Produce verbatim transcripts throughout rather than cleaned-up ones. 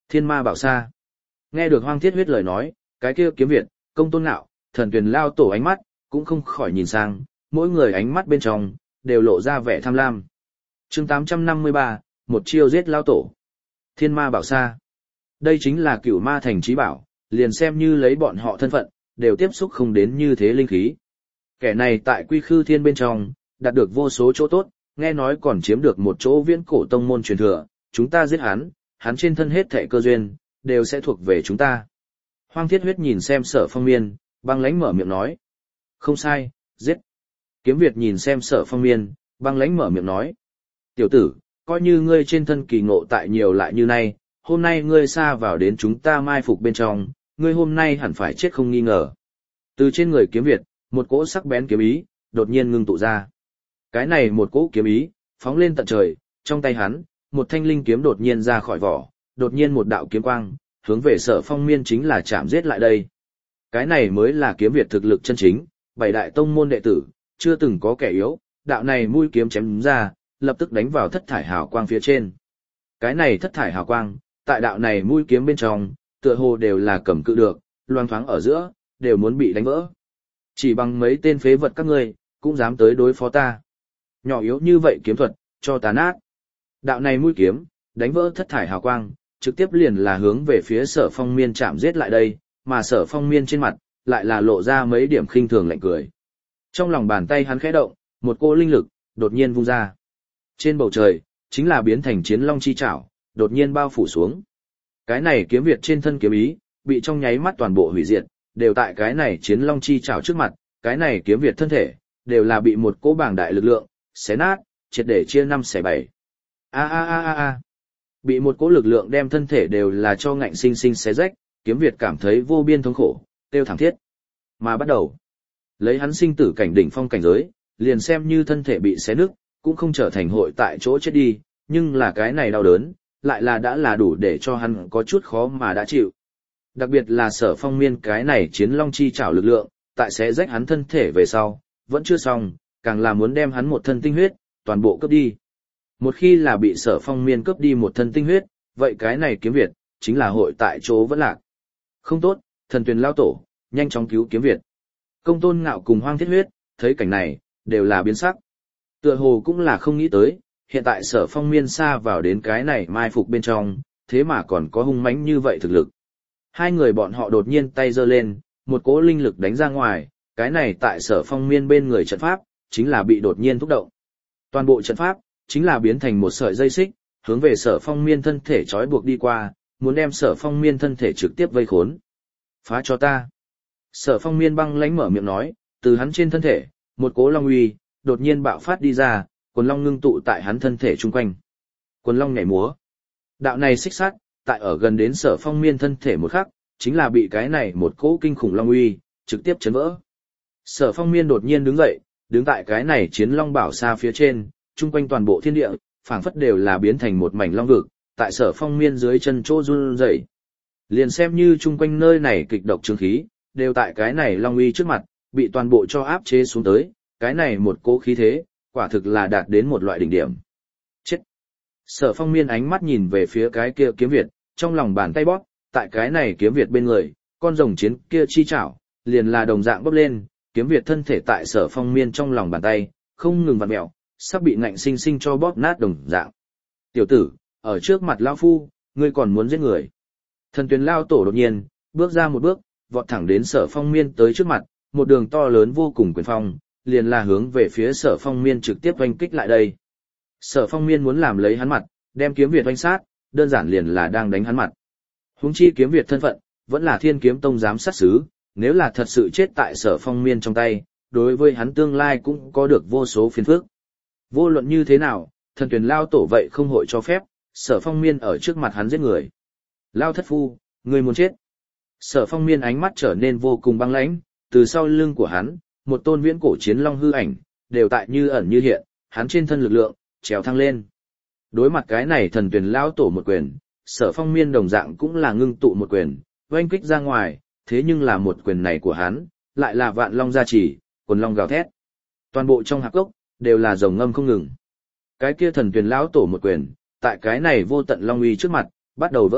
Thiên ma bảo sa. Nghe được Hoang Thiết Huyết lời nói, cái kia kiếm Việt, Công Tôn Ngạo, Thần Tuyền lao tổ ánh mắt, cũng không khỏi nhìn sang, mỗi người ánh mắt bên trong, đều lộ ra vẻ tham lam. chương tám trăm năm mươi ba, một chiêu giết lao tổ. Thiên ma bảo sa. Đây chính là cửu ma thành trí bảo, liền xem như lấy bọn họ thân phận, đều tiếp xúc không đến như thế linh khí. Kẻ này tại Quy Khư Thiên bên trong, đạt được vô số chỗ tốt, nghe nói còn chiếm được một chỗ viễn cổ tông môn truyền thừa, chúng ta giết hắn, hắn trên thân hết thảy cơ duyên, đều sẽ thuộc về chúng ta. Hoang Thiết Huyết nhìn xem Sở Phong Miên, băng lãnh mở miệng nói. Không sai, giết. Kiếm Việt nhìn xem Sở Phong Miên, băng lãnh mở miệng nói. Tiểu tử, coi như ngươi trên thân kỳ ngộ tại nhiều lại như nay, hôm nay ngươi xa vào đến chúng ta mai phục bên trong, ngươi hôm nay hẳn phải chết không nghi ngờ. Từ trên người Kiếm Việt, một cỗ sắc bén kiếm ý, đột nhiên ngưng tụ ra. Cái này một cỗ kiếm ý, phóng lên tận trời, trong tay hắn, một thanh linh kiếm đột nhiên ra khỏi vỏ, đột nhiên một đạo kiếm quang, hướng về Sở Phong Miên chính là chạm giết lại đây. Cái này mới là kiếm Việt thực lực chân chính, bảy đại tông môn đệ tử, chưa từng có kẻ yếu, đạo này mũi kiếm chém ra, lập tức đánh vào thất thải hào quang phía trên. Cái này thất thải hào quang, tại đạo này mũi kiếm bên trong, tựa hồ đều là cầm cự được, loang thoáng ở giữa, đều muốn bị đánh vỡ. Chỉ bằng mấy tên phế vật các ngươi, cũng dám tới đối phó ta. Nhỏ yếu như vậy kiếm thuật, cho ta nát. Đạo này mũi kiếm, đánh vỡ thất thải hào quang, trực tiếp liền là hướng về phía Sở Phong Miên chạm giết lại đây, mà Sở Phong Miên trên mặt, lại là lộ ra mấy điểm khinh thường lạnh cười. Trong lòng bàn tay hắn khẽ động, một cô linh lực, đột nhiên vung ra. Trên bầu trời, chính là biến thành chiến long chi chảo, đột nhiên bao phủ xuống. Cái này kiếm Việt trên thân kiếm ý, bị trong nháy mắt toàn bộ hủy diệt, đều tại cái này chiến long chi chảo trước mặt, cái này kiếm Việt thân thể, đều là bị một cỗ bảng đại lực lượng, xé nát, triệt để chia năm xẻ bảy. A a a a a. Bị một cỗ lực lượng đem thân thể đều là cho ngạnh sinh sinh xé rách, kiếm Việt cảm thấy vô biên thống khổ, tiêu thảm thiết. Mà bắt đầu, lấy hắn sinh tử cảnh đỉnh phong cảnh giới, liền xem như thân thể bị xé nứt, cũng không trở thành hội tại chỗ chết đi, nhưng là cái này đau đớn, lại là đã là đủ để cho hắn có chút khó mà đã chịu. Đặc biệt là Sở Phong Miên cái này chiến long chi trảo lực lượng, tại xé rách hắn thân thể về sau, vẫn chưa xong, càng là muốn đem hắn một thân tinh huyết, toàn bộ cướp đi. Một khi là bị Sở Phong Miên cướp đi một thân tinh huyết, vậy cái này kiếm Việt, chính là hội tại chỗ vẫn lạc. Không tốt, Thần Tuyền lao tổ, nhanh chóng cứu kiếm Việt. Công Tôn Ngạo cùng Hoang Thiết Huyết, thấy cảnh này, đều là biến sắc. Tựa hồ cũng là không nghĩ tới, hiện tại Sở Phong Miên xa vào đến cái này mai phục bên trong, thế mà còn có hung mãnh như vậy thực lực. Hai người bọn họ đột nhiên tay giơ lên, một cỗ linh lực đánh ra ngoài, cái này tại Sở Phong Miên bên người trận pháp, chính là bị đột nhiên thúc động. Toàn bộ trận pháp, chính là biến thành một sợi dây xích, hướng về Sở Phong Miên thân thể trói buộc đi qua, muốn đem Sở Phong Miên thân thể trực tiếp vây khốn. Phá cho ta. Sở Phong Miên băng lãnh mở miệng nói, từ hắn trên thân thể, một cỗ long uy, đột nhiên bạo phát đi ra, quần long ngưng tụ tại hắn thân thể chung quanh. Quần long nhảy múa. Đạo này xích sắt, tại ở gần đến Sở Phong Miên thân thể một khắc, chính là bị cái này một cỗ kinh khủng long uy, trực tiếp chấn vỡ. Sở Phong Miên đột nhiên đứng dậy, đứng tại cái này chiến long bảo xa phía trên, chung quanh toàn bộ thiên địa, phảng phất đều là biến thành một mảnh long vực, tại Sở Phong Miên dưới chân chỗ run rẩy. Liền xem như chung quanh nơi này kịch độc chứng khí, đều tại cái này long uy trước mặt, bị toàn bộ cho áp chế xuống tới, cái này một cỗ khí thế, quả thực là đạt đến một loại đỉnh điểm. Chết! Sở Phong Miên ánh mắt nhìn về phía cái kia kiếm Việt, trong lòng bàn tay bóp, tại cái này kiếm Việt bên người, con rồng chiến kia chi chảo, liền là đồng dạng bóp lên, kiếm Việt thân thể tại Sở Phong Miên trong lòng bàn tay, không ngừng vặn mèo, sắp bị ngạnh sinh sinh cho bóp nát đồng dạng. Tiểu tử, ở trước mặt lão phu, ngươi còn muốn giết người. Thần Tuyền lao tổ đột nhiên, bước ra một bước, vọt thẳng đến Sở Phong Miên tới trước mặt, một đường to lớn vô cùng quyền phong, liền là hướng về phía Sở Phong Miên trực tiếp oanh kích lại đây. Sở Phong Miên muốn làm lấy hắn mặt, đem kiếm Việt oanh sát, đơn giản liền là đang đánh hắn mặt. Huống chi kiếm Việt thân phận, vẫn là Thiên Kiếm Tông giám sát sứ, nếu là thật sự chết tại Sở Phong Miên trong tay, đối với hắn tương lai cũng có được vô số phiền phức. Vô luận như thế nào, Thần Tuyền lao tổ vậy không hội cho phép, Sở Phong Miên ở trước mặt hắn giết người. Lao thất phu, người muốn chết. Sở Phong Miên ánh mắt trở nên vô cùng băng lãnh, từ sau lưng của hắn, một tôn viễn cổ chiến long hư ảnh, đều tại như ẩn như hiện, hắn trên thân lực lượng, trèo thăng lên. Đối mặt cái này Thần Tuyền lao tổ một quyền, Sở Phong Miên đồng dạng cũng là ngưng tụ một quyền, oanh kích ra ngoài, thế nhưng là một quyền này của hắn, lại là vạn long gia trì, quần long gào thét. Toàn bộ trong hạp gốc, đều là rồng ngâm không ngừng. Cái kia Thần Tuyền lão tổ một quyền, tại cái này vô tận long uy trước mặt, bắt đầu vỡ vụn,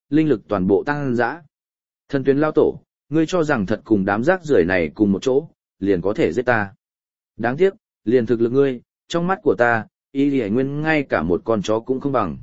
linh lực toàn bộ tăng dã. Thần tuyển lao tổ, ngươi cho rằng thật cùng đám rác rưởi này cùng một chỗ, liền có thể giết ta. Đáng tiếc, liền thực lực ngươi, trong mắt của ta, y lì nguyên ngay cả một con chó cũng không bằng.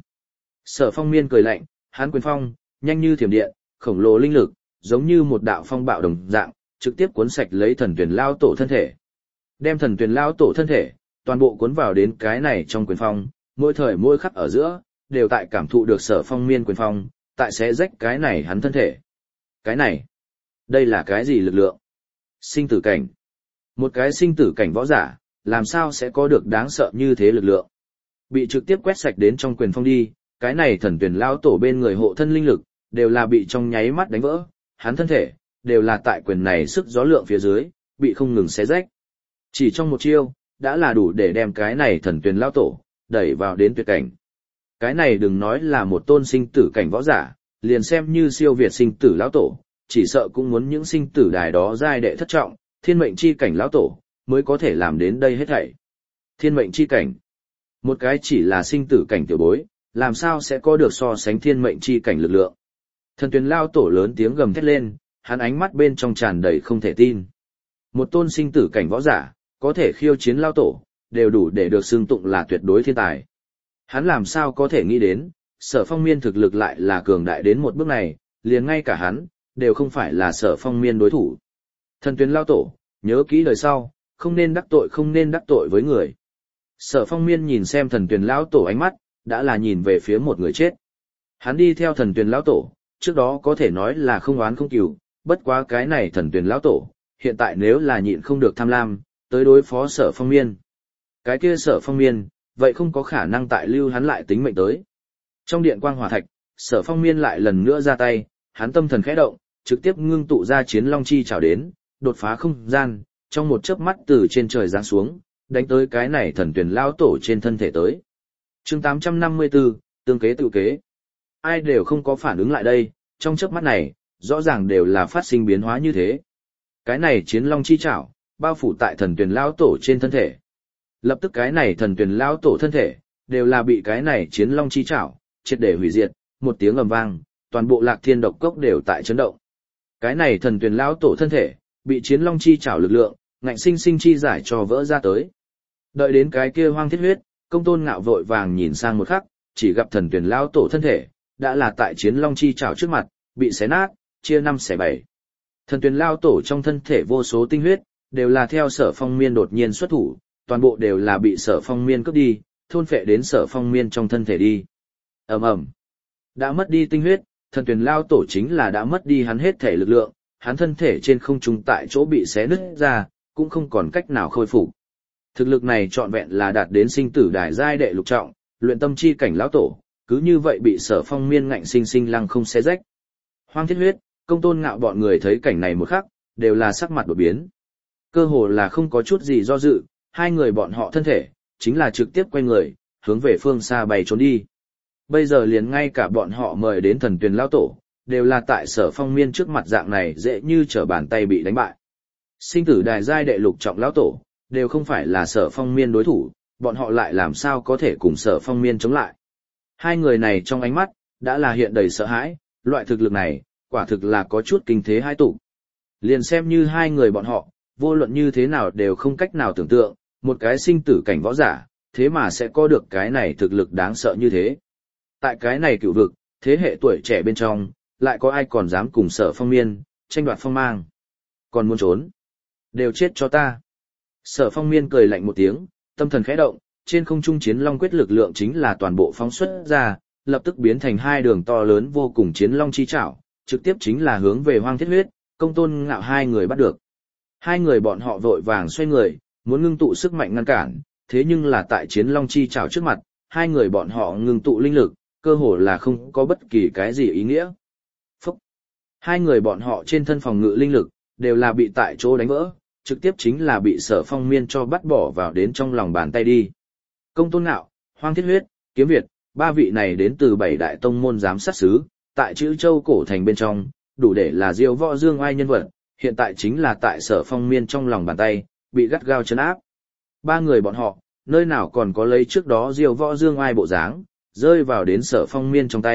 Sở Phong Miên cười lạnh, hắn quyền phong, nhanh như thiểm điện, khổng lồ linh lực, giống như một đạo phong bạo đồng dạng, trực tiếp cuốn sạch lấy thần tuyển lao tổ thân thể. Đem thần tuyển lao tổ thân thể, toàn bộ cuốn vào đến cái này trong quyền phong, mỗi thời mỗi khắc ở giữa, đều tại cảm thụ được Sở Phong Miên quyền phong, tại sẽ rách cái này hắn thân thể. Cái này, đây là cái gì lực lượng? Sinh tử cảnh. Một cái sinh tử cảnh võ giả, làm sao sẽ có được đáng sợ như thế lực lượng? Bị trực tiếp quét sạch đến trong quyền phong đi, cái này thần tuyển lao tổ bên người hộ thân linh lực, đều là bị trong nháy mắt đánh vỡ, hắn thân thể, đều là tại quyền này sức gió lượng phía dưới, bị không ngừng xé rách. Chỉ trong một chiêu, đã là đủ để đem cái này thần tuyển lao tổ, đẩy vào đến tuyệt cảnh. Cái này đừng nói là một tôn sinh tử cảnh võ giả, liền xem như siêu việt sinh tử lão tổ, chỉ sợ cũng muốn những sinh tử đài đó giai đệ thất trọng, thiên mệnh chi cảnh lão tổ, mới có thể làm đến đây hết thảy. Thiên mệnh chi cảnh. Một cái chỉ là sinh tử cảnh tiểu bối, làm sao sẽ có được so sánh thiên mệnh chi cảnh lực lượng. Thần tuyển lao tổ lớn tiếng gầm thét lên, hắn ánh mắt bên trong tràn đầy không thể tin. Một tôn sinh tử cảnh võ giả, có thể khiêu chiến lao tổ, đều đủ để được xưng tụng là tuyệt đối thiên tài. Hắn làm sao có thể nghĩ đến, Sở Phong Miên thực lực lại là cường đại đến một bước này, liền ngay cả hắn, đều không phải là Sở Phong Miên đối thủ. Thần tuyển lao tổ, nhớ kỹ đời sau, không nên đắc tội không nên đắc tội với người. Sở Phong Miên nhìn xem thần tuyển lão tổ ánh mắt, đã là nhìn về phía một người chết. Hắn đi theo thần tuyển lão tổ, trước đó có thể nói là không oán không cừu, bất quá cái này thần tuyển lão tổ, hiện tại nếu là nhịn không được tham lam, tới đối phó Sở Phong Miên. Cái kia Sở Phong Miên, vậy không có khả năng tại lưu hắn lại tính mệnh tới. Trong điện quang hỏa thạch, Sở Phong Miên lại lần nữa ra tay, hắn tâm thần khẽ động, trực tiếp ngưng tụ ra chiến long chi chảo đến, đột phá không gian, trong một chớp mắt từ trên trời giáng xuống, đánh tới cái này thần tuyển lao tổ trên thân thể tới. Chương tám trăm năm mươi tư, tương kế tự kế. Ai đều không có phản ứng lại đây, trong chớp mắt này, rõ ràng đều là phát sinh biến hóa như thế. Cái này chiến long chi chảo, bao phủ tại thần tuyển lao tổ trên thân thể. Lập tức cái này thần tuyển lao tổ thân thể, đều là bị cái này chiến long chi chảo, triệt để hủy diệt, một tiếng ầm vang, toàn bộ lạc thiên độc cốc đều tại chấn động. Cái này thần tuyển lao tổ thân thể, bị chiến long chi chảo lực lượng, ngạnh sinh sinh chi giải cho vỡ ra tới. Đợi đến cái kia hoang thiết huyết, Công Tôn Ngạo vội vàng nhìn sang một khắc, chỉ gặp thần tuyển lao tổ thân thể, đã là tại chiến long chi chảo trước mặt, bị xé nát, chia năm xẻ bảy. Thần tuyển lao tổ trong thân thể vô số tinh huyết, đều là theo Sở Phong Miên đột nhiên xuất thủ, toàn bộ đều là bị Sở Phong Miên cướp đi, thôn phệ đến Sở Phong Miên trong thân thể đi. Ầm ầm. Đã mất đi tinh huyết, thần tuyển lao tổ chính là đã mất đi hắn hết thể lực lượng, hắn thân thể trên không trung tại chỗ bị xé nứt ra, cũng không còn cách nào khôi phục. Thực lực này trọn vẹn là đạt đến sinh tử đài giai đệ lục trọng, luyện tâm chi cảnh lão tổ, cứ như vậy bị Sở Phong Miên ngạnh sinh sinh lăng không xé rách. Hoang thiết huyết, Công Tôn Ngạo bọn người thấy cảnh này một khắc, đều là sắc mặt đổi biến. Cơ hồ là không có chút gì do dự, hai người bọn họ thân thể, chính là trực tiếp quay người, hướng về phương xa bay trốn đi. Bây giờ liền ngay cả bọn họ mời đến thần tuyển lão tổ, đều là tại Sở Phong Miên trước mặt dạng này dễ như trở bàn tay bị đánh bại. Sinh tử đài giai đệ lục trọng lão tổ, đều không phải là Sở Phong Miên đối thủ, bọn họ lại làm sao có thể cùng Sở Phong Miên chống lại. Hai người này trong ánh mắt, đã là hiện đầy sợ hãi, loại thực lực này, quả thực là có chút kinh thế hai tụ. Liền xem như hai người bọn họ, vô luận như thế nào đều không cách nào tưởng tượng, một cái sinh tử cảnh võ giả, thế mà sẽ có được cái này thực lực đáng sợ như thế. Tại cái này cựu vực, thế hệ tuổi trẻ bên trong, lại có ai còn dám cùng Sở Phong Miên, tranh đoạt phong mang. Còn muốn trốn, đều chết cho ta. Sở Phong Miên cười lạnh một tiếng, tâm thần khẽ động, trên không trung chiến long quyết lực lượng chính là toàn bộ phóng xuất ra, lập tức biến thành hai đường to lớn vô cùng chiến long chi chảo, trực tiếp chính là hướng về Hoang Thiết Huyết, Công Tôn Ngạo hai người bắt được. Hai người bọn họ vội vàng xoay người, muốn ngưng tụ sức mạnh ngăn cản, thế nhưng là tại chiến long chi chảo trước mặt, hai người bọn họ ngưng tụ linh lực, cơ hồ là không có bất kỳ cái gì ý nghĩa. Phúc! Hai người bọn họ trên thân phòng ngự linh lực, đều là bị tại chỗ đánh vỡ, trực tiếp chính là bị Sở Phong Miên cho bắt bỏ vào đến trong lòng bàn tay đi. Công Tôn Ngạo, Hoang Thiết Huyết, Kiếm Việt, ba vị này đến từ bảy đại tông môn giám sát sứ, tại chữ châu cổ thành bên trong, đủ để là diêu võ dương oai nhân vật, hiện tại chính là tại Sở Phong Miên trong lòng bàn tay, bị gắt gao trấn áp. Ba người bọn họ, nơi nào còn có lấy trước đó diêu võ dương oai bộ dáng, rơi vào đến Sở Phong Miên trong tay,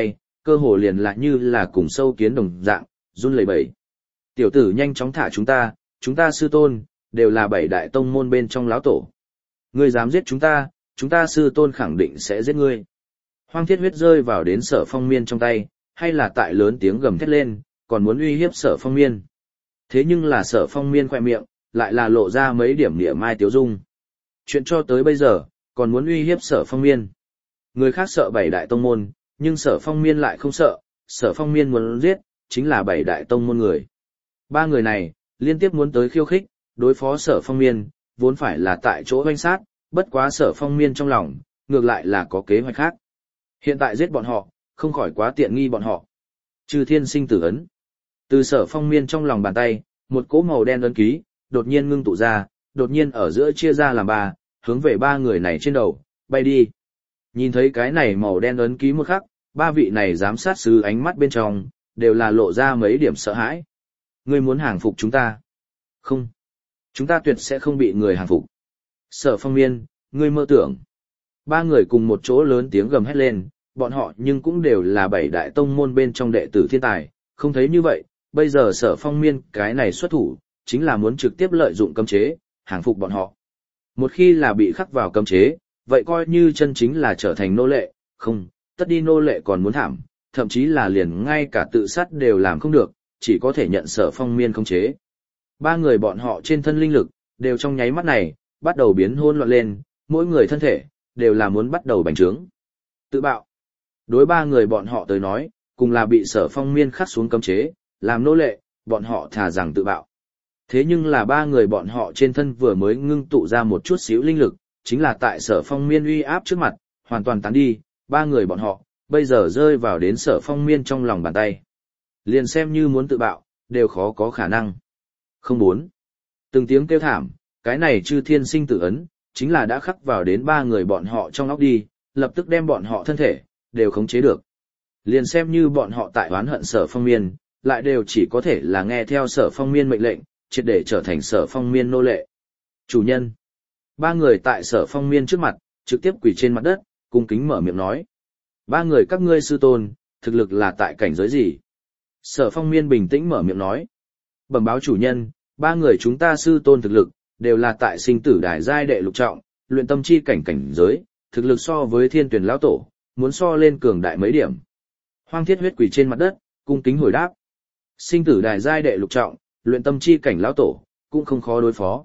cơ hồ liền lại như là cùng sâu kiến đồng dạng, run lẩy bẩy. Tiểu tử nhanh chóng thả chúng ta, chúng ta sư tôn, đều là bảy đại tông môn bên trong lão tổ. Ngươi dám giết chúng ta, chúng ta sư tôn khẳng định sẽ giết ngươi. Hoang Thiết Huyết rơi vào đến Sở Phong Miên trong tay, hay là tại lớn tiếng gầm thét lên, còn muốn uy hiếp Sở Phong Miên. Thế nhưng là Sở Phong Miên khỏe miệng, lại là lộ ra mấy điểm niệm mai tiếu dung. Chuyện cho tới bây giờ, còn muốn uy hiếp Sở Phong Miên. Người khác sợ bảy đại tông môn, nhưng Sở Phong Miên lại không sợ, Sở Phong Miên muốn giết, chính là bảy đại tông môn người. Ba người này, liên tiếp muốn tới khiêu khích, đối phó Sở Phong Miên, vốn phải là tại chỗ hoanh sát, bất quá Sở Phong Miên trong lòng, ngược lại là có kế hoạch khác. Hiện tại giết bọn họ, không khỏi quá tiện nghi bọn họ. Chư Thiên Sinh Tử ấn. Từ Sở Phong Miên trong lòng bàn tay, một cỗ màu đen ấn ký, đột nhiên ngưng tụ ra, đột nhiên ở giữa chia ra làm ba, hướng về ba người này trên đầu, bay đi. Nhìn thấy cái này màu đen ấn ký một khắc, ba vị này giám sát sứ ánh mắt bên trong, đều là lộ ra mấy điểm sợ hãi. Ngươi muốn hàng phục chúng ta? Không. Chúng ta tuyệt sẽ không bị người hàng phục. Sở Phong Miên, ngươi mơ tưởng. Ba người cùng một chỗ lớn tiếng gầm hét lên, bọn họ nhưng cũng đều là bảy đại tông môn bên trong đệ tử thiên tài, không thấy như vậy, bây giờ Sở Phong Miên cái này xuất thủ, chính là muốn trực tiếp lợi dụng cấm chế, hàng phục bọn họ. Một khi là bị khắc vào cấm chế, vậy coi như chân chính là trở thành nô lệ, không, tất đi nô lệ còn muốn thảm, thậm chí là liền ngay cả tự sát đều làm không được, chỉ có thể nhận Sở Phong Miên khống chế. Ba người bọn họ trên thân linh lực, đều trong nháy mắt này, bắt đầu biến hỗn loạn lên, mỗi người thân thể, đều là muốn bắt đầu bành trướng. Tự bạo. Đối ba người bọn họ tới nói, cùng là bị Sở Phong Miên khắc xuống cấm chế, làm nô lệ, bọn họ thà rằng tự bạo. Thế nhưng là ba người bọn họ trên thân vừa mới ngưng tụ ra một chút xíu linh lực, chính là tại Sở Phong Miên uy áp trước mặt, hoàn toàn tán đi, ba người bọn họ, bây giờ rơi vào đến Sở Phong Miên trong lòng bàn tay. Liền xem như muốn tự bạo, đều khó có khả năng. Không muốn. Từng tiếng kêu thảm, cái này Chư Thiên Sinh Tử ấn, chính là đã khắc vào đến ba người bọn họ trong óc đi, lập tức đem bọn họ thân thể, đều khống chế được. Liền xem như bọn họ tại oán hận Sở Phong Miên, lại đều chỉ có thể là nghe theo Sở Phong Miên mệnh lệnh, triệt để trở thành Sở Phong Miên nô lệ. Chủ nhân. Ba người tại Sở Phong Miên trước mặt, trực tiếp quỳ trên mặt đất, cung kính mở miệng nói. Ba người các ngươi sư tôn, thực lực là tại cảnh giới gì? Sở Phong Miên bình tĩnh mở miệng nói. Bẩm báo chủ nhân, ba người chúng ta sư tôn thực lực, đều là tại sinh tử đài giai đệ lục trọng, luyện tâm chi cảnh cảnh giới, thực lực so với thiên tuyển lão tổ, muốn so lên cường đại mấy điểm. Hoang Thiết Huyết quỳ trên mặt đất, cung kính hồi đáp. Sinh tử đài giai đệ lục trọng, luyện tâm chi cảnh lão tổ, cũng không khó đối phó.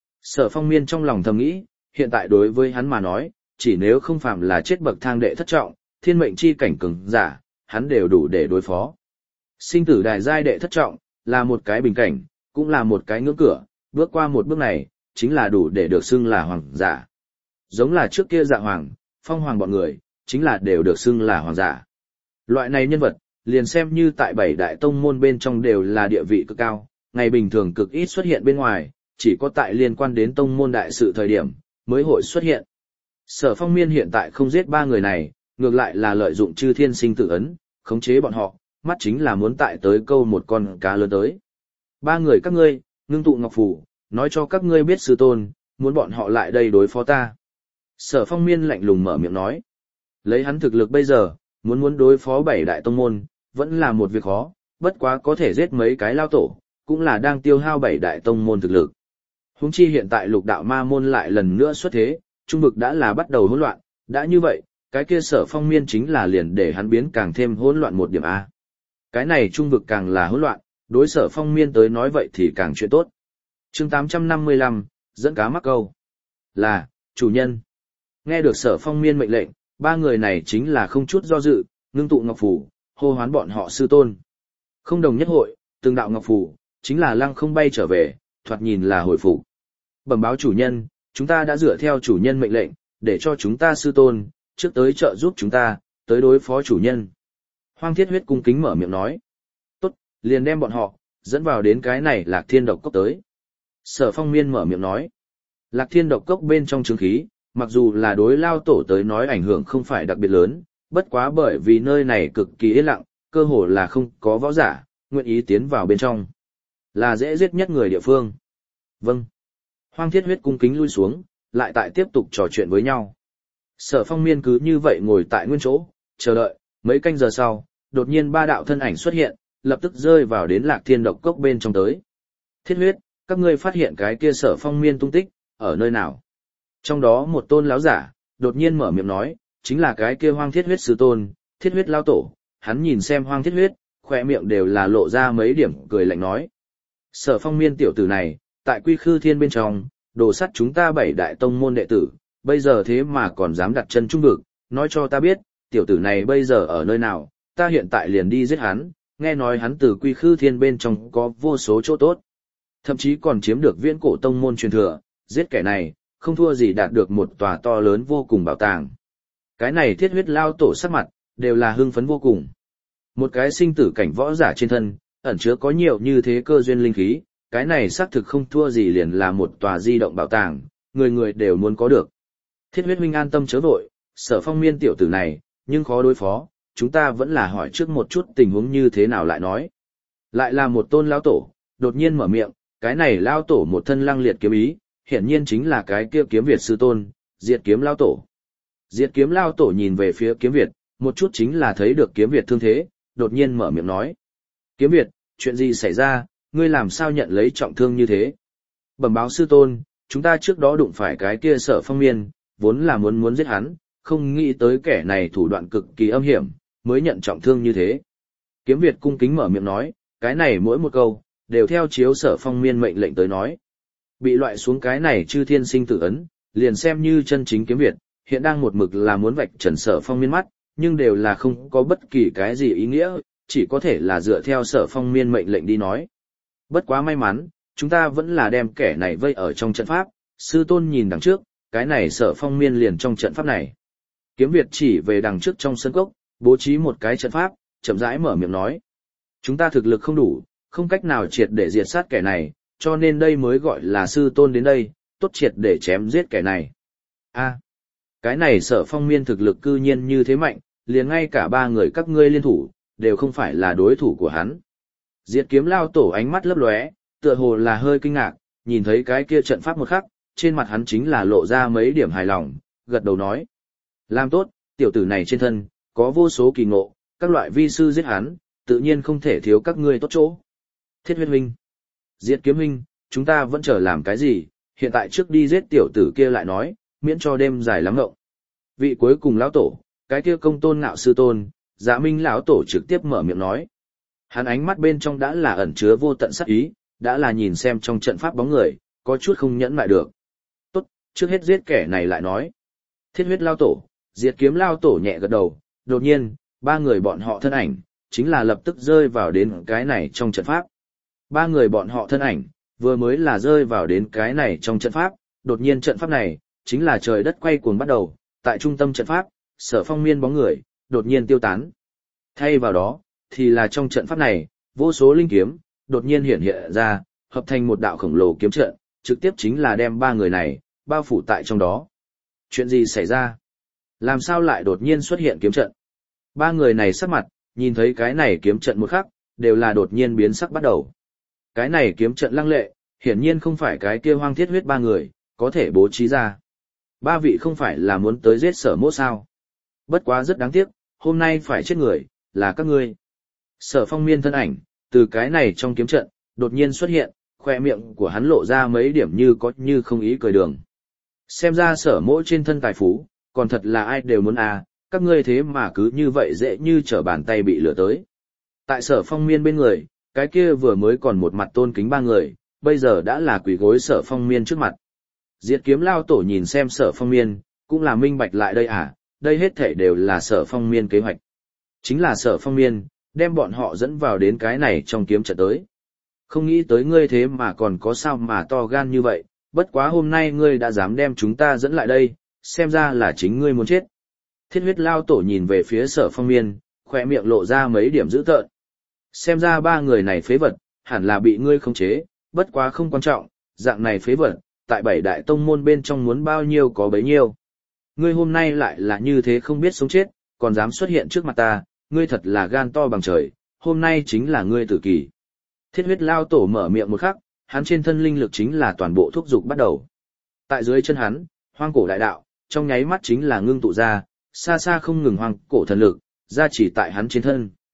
Sở Phong Miên trong lòng thầm nghĩ, hiện tại đối với hắn mà nói, chỉ nếu không phạm là chết bậc thang đệ thất trọng, thiên mệnh chi cảnh cường giả, hắn đều đủ để đối phó. Sinh tử đài giai đệ thất trọng, là một cái bình cảnh, cũng là một cái ngưỡng cửa, bước qua một bước này, chính là đủ để được xưng là hoàng giả. Giống là trước kia Dạ Hoàng, Phong Hoàng bọn người, chính là đều được xưng là hoàng giả. Loại này nhân vật, liền xem như tại bảy đại tông môn bên trong đều là địa vị cực cao, ngày bình thường cực ít xuất hiện bên ngoài, chỉ có tại liên quan đến tông môn đại sự thời điểm, mới hội xuất hiện. Sở Phong Miên hiện tại không giết ba người này, ngược lại là lợi dụng Chư Thiên Sinh Tử ấn, khống chế bọn họ, mắt chính là muốn tại tới câu một con cá lớn tới. Ba người các ngươi, ngưng tụ ngọc phù, nói cho các ngươi biết sư tôn, muốn bọn họ lại đây đối phó ta. Sở Phong Miên lạnh lùng mở miệng nói. Lấy hắn thực lực bây giờ, muốn muốn đối phó bảy đại tông môn, vẫn là một việc khó, bất quá có thể giết mấy cái lao tổ, cũng là đang tiêu hao bảy đại tông môn thực lực. Huống chi hiện tại lục đạo ma môn lại lần nữa xuất thế, trung vực đã là bắt đầu hỗn loạn, đã như vậy, cái kia Sở Phong Miên chính là liền để hắn biến càng thêm hỗn loạn một điểm A. Cái này trung vực càng là hỗn loạn, đối Sở Phong Miên tới nói vậy thì càng chuyện tốt. Chương tám trăm năm mươi lăm, dẫn cá mắc câu. Là, chủ nhân. Nghe được Sở Phong Miên mệnh lệnh, ba người này chính là không chút do dự, ngưng tụ ngọc phù, hô hoán bọn họ sư tôn. Không đồng nhất hội, từng đạo ngọc phù, chính là lăng không bay trở về, thoạt nhìn là hồi phục. Bẩm báo chủ nhân, chúng ta đã dựa theo chủ nhân mệnh lệnh, để cho chúng ta sư tôn, trước tới trợ giúp chúng ta, tới đối phó chủ nhân. Hoang Thiết Huyết cung kính mở miệng nói. Tốt, liền đem bọn họ, dẫn vào đến cái này Lạc Thiên độc cốc tới. Sở Phong Miên mở miệng nói. Lạc Thiên độc cốc bên trong chứng khí, mặc dù là đối lao tổ tới nói ảnh hưởng không phải đặc biệt lớn, bất quá bởi vì nơi này cực kỳ yên lặng, cơ hồ là không có võ giả, nguyện ý tiến vào bên trong. Là dễ giết nhất người địa phương. Vâng. Hoang Thiết Huyết cung kính lui xuống, lại tại tiếp tục trò chuyện với nhau. Sở Phong Miên cứ như vậy ngồi tại nguyên chỗ, chờ đợi, mấy canh giờ sau, đột nhiên ba đạo thân ảnh xuất hiện, lập tức rơi vào đến Lạc Thiên độc cốc bên trong tới. Thiết huyết, các ngươi phát hiện cái kia Sở Phong Miên tung tích, ở nơi nào? Trong đó một tôn lão giả, đột nhiên mở miệng nói, chính là cái kia Hoang Thiết Huyết sư tôn, Thiết Huyết lão tổ. Hắn nhìn xem Hoang Thiết Huyết, khỏe miệng đều là lộ ra mấy điểm cười lạnh nói. Sở Phong Miên tiểu tử này, tại Quy Khư Thiên bên trong, đồ sắt chúng ta bảy đại tông môn đệ tử, bây giờ thế mà còn dám đặt chân trung vực, nói cho ta biết, tiểu tử này bây giờ ở nơi nào, ta hiện tại liền đi giết hắn, nghe nói hắn từ Quy Khư Thiên bên trong có vô số chỗ tốt. Thậm chí còn chiếm được viễn cổ tông môn truyền thừa, giết kẻ này, không thua gì đạt được một tòa to lớn vô cùng bảo tàng. Cái này Thiết Huyết lao tổ sắc mặt, đều là hưng phấn vô cùng. Một cái sinh tử cảnh võ giả trên thân, ẩn chứa có nhiều như thế cơ duyên linh khí, cái này xác thực không thua gì liền là một tòa di động bảo tàng, người người đều muốn có được. Thiết Huyết huynh an tâm chớ vội, Sở Phong Miên tiểu tử này, nhưng khó đối phó, chúng ta vẫn là hỏi trước một chút tình huống như thế nào lại nói. Lại là một tôn lão tổ, đột nhiên mở miệng, cái này lão tổ một thân lăng liệt kiếm ý, hiển nhiên chính là cái kia Kiếm Việt sư tôn, Diệt Kiếm lão tổ. Diệt Kiếm lão tổ nhìn về phía Kiếm Việt, một chút chính là thấy được Kiếm Việt thương thế, đột nhiên mở miệng nói. Kiếm Việt, chuyện gì xảy ra, ngươi làm sao nhận lấy trọng thương như thế? Bẩm báo sư tôn, chúng ta trước đó đụng phải cái kia Sở Phong Miên, vốn là muốn muốn giết hắn, không nghĩ tới kẻ này thủ đoạn cực kỳ âm hiểm, mới nhận trọng thương như thế. Kiếm Việt cung kính mở miệng nói, cái này mỗi một câu, đều theo chiếu Sở Phong Miên mệnh lệnh tới nói. Bị loại xuống cái này chư thiên sinh tử ấn, liền xem như chân chính Kiếm Việt, hiện đang một mực là muốn vạch trần Sở Phong Miên mắt, nhưng đều là không có bất kỳ cái gì ý nghĩa, chỉ có thể là dựa theo Sở Phong Miên mệnh lệnh đi nói. Bất quá may mắn, chúng ta vẫn là đem kẻ này vây ở trong trận pháp, sư tôn nhìn đằng trước, cái này Sở Phong Miên liền trong trận pháp này. Kiếm Việt chỉ về đằng trước trong sân cốc, bố trí một cái trận pháp, chậm rãi mở miệng nói. Chúng ta thực lực không đủ, không cách nào triệt để diệt sát kẻ này, cho nên đây mới gọi là sư tôn đến đây, tốt triệt để chém giết kẻ này. A, cái này Sở Phong Miên thực lực cư nhiên như thế mạnh, liền ngay cả ba người các ngươi liên thủ, đều không phải là đối thủ của hắn. Diệt Kiếm lao tổ ánh mắt lấp lóe, tựa hồ là hơi kinh ngạc, nhìn thấy cái kia trận pháp một khắc, trên mặt hắn chính là lộ ra mấy điểm hài lòng, gật đầu nói. Làm tốt, tiểu tử này trên thân, có vô số kỳ ngộ, các loại vi sư giết hắn, tự nhiên không thể thiếu các ngươi tốt chỗ. Thiết Huyết huynh, Diệt Kiếm huynh, chúng ta vẫn chờ làm cái gì, hiện tại trước đi giết tiểu tử kia lại nói, miễn cho đêm dài lắm ngộng. Vị cuối cùng lão tổ, cái kia Công Tôn Ngạo sư tôn, Dạ Minh lão tổ trực tiếp mở miệng nói. Hắn ánh mắt bên trong đã là ẩn chứa vô tận sát ý, đã là nhìn xem trong trận pháp bóng người, có chút không nhẫn lại được. Tốt, trước hết giết kẻ này lại nói. Thiết Huyết lao tổ, Diệt Kiếm lao tổ nhẹ gật đầu, đột nhiên, ba người bọn họ thân ảnh, chính là lập tức rơi vào đến cái này trong trận pháp. Ba người bọn họ thân ảnh, vừa mới là rơi vào đến cái này trong trận pháp, đột nhiên trận pháp này, chính là trời đất quay cuồng bắt đầu, tại trung tâm trận pháp, Sở Phong Miên bóng người, đột nhiên tiêu tán. Thay vào đó, thì là trong trận pháp này, vô số linh kiếm, đột nhiên hiện hiện ra, hợp thành một đạo khổng lồ kiếm trận, trực tiếp chính là đem ba người này, bao phủ tại trong đó. Chuyện gì xảy ra? Làm sao lại đột nhiên xuất hiện kiếm trận? Ba người này sắc mặt, nhìn thấy cái này kiếm trận một khắc, đều là đột nhiên biến sắc bắt đầu. Cái này kiếm trận lăng lệ, hiển nhiên không phải cái kia Hoang Thiết Huyết ba người, có thể bố trí ra. Ba vị không phải là muốn tới giết Sở Mỗ sao? Bất quá rất đáng tiếc, hôm nay phải chết người, là các ngươi. Sở Phong Miên thân ảnh, từ cái này trong kiếm trận, đột nhiên xuất hiện, khoe miệng của hắn lộ ra mấy điểm như có như không ý cười đường. Xem ra Sở Mỗ trên thân tài phú, còn thật là ai đều muốn à, các ngươi thế mà cứ như vậy dễ như trở bàn tay bị lừa tới. Tại Sở Phong Miên bên người, cái kia vừa mới còn một mặt tôn kính ba người, bây giờ đã là quỳ gối Sở Phong Miên trước mặt. Diệt Kiếm lao tổ nhìn xem Sở Phong Miên, cũng là minh bạch lại đây à, đây hết thể đều là Sở Phong Miên kế hoạch. Chính là Sở Phong Miên, đem bọn họ dẫn vào đến cái này trong kiếm trận tới. Không nghĩ tới ngươi thế mà còn có sao mà to gan như vậy, bất quá hôm nay ngươi đã dám đem chúng ta dẫn lại đây, xem ra là chính ngươi muốn chết. Thiết Huyết lao tổ nhìn về phía Sở Phong Miên, khỏe miệng lộ ra mấy điểm dữ tợn. Xem ra ba người này phế vật, hẳn là bị ngươi khống chế, bất quá không quan trọng, dạng này phế vật, tại bảy đại tông môn bên trong muốn bao nhiêu có bấy nhiêu. Ngươi hôm nay lại là như thế không biết sống chết, còn dám xuất hiện trước mặt ta, ngươi thật là gan to bằng trời, hôm nay chính là ngươi tử kỳ. Thiết Huyết lao tổ mở miệng một khắc, hắn trên thân linh lực chính là toàn bộ thúc dục bắt đầu. Tại dưới chân hắn, hoang cổ đại đạo, trong nháy mắt chính là ngưng tụ ra, xa xa không ngừng hoang cổ thần lực, ra chỉ tại hắn trên thân.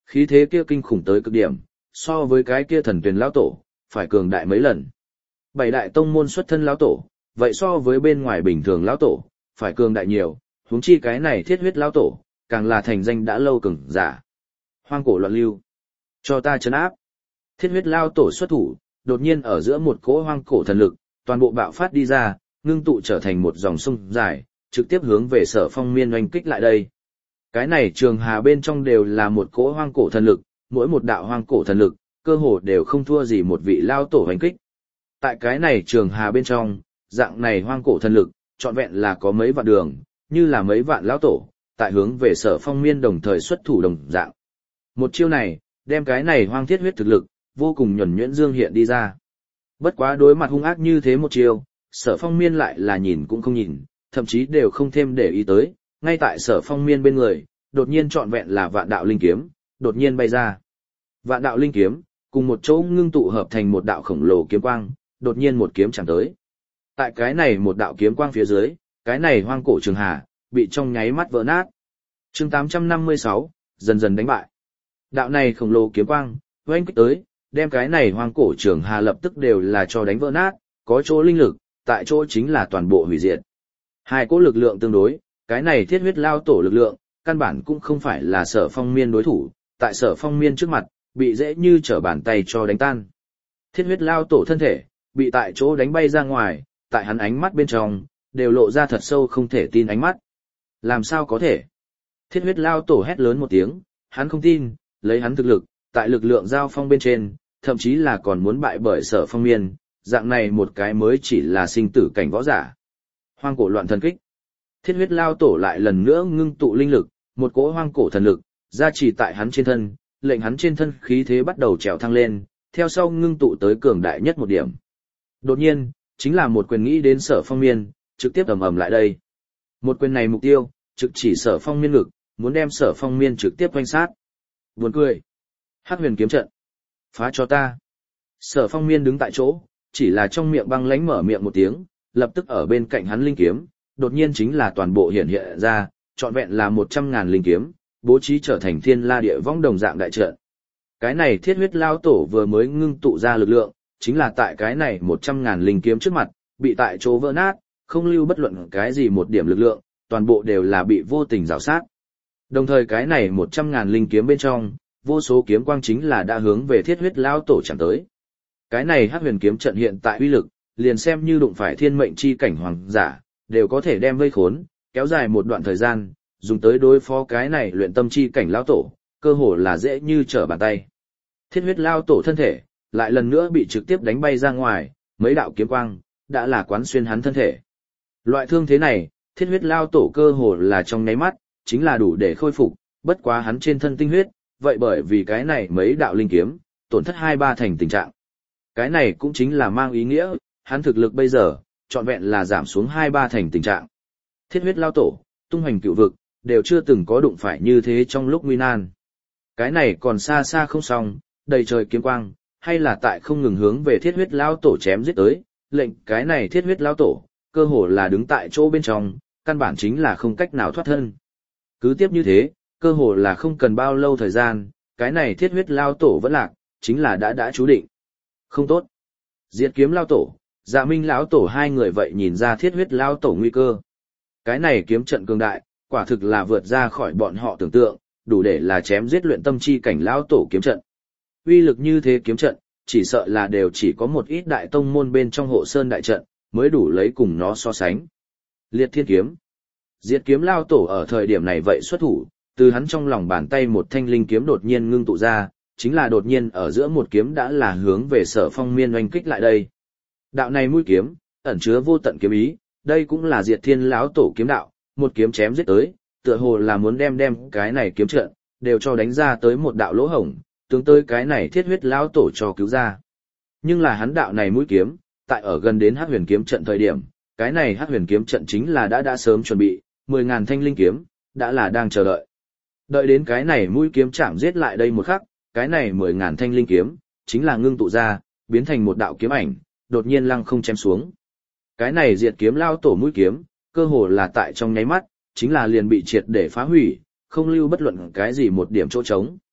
Khí thế kia kinh khủng tới cực điểm, so với cái kia thần tuyển lão tổ, phải cường đại mấy lần. Bảy đại tông môn xuất thân lão tổ, vậy so với bên ngoài bình thường lão tổ, phải cường đại nhiều, huống chi cái này thiết huyết lão tổ, càng là thành danh đã lâu cường giả. Hoang cổ loạn lưu, cho ta trấn áp. Thiết huyết lão tổ xuất thủ, đột nhiên ở giữa một cỗ hoang cổ thần lực, toàn bộ bạo phát đi ra, ngưng tụ trở thành một dòng sông dài, trực tiếp hướng về Sở Phong Miên oanh kích lại đây. Cái này trường hà bên trong đều là một cỗ hoang cổ thần lực, mỗi một đạo hoang cổ thần lực, cơ hồ đều không thua gì một vị lao tổ oanh kích. Tại cái này trường hà bên trong, dạng này hoang cổ thần lực, trọn vẹn là có mấy vạn đường, như là mấy vạn lao tổ, tại hướng về Sở Phong Miên đồng thời xuất thủ đồng dạng. Một chiêu này, đem cái này hoang thiết huyết thực lực, vô cùng nhuần nhuyễn dương hiện đi ra. Bất quá đối mặt hung ác như thế một chiêu, Sở Phong Miên lại là nhìn cũng không nhìn, thậm chí đều không thêm để ý tới, ngay tại Sở Phong Miên bên người, đột nhiên trọn vẹn là vạn đạo linh kiếm, đột nhiên bay ra. Vạn đạo linh kiếm, cùng một chỗ ngưng tụ hợp thành một đạo khổng lồ kiếm quang, đột nhiên một kiếm chạm tới. Tại cái này một đạo kiếm quang phía dưới, cái này hoang cổ trường hà, bị trong nháy mắt vỡ nát. Chương tám trăm năm mươi sáu, dần dần đánh bại. Đạo này khổng lồ kiếm quang, oanh kích tới, đem cái này hoang cổ trường hà lập tức đều là cho đánh vỡ nát, có chỗ linh lực, tại chỗ chính là toàn bộ hủy diệt. Hai cỗ lực lượng tương đối, cái này thiết huyết lao tổ lực lượng, căn bản cũng không phải là Sở Phong Miên đối thủ, tại Sở Phong Miên trước mặt, bị dễ như trở bàn tay cho đánh tan. Thiết huyết lao tổ thân thể, bị tại chỗ đánh bay ra ngoài, tại hắn ánh mắt bên trong, đều lộ ra thật sâu không thể tin ánh mắt. Làm sao có thể? Thiết huyết lao tổ hét lớn một tiếng, hắn không tin, lấy hắn thực lực, tại lực lượng giao phong bên trên, thậm chí là còn muốn bại bởi Sở Phong Miên, dạng này một cái mới chỉ là sinh tử cảnh võ giả. Hoang cổ loạn thần kích. Thiết huyết lao tổ lại lần nữa ngưng tụ linh lực, một cỗ hoang cổ thần lực, gia trì tại hắn trên thân, lệnh hắn trên thân khí thế bắt đầu trèo thăng lên, theo sau ngưng tụ tới cường đại nhất một điểm. Đột nhiên, chính là một quyền nghĩ đến Sở Phong Miên, trực tiếp ầm ầm lại đây. Một quyền này mục tiêu, trực chỉ Sở Phong Miên ngực, muốn đem Sở Phong Miên trực tiếp quanh sát. Buồn cười. Hắc huyền kiếm trận. Phá cho ta. Sở Phong Miên đứng tại chỗ, chỉ là trong miệng băng lãnh mở miệng một tiếng, lập tức ở bên cạnh hắn linh kiếm, đột nhiên chính là toàn bộ hiện hiện ra, trọn vẹn là một trăm ngàn linh kiếm, bố trí trở thành thiên la địa vong đồng dạng đại trận. Cái này thiết huyết lao tổ vừa mới ngưng tụ ra lực lượng, chính là tại cái này một trăm ngàn linh kiếm trước mặt, bị tại chỗ vỡ nát, không lưu bất luận cái gì một điểm lực lượng, toàn bộ đều là bị vô tình rào sát. Đồng thời cái này một trăm ngàn linh kiếm bên trong, vô số kiếm quang chính là đã hướng về thiết huyết lao tổ chẳng tới. Cái này hắc huyền kiếm trận hiện tại uy lực, liền xem như đụng phải thiên mệnh chi cảnh hoàng giả, đều có thể đem vây khốn, kéo dài một đoạn thời gian, dùng tới đối phó cái này luyện tâm chi cảnh lao tổ, cơ hồ là dễ như trở bàn tay. Thiết huyết lao tổ thân thể, lại lần nữa bị trực tiếp đánh bay ra ngoài, mấy đạo kiếm quang, đã là quán xuyên hắn thân thể. Loại thương thế này, thiết huyết lao tổ cơ hồ là trong nháy mắt, chính là đủ để khôi phục, bất quá hắn trên thân tinh huyết, vậy bởi vì cái này mấy đạo linh kiếm, tổn thất hai ba thành tình trạng. Cái này cũng chính là mang ý nghĩa, hắn thực lực bây giờ, trọn vẹn là giảm xuống hai ba thành tình trạng. Thiết huyết lao tổ, tung hoành cựu vực, đều chưa từng có đụng phải như thế trong lúc nguy nan. Cái này còn xa xa không xong, đầy trời kiếm quang, hay là tại không ngừng hướng về thiết huyết lao tổ chém giết tới, lệnh cái này thiết huyết lao tổ, cơ hồ là đứng tại chỗ bên trong, căn bản chính là không cách nào thoát thân. Cứ tiếp như thế, cơ hồ là không cần bao lâu thời gian, cái này thiết huyết lao tổ vẫn lạc, chính là đã đã chú định. Không tốt. Diệt kiếm lao tổ, Dạ Minh lão tổ hai người vậy nhìn ra thiết huyết lao tổ nguy cơ. Cái này kiếm trận cường đại, quả thực là vượt ra khỏi bọn họ tưởng tượng, đủ để là chém giết luyện tâm chi cảnh lao tổ kiếm trận. Uy lực như thế kiếm trận, chỉ sợ là đều chỉ có một ít đại tông môn bên trong hộ sơn đại trận, mới đủ lấy cùng nó so sánh. Liệt thiên kiếm. Diệt kiếm lao tổ ở thời điểm này vậy xuất thủ, từ hắn trong lòng bàn tay một thanh linh kiếm đột nhiên ngưng tụ ra, chính là đột nhiên ở giữa một kiếm đã là hướng về Sở Phong Miên oanh kích lại đây. Đạo này mũi kiếm, ẩn chứa vô tận kiếm ý, đây cũng là Diệt Thiên lão tổ kiếm đạo, một kiếm chém giết tới, tựa hồ là muốn đem đem cái này kiếm trận đều cho đánh ra tới một đạo lỗ hổng, tướng tới cái này thiết huyết lão tổ cho cứu ra. Nhưng là hắn đạo này mũi kiếm, tại ở gần đến Hắc Huyền kiếm trận thời điểm, cái này Hắc Huyền kiếm trận chính là đã đã sớm chuẩn bị, mười ngàn thanh linh kiếm, đã là đang chờ đợi. Đợi đến cái này mũi kiếm chạm giết lại đây một khắc, cái này mười ngàn thanh linh kiếm, chính là ngưng tụ ra, biến thành một đạo kiếm ảnh, đột nhiên lăng không chém xuống. Cái này diệt kiếm lao tổ mũi kiếm, cơ hồ là tại trong nháy mắt, chính là liền bị triệt để phá hủy, không lưu bất luận cái gì một điểm chỗ trống.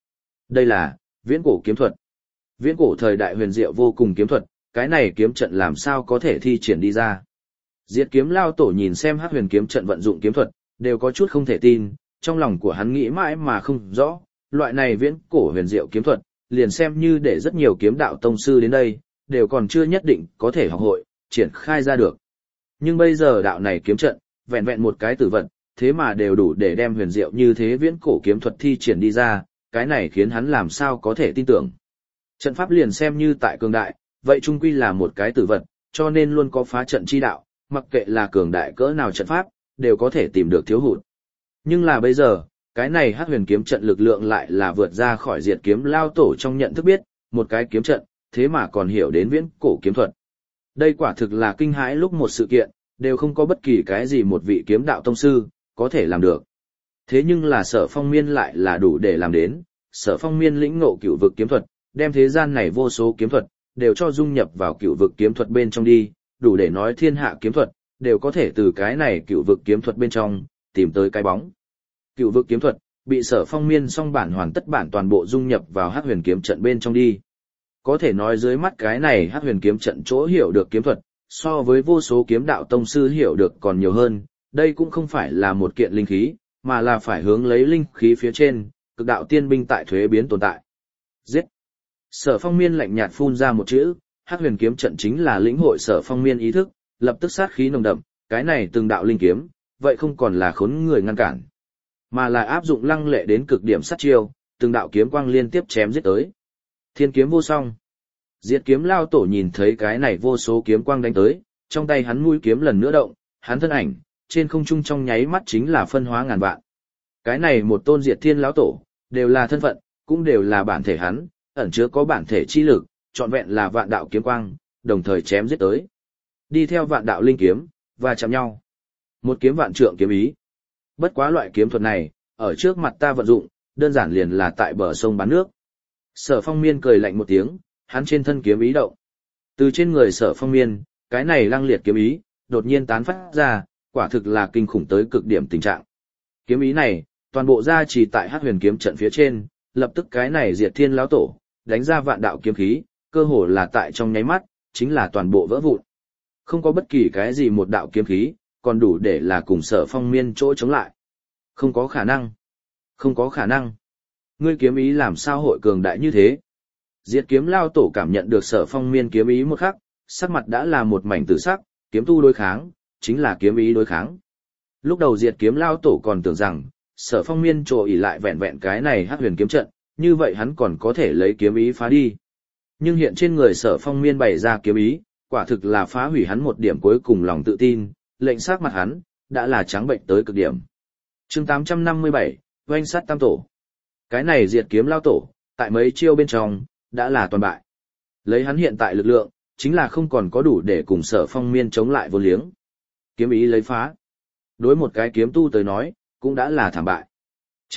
Đây là viễn cổ kiếm thuật. Viễn cổ thời đại huyền diệu vô cùng kiếm thuật, cái này kiếm trận làm sao có thể thi triển đi ra. Diệt kiếm lao tổ nhìn xem Hắc Huyền kiếm trận vận dụng kiếm thuật, đều có chút không thể tin, trong lòng của hắn nghĩ mãi mà không rõ, loại này viễn cổ huyền diệu kiếm thuật, liền xem như để rất nhiều kiếm đạo tông sư đến đây, đều còn chưa nhất định có thể học hội, triển khai ra được. Nhưng bây giờ đạo này kiếm trận, vẹn vẹn một cái tử vật, thế mà đều đủ để đem huyền diệu như thế viễn cổ kiếm thuật thi triển đi ra, cái này khiến hắn làm sao có thể tin tưởng. Trận pháp liền xem như tại cường đại, vậy chung quy là một cái tử vật, cho nên luôn có phá trận chi đạo, mặc kệ là cường đại cỡ nào trận pháp, đều có thể tìm được thiếu hụt. Nhưng là bây giờ, cái này Hắc Huyền kiếm trận lực lượng lại là vượt ra khỏi Diệt kiếm lao tổ trong nhận thức biết, một cái kiếm trận, thế mà còn hiểu đến viễn cổ kiếm thuật. Đây quả thực là kinh hãi lúc một sự kiện, đều không có bất kỳ cái gì một vị kiếm đạo tông sư có thể làm được. Thế nhưng là Sở Phong Miên lại là đủ để làm đến, Sở Phong Miên lĩnh ngộ cửu vực kiếm thuật, đem thế gian này vô số kiếm thuật đều cho dung nhập vào cửu vực kiếm thuật bên trong đi, đủ để nói thiên hạ kiếm thuật đều có thể từ cái này cửu vực kiếm thuật bên trong tìm tới cái bóng. Cửu vực kiếm thuật bị Sở Phong Miên song bản hoàn tất bản toàn bộ dung nhập vào Hắc Huyền kiếm trận bên trong đi. Có thể nói dưới mắt cái này Hắc Huyền kiếm trận chỗ hiểu được kiếm thuật, so với vô số kiếm đạo tông sư hiểu được còn nhiều hơn, đây cũng không phải là một kiện linh khí, mà là phải hướng lấy linh khí phía trên, cực đạo tiên binh tại thuế biến tồn tại. Giết! Sở Phong Miên lạnh nhạt phun ra một chữ, Hắc Huyền kiếm trận chính là lĩnh hội Sở Phong Miên ý thức, lập tức sát khí nồng đậm, cái này từng đạo linh kiếm, vậy không còn là khốn người ngăn cản, mà là áp dụng lăng lệ đến cực điểm sát chiêu, từng đạo kiếm quang liên tiếp chém giết tới. Thiên kiếm vô song. Diệt kiếm lao tổ nhìn thấy cái này vô số kiếm quang đánh tới, trong tay hắn mũi kiếm lần nữa động, hắn thân ảnh, trên không trung trong nháy mắt chính là phân hóa ngàn vạn. Cái này một tôn diệt thiên lão tổ, đều là thân phận, cũng đều là bản thể hắn, ẩn chứa có bản thể chi lực, trọn vẹn là vạn đạo kiếm quang, đồng thời chém giết tới. Đi theo vạn đạo linh kiếm, và chạm nhau. Một kiếm vạn trượng kiếm ý. Bất quá loại kiếm thuật này, ở trước mặt ta vận dụng, đơn giản liền là tại bờ sông bán nước. Sở Phong Miên cười lạnh một tiếng, hắn trên thân kiếm ý động. Từ trên người Sở Phong Miên, cái này lăng liệt kiếm ý, đột nhiên tán phát ra, quả thực là kinh khủng tới cực điểm tình trạng. Kiếm ý này, toàn bộ ra chỉ tại Hắc Huyền kiếm trận phía trên, lập tức cái này diệt thiên lão tổ, đánh ra vạn đạo kiếm khí, cơ hồ là tại trong nháy mắt, chính là toàn bộ vỡ vụn. Không có bất kỳ cái gì một đạo kiếm khí, còn đủ để là cùng Sở Phong Miên chỗ chống lại. Không có khả năng. Không có khả năng. Ngươi kiếm ý làm sao hội cường đại như thế? Diệt kiếm lao tổ cảm nhận được Sở Phong Miên kiếm ý một khắc, sắc mặt đã là một mảnh tử sắc, kiếm tu đối kháng, chính là kiếm ý đối kháng. Lúc đầu diệt kiếm lao tổ còn tưởng rằng, Sở Phong Miên trồ ỉ lại vẹn vẹn cái này Hắc Huyền kiếm trận, như vậy hắn còn có thể lấy kiếm ý phá đi. Nhưng hiện trên người Sở Phong Miên bày ra kiếm ý, quả thực là phá hủy hắn một điểm cuối cùng lòng tự tin, lệnh sắc mặt hắn, đã là trắng bệnh tới cực điểm. Chương tám trăm năm mươi bảy, oanh sát tam tổ. Cái này diệt kiếm lao tổ, tại mấy chiêu bên trong, đã là toàn bại. Lấy hắn hiện tại lực lượng, chính là không còn có đủ để cùng Sở Phong Miên chống lại vô liếng. Kiếm ý lấy phá. Đối một cái kiếm tu tới nói, cũng đã là thảm bại. Chết.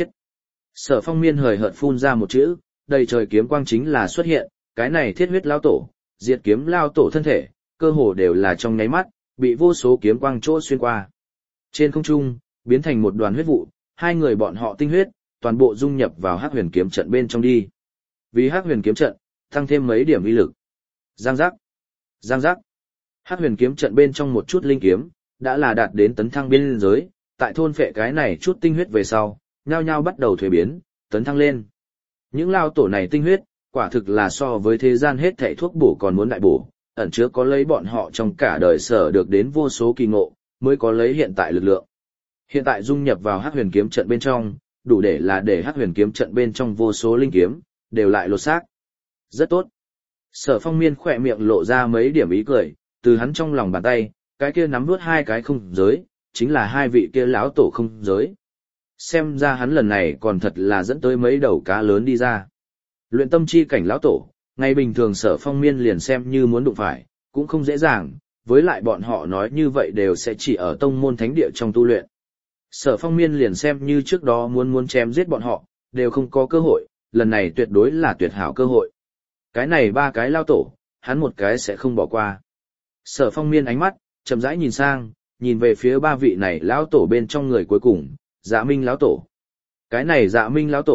Sở Phong Miên hời hợt phun ra một chữ, đầy trời kiếm quang chính là xuất hiện, cái này thiết huyết lao tổ, diệt kiếm lao tổ thân thể, cơ hồ đều là trong nháy mắt, bị vô số kiếm quang chỗ xuyên qua. Trên không trung, biến thành một đoàn huyết vụ, hai người bọn họ tinh huyết, toàn bộ dung nhập vào Hắc Huyền kiếm trận bên trong đi. Vì Hắc Huyền kiếm trận, tăng thêm mấy điểm uy lực. Giang giác, giang giác. Hắc Huyền kiếm trận bên trong một chút linh kiếm, đã là đạt đến tấn thăng biên giới, tại thôn phệ cái này chút tinh huyết về sau, nhao nhao bắt đầu thuế biến, tấn thăng lên. Những lao tổ này tinh huyết, quả thực là so với thế gian hết thảy thuốc bổ còn muốn đại bổ, ẩn chứa có lấy bọn họ trong cả đời sở được đến vô số kỳ ngộ, mới có lấy hiện tại lực lượng. Hiện tại dung nhập vào Hắc Huyền kiếm trận bên trong, đủ để là để Hắc Huyền kiếm trận bên trong vô số linh kiếm, đều lại lột xác. Rất tốt. Sở Phong Miên khỏe miệng lộ ra mấy điểm ý cười, từ hắn trong lòng bàn tay, cái kia nắm nuốt hai cái không giới, chính là hai vị kia lão tổ không giới. Xem ra hắn lần này còn thật là dẫn tới mấy đầu cá lớn đi ra. Luyện tâm chi cảnh lão tổ, ngày bình thường Sở Phong Miên liền xem như muốn đụng phải, cũng không dễ dàng, với lại bọn họ nói như vậy đều sẽ chỉ ở tông môn thánh địa trong tu luyện. Sở Phong Miên liền xem như trước đó muốn muốn chém giết bọn họ, đều không có cơ hội, lần này tuyệt đối là tuyệt hảo cơ hội. Cái này ba cái lao tổ, hắn một cái sẽ không bỏ qua. Sở Phong Miên ánh mắt, chậm rãi nhìn sang, nhìn về phía ba vị này lão tổ bên trong người cuối cùng, Dạ Minh lão tổ. Cái này Dạ Minh lão tổ,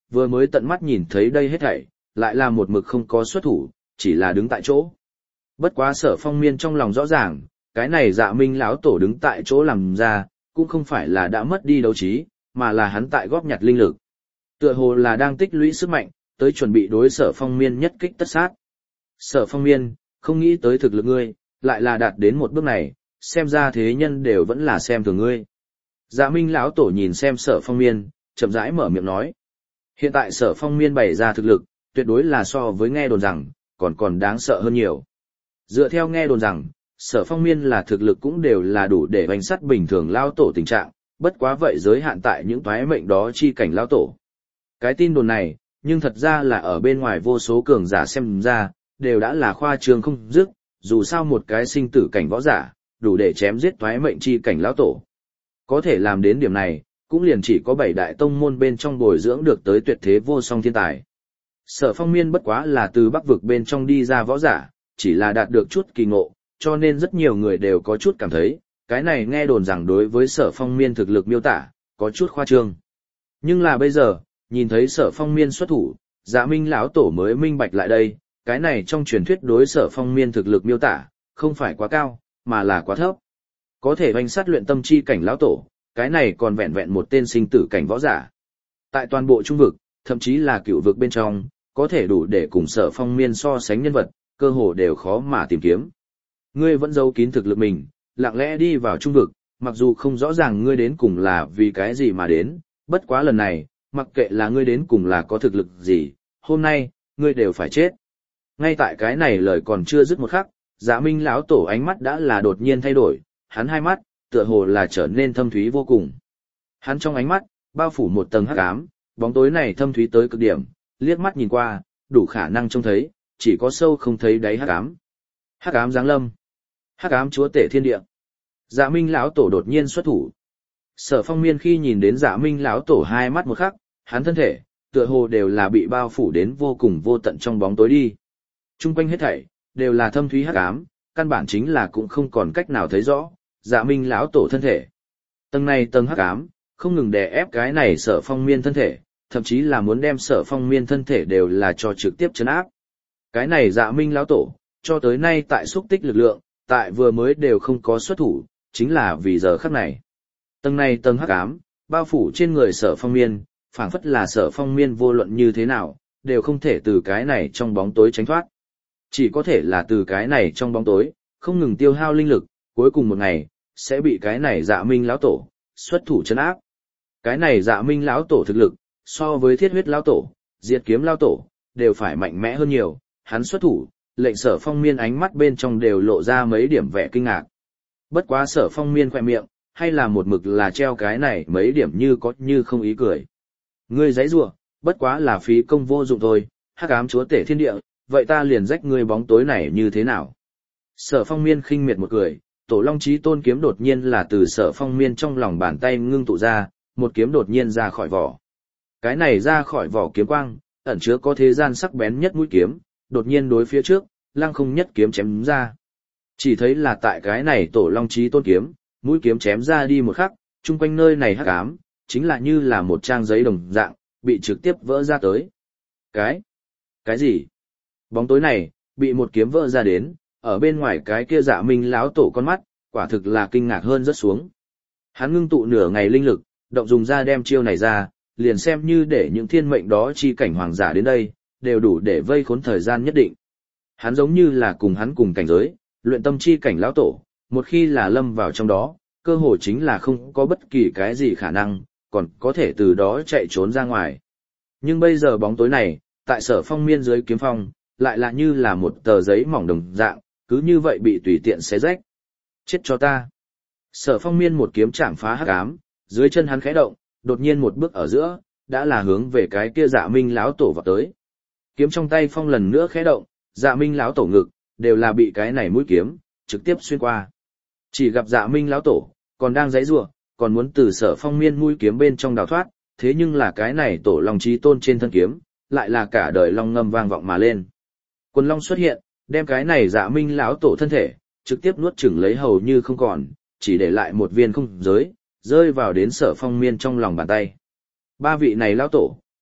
vừa mới tận mắt nhìn thấy đây hết thảy, lại là một mực không có xuất thủ, chỉ là đứng tại chỗ. Bất quá Sở Phong Miên trong lòng rõ ràng, cái này Dạ Minh lão tổ đứng tại chỗ làm ra, cũng không phải là đã mất đi đấu trí, mà là hắn tại góp nhặt linh lực. Tựa hồ là đang tích lũy sức mạnh, tới chuẩn bị đối Sở Phong Miên nhất kích tất sát. Sở Phong Miên, không nghĩ tới thực lực ngươi, lại là đạt đến một bước này, xem ra thế nhân đều vẫn là xem thường ngươi. Dạ Minh lão tổ nhìn xem Sở Phong Miên, chậm rãi mở miệng nói. Hiện tại Sở Phong Miên bày ra thực lực, tuyệt đối là so với nghe đồn rằng, còn còn đáng sợ hơn nhiều. Dựa theo nghe đồn rằng, Sở Phong Miên là thực lực cũng đều là đủ để bánh sắt bình thường lao tổ tình trạng, bất quá vậy giới hạn tại những toái mệnh đó chi cảnh lao tổ. Cái tin đồn này, nhưng thật ra là ở bên ngoài vô số cường giả xem ra, đều đã là khoa trương không dứt, dù sao một cái sinh tử cảnh võ giả, đủ để chém giết toái mệnh chi cảnh lao tổ. Có thể làm đến điểm này, cũng liền chỉ có bảy đại tông môn bên trong bồi dưỡng được tới tuyệt thế vô song thiên tài. Sở Phong Miên bất quá là từ Bắc vực bên trong đi ra võ giả, chỉ là đạt được chút kỳ ngộ, cho nên rất nhiều người đều có chút cảm thấy, cái này nghe đồn rằng đối với Sở Phong Miên thực lực miêu tả, có chút khoa trương. Nhưng là bây giờ, nhìn thấy Sở Phong Miên xuất thủ, Dạ Minh lão tổ mới minh bạch lại đây, cái này trong truyền thuyết đối Sở Phong Miên thực lực miêu tả, không phải quá cao, mà là quá thấp. Có thể oanh sát luyện tâm chi cảnh lão tổ, cái này còn vẹn vẹn một tên sinh tử cảnh võ giả. Tại toàn bộ trung vực, thậm chí là cựu vực bên trong, có thể đủ để cùng Sở Phong Miên so sánh nhân vật, cơ hồ đều khó mà tìm kiếm. Ngươi vẫn giấu kín thực lực mình, lặng lẽ đi vào trung vực, mặc dù không rõ ràng ngươi đến cùng là vì cái gì mà đến, bất quá lần này, mặc kệ là ngươi đến cùng là có thực lực gì, hôm nay, ngươi đều phải chết. Ngay tại cái này lời còn chưa dứt một khắc, Dạ Minh lão tổ ánh mắt đã là đột nhiên thay đổi, hắn hai mắt, tựa hồ là trở nên thâm thúy vô cùng. Hắn trong ánh mắt, bao phủ một tầng hắc ám, bóng tối này thâm thúy tới cực điểm, liếc mắt nhìn qua, đủ khả năng trông thấy, chỉ có sâu không thấy đáy hắc ám. Hắc ám giáng lâm, hắc ám chúa tể thiên địa. Dạ Minh lão tổ đột nhiên xuất thủ. Sở Phong Miên khi nhìn đến Dạ Minh lão tổ hai mắt một khắc, hắn thân thể, tựa hồ đều là bị bao phủ đến vô cùng vô tận trong bóng tối đi. Trung quanh hết thảy đều là thâm thúy hắc ám, căn bản chính là cũng không còn cách nào thấy rõ Dạ Minh lão tổ thân thể. Tầng này tầng hắc ám, không ngừng đè ép cái này Sở Phong Miên thân thể, thậm chí là muốn đem Sở Phong Miên thân thể đều là cho trực tiếp trấn áp. Cái này Dạ Minh lão tổ, cho tới nay tại xúc tích lực lượng, tại vừa mới đều không có xuất thủ, chính là vì giờ khắc này. Tầng này tầng hắc ám, bao phủ trên người Sở Phong Miên, phảng phất là Sở Phong Miên vô luận như thế nào, đều không thể từ cái này trong bóng tối tránh thoát. Chỉ có thể là từ cái này trong bóng tối, không ngừng tiêu hao linh lực, cuối cùng một ngày, sẽ bị cái này Dạ Minh lão tổ xuất thủ trấn áp. Cái này Dạ Minh lão tổ thực lực, so với Thiết Huyết lão tổ, Diệt Kiếm lão tổ, đều phải mạnh mẽ hơn nhiều, hắn xuất thủ, lệnh Sở Phong Miên ánh mắt bên trong đều lộ ra mấy điểm vẻ kinh ngạc. Bất quá Sở Phong Miên khỏe miệng, hay là một mực là treo cái này mấy điểm như có như không ý cười. Ngươi giãy giụa, bất quá là phí công vô dụng thôi, hắc ám chúa tể thiên địa, vậy ta liền rách ngươi bóng tối này như thế nào? Sở Phong Miên khinh miệt một cười, Tổ Long Chí Tôn kiếm đột nhiên là từ Sở Phong Miên trong lòng bàn tay ngưng tụ ra, một kiếm đột nhiên ra khỏi vỏ. Cái này ra khỏi vỏ kiếm quang, ẩn chứa có thế gian sắc bén nhất mũi kiếm, đột nhiên đối phía trước, lăng không nhất kiếm chém ra. Chỉ thấy là tại cái này Tổ Long Chí Tôn kiếm, mũi kiếm chém ra đi một khắc, chung quanh nơi này hắc ám, chính là như là một trang giấy đồng dạng, bị trực tiếp vỡ ra tới. Cái? Cái gì? Bóng tối này, bị một kiếm vỡ ra đến, ở bên ngoài cái kia Dạ Minh lão tổ con mắt, quả thực là kinh ngạc hơn rất xuống. Hắn ngưng tụ nửa ngày linh lực, động dùng ra đem chiêu này ra, liền xem như để những thiên mệnh đó chi cảnh hoàng giả đến đây, đều đủ để vây khốn thời gian nhất định. Hắn giống như là cùng hắn cùng cảnh giới, luyện tâm chi cảnh lão tổ, một khi là lâm vào trong đó, cơ hội chính là không có bất kỳ cái gì khả năng, còn có thể từ đó chạy trốn ra ngoài. Nhưng bây giờ bóng tối này, tại Sở Phong Miên dưới kiếm phong, lại là như là một tờ giấy mỏng đồng dạng, cứ như vậy bị tùy tiện xé rách. Chết cho ta! Sở Phong Miên một kiếm chạm phá hắc ám, dưới chân hắn khẽ động, đột nhiên một bước ở giữa, đã là hướng về cái kia Dạ Minh lão tổ vào tới. Kiếm trong tay phong lần nữa khẽ động, Dạ Minh lão tổ ngực đều là bị cái này mũi kiếm trực tiếp xuyên qua. Chỉ gặp Dạ Minh lão tổ còn đang giãy giụa, còn muốn từ Sở Phong Miên mũi kiếm bên trong đào thoát, thế nhưng là cái này Tổ Long Chí Tôn trên thân kiếm, lại là cả đời long ngâm vang vọng mà lên. Quần long xuất hiện, đem cái này Dạ Minh lão tổ thân thể trực tiếp nuốt chửng lấy hầu như không còn, chỉ để lại một viên không giới, rơi vào đến Sở Phong Miên trong lòng bàn tay. Ba vị này lão tổ,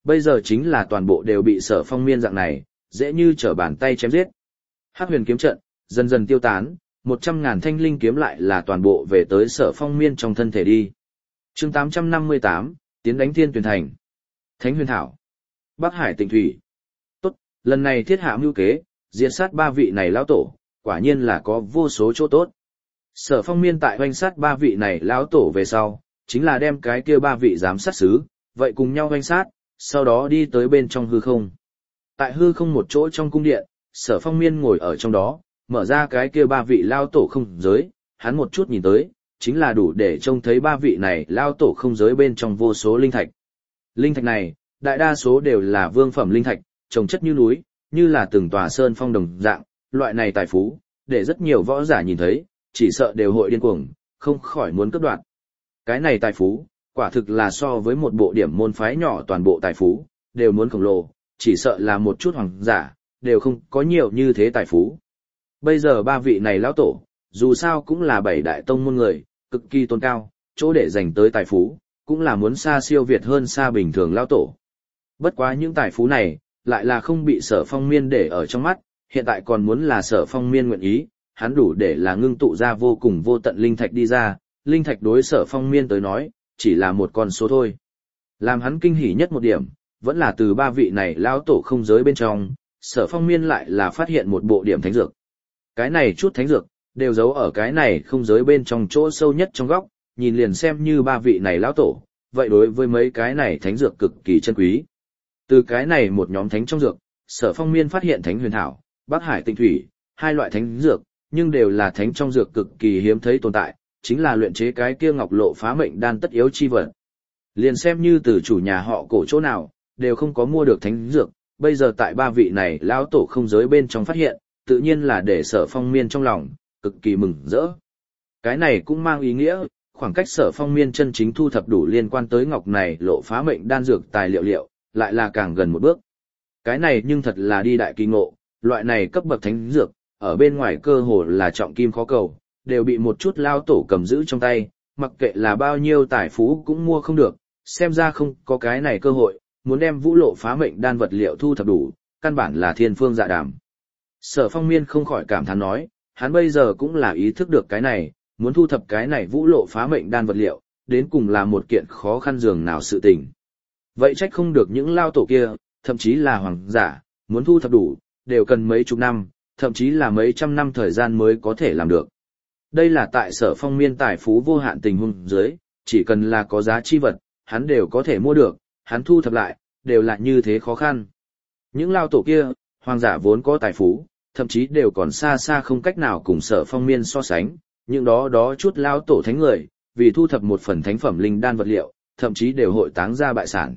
bây giờ chính là toàn bộ đều bị Sở Phong Miên dạng này, dễ như trở bàn tay chém giết. Hắc huyền kiếm trận, dần dần tiêu tán, một trăm ngàn thanh linh kiếm lại là toàn bộ về tới Sở Phong Miên trong thân thể đi. Chương tám trăm năm mươi tám, tiến đánh Thiên Tuyển Thành. Thánh huyền thảo. Bắc Hải Tịnh Thủy. Tốt, lần này thiết hạ mưu kế, diệt sát ba vị này lão tổ, quả nhiên là có vô số chỗ tốt. Sở Phong Miên tại hoành sát ba vị này lão tổ về sau, chính là đem cái kia ba vị giám sát sứ, vậy cùng nhau hoành sát, sau đó đi tới bên trong hư không. Tại hư không một chỗ trong cung điện, Sở Phong Miên ngồi ở trong đó, mở ra cái kia ba vị lao tổ không giới, hắn một chút nhìn tới, chính là đủ để trông thấy ba vị này lao tổ không giới bên trong vô số linh thạch. Linh thạch này, đại đa số đều là vương phẩm linh thạch, trồng chất như núi, như là từng tòa sơn phong đồng dạng, loại này tài phú, để rất nhiều võ giả nhìn thấy, chỉ sợ đều hội điên cuồng, không khỏi muốn cướp đoạt. Cái này tài phú, quả thực là so với một bộ điểm môn phái nhỏ toàn bộ tài phú, đều muốn khổng lồ, chỉ sợ là một chút hoàng giả, đều không có nhiều như thế tài phú. Bây giờ ba vị này lão tổ, dù sao cũng là bảy đại tông môn người, cực kỳ tôn cao, chỗ để dành tới tài phú, cũng là muốn xa siêu việt hơn xa bình thường lão tổ. Bất quá những tài phú này, lại là không bị Sở Phong Miên để ở trong mắt, hiện tại còn muốn là Sở Phong Miên nguyện ý, hắn đủ để là ngưng tụ ra vô cùng vô tận linh thạch đi ra, linh thạch đối Sở Phong Miên tới nói, chỉ là một con số thôi. Làm hắn kinh hỉ nhất một điểm, vẫn là từ ba vị này lão tổ không giới bên trong, Sở Phong Miên lại là phát hiện một bộ điểm thánh dược. Cái này chút thánh dược, đều giấu ở cái này không giới bên trong chỗ sâu nhất trong góc, nhìn liền xem như ba vị này lão tổ, vậy đối với mấy cái này thánh dược cực kỳ chân quý. Từ cái này một nhóm thánh trong dược, Sở Phong Miên phát hiện thánh huyền thảo, Bắc Hải Tịnh Thủy, hai loại thánh dược, nhưng đều là thánh trong dược cực kỳ hiếm thấy tồn tại, chính là luyện chế cái kia ngọc lộ phá mệnh đan tất yếu chi vật. Liền xem như từ chủ nhà họ cổ chỗ nào, đều không có mua được thánh dược, bây giờ tại ba vị này lão tổ không giới bên trong phát hiện, tự nhiên là để Sở Phong Miên trong lòng cực kỳ mừng rỡ. Cái này cũng mang ý nghĩa, khoảng cách Sở Phong Miên chân chính thu thập đủ liên quan tới ngọc này lộ phá mệnh đan dược tài liệu liệu, lại là càng gần một bước. Cái này nhưng thật là đi đại kỳ ngộ, loại này cấp bậc thánh dược, ở bên ngoài cơ hồ là trọng kim khó cầu, đều bị một chút lao tổ cầm giữ trong tay, mặc kệ là bao nhiêu tài phú cũng mua không được, xem ra không có cái này cơ hội, muốn đem vũ lộ phá mệnh đan vật liệu thu thập đủ, căn bản là thiên phương dạ đàm. Sở Phong Miên không khỏi cảm thán nói, hắn bây giờ cũng là ý thức được cái này, muốn thu thập cái này vũ lộ phá mệnh đan vật liệu, đến cùng là một kiện khó khăn dường nào sự tình. Vậy trách không được những lao tổ kia, thậm chí là hoàng giả, muốn thu thập đủ, đều cần mấy chục năm, thậm chí là mấy trăm năm thời gian mới có thể làm được. Đây là tại Sở Phong Miên tài phú vô hạn tình huống dưới, chỉ cần là có giá trị vật, hắn đều có thể mua được, hắn thu thập lại, đều là như thế khó khăn. Những lao tổ kia, hoàng giả vốn có tài phú, thậm chí đều còn xa xa không cách nào cùng Sở Phong Miên so sánh, nhưng đó đó chút lao tổ thánh người, vì thu thập một phần thánh phẩm linh đan vật liệu, thậm chí đều hội táng ra bại sản.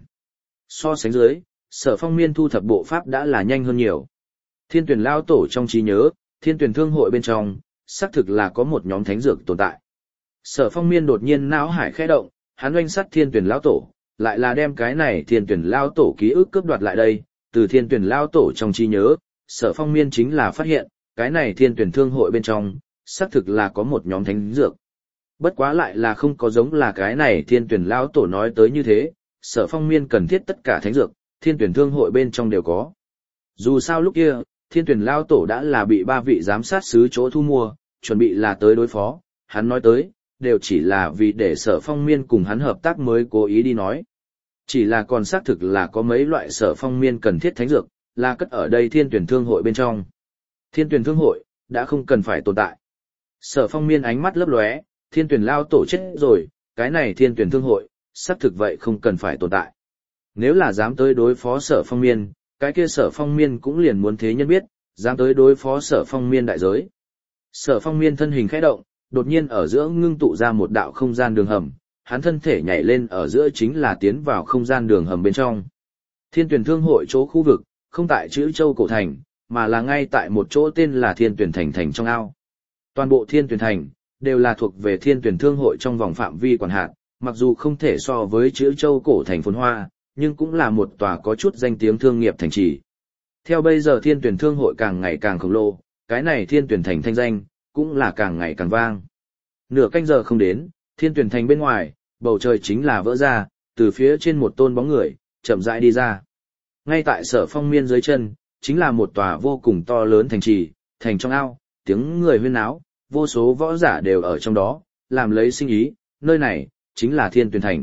So sánh dưới, Sở Phong Miên thu thập bộ pháp đã là nhanh hơn nhiều. Thiên Tuyển lao tổ trong trí nhớ, Thiên Tuyển thương hội bên trong, xác thực là có một nhóm thánh dược tồn tại. Sở Phong Miên đột nhiên não hải khẽ động, hắn oanh sát Thiên Tuyển lao tổ, lại là đem cái này Thiên Tuyển lao tổ ký ức cướp đoạt lại đây, từ Thiên Tuyển lao tổ trong trí nhớ, Sở Phong Miên chính là phát hiện, cái này Thiên Tuyển thương hội bên trong, xác thực là có một nhóm thánh dược. Bất quá lại là không có giống là cái này Thiên Tuyển lao tổ nói tới như thế, Sở Phong Miên cần thiết tất cả thánh dược, Thiên Tuyển thương hội bên trong đều có. Dù sao lúc kia, Thiên Tuyển lao tổ đã là bị ba vị giám sát sứ chỗ thu mua, chuẩn bị là tới đối phó, hắn nói tới, đều chỉ là vì để Sở Phong Miên cùng hắn hợp tác mới cố ý đi nói. Chỉ là còn xác thực là có mấy loại Sở Phong Miên cần thiết thánh dược, là cất ở đây Thiên Tuyển thương hội bên trong. Thiên Tuyển thương hội, đã không cần phải tồn tại. Sở Phong Miên ánh mắt lấp lóe, Thiên Tuyển lao tổ chết rồi, cái này Thiên Tuyển thương hội, xác thực vậy không cần phải tồn tại. Nếu là dám tới đối phó Sở Phong Miên, cái kia Sở Phong Miên cũng liền muốn thế nhân biết, dám tới đối phó Sở Phong Miên đại giới. Sở Phong Miên thân hình khẽ động, đột nhiên ở giữa ngưng tụ ra một đạo không gian đường hầm, hắn thân thể nhảy lên ở giữa chính là tiến vào không gian đường hầm bên trong. Thiên Tuyển thương hội chỗ khu vực, không tại chữ Châu cổ thành, mà là ngay tại một chỗ tên là Thiên Tuyển thành thành trong ao. Toàn bộ Thiên Tuyển thành đều là thuộc về Thiên Tuyển thương hội trong vòng phạm vi quản hạt, mặc dù không thể so với chữ Châu cổ thành phồn hoa, nhưng cũng là một tòa có chút danh tiếng thương nghiệp thành trì. Theo bây giờ Thiên Tuyển thương hội càng ngày càng khổng lồ, cái này Thiên Tuyển thành thanh danh cũng là càng ngày càng vang. Nửa canh giờ không đến, Thiên Tuyển thành bên ngoài, bầu trời chính là vỡ ra, từ phía trên một tôn bóng người chậm rãi đi ra. Ngay tại Sở Phong Miên dưới chân, chính là một tòa vô cùng to lớn thành trì, thành trong ao, tiếng người huyên náo, vô số võ giả đều ở trong đó, làm lấy sinh ý, nơi này, chính là Thiên Tuyển Thành.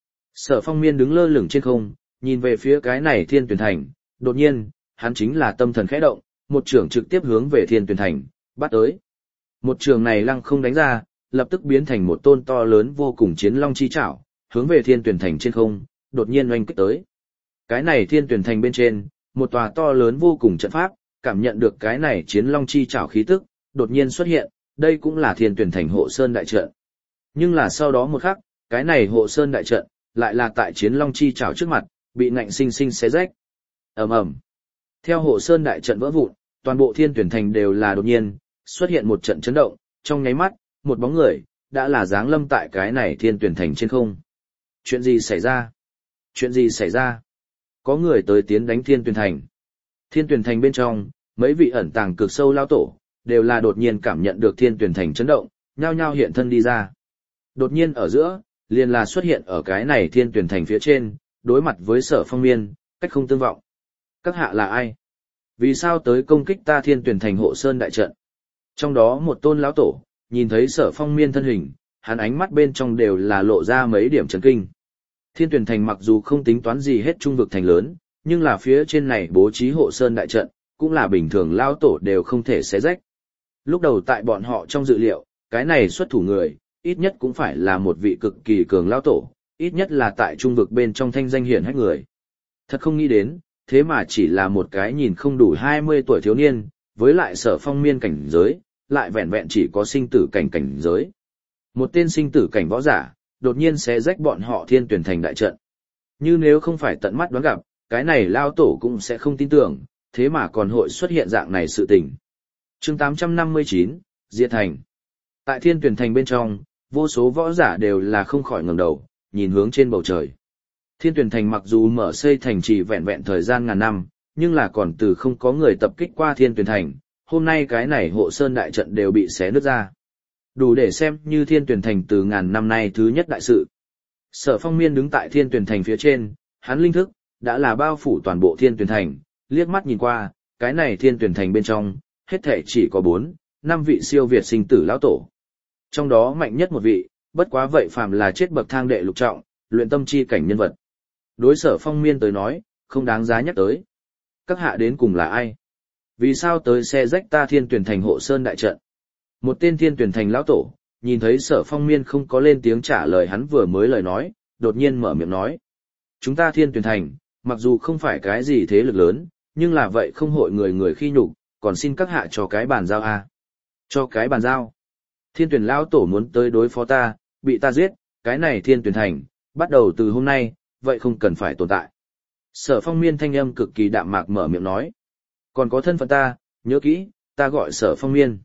Sở Phong Miên đứng lơ lửng trên không, nhìn về phía cái này Thiên Tuyển Thành, đột nhiên, hắn chính là tâm thần khẽ động, một trường trực tiếp hướng về Thiên Tuyển Thành, bắt tới. Một trường này lăng không đánh ra, lập tức biến thành một tôn to lớn vô cùng chiến long chi trảo, hướng về Thiên Tuyển Thành trên không, đột nhiên oanh kích tới. Cái này Thiên Tuyển Thành bên trên, một tòa to lớn vô cùng trận pháp, cảm nhận được cái này chiến long chi trảo khí tức, đột nhiên xuất hiện, đây cũng là Thiên Tuyển Thành hộ sơn đại trận. Nhưng là sau đó một khắc, cái này hộ sơn đại trận, lại là tại chiến long chi trảo trước mặt, bị ngạnh sinh sinh xé rách. Ầm ầm. Theo hộ sơn đại trận vỡ vụn, toàn bộ Thiên Tuyển Thành đều là đột nhiên xuất hiện một trận chấn động, trong nháy mắt, một bóng người đã là giáng lâm tại cái này Thiên Tuyển Thành trên không. Chuyện gì xảy ra? Chuyện gì xảy ra? Có người tới tiến đánh Thiên Tuyển Thành. Thiên Tuyển Thành bên trong, mấy vị ẩn tàng cực sâu lao tổ, đều là đột nhiên cảm nhận được Thiên Tuyển Thành chấn động, nhao nhao hiện thân đi ra. Đột nhiên ở giữa, liền là xuất hiện ở cái này Thiên Tuyển Thành phía trên, đối mặt với Sở Phong Miên, cách không tương vọng. Các hạ là ai? Vì sao tới công kích ta Thiên Tuyển Thành hộ sơn đại trận? Trong đó một tôn lão tổ, nhìn thấy Sở Phong Miên thân hình, hắn ánh mắt bên trong đều là lộ ra mấy điểm chấn kinh. Thiên Tuyển Thành mặc dù không tính toán gì hết trung vực thành lớn, nhưng là phía trên này bố trí hộ sơn đại trận, cũng là bình thường lão tổ đều không thể xé rách. Lúc đầu tại bọn họ trong dự liệu, cái này xuất thủ người, ít nhất cũng phải là một vị cực kỳ cường lão tổ, ít nhất là tại trung vực bên trong thanh danh hiển hách người. Thật không nghĩ đến, thế mà chỉ là một cái nhìn không đủ hai mươi tuổi thiếu niên, với lại Sở Phong Miên cảnh giới, lại vẹn vẹn chỉ có sinh tử cảnh cảnh giới. Một tên sinh tử cảnh võ giả, đột nhiên sẽ rách bọn họ Thiên Tuyển Thành đại trận. Như nếu không phải tận mắt đoán gặp, cái này lao tổ cũng sẽ không tin tưởng, thế mà còn hội xuất hiện dạng này sự tình. Chương tám trăm năm mươi chín, Diệt Thành. Tại Thiên Tuyển Thành bên trong, vô số võ giả đều là không khỏi ngẩng đầu, nhìn hướng trên bầu trời. Thiên Tuyển Thành mặc dù mở xây thành trì vẹn vẹn thời gian ngàn năm, nhưng là còn từ không có người tập kích qua Thiên Tuyển Thành, hôm nay cái này hộ sơn đại trận đều bị xé nứt ra. Đủ để xem như Thiên Tuyển Thành từ ngàn năm nay thứ nhất đại sự. Sở Phong Miên đứng tại Thiên Tuyển Thành phía trên, hắn linh thức đã là bao phủ toàn bộ Thiên Tuyển Thành, liếc mắt nhìn qua, cái này Thiên Tuyển Thành bên trong, hết thể chỉ có bốn, năm vị siêu việt sinh tử lão tổ. Trong đó mạnh nhất một vị, bất quá vậy phàm là chết bậc thang đệ lục trọng, luyện tâm chi cảnh nhân vật. Đối Sở Phong Miên tới nói, không đáng giá nhắc tới. Các hạ đến cùng là ai? Vì sao tới xe rách ta Thiên Tuyển Thành hộ sơn đại trận? Một tên Thiên Tuyển Thành lão tổ, nhìn thấy Sở Phong Miên không có lên tiếng trả lời hắn vừa mới lời nói, đột nhiên mở miệng nói. Chúng ta Thiên Tuyển Thành, mặc dù không phải cái gì thế lực lớn, nhưng là vậy không hội người người khi nhục, còn xin các hạ cho cái bàn giao a. Cho cái bàn giao. Thiên Tuyển lão tổ muốn tới đối phó ta, bị ta giết, cái này Thiên Tuyển Thành, bắt đầu từ hôm nay, vậy không cần phải tồn tại. Sở Phong Miên thanh âm cực kỳ đạm mạc mở miệng nói. Còn có thân phận ta, nhớ kỹ, ta gọi Sở Phong Miên.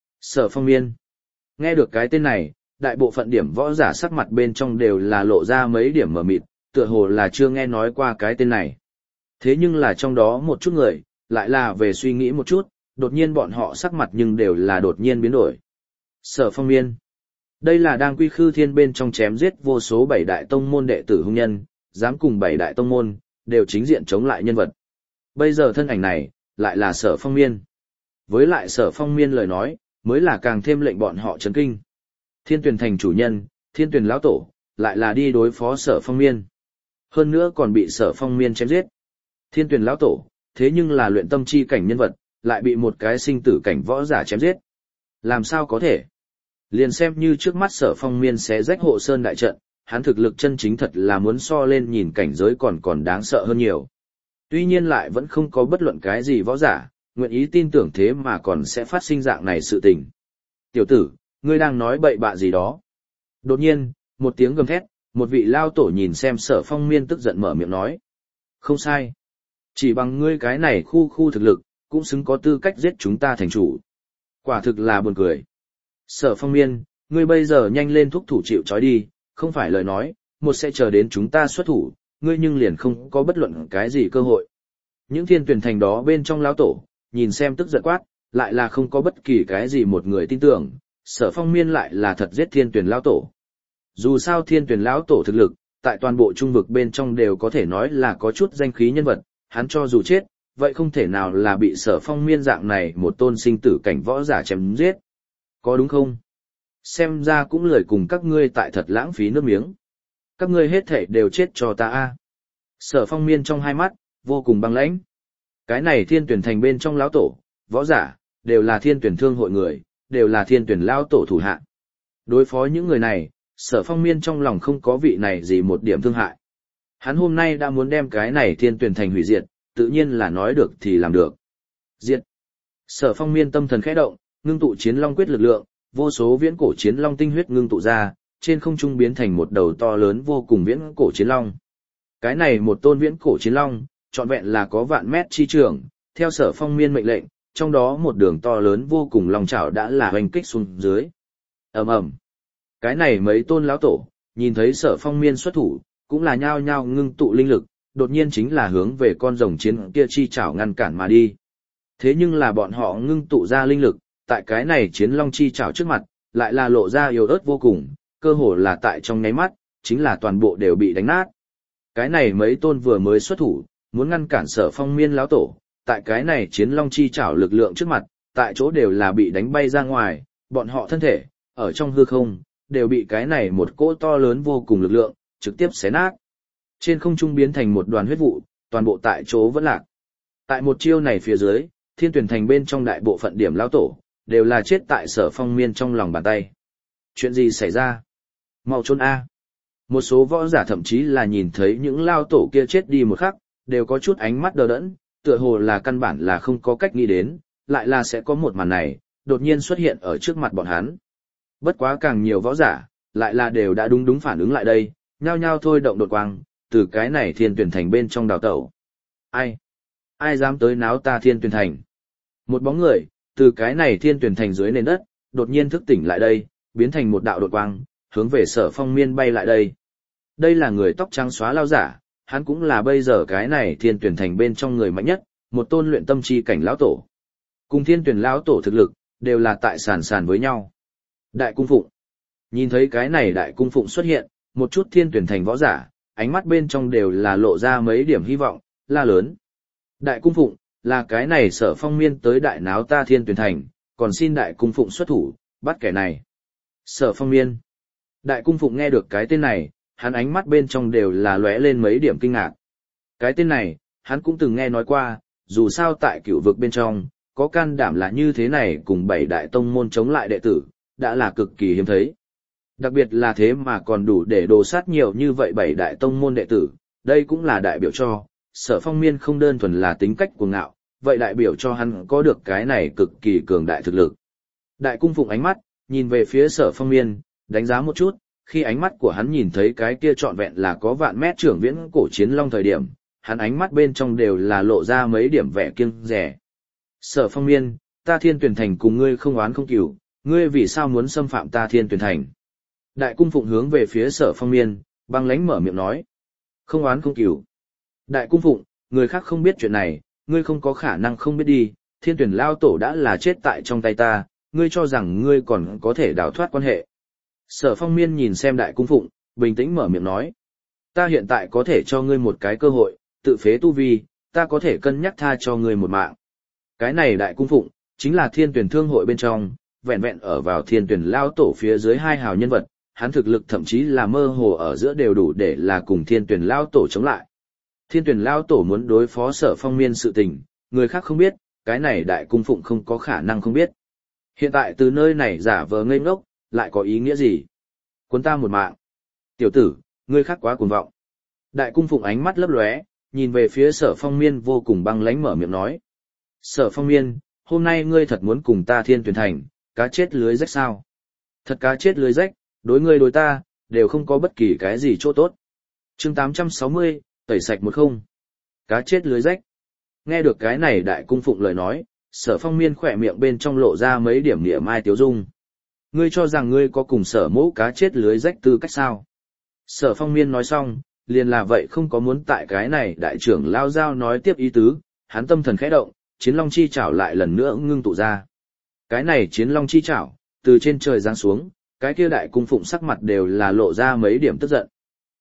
Sở Phong Miên. Nghe được cái tên này, đại bộ phận điểm võ giả sắc mặt bên trong đều là lộ ra mấy điểm mờ mịt, tựa hồ là chưa nghe nói qua cái tên này. Thế nhưng là trong đó một chút người, lại là về suy nghĩ một chút, đột nhiên bọn họ sắc mặt nhưng đều là đột nhiên biến đổi. Sở Phong Miên. Đây là đang quy khư thiên bên trong chém giết vô số bảy đại tông môn đệ tử hung nhân, dám cùng bảy đại tông môn, đều chính diện chống lại nhân vật. Bây giờ thân ảnh này, lại là Sở Phong Miên. Với lại Sở Phong Miên lời nói, mới là càng thêm lệnh bọn họ chấn kinh. Thiên Tuyển Thành chủ nhân, Thiên Tuyển lão tổ, lại là đi đối phó Sở Phong Miên. Hơn nữa còn bị Sở Phong Miên chém giết. Thiên Tuyển lão tổ, thế nhưng là luyện tâm chi cảnh nhân vật, lại bị một cái sinh tử cảnh võ giả chém giết. Làm sao có thể? Liền xem như trước mắt Sở Phong Miên sẽ rách hộ sơn đại trận, hắn thực lực chân chính thật là muốn so lên nhìn cảnh giới còn còn đáng sợ hơn nhiều. Tuy nhiên lại vẫn không có bất luận cái gì võ giả, nguyện ý tin tưởng thế mà còn sẽ phát sinh dạng này sự tình. Tiểu tử, ngươi đang nói bậy bạ gì đó. Đột nhiên, một tiếng gầm thét, một vị lao tổ nhìn xem Sở Phong Miên tức giận mở miệng nói. Không sai. Chỉ bằng ngươi cái này khu khu thực lực, cũng xứng có tư cách giết chúng ta thành chủ. Quả thực là buồn cười. Sở Phong Miên, ngươi bây giờ nhanh lên thúc thủ chịu trói đi, không phải lời nói, một sẽ chờ đến chúng ta xuất thủ, ngươi nhưng liền không có bất luận cái gì cơ hội. Những Thiên Tuyển Thành đó bên trong lão tổ, nhìn xem tức giận quát, lại là không có bất kỳ cái gì một người tin tưởng, Sở Phong Miên lại là thật giết Thiên Tuyển lão tổ. Dù sao Thiên Tuyển lão tổ thực lực, tại toàn bộ trung vực bên trong đều có thể nói là có chút danh khí nhân vật, hắn cho dù chết, vậy không thể nào là bị Sở Phong Miên dạng này một tôn sinh tử cảnh võ giả chém giết. Có đúng không? Xem ra cũng lười cùng các ngươi tại thật lãng phí nước miếng. Các ngươi hết thể đều chết cho ta a. Sở Phong Miên trong hai mắt, vô cùng băng lãnh. Cái này Thiên Tuyển Thành bên trong lão tổ, võ giả, đều là Thiên Tuyển Thương hội người, đều là Thiên Tuyển lão tổ thủ hạ. Đối phó những người này, Sở Phong Miên trong lòng không có vị này gì một điểm thương hại. Hắn hôm nay đã muốn đem cái này Thiên Tuyển Thành hủy diệt, tự nhiên là nói được thì làm được. Diệt. Sở Phong Miên tâm thần khẽ động, ngưng tụ chiến long quyết lực lượng, vô số viễn cổ chiến long tinh huyết ngưng tụ ra, trên không trung biến thành một đầu to lớn vô cùng viễn cổ chiến long. Cái này một tôn viễn cổ chiến long, trọn vẹn là có vạn mét chi trường, theo Sở Phong Miên mệnh lệnh, trong đó một đường to lớn vô cùng long chảo đã là hoành kích xuống dưới. Ầm ầm. Cái này mấy tôn lão tổ, nhìn thấy Sở Phong Miên xuất thủ, cũng là nhao nhao ngưng tụ linh lực, đột nhiên chính là hướng về con rồng chiến kia chi chảo ngăn cản mà đi. Thế nhưng là bọn họ ngưng tụ ra linh lực, tại cái này chiến long chi chảo trước mặt, lại là lộ ra yếu ớt vô cùng, cơ hồ là tại trong nháy mắt, chính là toàn bộ đều bị đánh nát. Cái này mấy tôn vừa mới xuất thủ, muốn ngăn cản Sở Phong Miên lão tổ, tại cái này chiến long chi chảo lực lượng trước mặt, tại chỗ đều là bị đánh bay ra ngoài, bọn họ thân thể, ở trong hư không, đều bị cái này một cỗ to lớn vô cùng lực lượng, trực tiếp xé nát. Trên không trung biến thành một đoàn huyết vụ, toàn bộ tại chỗ vẫn lạc. Tại một chiêu này phía dưới, Thiên Tuyển Thành bên trong đại bộ phận điểm lão tổ, đều là chết tại Sở Phong Miên trong lòng bàn tay. Chuyện gì xảy ra? Mau trốn a! Một số võ giả thậm chí là nhìn thấy những lao tổ kia chết đi một khắc, đều có chút ánh mắt đờ đẫn, tựa hồ là căn bản là không có cách nghĩ đến, lại là sẽ có một màn này, đột nhiên xuất hiện ở trước mặt bọn hắn. Bất quá càng nhiều võ giả, lại là đều đã đúng đúng phản ứng lại đây, nhao nhao thôi động đột quang, từ cái này Thiên Tuyển Thành bên trong đào tẩu. Ai? Ai dám tới náo ta Thiên Tuyển Thành? Một bóng người, từ cái này Thiên Tuyển Thành dưới nền đất, đột nhiên thức tỉnh lại đây, biến thành một đạo đột quang, hướng về Sở Phong Miên bay lại đây. Đây là người tóc trắng xóa lao giả, hắn cũng là bây giờ cái này Thiên Tuyển Thành bên trong người mạnh nhất, một tôn luyện tâm chi cảnh lão tổ. Cùng Thiên Tuyển lão tổ thực lực, đều là tại sàn sàn với nhau. Đại cung phụng. Nhìn thấy cái này đại cung phụng xuất hiện, một chút Thiên Tuyển Thành võ giả, ánh mắt bên trong đều là lộ ra mấy điểm hy vọng, la lớn. Đại cung phụng, là cái này Sở Phong Miên tới đại náo ta Thiên Tuyển Thành, còn xin đại cung phụng xuất thủ, bắt kẻ này. Sở Phong Miên. Đại cung phụng nghe được cái tên này, hắn ánh mắt bên trong đều là lóe lên mấy điểm kinh ngạc. Cái tên này, hắn cũng từng nghe nói qua, dù sao tại cửu vực bên trong, có can đảm là như thế này cùng bảy đại tông môn chống lại đệ tử, đã là cực kỳ hiếm thấy. Đặc biệt là thế mà còn đủ để đồ sát nhiều như vậy bảy đại tông môn đệ tử, đây cũng là đại biểu cho, Sở Phong Miên không đơn thuần là tính cách cuồng ngạo, vậy đại biểu cho hắn có được cái này cực kỳ cường đại thực lực. Đại cung phụng ánh mắt, nhìn về phía Sở Phong Miên, đánh giá một chút, khi ánh mắt của hắn nhìn thấy cái kia trọn vẹn là có vạn mét trưởng viễn cổ chiến long thời điểm, hắn ánh mắt bên trong đều là lộ ra mấy điểm vẻ kiêng dè. Sở Phong Miên, ta Thiên Tuyển Thành cùng ngươi không oán không cừu, ngươi vì sao muốn xâm phạm ta Thiên Tuyển Thành? Đại cung phụng hướng về phía Sở Phong Miên, băng lãnh mở miệng nói. Không oán không cừu. Đại cung phụng, người khác không biết chuyện này, ngươi không có khả năng không biết đi, Thiên Tuyển lao tổ đã là chết tại trong tay ta, ngươi cho rằng ngươi còn có thể đào thoát quan hệ. Sở Phong Miên nhìn xem đại cung phụng, bình tĩnh mở miệng nói. Ta hiện tại có thể cho ngươi một cái cơ hội, tự phế tu vi, ta có thể cân nhắc tha cho ngươi một mạng. Cái này đại cung phụng, chính là Thiên Tuyển Thương hội bên trong, vẹn vẹn ở vào Thiên Tuyển lao tổ phía dưới hai hào nhân vật, hắn thực lực thậm chí là mơ hồ ở giữa đều đủ để là cùng Thiên Tuyển lao tổ chống lại. Thiên Tuyển lao tổ muốn đối phó Sở Phong Miên sự tình, người khác không biết, cái này đại cung phụng không có khả năng không biết. Hiện tại từ nơi này giả vờ ngây ngốc, lại có ý nghĩa gì? Cuốn ta một mạng. Tiểu tử, ngươi khác quá cuồng vọng. Đại cung phụng ánh mắt lấp lóe, nhìn về phía Sở Phong Miên vô cùng băng lãnh mở miệng nói. Sở Phong Miên, hôm nay ngươi thật muốn cùng ta Thiên Tuyển Thành, cá chết lưới rách sao? Thật cá chết lưới rách, đối ngươi đối ta, đều không có bất kỳ cái gì chỗ tốt. Chương tám trăm sáu mươi, tẩy sạch một không. Cá chết lưới rách. Nghe được cái này đại cung phụng lời nói, Sở Phong Miên khỏe miệng bên trong lộ ra mấy điểm niệm ai tiếu dung. Ngươi cho rằng ngươi có cùng Sở mẫu cá chết lưới rách tư cách sao? Sở Phong Miên nói xong, liền là vậy không có muốn tại cái này đại trưởng lao giao nói tiếp ý tứ, hắn tâm thần khẽ động, chiến long chi chảo lại lần nữa ngưng tụ ra. Cái này chiến long chi chảo, từ trên trời giáng xuống, cái kia đại cung phụng sắc mặt đều là lộ ra mấy điểm tức giận.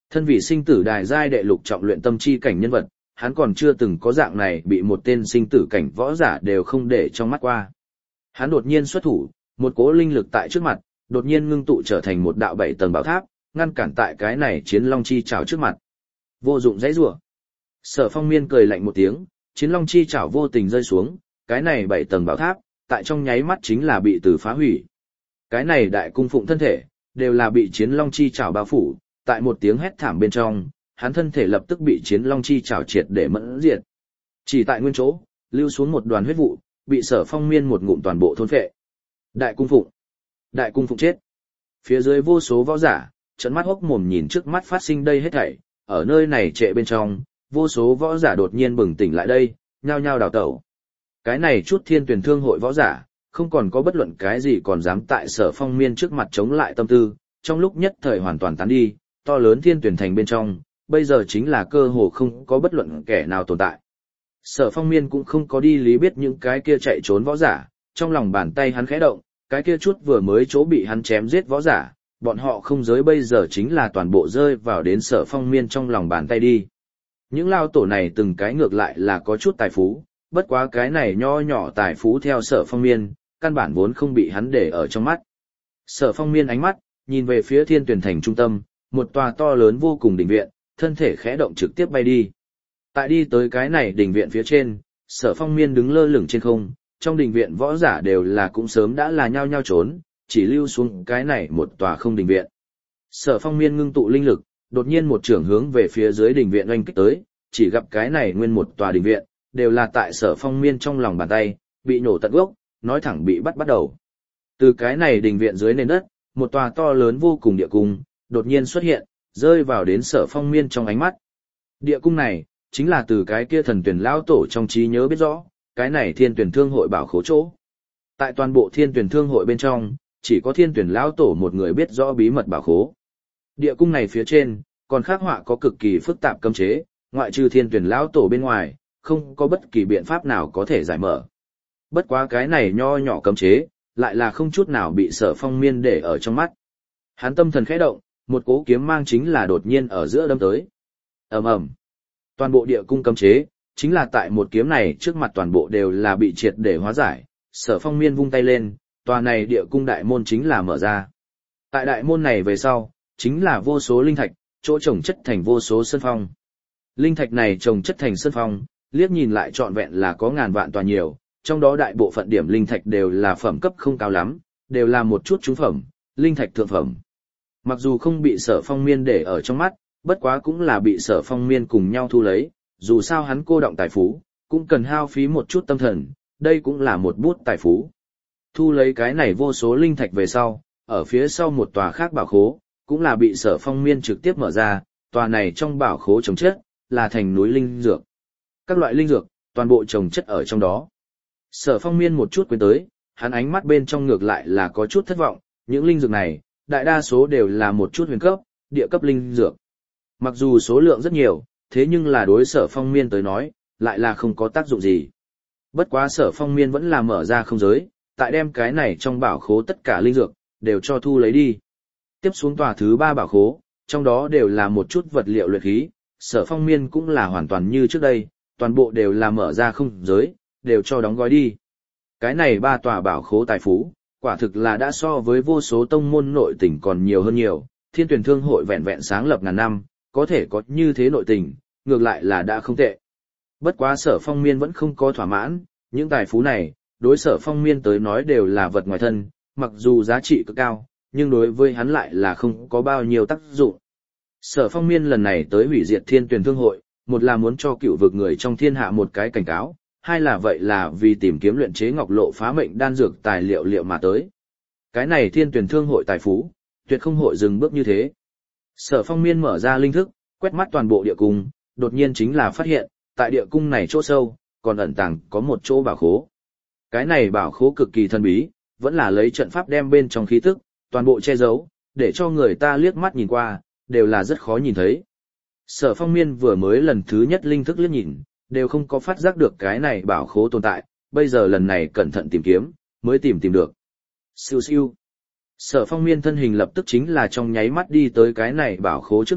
Thân vị sinh tử đài giai đệ lục trọng luyện tâm chi cảnh nhân vật, hắn còn chưa từng có dạng này bị một tên sinh tử cảnh võ giả đều không để trong mắt qua. Hắn đột nhiên xuất thủ, một cỗ linh lực tại trước mặt, đột nhiên ngưng tụ trở thành một đạo bảy tầng bảo tháp, ngăn cản tại cái này chiến long chi chảo trước mặt. Vô dụng dãy rủa. Sở Phong Miên cười lạnh một tiếng, chiến long chi chảo vô tình rơi xuống, cái này bảy tầng bảo tháp, tại trong nháy mắt chính là bị từ phá hủy. Cái này đại cung phụng thân thể, đều là bị chiến long chi chảo bao phủ, tại một tiếng hét thảm bên trong, hắn thân thể lập tức bị chiến long chi chảo triệt để mẫn diệt. Chỉ tại nguyên chỗ, lưu xuống một đoàn huyết vụ, bị Sở Phong Miên một ngụm toàn bộ thôn phệ. Đại cung phụng, đại cung phụng chết. Phía dưới vô số võ giả, trợn mắt hốc mồm nhìn trước mắt phát sinh đây hết thảy, ở nơi này trệ bên trong, vô số võ giả đột nhiên bừng tỉnh lại đây, nhao nhao đào tẩu. Cái này chút Thiên Tuyển Thương hội võ giả, không còn có bất luận cái gì còn dám tại Sở Phong Miên trước mặt chống lại tâm tư, trong lúc nhất thời hoàn toàn tán đi, to lớn Thiên Tuyển thành bên trong, bây giờ chính là cơ hồ không có bất luận kẻ nào tồn tại. Sở Phong Miên cũng không có đi lý biết những cái kia chạy trốn võ giả, trong lòng bàn tay hắn khẽ động, cái kia chút vừa mới chỗ bị hắn chém giết võ giả, bọn họ không giới bây giờ chính là toàn bộ rơi vào đến Sở Phong Miên trong lòng bàn tay đi. Những lao tổ này từng cái ngược lại là có chút tài phú, bất quá cái này nho nhỏ tài phú theo Sở Phong Miên, căn bản vốn không bị hắn để ở trong mắt. Sở Phong Miên ánh mắt, nhìn về phía Thiên Tuyển thành trung tâm, một tòa to lớn vô cùng đình viện, thân thể khẽ động trực tiếp bay đi. Tại đi tới cái này đình viện phía trên, Sở Phong Miên đứng lơ lửng trên không, trong đình viện võ giả đều là cũng sớm đã là nhao nhao trốn, chỉ lưu xuống cái này một tòa không đình viện. Sở Phong Miên ngưng tụ linh lực, đột nhiên một trường hướng về phía dưới đình viện oanh kích tới, chỉ gặp cái này nguyên một tòa đình viện, đều là tại Sở Phong Miên trong lòng bàn tay, bị nổ tận gốc, nói thẳng bị bắt bắt đầu. Từ cái này đình viện dưới nền đất, một tòa to lớn vô cùng địa cung, đột nhiên xuất hiện, rơi vào đến Sở Phong Miên trong ánh mắt. Địa cung này, chính là từ cái kia thần tuyển lão tổ trong trí nhớ biết rõ, cái này Thiên Tuyển Thương hội bảo khố chỗ. Tại toàn bộ Thiên Tuyển Thương hội bên trong, chỉ có Thiên Tuyển lão tổ một người biết rõ bí mật bảo khố. Địa cung này phía trên, còn khắc họa có cực kỳ phức tạp cấm chế, ngoại trừ Thiên Tuyển lão tổ bên ngoài, không có bất kỳ biện pháp nào có thể giải mở. Bất quá cái này nho nhỏ cấm chế, lại là không chút nào bị Sở Phong Miên để ở trong mắt. Hắn tâm thần khẽ động, một cỗ kiếm mang chính là đột nhiên ở giữa đâm tới. Ầm ầm. Toàn bộ địa cung cấm chế, chính là tại một kiếm này trước mặt toàn bộ đều là bị triệt để hóa giải. Sở Phong Miên vung tay lên, tòa này địa cung đại môn chính là mở ra. Tại đại môn này về sau, chính là vô số linh thạch, chỗ trồng chất thành vô số sơn phong. Linh thạch này trồng chất thành sơn phong, liếc nhìn lại trọn vẹn là có ngàn vạn tòa nhiều, trong đó đại bộ phận điểm linh thạch đều là phẩm cấp không cao lắm, đều là một chút trung phẩm, linh thạch thượng phẩm. Mặc dù không bị Sở Phong Miên để ở trong mắt, bất quá cũng là bị Sở Phong Miên cùng nhau thu lấy, dù sao hắn cô động tài phú, cũng cần hao phí một chút tâm thần, đây cũng là một bút tài phú. Thu lấy cái này vô số linh thạch về sau, ở phía sau một tòa khác bảo khố, cũng là bị Sở Phong Miên trực tiếp mở ra, tòa này trong bảo khố trồng chất, là thành núi linh dược. Các loại linh dược, toàn bộ trồng chất ở trong đó. Sở Phong Miên một chút quên tới, hắn ánh mắt bên trong ngược lại là có chút thất vọng, những linh dược này, đại đa số đều là một chút huyền cấp, địa cấp linh dược. Mặc dù số lượng rất nhiều, thế nhưng là đối Sở Phong Miên tới nói, lại là không có tác dụng gì. Bất quá Sở Phong Miên vẫn là mở ra không giới, tại đem cái này trong bảo khố tất cả linh dược, đều cho thu lấy đi. Tiếp xuống tòa thứ ba bảo khố, trong đó đều là một chút vật liệu luyện khí, Sở Phong Miên cũng là hoàn toàn như trước đây, toàn bộ đều là mở ra không giới, đều cho đóng gói đi. Cái này ba tòa bảo khố tài phú, quả thực là đã so với vô số tông môn nội tình còn nhiều hơn nhiều, Thiên Tuyển Thương hội vẹn vẹn sáng lập ngàn năm, có thể có như thế nội tình, ngược lại là đã không tệ. Bất quá Sở Phong Miên vẫn không có thỏa mãn, những tài phú này, đối Sở Phong Miên tới nói đều là vật ngoài thân, mặc dù giá trị cực cao, nhưng đối với hắn lại là không có bao nhiêu tác dụng. Sở Phong Miên lần này tới hủy diệt Thiên Tuyển Thương hội, một là muốn cho cựu vực người trong thiên hạ một cái cảnh cáo, hai là vậy là vì tìm kiếm luyện chế ngọc lộ phá mệnh đan dược tài liệu liệu mà tới. Cái này Thiên Tuyển Thương hội tài phú, tuyệt không hội dừng bước như thế. Sở Phong Miên mở ra linh thức, quét mắt toàn bộ địa cung, đột nhiên chính là phát hiện, tại địa cung này chỗ sâu, còn ẩn tàng có một chỗ bảo khố. Cái này bảo khố cực kỳ thần bí, vẫn là lấy trận pháp đem bên trong khí tức, toàn bộ che giấu, để cho người ta liếc mắt nhìn qua, đều là rất khó nhìn thấy. Sở Phong Miên vừa mới lần thứ nhất linh thức liếc nhìn, đều không có phát giác được cái này bảo khố tồn tại, bây giờ lần này cẩn thận tìm kiếm, mới tìm tìm được. Siêu siêu. Sở Phong Miên thân hình lập tức chính là trong nháy mắt đi tới cái này bảo khố trước mặt,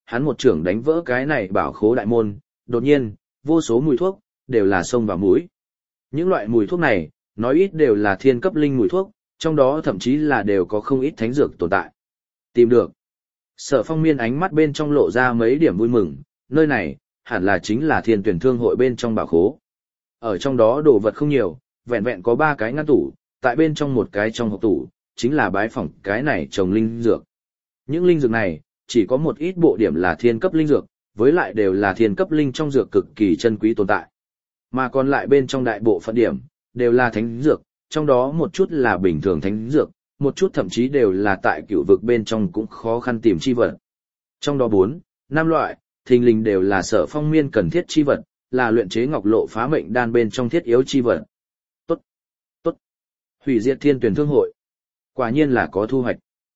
hắn một trưởng đánh vỡ cái này bảo khố đại môn, đột nhiên, vô số mùi thuốc, đều là xông vào mũi. Những loại mùi thuốc này, nói ít đều là thiên cấp linh mùi thuốc, trong đó thậm chí là đều có không ít thánh dược tồn tại. Tìm được. Sở Phong Miên ánh mắt bên trong lộ ra mấy điểm vui mừng, nơi này, hẳn là chính là thiên tuyển thương hội bên trong bảo khố. Ở trong đó đồ vật không nhiều, vẹn vẹn có ba cái ngăn tủ, tại bên trong một cái trong hộp tủ, chính là bái phỏng cái này trồng linh dược. Những linh dược này, chỉ có một ít bộ điểm là thiên cấp linh dược, với lại đều là thiên cấp linh trong dược cực kỳ chân quý tồn tại. Mà còn lại bên trong đại bộ phận điểm, đều là thánh dược, trong đó một chút là bình thường thánh dược, một chút thậm chí đều là tại cựu vực bên trong cũng khó khăn tìm chi vật. Trong đó bốn, năm loại, thình lình đều là Sở Phong Miên cần thiết chi vật, là luyện chế ngọc lộ phá mệnh đan bên trong thiết yếu chi vật. Tốt, tốt. Hủy diệt thiên tuyển thương hội. Quả nhiên là có thu hoạch.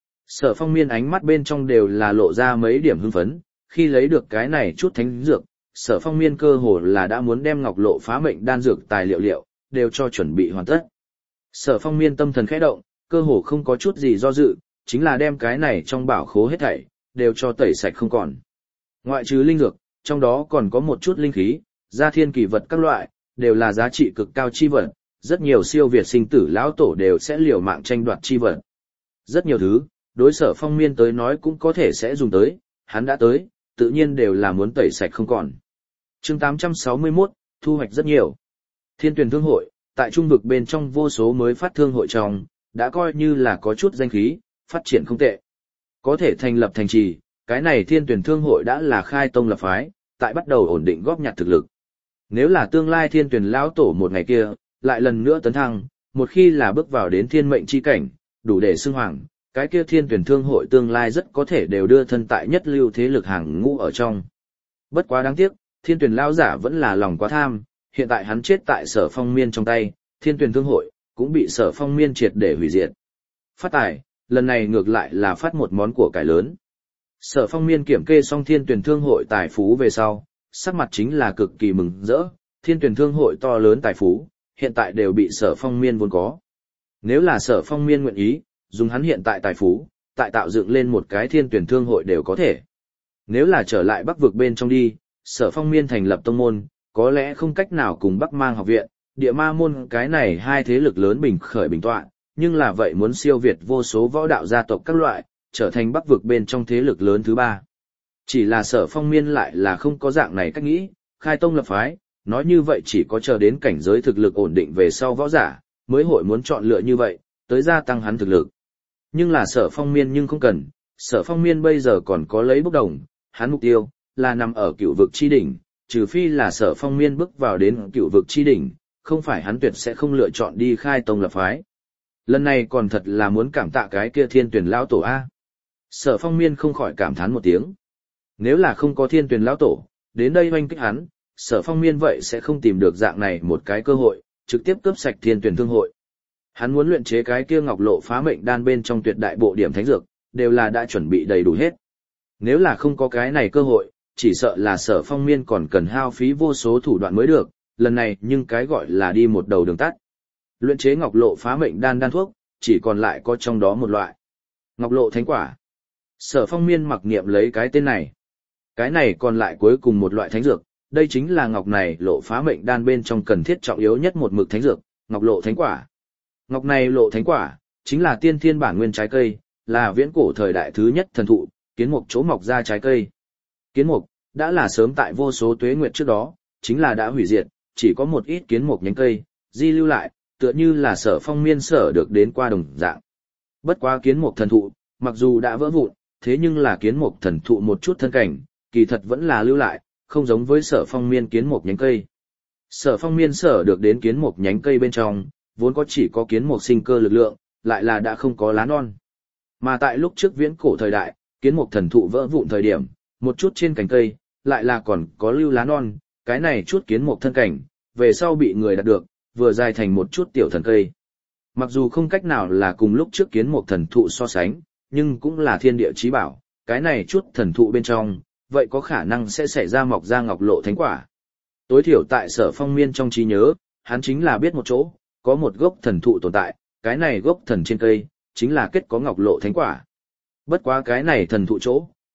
Sở Phong Miên ánh mắt bên trong đều là lộ ra mấy điểm hưng phấn, khi lấy được cái này chút thánh dược, Sở Phong Miên cơ hồ là đã muốn đem ngọc lộ phá mệnh đan dược tài liệu liệu, đều cho chuẩn bị hoàn tất. Sở Phong Miên tâm thần khẽ động, cơ hồ không có chút gì do dự, chính là đem cái này trong bảo khố hết thảy, đều cho tẩy sạch không còn. Ngoại trừ linh dược, trong đó còn có một chút linh khí, gia thiên kỳ vật các loại, đều là giá trị cực cao chi vật, rất nhiều siêu việt sinh tử lão tổ đều sẽ liều mạng tranh đoạt chi vật. Rất nhiều thứ, đối Sở Phong Miên tới nói cũng có thể sẽ dùng tới, hắn đã tới, tự nhiên đều là muốn tẩy sạch không còn. Chương tám trăm sáu mươi mốt, thu hoạch rất nhiều. Thiên tuyển thương hội, tại trung vực bên trong vô số mới phát thương hội trong, đã coi như là có chút danh khí, phát triển không tệ. Có thể thành lập thành trì, cái này thiên tuyển thương hội đã là khai tông lập phái, tại bắt đầu ổn định góp nhặt thực lực. Nếu là tương lai thiên tuyển lão tổ một ngày kia, lại lần nữa tấn thăng, một khi là bước vào đến thiên mệnh chi cảnh, đủ để xưng hoàng, cái kia thiên tuyển thương hội tương lai rất có thể đều đưa thân tại nhất lưu thế lực hàng ngũ ở trong. Bất quá đáng tiếc, thiên tuyển lão giả vẫn là lòng quá tham, hiện tại hắn chết tại Sở Phong Miên trong tay, thiên tuyển thương hội, cũng bị Sở Phong Miên triệt để hủy diệt. Phát tài, lần này ngược lại là phát một món của cải lớn. Sở Phong Miên kiểm kê xong thiên tuyển thương hội tài phú về sau, sắc mặt chính là cực kỳ mừng rỡ, thiên tuyển thương hội to lớn tài phú, hiện tại đều bị Sở Phong Miên vốn có. Nếu là Sở Phong Miên nguyện ý, dùng hắn hiện tại tài phú, tại tạo dựng lên một cái thiên tuyển thương hội đều có thể. Nếu là trở lại Bắc vực bên trong đi, Sở Phong Miên thành lập tông môn, có lẽ không cách nào cùng Bắc Mang học viện, Địa Ma môn cái này hai thế lực lớn bình khởi bình tọa, nhưng là vậy muốn siêu việt vô số võ đạo gia tộc các loại, trở thành Bắc vực bên trong thế lực lớn thứ ba. Chỉ là Sở Phong Miên lại là không có dạng này cách nghĩ, khai tông lập phái, nói như vậy chỉ có chờ đến cảnh giới thực lực ổn định về sau võ giả, mới hội muốn chọn lựa như vậy, tới gia tăng hắn thực lực. Nhưng là Sở Phong Miên nhưng không cần, Sở Phong Miên bây giờ còn có lấy bốc đồng, hắn mục tiêu là nằm ở cựu vực chi đỉnh, trừ phi là Sở Phong Miên bước vào đến cựu vực chi đỉnh, không phải hắn tuyệt sẽ không lựa chọn đi khai tông lập phái. Lần này còn thật là muốn cảm tạ cái kia thiên tuyển lão tổ A. Sở Phong Miên không khỏi cảm thán một tiếng. Nếu là không có thiên tuyển lão tổ, đến đây oanh kích hắn, Sở Phong Miên vậy sẽ không tìm được dạng này một cái cơ hội, trực tiếp cướp sạch thiên tuyển thương hội. Hắn muốn luyện chế cái kia ngọc lộ phá mệnh đan bên trong tuyệt đại bộ điểm thánh dược, đều là đã chuẩn bị đầy đủ hết. Nếu là không có cái này cơ hội, chỉ sợ là Sở Phong Miên còn cần hao phí vô số thủ đoạn mới được, lần này nhưng cái gọi là đi một đầu đường tắt. Luyện chế ngọc lộ phá mệnh đan đan thuốc, chỉ còn lại có trong đó một loại. Ngọc lộ thánh quả. Sở Phong Miên mặc niệm lấy cái tên này. Cái này còn lại cuối cùng một loại thánh dược, đây chính là ngọc này lộ phá mệnh đan bên trong cần thiết trọng yếu nhất một mực thánh dược, ngọc lộ thánh quả. Ngọc này lộ thánh quả, chính là tiên thiên bản nguyên trái cây, là viễn cổ thời đại thứ nhất thần thụ, kiến mục chỗ mọc ra trái cây. Kiến mục, đã là sớm tại vô số tuế nguyệt trước đó, chính là đã hủy diệt, chỉ có một ít kiến mục nhánh cây, di lưu lại, tựa như là Sở Phong Miên sở được đến qua đồng dạng. Bất quá kiến mục thần thụ, mặc dù đã vỡ vụn, thế nhưng là kiến mục thần thụ một chút thân cảnh, kỳ thật vẫn là lưu lại, không giống với Sở Phong Miên kiến mục nhánh cây. Sở Phong Miên sở được đến kiến mục nhánh cây bên trong, vốn có chỉ có kiến mục sinh cơ lực lượng, lại là đã không có lá non. Mà tại lúc trước viễn cổ thời đại, kiến mục thần thụ vỡ vụn thời điểm, một chút trên cành cây, lại là còn có lưu lá non, cái này chút kiến mục thân cảnh, về sau bị người đạt được, vừa dài thành một chút tiểu thần cây. Mặc dù không cách nào là cùng lúc trước kiến mục thần thụ so sánh, nhưng cũng là thiên địa chí bảo, cái này chút thần thụ bên trong, vậy có khả năng sẽ xảy ra mọc ra ngọc lộ thánh quả. Tối thiểu tại Sở Phong Miên trong trí nhớ, hắn chính là biết một chỗ, có một gốc thần thụ tồn tại, cái này gốc thần trên cây, chính là kết có ngọc lộ thánh quả. Bất quá cái này thần thụ chỗ,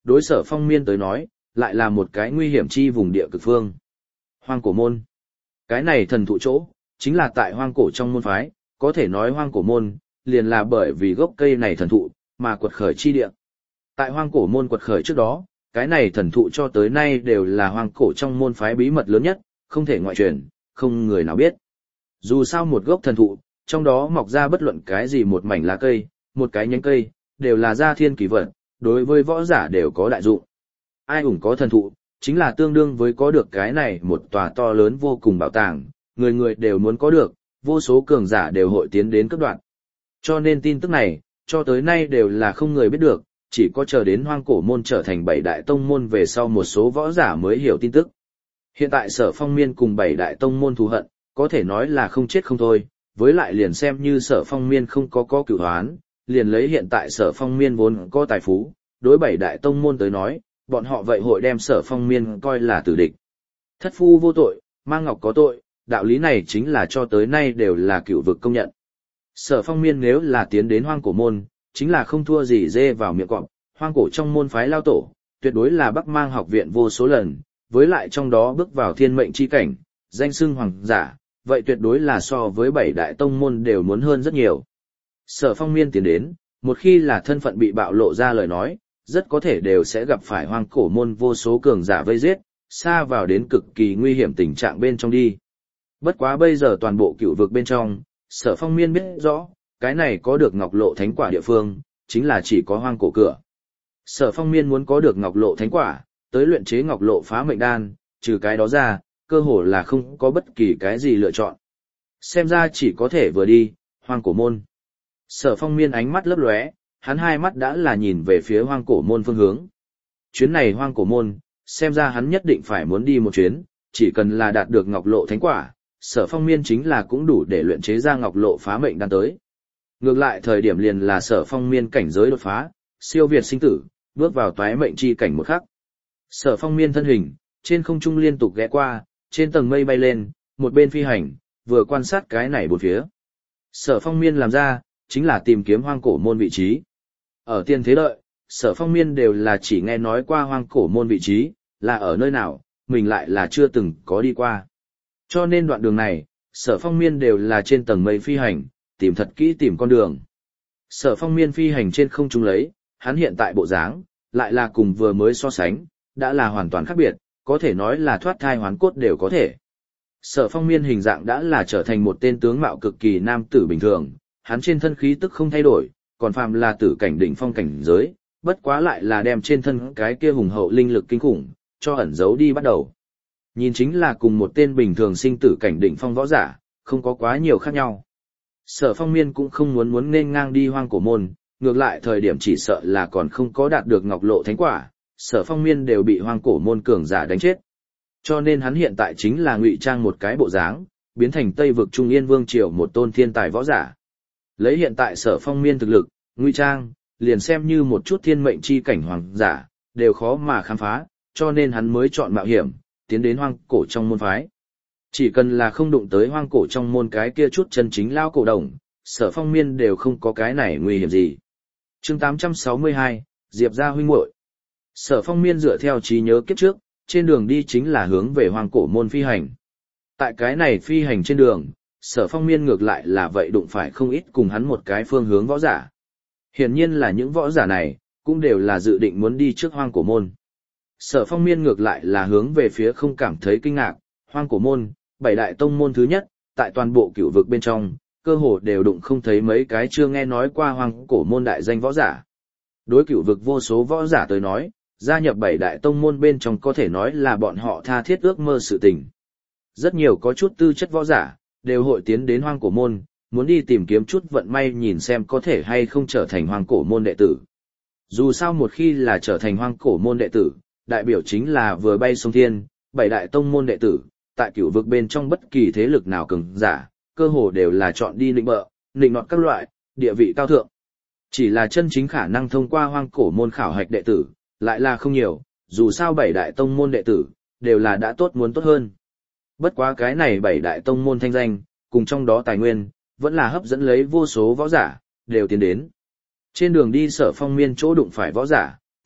đối Sở Phong Miên tới nói, lại là một cái nguy hiểm chi vùng địa cực phương. Hoang cổ môn. Cái này thần thụ chỗ, chính là tại hoang cổ trong môn phái, có thể nói hoang cổ môn, liền là bởi vì gốc cây này thần thụ, mà quật khởi chi địa. Tại hoang cổ môn quật khởi trước đó, cái này thần thụ cho tới nay đều là hoang cổ trong môn phái bí mật lớn nhất, không thể ngoại truyền, không người nào biết. Dù sao một gốc thần thụ, trong đó mọc ra bất luận cái gì một mảnh lá cây, một cái nhánh cây, đều là gia thiên kỳ vật, đối với võ giả đều có đại dụng. Ai ủng có thần thụ, chính là tương đương với có được cái này một tòa to lớn vô cùng bảo tàng, người người đều muốn có được, vô số cường giả đều hội tiến đến cấp đoạn. Cho nên tin tức này, cho tới nay đều là không người biết được, chỉ có chờ đến hoang cổ môn trở thành bảy đại tông môn về sau một số võ giả mới hiểu tin tức. Hiện tại Sở Phong Miên cùng bảy đại tông môn thù hận, có thể nói là không chết không thôi, với lại liền xem như Sở Phong Miên không có có cửu hoán, liền lấy hiện tại Sở Phong Miên vốn có tài phú, đối bảy đại tông môn tới nói, bọn họ vậy hội đem Sở Phong Miên coi là tử địch. Thất phu vô tội, mang ngọc có tội, đạo lý này chính là cho tới nay đều là cửu vực công nhận. Sở Phong Miên nếu là tiến đến hoang cổ môn, chính là không thua gì dê vào miệng cọp, hoang cổ trong môn phái lao tổ, tuyệt đối là Bắc Mang học viện vô số lần, với lại trong đó bước vào thiên mệnh chi cảnh, danh xưng hoàng giả, vậy tuyệt đối là so với bảy đại tông môn đều muốn hơn rất nhiều. Sở Phong Miên tiến đến, một khi là thân phận bị bạo lộ ra lời nói, rất có thể đều sẽ gặp phải hoang cổ môn vô số cường giả vây giết, xa vào đến cực kỳ nguy hiểm tình trạng bên trong đi. Bất quá bây giờ toàn bộ cựu vực bên trong, Sở Phong Miên biết rõ, cái này có được ngọc lộ thánh quả địa phương, chính là chỉ có hoang cổ cửa. Sở Phong Miên muốn có được ngọc lộ thánh quả, tới luyện chế ngọc lộ phá mệnh đan, trừ cái đó ra, cơ hồ là không có bất kỳ cái gì lựa chọn. Xem ra chỉ có thể vừa đi, hoang cổ môn. Sở Phong Miên ánh mắt lấp lóe, hắn hai mắt đã là nhìn về phía hoang cổ môn phương hướng. Chuyến này hoang cổ môn, xem ra hắn nhất định phải muốn đi một chuyến, chỉ cần là đạt được ngọc lộ thánh quả, Sở Phong Miên chính là cũng đủ để luyện chế ra ngọc lộ phá mệnh đan tới. Ngược lại thời điểm liền là Sở Phong Miên cảnh giới đột phá, siêu việt sinh tử, bước vào toái mệnh chi cảnh một khắc. Sở Phong Miên thân hình, trên không trung liên tục ghé qua, trên tầng mây bay lên, một bên phi hành, vừa quan sát cái này bốn phía. Sở Phong Miên làm ra, chính là tìm kiếm hoang cổ môn vị trí. Ở tiên thế đợi, Sở Phong Miên đều là chỉ nghe nói qua hoang cổ môn vị trí, là ở nơi nào, mình lại là chưa từng có đi qua. Cho nên đoạn đường này, Sở Phong Miên đều là trên tầng mây phi hành, tìm thật kỹ tìm con đường. Sở Phong Miên phi hành trên không trung lấy, hắn hiện tại bộ dáng, lại là cùng vừa mới so sánh, đã là hoàn toàn khác biệt, có thể nói là thoát thai hoán cốt đều có thể. Sở Phong Miên hình dạng đã là trở thành một tên tướng mạo cực kỳ nam tử bình thường, hắn trên thân khí tức không thay đổi, còn phàm là tử cảnh đỉnh phong cảnh giới, bất quá lại là đem trên thân cái kia hùng hậu linh lực kinh khủng, cho ẩn giấu đi bắt đầu. Nhìn chính là cùng một tên bình thường sinh tử cảnh đỉnh phong võ giả, không có quá nhiều khác nhau. Sở Phong Miên cũng không muốn muốn nên ngang đi hoang cổ môn, ngược lại thời điểm chỉ sợ là còn không có đạt được ngọc lộ thánh quả, Sở Phong Miên đều bị hoang cổ môn cường giả đánh chết. Cho nên hắn hiện tại chính là ngụy trang một cái bộ dáng, biến thành Tây vực Trung Yên Vương triều một tôn thiên tài võ giả. Lấy hiện tại Sở Phong Miên thực lực, ngụy trang, liền xem như một chút thiên mệnh chi cảnh hoàng giả, đều khó mà khám phá, cho nên hắn mới chọn mạo hiểm, tiến đến hoang cổ trong môn phái. Chỉ cần là không đụng tới hoang cổ trong môn cái kia chút chân chính lao cổ đồng, Sở Phong Miên đều không có cái này nguy hiểm gì. Chương tám trăm sáu mươi hai, Diệp gia huynh muội. Sở Phong Miên dựa theo trí nhớ kiếp trước, trên đường đi chính là hướng về hoang cổ môn phi hành. Tại cái này phi hành trên đường, Sở Phong Miên ngược lại là vậy đụng phải không ít cùng hắn một cái phương hướng võ giả. Hiển nhiên là những võ giả này, cũng đều là dự định muốn đi trước hoang cổ môn. Sở Phong Miên ngược lại là hướng về phía không cảm thấy kinh ngạc, hoang cổ môn, bảy đại tông môn thứ nhất, tại toàn bộ cửu vực bên trong, cơ hồ đều đụng không thấy mấy cái chưa nghe nói qua hoang cổ môn đại danh võ giả. Đối cửu vực vô số võ giả tới nói, gia nhập bảy đại tông môn bên trong có thể nói là bọn họ tha thiết ước mơ sự tình. Rất nhiều có chút tư chất võ giả, đều hội tiến đến hoang cổ môn, muốn đi tìm kiếm chút vận may nhìn xem có thể hay không trở thành hoang cổ môn đệ tử. Dù sao một khi là trở thành hoang cổ môn đệ tử, đại biểu chính là vừa bay sông thiên, bảy đại tông môn đệ tử, tại cửu vực bên trong bất kỳ thế lực nào cường giả, cơ hồ đều là chọn đi nịnh bợ, nịnh nọt các loại, địa vị cao thượng. Chỉ là chân chính khả năng thông qua hoang cổ môn khảo hạch đệ tử, lại là không nhiều, dù sao bảy đại tông môn đệ tử, đều là đã tốt muốn tốt hơn. Bất quá cái này bảy đại tông môn thanh danh, cùng trong đó tài nguyên, vẫn là hấp dẫn lấy vô số võ giả, đều tiến đến. Trên đường đi Sở Phong Miên chỗ đụng phải võ giả,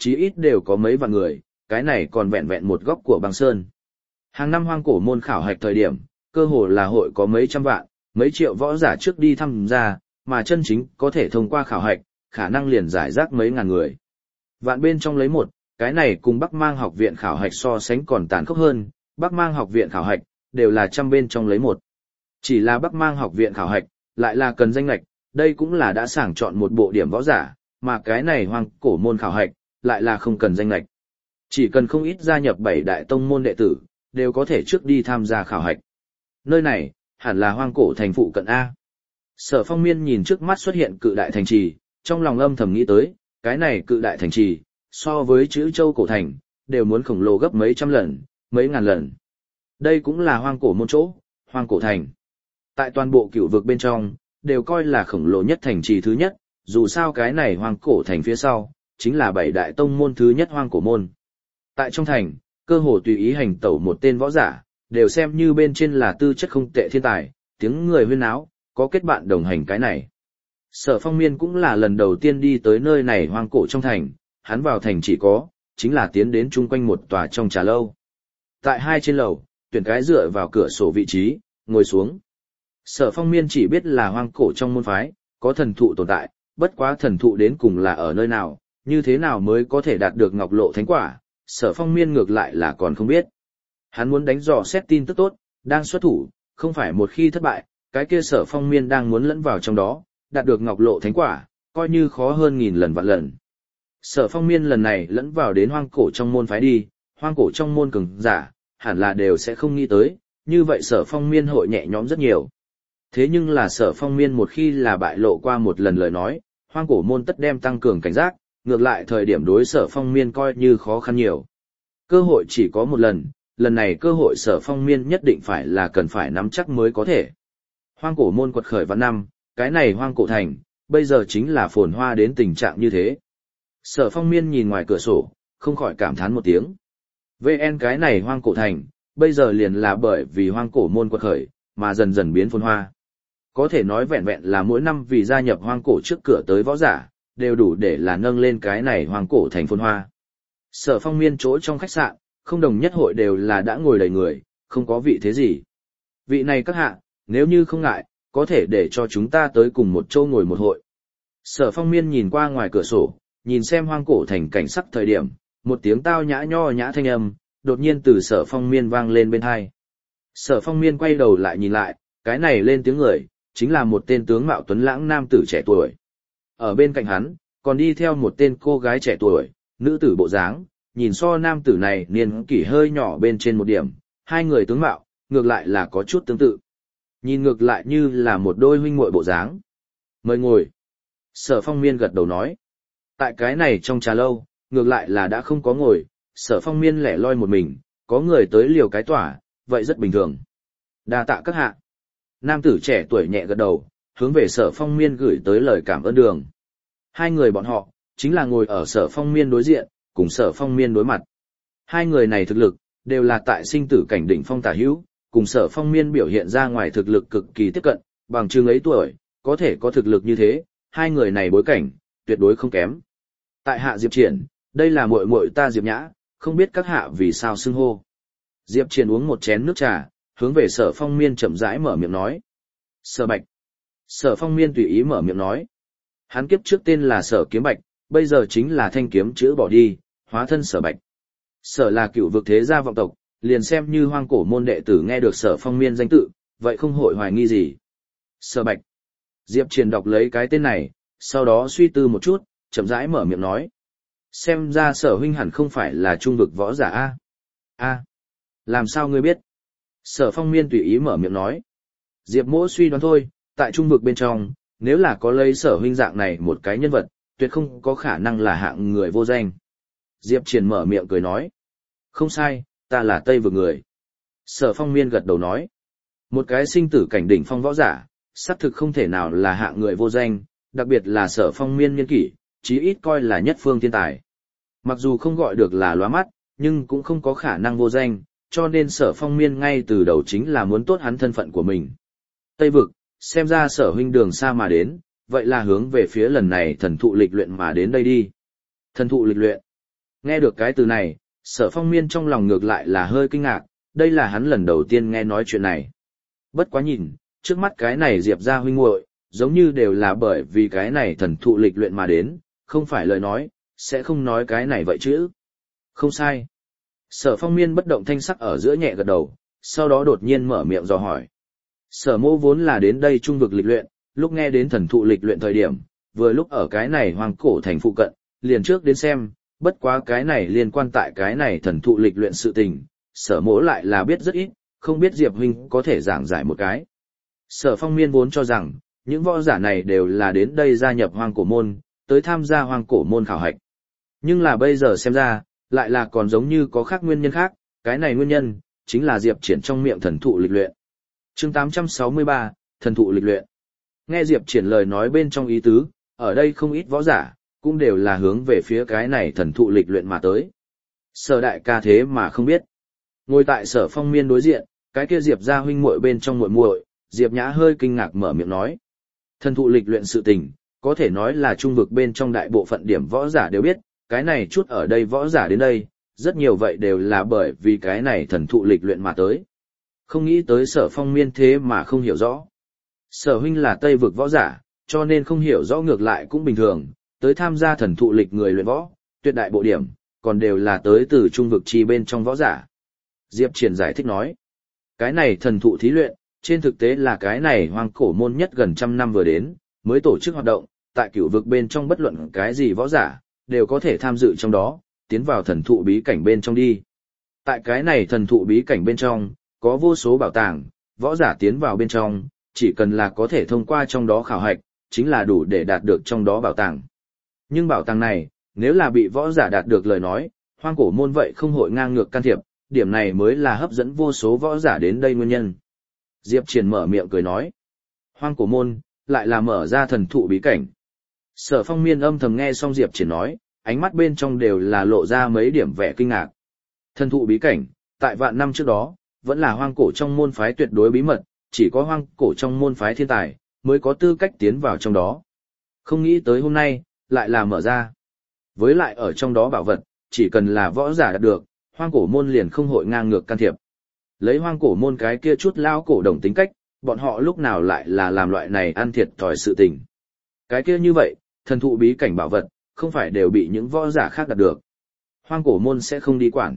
chí ít đều có mấy vạn người, cái này còn vẹn vẹn một góc của băng sơn. Hàng năm hoang cổ môn khảo hạch thời điểm, cơ hồ là hội có mấy trăm vạn, mấy triệu võ giả trước đi tham gia, mà chân chính có thể thông qua khảo hạch, khả năng liền giải rác mấy ngàn người. Vạn bên trong lấy một, cái này cùng Bắc Mang học viện khảo hạch so sánh còn tàn khốc hơn, Bắc Mang học viện khảo hạch, đều là trăm bên trong lấy một. Chỉ là Bắc Mang học viện khảo hạch, lại là cần danh lệch, đây cũng là đã sàng chọn một bộ điểm võ giả, mà cái này hoang cổ môn khảo hạch, lại là không cần danh lệch. Chỉ cần không ít gia nhập bảy đại tông môn đệ tử, đều có thể trước đi tham gia khảo hạch. Nơi này, hẳn là hoang cổ thành phụ cận A. Sở Phong Miên nhìn trước mắt xuất hiện cự đại thành trì, trong lòng âm thầm nghĩ tới, cái này cự đại thành trì, so với chữ châu cổ thành, đều muốn khổng lồ gấp mấy trăm lần, mấy ngàn lần. Đây cũng là hoang cổ môn chỗ, hoang cổ thành. Tại toàn bộ cửu vực bên trong, đều coi là khổng lồ nhất thành trì thứ nhất, dù sao cái này hoang cổ thành phía sau, chính là bảy đại tông môn thứ nhất hoang cổ môn. Tại trong thành, cơ hồ tùy ý hành tẩu một tên võ giả, đều xem như bên trên là tư chất không tệ thiên tài, tiếng người huyên náo, có kết bạn đồng hành cái này. Sở Phong Miên cũng là lần đầu tiên đi tới nơi này hoang cổ trong thành, hắn vào thành chỉ có, chính là tiến đến chung quanh một tòa trong trà lâu. Tại hai trên lầu, tuyển cái dựa vào cửa sổ vị trí, ngồi xuống. Sở Phong Miên chỉ biết là hoang cổ trong môn phái, có thần thụ tồn tại, bất quá thần thụ đến cùng là ở nơi nào, như thế nào mới có thể đạt được ngọc lộ thánh quả, Sở Phong Miên ngược lại là còn không biết. Hắn muốn đánh dò xét tin tức tốt, đang xuất thủ, không phải một khi thất bại, cái kia Sở Phong Miên đang muốn lẫn vào trong đó, đạt được ngọc lộ thánh quả, coi như khó hơn nghìn lần vạn lần. Sở Phong Miên lần này lẫn vào đến hoang cổ trong môn phái đi, hoang cổ trong môn cường giả, hẳn là đều sẽ không nghĩ tới, như vậy Sở Phong Miên hội nhẹ nhõm rất nhiều. Thế nhưng là Sở Phong Miên một khi là bại lộ qua một lần lời nói, hoang cổ môn tất đem tăng cường cảnh giác, ngược lại thời điểm đối Sở Phong Miên coi như khó khăn nhiều. Cơ hội chỉ có một lần, lần này cơ hội Sở Phong Miên nhất định phải là cần phải nắm chắc mới có thể. Hoang cổ môn quật khởi vạn năm, cái này hoang cổ thành, bây giờ chính là phồn hoa đến tình trạng như thế. Sở Phong Miên nhìn ngoài cửa sổ, không khỏi cảm thán một tiếng. vê en cái này hoang cổ thành, bây giờ liền là bởi vì hoang cổ môn quật khởi, mà dần dần biến phồn hoa. Có thể nói vẹn vẹn là mỗi năm vì gia nhập hoang cổ trước cửa tới võ giả, đều đủ để là nâng lên cái này hoang cổ thành phồn hoa. Sở Phong Miên chỗ trong khách sạn, không đồng nhất hội đều là đã ngồi đầy người, không có vị thế gì. Vị này các hạ, nếu như không ngại, có thể để cho chúng ta tới cùng một chỗ ngồi một hội. Sở Phong Miên nhìn qua ngoài cửa sổ, nhìn xem hoang cổ thành cảnh sắc thời điểm, một tiếng tao nhã nho nhã thanh âm, đột nhiên từ Sở Phong Miên vang lên bên tai. Sở Phong Miên quay đầu lại nhìn lại, cái này lên tiếng người, chính là một tên tướng mạo tuấn lãng nam tử trẻ tuổi. Ở bên cạnh hắn, còn đi theo một tên cô gái trẻ tuổi, nữ tử bộ dáng, nhìn so nam tử này niên kỷ hơi nhỏ bên trên một điểm, hai người tướng mạo, ngược lại là có chút tương tự. Nhìn ngược lại như là một đôi huynh muội bộ dáng. Mời ngồi. Sở Phong Miên gật đầu nói. Tại cái này trong trà lâu, ngược lại là đã không có ngồi, Sở Phong Miên lẻ loi một mình, có người tới liều cái tỏa, vậy rất bình thường. Đa tạ các hạ. Nam tử trẻ tuổi nhẹ gật đầu, hướng về Sở Phong Miên gửi tới lời cảm ơn đường. Hai người bọn họ, chính là ngồi ở Sở Phong Miên đối diện, cùng Sở Phong Miên đối mặt. Hai người này thực lực, đều là tại sinh tử cảnh đỉnh phong tả hữu, cùng Sở Phong Miên biểu hiện ra ngoài thực lực cực kỳ tiếp cận, bằng chừng ấy tuổi, có thể có thực lực như thế, hai người này bối cảnh, tuyệt đối không kém. Tại hạ Diệp Triển, đây là muội muội ta Diệp Nhã, không biết các hạ vì sao xưng hô. Diệp Triển uống một chén nước trà, hướng về Sở Phong Miên chậm rãi mở miệng nói. Sở Bạch. Sở Phong Miên tùy ý mở miệng nói. Hắn kiếp trước tên là Sở Kiếm Bạch, bây giờ chính là thanh kiếm chữ bỏ đi, hóa thân Sở Bạch. Sở là cựu vực thế gia vọng tộc, liền xem như hoang cổ môn đệ tử nghe được Sở Phong Miên danh tự, vậy không hội hoài nghi gì. Sở Bạch. Diệp Triển đọc lấy cái tên này, sau đó suy tư một chút, chậm rãi mở miệng nói. Xem ra Sở huynh hẳn không phải là trung vực võ giả A. A. Làm sao ngươi biết? Sở Phong Miên tùy ý mở miệng nói. Diệp mỗ suy đoán thôi, tại trung vực bên trong, nếu là có lấy Sở huynh dạng này một cái nhân vật, tuyệt không có khả năng là hạng người vô danh. Diệp Triển mở miệng cười nói. Không sai, ta là Tây vực người. Sở Phong Miên gật đầu nói. Một cái sinh tử cảnh đỉnh phong võ giả, xác thực không thể nào là hạng người vô danh, đặc biệt là Sở Phong Miên niên kỷ, chí ít coi là nhất phương thiên tài. Mặc dù không gọi được là lóa mắt, nhưng cũng không có khả năng vô danh, cho nên Sở Phong Miên ngay từ đầu chính là muốn tốt hắn thân phận của mình. Tây vực, xem ra Sở huynh đường xa mà đến, vậy là hướng về phía lần này thần thụ lịch luyện mà đến đây đi. Thần thụ lịch luyện. Nghe được cái từ này, Sở Phong Miên trong lòng ngược lại là hơi kinh ngạc, đây là hắn lần đầu tiên nghe nói chuyện này. Bất quá nhìn, trước mắt cái này Diệp gia huynh muội, giống như đều là bởi vì cái này thần thụ lịch luyện mà đến, không phải lời nói, sẽ không nói cái này vậy chứ. Không sai. Sở Phong Miên bất động thanh sắc ở giữa nhẹ gật đầu, sau đó đột nhiên mở miệng dò hỏi. Sở Mô vốn là đến đây trung vực lịch luyện, lúc nghe đến thần thụ lịch luyện thời điểm, vừa lúc ở cái này hoang cổ thành phụ cận, liền trước đến xem, bất quá cái này liên quan tại cái này thần thụ lịch luyện sự tình, Sở Mỗ lại là biết rất ít, không biết Diệp huynh có thể giảng giải một cái. Sở Phong Miên vốn cho rằng, những võ giả này đều là đến đây gia nhập hoang cổ môn, tới tham gia hoang cổ môn khảo hạch. Nhưng là bây giờ xem ra, lại là còn giống như có khác nguyên nhân khác, cái này nguyên nhân, chính là Diệp Triển trong miệng thần thụ lịch luyện. Chương tám trăm sáu mươi ba, thần thụ lịch luyện. Nghe Diệp Triển lời nói bên trong ý tứ, ở đây không ít võ giả, cũng đều là hướng về phía cái này thần thụ lịch luyện mà tới. Sở đại ca thế mà không biết. Ngồi tại Sở Phong Miên đối diện, cái kia Diệp gia huynh muội bên trong muội muội, Diệp Nhã hơi kinh ngạc mở miệng nói. Thần thụ lịch luyện sự tình, có thể nói là trung vực bên trong đại bộ phận điểm võ giả đều biết, cái này chút ở đây võ giả đến đây, rất nhiều vậy đều là bởi vì cái này thần thụ lịch luyện mà tới. Không nghĩ tới Sở Phong Miên thế mà không hiểu rõ. Sở huynh là Tây vực võ giả, cho nên không hiểu rõ ngược lại cũng bình thường, tới tham gia thần thụ lịch người luyện võ, tuyệt đại bộ điểm, còn đều là tới từ trung vực chi bên trong võ giả. Diệp Triển giải thích nói, cái này thần thụ thí luyện, trên thực tế là cái này hoang cổ môn nhất gần trăm năm vừa đến, mới tổ chức hoạt động, tại cửu vực bên trong bất luận cái gì võ giả, đều có thể tham dự trong đó, tiến vào thần thụ bí cảnh bên trong đi. Tại cái này thần thụ bí cảnh bên trong, có vô số bảo tàng, võ giả tiến vào bên trong, chỉ cần là có thể thông qua trong đó khảo hạch, chính là đủ để đạt được trong đó bảo tàng. Nhưng bảo tàng này, nếu là bị võ giả đạt được lời nói, hoang cổ môn vậy không hội ngang ngược can thiệp, điểm này mới là hấp dẫn vô số võ giả đến đây nguyên nhân. Diệp Triển mở miệng cười nói, hoang cổ môn, lại là mở ra thần thụ bí cảnh. Sở Phong Miên âm thầm nghe xong Diệp Triển nói, ánh mắt bên trong đều là lộ ra mấy điểm vẻ kinh ngạc. Thần thụ bí cảnh, tại vạn năm trước đó, vẫn là hoang cổ trong môn phái tuyệt đối bí mật, chỉ có hoang cổ trong môn phái thiên tài, mới có tư cách tiến vào trong đó. Không nghĩ tới hôm nay, lại là mở ra. Với lại ở trong đó bảo vật, chỉ cần là võ giả đạt được, hoang cổ môn liền không hội ngang ngược can thiệp. Lấy hoang cổ môn cái kia chút lao cổ đồng tính cách, bọn họ lúc nào lại là làm loại này ăn thiệt thòi sự tình. Cái kia như vậy, thần thụ bí cảnh bảo vật, không phải đều bị những võ giả khác đạt được. Hoang cổ môn sẽ không đi quản.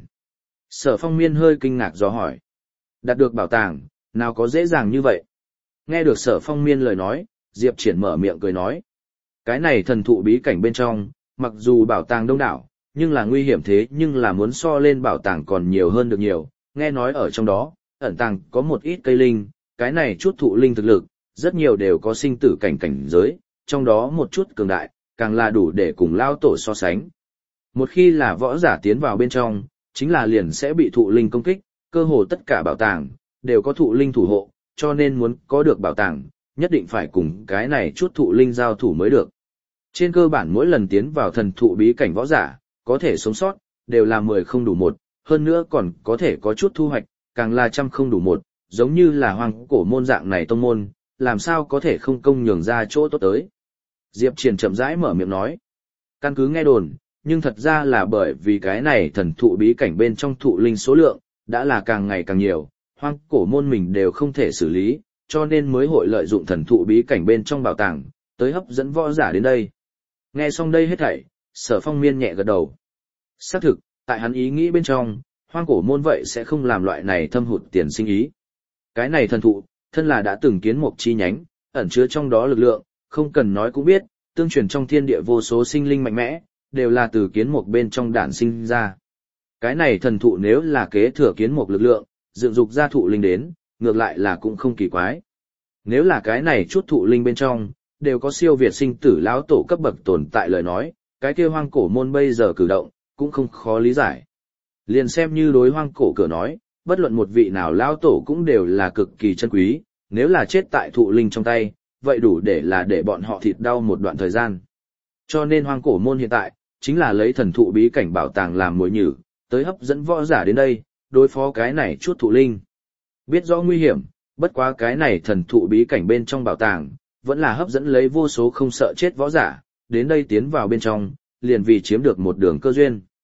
Sở Phong Miên hơi kinh ngạc do hỏi. Đạt được bảo tàng, nào có dễ dàng như vậy? Nghe được Sở Phong Miên lời nói, Diệp Triển mở miệng cười nói. Cái này thần thụ bí cảnh bên trong, mặc dù bảo tàng đông đảo, nhưng là nguy hiểm thế nhưng là muốn so lên bảo tàng còn nhiều hơn được nhiều. Nghe nói ở trong đó, ẩn tàng có một ít cây linh, cái này chút thụ linh thực lực, rất nhiều đều có sinh tử cảnh cảnh giới, trong đó một chút cường đại, càng là đủ để cùng lao tổ so sánh. Một khi là võ giả tiến vào bên trong, chính là liền sẽ bị thụ linh công kích, cơ hồ tất cả bảo tàng, đều có thụ linh thủ hộ, cho nên muốn có được bảo tàng, nhất định phải cùng cái này chút thụ linh giao thủ mới được. Trên cơ bản mỗi lần tiến vào thần thụ bí cảnh võ giả, có thể sống sót, đều là mười không đủ một, hơn nữa còn có thể có chút thu hoạch, càng là trăm không đủ một, giống như là hoang cổ môn dạng này tông môn, làm sao có thể không công nhường ra chỗ tốt tới. Diệp Triển chậm rãi mở miệng nói, căn cứ nghe đồn, nhưng thật ra là bởi vì cái này thần thụ bí cảnh bên trong thụ linh số lượng, đã là càng ngày càng nhiều, hoang cổ môn mình đều không thể xử lý, cho nên mới hội lợi dụng thần thụ bí cảnh bên trong bảo tàng, tới hấp dẫn võ giả đến đây. Nghe xong đây hết thảy, Sở Phong Miên nhẹ gật đầu. Xác thực, tại hắn ý nghĩ bên trong, hoang cổ môn vậy sẽ không làm loại này thâm hụt tiền sinh ý. Cái này thần thụ, thân là đã từng kiến một chi nhánh, ẩn chứa trong đó lực lượng, không cần nói cũng biết, tương truyền trong thiên địa vô số sinh linh mạnh mẽ, đều là từ kiến mục bên trong đản sinh ra. Cái này thần thụ nếu là kế thừa kiến mục lực lượng, dựng dục ra thụ linh đến, ngược lại là cũng không kỳ quái. Nếu là cái này chút thụ linh bên trong, đều có siêu việt sinh tử lão tổ cấp bậc tồn tại lời nói, cái kia hoang cổ môn bây giờ cử động, cũng không khó lý giải. Liền xem như đối hoang cổ cửa nói, bất luận một vị nào lão tổ cũng đều là cực kỳ chân quý, nếu là chết tại thụ linh trong tay, vậy đủ để là để bọn họ thịt đau một đoạn thời gian. Cho nên hoang cổ môn hiện tại, chính là lấy thần thụ bí cảnh bảo tàng làm mồi nhử, tới hấp dẫn võ giả đến đây, đối phó cái này chút thụ linh. Biết rõ nguy hiểm, bất quá cái này thần thụ bí cảnh bên trong bảo tàng, vẫn là hấp dẫn lấy vô số không sợ chết võ giả, đến đây tiến vào bên trong, liền vì chiếm được một đường cơ duyên.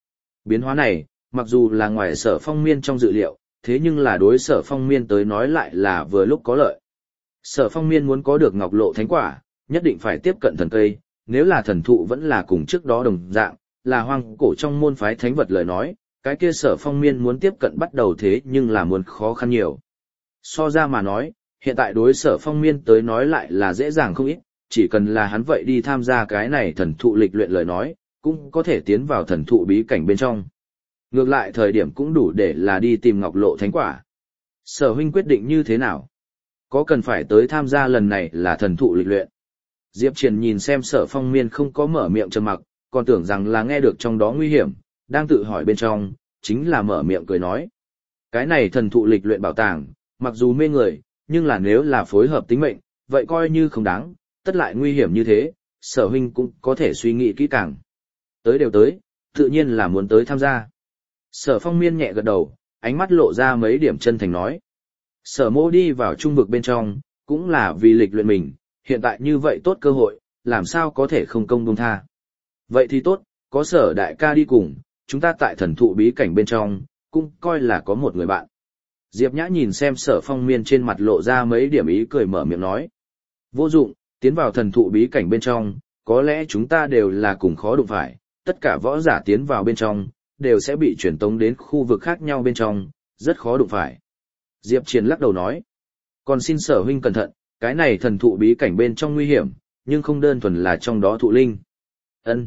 Biến hóa này, mặc dù là ngoài Sở Phong Miên trong dự liệu, thế nhưng là đối Sở Phong Miên tới nói lại là vừa lúc có lợi. Sở Phong Miên muốn có được Ngọc Lộ Thánh Quả, nhất định phải tiếp cận thần cây, nếu là thần thụ vẫn là cùng trước đó đồng dạng, là hoang cổ trong môn phái thánh vật lời nói, cái kia Sở Phong Miên muốn tiếp cận bắt đầu thế nhưng là muốn khó khăn nhiều. So ra mà nói, hiện tại đối Sở Phong Miên tới nói lại là dễ dàng không ít, chỉ cần là hắn vậy đi tham gia cái này thần thụ lịch luyện lời nói, cũng có thể tiến vào thần thụ bí cảnh bên trong. Ngược lại thời điểm cũng đủ để là đi tìm Ngọc Lộ Thánh Quả. Sở huynh quyết định như thế nào? Có cần phải tới tham gia lần này là thần thụ lịch luyện? Diệp Triển nhìn xem Sở Phong Miên không có mở miệng trầm mặc, còn tưởng rằng là nghe được trong đó nguy hiểm, đang tự hỏi bên trong, chính là mở miệng cười nói. Cái này thần thụ lịch luyện bảo tàng, mặc dù mê người, nhưng là nếu là phối hợp tính mệnh, vậy coi như không đáng, tất lại nguy hiểm như thế, Sở huynh cũng có thể suy nghĩ kỹ càng. Tới đều tới, tự nhiên là muốn tới tham gia. Sở Phong Miên nhẹ gật đầu, ánh mắt lộ ra mấy điểm chân thành nói. Sở mô đi vào trung vực bên trong, cũng là vì lịch luyện mình, hiện tại như vậy tốt cơ hội, làm sao có thể không công buông tha. Vậy thì tốt, có Sở đại ca đi cùng, chúng ta tại thần thụ bí cảnh bên trong, cũng coi là có một người bạn. Diệp Nhã nhìn xem Sở Phong Miên trên mặt lộ ra mấy điểm ý cười mở miệng nói. Vô dụng, tiến vào thần thụ bí cảnh bên trong, có lẽ chúng ta đều là cùng khó đụng phải, tất cả võ giả tiến vào bên trong, đều sẽ bị chuyển tống đến khu vực khác nhau bên trong, rất khó đụng phải. Diệp Triển lắc đầu nói, còn xin Sở huynh cẩn thận, cái này thần thụ bí cảnh bên trong nguy hiểm, nhưng không đơn thuần là trong đó thụ linh. Ân.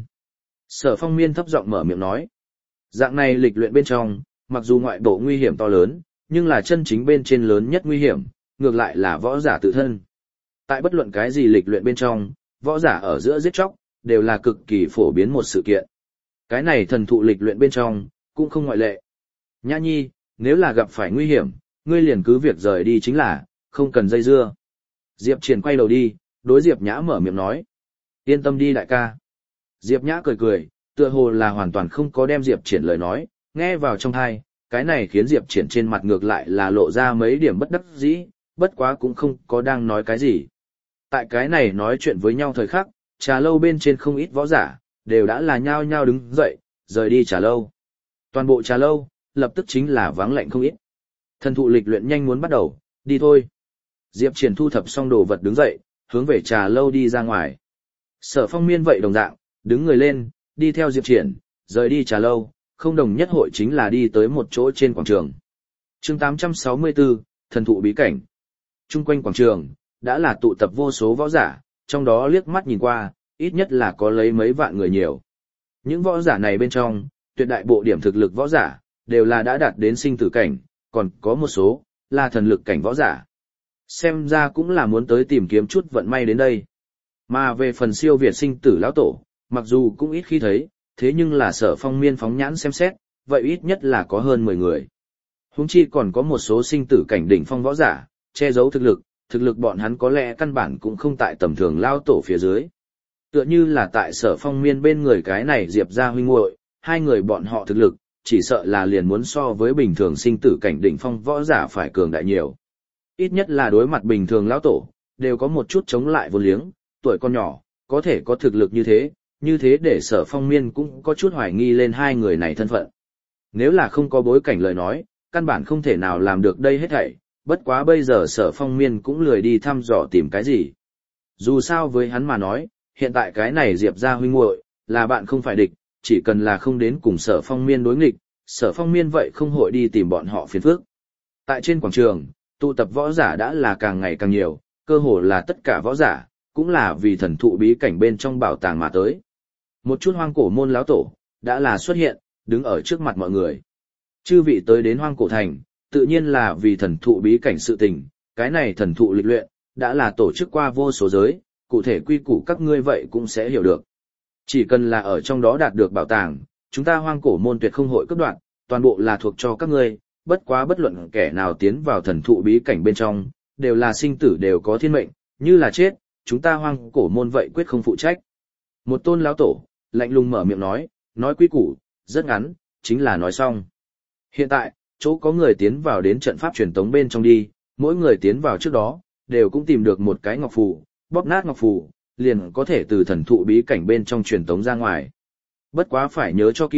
Sở Phong Miên thấp giọng mở miệng nói, dạng này lịch luyện bên trong, mặc dù ngoại bộ nguy hiểm to lớn, nhưng là chân chính bên trên lớn nhất nguy hiểm, ngược lại là võ giả tự thân. Tại bất luận cái gì lịch luyện bên trong, võ giả ở giữa giết chóc, đều là cực kỳ phổ biến một sự kiện. Cái này thần thụ lịch luyện bên trong, cũng không ngoại lệ. Nhã nhi, nếu là gặp phải nguy hiểm, ngươi liền cứ việc rời đi chính là, không cần dây dưa. Diệp Triển quay đầu đi, đối Diệp Nhã mở miệng nói. Yên tâm đi đại ca. Diệp Nhã cười cười, tựa hồ là hoàn toàn không có đem Diệp Triển lời nói, nghe vào trong tai, cái này khiến Diệp Triển trên mặt ngược lại là lộ ra mấy điểm bất đắc dĩ, bất quá cũng không có đang nói cái gì. Tại cái này nói chuyện với nhau thời khắc, trà lâu bên trên không ít võ giả, đều đã là nhao nhao đứng dậy, rời đi trà lâu. Toàn bộ trà lâu, lập tức chính là vắng lạnh không ít. Thần thụ lịch luyện nhanh muốn bắt đầu, đi thôi. Diệp Triển thu thập xong đồ vật đứng dậy, hướng về trà lâu đi ra ngoài. Sở Phong Miên vậy đồng dạng, đứng người lên, đi theo Diệp Triển, rời đi trà lâu, không đồng nhất hội chính là đi tới một chỗ trên quảng trường. Chương tám trăm sáu mươi tư, thần thụ bí cảnh. Trung quanh quảng trường, đã là tụ tập vô số võ giả, trong đó liếc mắt nhìn qua, ít nhất là có lấy mấy vạn người nhiều. Những võ giả này bên trong, tuyệt đại bộ điểm thực lực võ giả, đều là đã đạt đến sinh tử cảnh, còn có một số, là thần lực cảnh võ giả. Xem ra cũng là muốn tới tìm kiếm chút vận may đến đây. Mà về phần siêu việt sinh tử lão tổ, mặc dù cũng ít khi thấy, thế nhưng là Sở Phong Miên phóng nhãn xem xét, vậy ít nhất là có hơn mười người. Huống chi còn có một số sinh tử cảnh đỉnh phong võ giả, che giấu thực lực, thực lực bọn hắn có lẽ căn bản cũng không tại tầm thường lao tổ phía dưới. Tựa như là tại Sở Phong Miên bên người cái này Diệp gia huynh muội, hai người bọn họ thực lực, chỉ sợ là liền muốn so với bình thường sinh tử cảnh đỉnh phong võ giả phải cường đại nhiều. Ít nhất là đối mặt bình thường lão tổ, đều có một chút chống lại vô liếng, tuổi con nhỏ, có thể có thực lực như thế, như thế để Sở Phong Miên cũng có chút hoài nghi lên hai người này thân phận. Nếu là không có bối cảnh lời nói, căn bản không thể nào làm được đây hết thảy, bất quá bây giờ Sở Phong Miên cũng lười đi thăm dò tìm cái gì. Dù sao với hắn mà nói, hiện tại cái này Diệp gia huynh muội là bạn không phải địch, chỉ cần là không đến cùng Sở Phong Miên đối nghịch, Sở Phong Miên vậy không hội đi tìm bọn họ phiền phức. Tại trên quảng trường, tụ tập võ giả đã là càng ngày càng nhiều, cơ hồ là tất cả võ giả, cũng là vì thần thụ bí cảnh bên trong bảo tàng mà tới. Một chút hoang cổ môn lão tổ, đã là xuất hiện, đứng ở trước mặt mọi người. Chư vị tới đến hoang cổ thành, tự nhiên là vì thần thụ bí cảnh sự tình, cái này thần thụ lịch luyện, đã là tổ chức qua vô số giới, cụ thể quy củ các ngươi vậy cũng sẽ hiểu được. Chỉ cần là ở trong đó đạt được bảo tàng, chúng ta hoang cổ môn tuyệt không hội cấp đoạn, toàn bộ là thuộc cho các ngươi, bất quá bất luận kẻ nào tiến vào thần thụ bí cảnh bên trong, đều là sinh tử đều có thiên mệnh, như là chết, chúng ta hoang cổ môn vậy quyết không phụ trách. Một tôn lão tổ, lạnh lùng mở miệng nói, nói quy củ, rất ngắn, chính là nói xong. Hiện tại, chỗ có người tiến vào đến trận pháp truyền tống bên trong đi, mỗi người tiến vào trước đó, đều cũng tìm được một cái ngọc phù, bóp nát ngọc phù, liền có thể từ thần thụ bí cảnh bên trong truyền tống ra ngoài. Bất quá phải nhớ cho kỹ,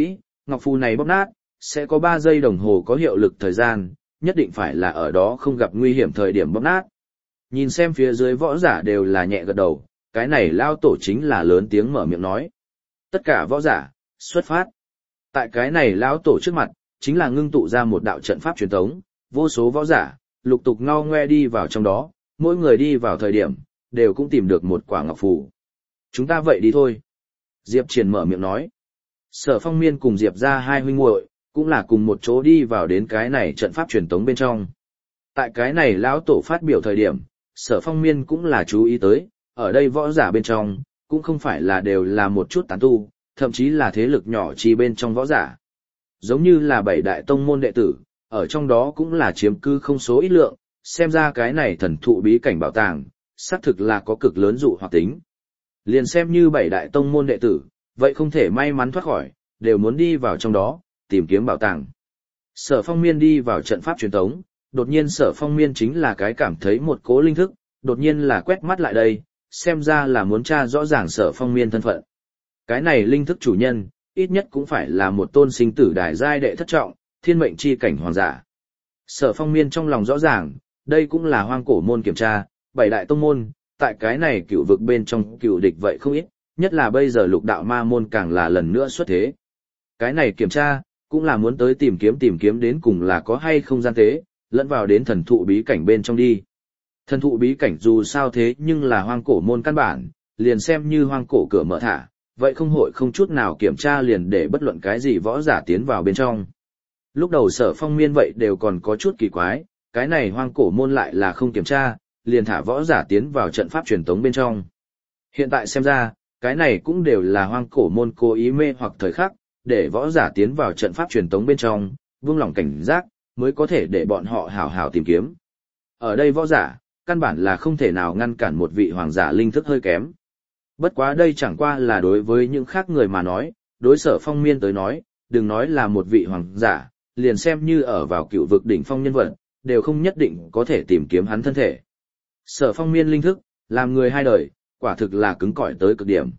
ngọc phù này bóp nát, sẽ có ba giây đồng hồ có hiệu lực thời gian, nhất định phải là ở đó không gặp nguy hiểm thời điểm bóp nát. Nhìn xem phía dưới võ giả đều là nhẹ gật đầu, cái này lao tổ chính là lớn tiếng mở miệng nói. Tất cả võ giả, xuất phát. Tại cái này lão tổ trước mặt, chính là ngưng tụ ra một đạo trận pháp truyền thống, vô số võ giả, lục tục ngao ngoe đi vào trong đó, mỗi người đi vào thời điểm, đều cũng tìm được một quả ngọc phù. Chúng ta vậy đi thôi. Diệp Triển mở miệng nói. Sở Phong Miên cùng Diệp ra hai huynh muội cũng là cùng một chỗ đi vào đến cái này trận pháp truyền thống bên trong. Tại cái này lão tổ phát biểu thời điểm, Sở Phong Miên cũng là chú ý tới, ở đây võ giả bên trong, cũng không phải là đều là một chút tán tu, thậm chí là thế lực nhỏ chi bên trong võ giả. Giống như là bảy đại tông môn đệ tử, ở trong đó cũng là chiếm cư không số ít lượng, xem ra cái này thần thụ bí cảnh bảo tàng, xác thực là có cực lớn dụ hoặc tính. Liền xem như bảy đại tông môn đệ tử, vậy không thể may mắn thoát khỏi, đều muốn đi vào trong đó, tìm kiếm bảo tàng. Sở Phong Miên đi vào trận pháp truyền thống, đột nhiên Sở Phong Miên chính là cái cảm thấy một cố linh thức, đột nhiên là quét mắt lại đây, xem ra là muốn tra rõ ràng Sở Phong Miên thân phận. Cái này linh thức chủ nhân, ít nhất cũng phải là một tôn sinh tử đài giai đệ thất trọng, thiên mệnh chi cảnh hoàng giả. Sở Phong Miên trong lòng rõ ràng, đây cũng là hoang cổ môn kiểm tra, bảy đại tông môn, tại cái này cựu vực bên trong cựu địch vậy không ít, nhất là bây giờ lục đạo ma môn càng là lần nữa xuất thế. Cái này kiểm tra, cũng là muốn tới tìm kiếm tìm kiếm đến cùng là có hay không gian tế, lẫn vào đến thần thụ bí cảnh bên trong đi. Thần thụ bí cảnh dù sao thế nhưng là hoang cổ môn căn bản, liền xem như hoang cổ cửa mở thả, vậy không hội không chút nào kiểm tra liền để bất luận cái gì võ giả tiến vào bên trong. Lúc đầu Sở Phong Miên vậy đều còn có chút kỳ quái, cái này hoang cổ môn lại là không kiểm tra, liền thả võ giả tiến vào trận pháp truyền tống bên trong. Hiện tại xem ra, cái này cũng đều là hoang cổ môn cố ý mê hoặc thời khắc, để võ giả tiến vào trận pháp truyền tống bên trong, buông lỏng cảnh giác, mới có thể để bọn họ hào hào tìm kiếm. Ở đây võ giả, căn bản là không thể nào ngăn cản một vị hoàng giả linh thức hơi kém. Bất quá đây chẳng qua là đối với những khác người mà nói, đối Sở Phong Miên tới nói, đừng nói là một vị hoàng giả, liền xem như ở vào cựu vực đỉnh phong nhân vật, đều không nhất định có thể tìm kiếm hắn thân thể. Sở Phong Miên linh thức, làm người hai đời, quả thực là cứng cỏi tới cực điểm.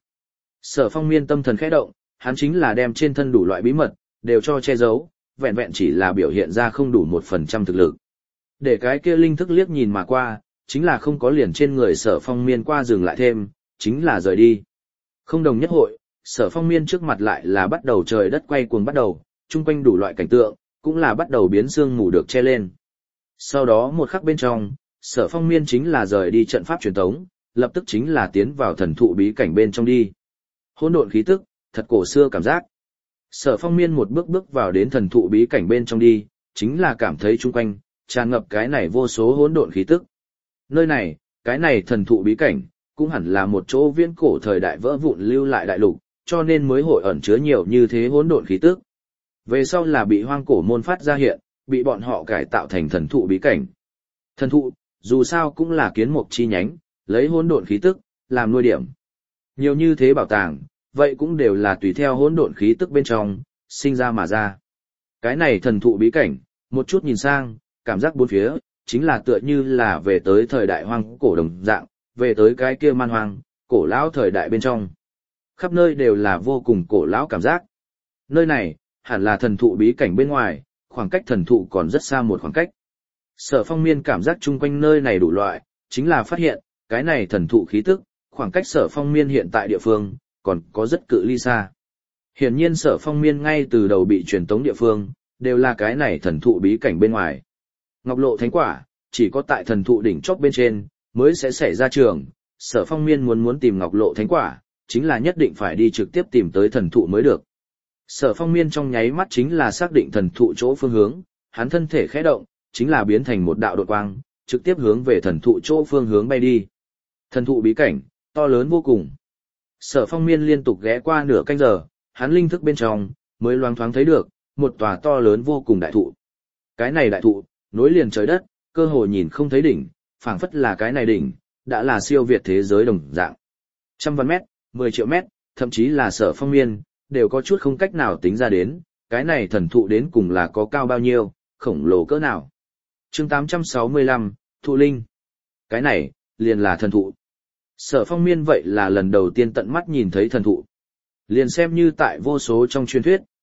Sở Phong Miên tâm thần khẽ động, hắn chính là đem trên thân đủ loại bí mật, đều cho che giấu, vẹn vẹn chỉ là biểu hiện ra không đủ một phần trăm thực lực. Để cái kia linh thức liếc nhìn mà qua, chính là không có liền trên người Sở Phong Miên qua dừng lại thêm, chính là rời đi. Không đồng nhất hội, Sở Phong Miên trước mặt lại là bắt đầu trời đất quay cuồng bắt đầu, chung quanh đủ loại cảnh tượng, cũng là bắt đầu biến sương mù được che lên. Sau đó một khắc bên trong, Sở Phong Miên chính là rời đi trận pháp truyền tống, lập tức chính là tiến vào thần thụ bí cảnh bên trong đi. Hỗn độn khí tức, thật cổ xưa cảm giác. Sở Phong Miên một bước bước vào đến thần thụ bí cảnh bên trong đi, chính là cảm thấy chung quanh tràn ngập cái này vô số hỗn độn khí tức. Nơi này, cái này thần thụ bí cảnh, cũng hẳn là một chỗ viễn cổ thời đại vỡ vụn lưu lại đại lục, cho nên mới hội ẩn chứa nhiều như thế hỗn độn khí tức. Về sau là bị hoang cổ môn phát ra hiện, bị bọn họ cải tạo thành thần thụ bí cảnh. Thần thụ, dù sao cũng là kiến mục chi nhánh, lấy hỗn độn khí tức làm nuôi điểm. Nhiều như thế bảo tàng, vậy cũng đều là tùy theo hỗn độn khí tức bên trong sinh ra mà ra. Cái này thần thụ bí cảnh, một chút nhìn sang, cảm giác bốn phía chính là tựa như là về tới thời đại hoang cổ đồng dạng, về tới cái kia man hoang, cổ lão thời đại bên trong. Khắp nơi đều là vô cùng cổ lão cảm giác. Nơi này, hẳn là thần thụ bí cảnh bên ngoài, khoảng cách thần thụ còn rất xa một khoảng cách. Sở Phong Miên cảm giác chung quanh nơi này đủ loại, chính là phát hiện, cái này thần thụ khí tức, khoảng cách Sở Phong Miên hiện tại địa phương, còn có rất cự ly xa. Hiển nhiên Sở Phong Miên ngay từ đầu bị truyền tống địa phương, đều là cái này thần thụ bí cảnh bên ngoài. Ngọc lộ thánh quả, chỉ có tại thần thụ đỉnh chóp bên trên, mới sẽ xảy ra trường. Sở Phong Miên muốn muốn tìm Ngọc lộ thánh quả, chính là nhất định phải đi trực tiếp tìm tới thần thụ mới được. Sở Phong Miên trong nháy mắt chính là xác định thần thụ chỗ phương hướng, hắn thân thể khẽ động, chính là biến thành một đạo đột quang, trực tiếp hướng về thần thụ chỗ phương hướng bay đi. Thần thụ bí cảnh, to lớn vô cùng. Sở Phong Miên liên tục ghé qua nửa canh giờ, hắn linh thức bên trong, mới loáng thoáng thấy được, một tòa to lớn vô cùng đại thụ. Cái này đại thụ, nối liền trời đất, cơ hồ nhìn không thấy đỉnh, phảng phất là cái này đỉnh, đã là siêu việt thế giới đồng dạng. Trăm vạn mét, mười triệu mét, thậm chí là Sở Phong Miên, đều có chút không cách nào tính ra đến, cái này thần thụ đến cùng là có cao bao nhiêu, khổng lồ cỡ nào. Chương tám trăm sáu mươi lăm, Thụ Linh. Cái này, liền là thần thụ. Sở Phong Miên vậy là lần đầu tiên tận mắt nhìn thấy thần thụ. Liền xem như tại vô số trong truyền thuyết,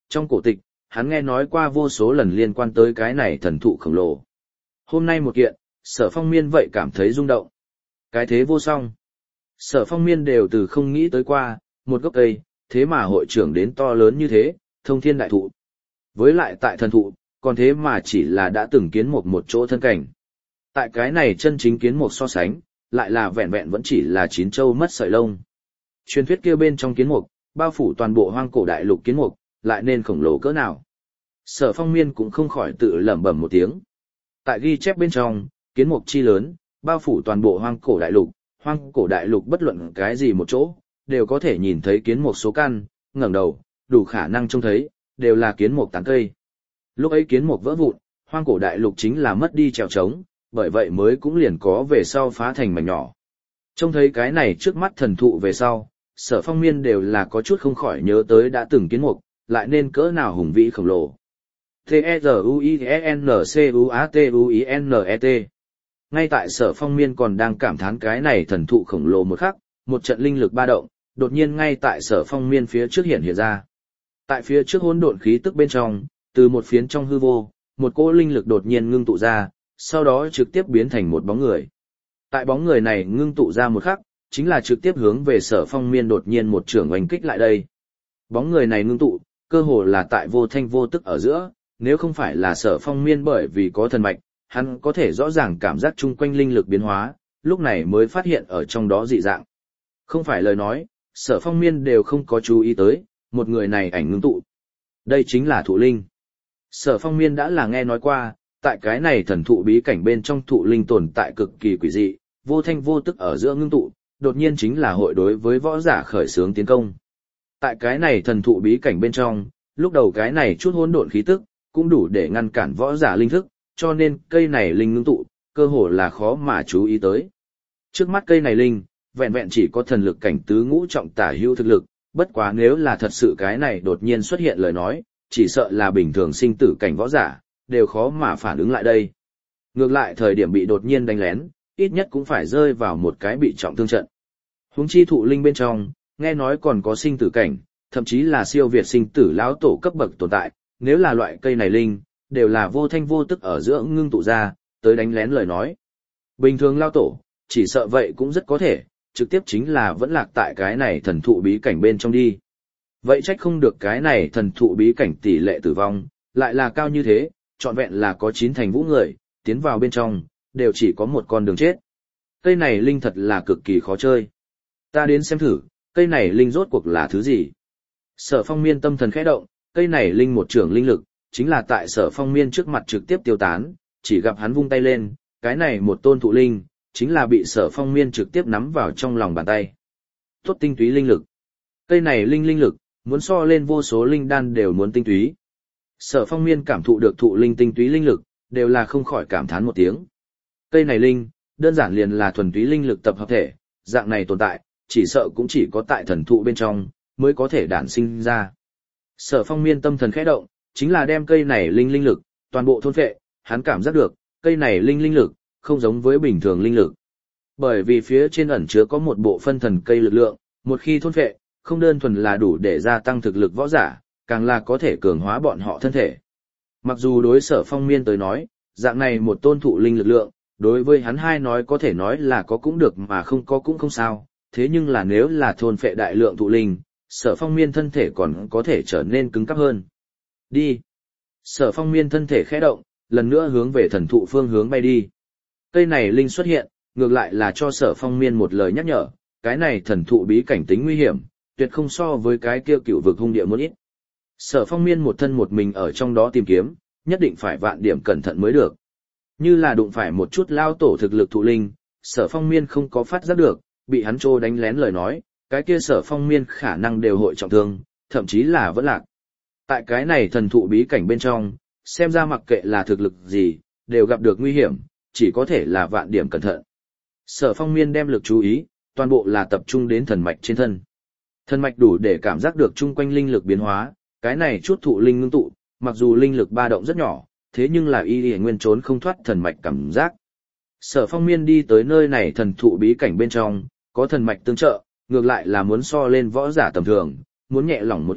trong cổ tịch, hắn nghe nói qua vô số lần liên quan tới cái này thần thụ khổng lồ. Hôm nay một kiện, Sở Phong Miên vậy cảm thấy rung động. Cái thế vô song. Sở Phong Miên đều từ không nghĩ tới qua, một gốc cây, thế mà hội trưởng đến to lớn như thế, thông thiên đại thụ. Với lại tại thần thụ, còn thế mà chỉ là đã từng kiến một một chỗ thân cảnh. Tại cái này chân chính kiến một so sánh, lại là vẹn vẹn vẫn chỉ là chín châu mất sợi lông. Truyền thuyết kia bên trong kiến mục, bao phủ toàn bộ hoang cổ đại lục kiến mục, lại nên khổng lồ cỡ nào. Sở Phong Miên cũng không khỏi tự lẩm bẩm một tiếng. Tại ghi chép bên trong, kiến mục chi lớn, bao phủ toàn bộ hoang cổ đại lục, hoang cổ đại lục bất luận cái gì một chỗ, đều có thể nhìn thấy kiến mục số căn, ngẩng đầu, đủ khả năng trông thấy, đều là kiến mục tán cây. Lúc ấy kiến mục vỡ vụn, hoang cổ đại lục chính là mất đi trèo trống, bởi vậy mới cũng liền có về sau phá thành mảnh nhỏ. Trông thấy cái này trước mắt thần thụ về sau, Sở Phong Miên đều là có chút không khỏi nhớ tới đã từng kiến mục, lại nên cỡ nào hùng vĩ khổng lồ. T-E-Z-U-I-E-N-C-U-A-T-U-I-N-E-T Ngay tại Sở Phong Miên còn đang cảm thán cái này thần thụ khổng lồ một khắc, một trận linh lực ba động, đột nhiên ngay tại Sở Phong Miên phía trước hiện hiện ra. Tại phía trước hỗn độn khí tức bên trong, từ một phiến trong hư vô, một cỗ linh lực đột nhiên ngưng tụ ra, sau đó trực tiếp biến thành một bóng người. Tại bóng người này ngưng tụ ra một khắc, chính là trực tiếp hướng về Sở Phong Miên đột nhiên một trường oanh kích lại đây. Bóng người này ngưng tụ, cơ hồ là tại vô thanh vô tức ở giữa, nếu không phải là Sở Phong Miên bởi vì có thần mạch, hắn có thể rõ ràng cảm giác chung quanh linh lực biến hóa, lúc này mới phát hiện ở trong đó dị dạng. Không phải lời nói, Sở Phong Miên đều không có chú ý tới, một người này ảnh ngưng tụ. Đây chính là thụ linh. Sở Phong Miên đã là nghe nói qua, tại cái này thần thụ bí cảnh bên trong thụ linh tồn tại cực kỳ quỷ dị, vô thanh vô tức ở giữa ngưng tụ, đột nhiên chính là hội đối với võ giả khởi xướng tiến công. Tại cái này thần thụ bí cảnh bên trong, lúc đầu cái này chút hỗn độn khí tức, cũng đủ để ngăn cản võ giả linh thức, cho nên cây này linh ngưng tụ, cơ hồ là khó mà chú ý tới. Trước mắt cây này linh, vẹn vẹn chỉ có thần lực cảnh tứ ngũ trọng tả hữu thực lực, bất quá nếu là thật sự cái này đột nhiên xuất hiện lời nói, chỉ sợ là bình thường sinh tử cảnh võ giả, đều khó mà phản ứng lại đây. Ngược lại thời điểm bị đột nhiên đánh lén, ít nhất cũng phải rơi vào một cái bị trọng thương trận. Huống chi thụ linh bên trong, nghe nói còn có sinh tử cảnh, thậm chí là siêu việt sinh tử lão tổ cấp bậc tồn tại, nếu là loại cây này linh, đều là vô thanh vô tức ở giữa ngưng tụ ra, tới đánh lén lời nói. Bình thường lão tổ, chỉ sợ vậy cũng rất có thể, trực tiếp chính là vẫn lạc tại cái này thần thụ bí cảnh bên trong đi. Vậy trách không được cái này thần thụ bí cảnh tỷ lệ tử vong, lại là cao như thế, trọn vẹn là có chín thành vũ người, tiến vào bên trong, đều chỉ có một con đường chết. Cây này linh thật là cực kỳ khó chơi. Ta đến xem thử, cây này linh rốt cuộc là thứ gì? Sở Phong Miên tâm thần khẽ động, cây này linh một trưởng linh lực, chính là tại Sở Phong Miên trước mặt trực tiếp tiêu tán, chỉ gặp hắn vung tay lên, cái này một tôn thụ linh, chính là bị Sở Phong Miên trực tiếp nắm vào trong lòng bàn tay. Tốt tinh túy linh lực. Cây này linh linh lực, muốn so lên vô số linh đan đều muốn tinh túy. Sở Phong Miên cảm thụ được thụ linh tinh túy linh lực, đều là không khỏi cảm thán một tiếng. Cây này linh, đơn giản liền là thuần túy linh lực tập hợp thể, dạng này tồn tại, chỉ sợ cũng chỉ có tại thần thụ bên trong, mới có thể đản sinh ra. Sở Phong Miên tâm thần khẽ động, chính là đem cây này linh linh lực, toàn bộ thôn phệ, hắn cảm giác được, cây này linh linh lực, không giống với bình thường linh lực. Bởi vì phía trên ẩn chứa có một bộ phân thần cây lực lượng, một khi thôn phệ, không đơn thuần là đủ để gia tăng thực lực võ giả, càng là có thể cường hóa bọn họ thân thể. Mặc dù đối Sở Phong Miên tới nói, dạng này một tôn thụ linh lực lượng, đối với hắn hai nói có thể nói là có cũng được mà không có cũng không sao, thế nhưng là nếu là thôn phệ đại lượng thụ linh, Sở Phong Miên thân thể còn có thể trở nên cứng cáp hơn. Đi. Sở Phong Miên thân thể khẽ động, lần nữa hướng về thần thụ phương hướng bay đi. Cây này linh xuất hiện, ngược lại là cho Sở Phong Miên một lời nhắc nhở, cái này thần thụ bí cảnh tính nguy hiểm, tuyệt không so với cái kia cựu vực hung địa muốn ít. Sở Phong Miên một thân một mình ở trong đó tìm kiếm, nhất định phải vạn điểm cẩn thận mới được. Như là đụng phải một chút lao tổ thực lực thụ linh, Sở Phong Miên không có phát giác được, bị hắn trô đánh lén lời nói, cái kia Sở Phong Miên khả năng đều hội trọng thương, thậm chí là vẫn lạc. Tại cái này thần thụ bí cảnh bên trong, xem ra mặc kệ là thực lực gì, đều gặp được nguy hiểm, chỉ có thể là vạn điểm cẩn thận. Sở Phong Miên đem lực chú ý, toàn bộ là tập trung đến thần mạch trên thân. Thần mạch đủ để cảm giác được chung quanh linh lực biến hóa, cái này chút thụ linh ngưng tụ, mặc dù linh lực ba động rất nhỏ, thế nhưng là y y nguyên trốn không thoát thần mạch cảm giác. Sở Phong Miên đi tới nơi này thần thụ bí cảnh bên trong, có thần mạch tương trợ, ngược lại là muốn so lên võ giả tầm thường, muốn nhẹ lỏng một ít,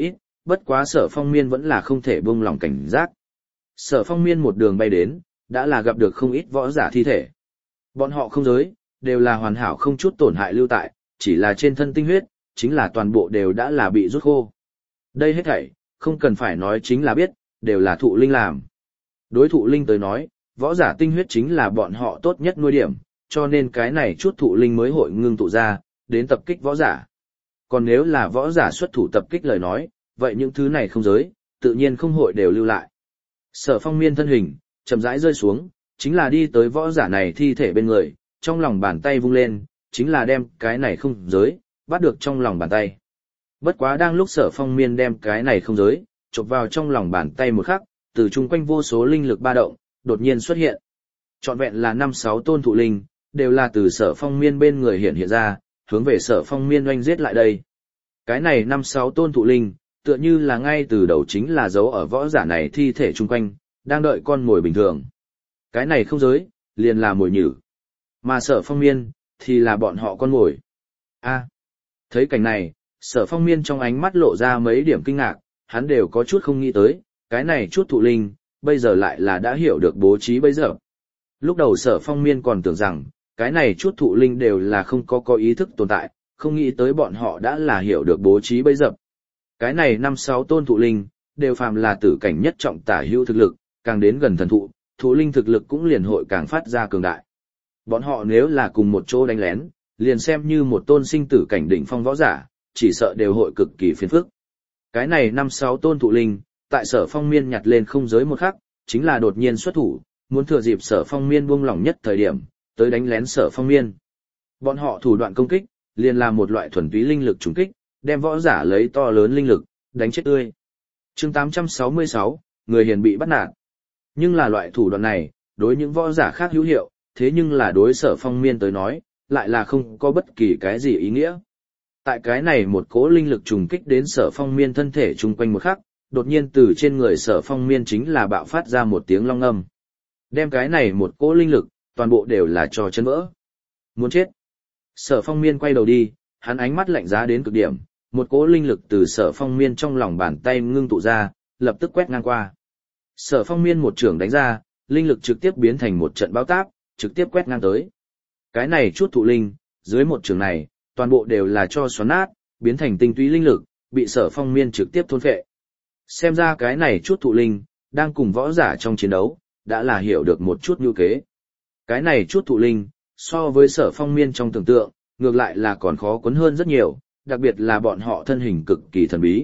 bất quá Sở Phong Miên vẫn là không thể buông lỏng cảnh giác. Sở Phong Miên một đường bay đến, đã là gặp được không ít võ giả thi thể. Bọn họ không giới, đều là hoàn hảo không chút tổn hại lưu tại, chỉ là trên thân tinh huyết, chính là toàn bộ đều đã là bị rút khô. Đây hết thảy, không cần phải nói chính là biết, đều là thụ linh làm. Đối thụ linh tới nói, võ giả tinh huyết chính là bọn họ tốt nhất nuôi điểm, cho nên cái này chút thụ linh mới hội ngưng tụ ra, đến tập kích võ giả. Còn nếu là võ giả xuất thủ tập kích lời nói, vậy những thứ này không giới, tự nhiên không hội đều lưu lại. Sở Phong Miên thân hình, chậm rãi rơi xuống, chính là đi tới võ giả này thi thể bên người, trong lòng bàn tay vung lên, chính là đem cái này không giới, bắt được trong lòng bàn tay. Bất quá đang lúc Sở Phong Miên đem cái này không giới, chộp vào trong lòng bàn tay một khắc, từ chung quanh vô số linh lực ba động, đột nhiên xuất hiện. Trọn vẹn là năm sáu tôn thụ linh, đều là từ Sở Phong Miên bên người hiện hiện ra, hướng về Sở Phong Miên oanh giết lại đây. Cái này năm sáu tôn thụ linh, tựa như là ngay từ đầu chính là dấu ở võ giả này thi thể chung quanh, đang đợi con mồi bình thường. Cái này không giới, liền là mồi nhử. Mà Sở Phong Miên, thì là bọn họ con mồi. A, thấy cảnh này, Sở Phong Miên trong ánh mắt lộ ra mấy điểm kinh ngạc, hắn đều có chút không nghĩ tới, cái này chút thụ linh, bây giờ lại là đã hiểu được bố trí bây giờ. Lúc đầu Sở Phong Miên còn tưởng rằng, cái này chút thụ linh đều là không có có ý thức tồn tại, không nghĩ tới bọn họ đã là hiểu được bố trí bây giờ. Cái này năm sáu tôn thụ linh, đều phàm là tử cảnh nhất trọng tả hữu thực lực, càng đến gần thần thụ, thụ linh thực lực cũng liền hội càng phát ra cường đại. Bọn họ nếu là cùng một chỗ đánh lén, liền xem như một tôn sinh tử cảnh đỉnh phong võ giả, chỉ sợ đều hội cực kỳ phiền phức. Cái này năm sáu tôn thụ linh, tại Sở Phong Miên nhặt lên không giới một khắc, chính là đột nhiên xuất thủ, muốn thừa dịp Sở Phong Miên buông lỏng nhất thời điểm, tới đánh lén Sở Phong Miên. Bọn họ thủ đoạn công kích, liền là một loại thuần túy linh lực trùng kích, đem võ giả lấy to lớn linh lực, đánh chết tươi. Chương tám trăm sáu mươi sáu, người hiền bị bắt nạt. Nhưng là loại thủ đoạn này, đối những võ giả khác hữu hiệu, thế nhưng là đối Sở Phong Miên tới nói, lại là không có bất kỳ cái gì ý nghĩa. Tại cái này một cỗ linh lực trùng kích đến Sở Phong Miên thân thể chung quanh một khắc, đột nhiên từ trên người Sở Phong Miên chính là bạo phát ra một tiếng long âm. Đem cái này một cỗ linh lực, toàn bộ đều là cho chân vỡ. Muốn chết. Sở Phong Miên quay đầu đi, hắn ánh mắt lạnh giá đến cực điểm, một cỗ linh lực từ Sở Phong Miên trong lòng bàn tay ngưng tụ ra, lập tức quét ngang qua. Sở Phong Miên một trường đánh ra, linh lực trực tiếp biến thành một trận bão táp, trực tiếp quét ngang tới. Cái này chút thụ linh, dưới một trường này, toàn bộ đều là cho xoắn nát, biến thành tinh túy linh lực, bị Sở Phong Miên trực tiếp thôn phệ. Xem ra cái này chút thụ linh, đang cùng võ giả trong chiến đấu, đã là hiểu được một chút nhu kế. Cái này chút thụ linh, so với Sở Phong Miên trong tưởng tượng, ngược lại là còn khó cuốn hơn rất nhiều, đặc biệt là bọn họ thân hình cực kỳ thần bí.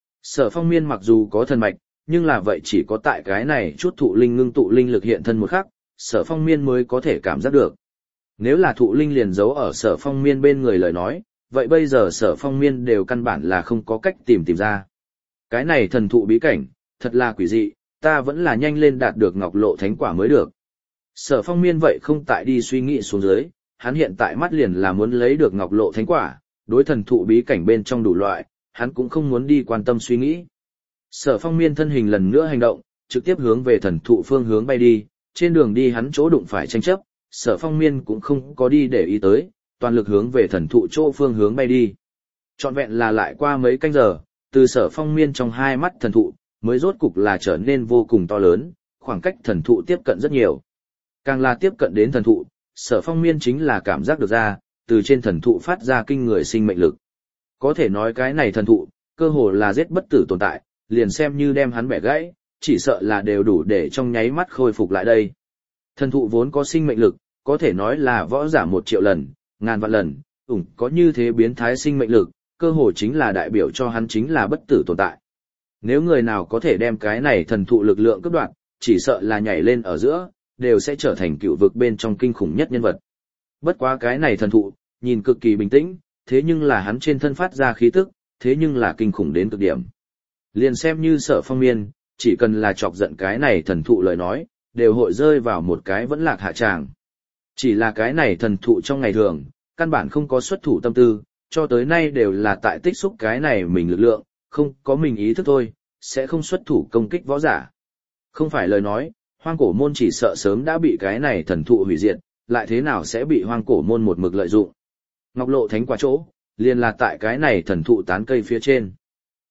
Sở Phong Miên mặc dù có thần mạch, nhưng là vậy chỉ có tại cái này chút thụ linh ngưng tụ linh lực hiện thân một khắc, Sở Phong Miên mới có thể cảm giác được. Nếu là thụ linh liền giấu ở Sở Phong Miên bên người lời nói, vậy bây giờ Sở Phong Miên đều căn bản là không có cách tìm tìm ra. Cái này thần thụ bí cảnh, thật là quỷ dị, ta vẫn là nhanh lên đạt được ngọc lộ thánh quả mới được. Sở Phong Miên vậy không tại đi suy nghĩ xuống dưới, hắn hiện tại mắt liền là muốn lấy được ngọc lộ thánh quả, đối thần thụ bí cảnh bên trong đủ loại, hắn cũng không muốn đi quan tâm suy nghĩ. Sở Phong Miên thân hình lần nữa hành động, trực tiếp hướng về thần thụ phương hướng bay đi, trên đường đi hắn chỗ đụng phải tranh chấp, Sở Phong Miên cũng không có đi để ý tới, toàn lực hướng về thần thụ chỗ phương hướng bay đi. Trọn vẹn là lại qua mấy canh giờ, từ Sở Phong Miên trong hai mắt thần thụ, mới rốt cục là trở nên vô cùng to lớn, khoảng cách thần thụ tiếp cận rất nhiều. Càng là tiếp cận đến thần thụ, Sở Phong Miên chính là cảm giác được ra, từ trên thần thụ phát ra kinh người sinh mệnh lực. Có thể nói cái này thần thụ, cơ hồ là giết bất tử tồn tại, liền xem như đem hắn bẻ gãy, chỉ sợ là đều đủ để trong nháy mắt khôi phục lại đây. Thần thụ vốn có sinh mệnh lực, có thể nói là võ giả một triệu lần, ngàn vạn lần, ủng có như thế biến thái sinh mệnh lực, cơ hồ chính là đại biểu cho hắn chính là bất tử tồn tại. Nếu người nào có thể đem cái này thần thụ lực lượng cấp đoạt, chỉ sợ là nhảy lên ở giữa, đều sẽ trở thành cựu vực bên trong kinh khủng nhất nhân vật. Bất quá cái này thần thụ, nhìn cực kỳ bình tĩnh, thế nhưng là hắn trên thân phát ra khí tức, thế nhưng là kinh khủng đến cực điểm. Liền xem như Sở Phong Miên, chỉ cần là chọc giận cái này thần thụ lời nói, đều hội rơi vào một cái vẫn lạc hạ tràng. Chỉ là cái này thần thụ trong ngày thường, căn bản không có xuất thủ tâm tư, cho tới nay đều là tại tích xúc cái này mình lực lượng, không có mình ý thức thôi, sẽ không xuất thủ công kích võ giả. Không phải lời nói, hoang cổ môn chỉ sợ sớm đã bị cái này thần thụ hủy diệt, lại thế nào sẽ bị hoang cổ môn một mực lợi dụng. Ngọc lộ thánh quả chỗ, liền là tại cái này thần thụ tán cây phía trên.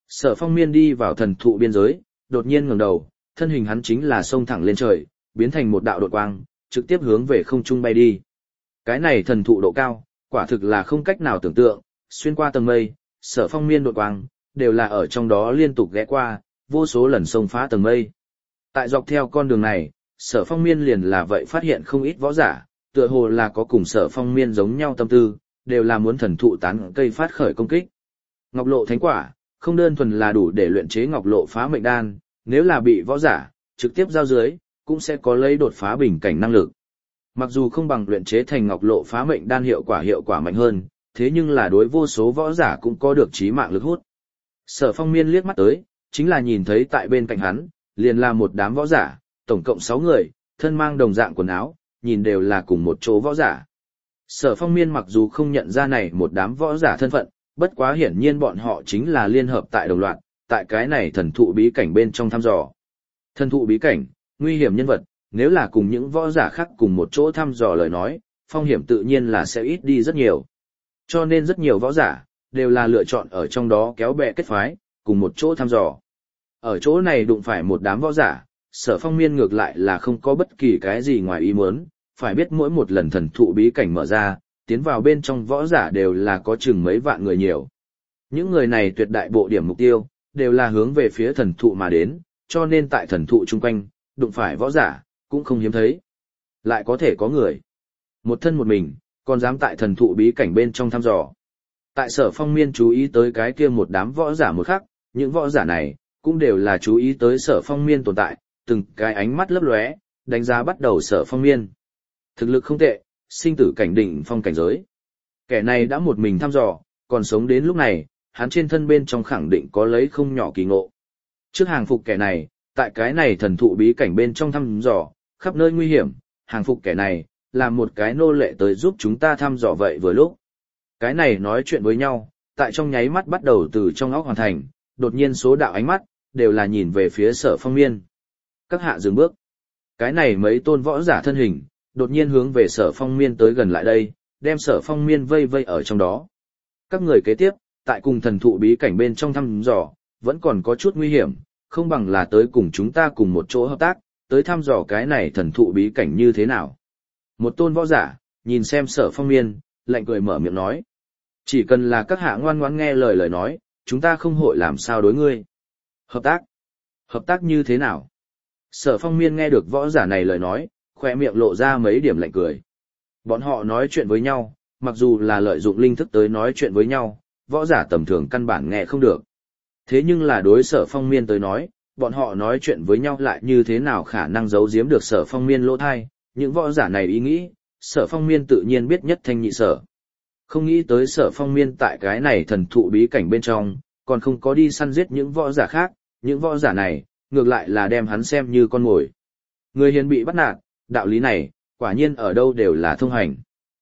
Sở Phong Miên đi vào thần thụ biên giới, đột nhiên ngẩng đầu, thân hình hắn chính là xông thẳng lên trời, biến thành một đạo đột quang, trực tiếp hướng về không trung bay đi. Cái này thần thụ độ cao, quả thực là không cách nào tưởng tượng, xuyên qua tầng mây, Sở Phong Miên đột quang, đều là ở trong đó liên tục ghé qua, vô số lần xông phá tầng mây. Tại dọc theo con đường này, Sở Phong Miên liền là vậy phát hiện không ít võ giả, tựa hồ là có cùng Sở Phong Miên giống nhau tâm tư, đều là muốn thần thụ tán cây phát khởi công kích. Ngọc lộ thánh quả, không đơn thuần là đủ để luyện chế ngọc lộ phá mệnh đan, nếu là bị võ giả trực tiếp giao dưới, cũng sẽ có lấy đột phá bình cảnh năng lực. Mặc dù không bằng luyện chế thành ngọc lộ phá mệnh đan hiệu quả hiệu quả mạnh hơn, thế nhưng là đối vô số võ giả cũng có được chí mạng lực hút. Sở Phong Miên liếc mắt tới, chính là nhìn thấy tại bên cạnh hắn, liền là một đám võ giả, tổng cộng sáu người, thân mang đồng dạng quần áo, nhìn đều là cùng một chỗ võ giả. Sở Phong Miên mặc dù không nhận ra này một đám võ giả thân phận, bất quá hiển nhiên bọn họ chính là liên hợp tại đồng loạt, tại cái này thần thụ bí cảnh bên trong thăm dò. Thần thụ bí cảnh, nguy hiểm nhân vật, nếu là cùng những võ giả khác cùng một chỗ thăm dò lời nói, phong hiểm tự nhiên là sẽ ít đi rất nhiều. Cho nên rất nhiều võ giả, đều là lựa chọn ở trong đó kéo bè kết phái, cùng một chỗ thăm dò. Ở chỗ này đụng phải một đám võ giả, Sở Phong Miên ngược lại là không có bất kỳ cái gì ngoài ý muốn, phải biết mỗi một lần thần thụ bí cảnh mở ra, tiến vào bên trong võ giả đều là có chừng mấy vạn người nhiều. Những người này tuyệt đại bộ điểm mục tiêu, đều là hướng về phía thần thụ mà đến, cho nên tại thần thụ chung quanh, đụng phải võ giả, cũng không hiếm thấy. Lại có thể có người, một thân một mình, còn dám tại thần thụ bí cảnh bên trong thăm dò. Tại Sở Phong Miên chú ý tới cái kia một đám võ giả một khắc, những võ giả này, cũng đều là chú ý tới Sở Phong Miên tồn tại, từng cái ánh mắt lấp lóe, đánh giá bắt đầu Sở Phong Miên. Thực lực không tệ, sinh tử cảnh đỉnh phong cảnh giới. Kẻ này đã một mình thăm dò, còn sống đến lúc này, hắn trên thân bên trong khẳng định có lấy không nhỏ kỳ ngộ. Trước hàng phục kẻ này, tại cái này thần thụ bí cảnh bên trong thăm dò, khắp nơi nguy hiểm, hàng phục kẻ này, là một cái nô lệ tới giúp chúng ta thăm dò vậy vừa lúc. Cái này nói chuyện với nhau, tại trong nháy mắt bắt đầu từ trong óc hoàn thành, đột nhiên số đạo ánh mắt, đều là nhìn về phía Sở Phong Miên. Các hạ dừng bước. Cái này mấy tôn võ giả thân hình, đột nhiên hướng về Sở Phong Miên tới gần lại đây, đem Sở Phong Miên vây vây ở trong đó. Các người kế tiếp, tại cùng thần thụ bí cảnh bên trong thăm dò, vẫn còn có chút nguy hiểm, không bằng là tới cùng chúng ta cùng một chỗ hợp tác, tới thăm dò cái này thần thụ bí cảnh như thế nào. Một tôn võ giả, nhìn xem Sở Phong Miên, lạnh cười mở miệng nói. Chỉ cần là các hạ ngoan ngoãn nghe lời lời nói, chúng ta không hội làm sao đối ngươi. Hợp tác? Hợp tác như thế nào? Sở Phong Miên nghe được võ giả này lời nói, khỏe miệng lộ ra mấy điểm lạnh cười. Bọn họ nói chuyện với nhau, mặc dù là lợi dụng linh thức tới nói chuyện với nhau, võ giả tầm thường căn bản nghe không được. Thế nhưng là đối Sở Phong Miên tới nói, bọn họ nói chuyện với nhau lại như thế nào khả năng giấu giếm được Sở Phong Miên lỗ thai, những võ giả này ý nghĩ, Sở Phong Miên tự nhiên biết nhất thanh nhị sở. Không nghĩ tới Sở Phong Miên tại cái này thần thụ bí cảnh bên trong, còn không có đi săn giết những võ giả khác, những võ giả này, ngược lại là đem hắn xem như con mồi. Người hiền bị bắt nạt, đạo lý này, quả nhiên ở đâu đều là thông hành.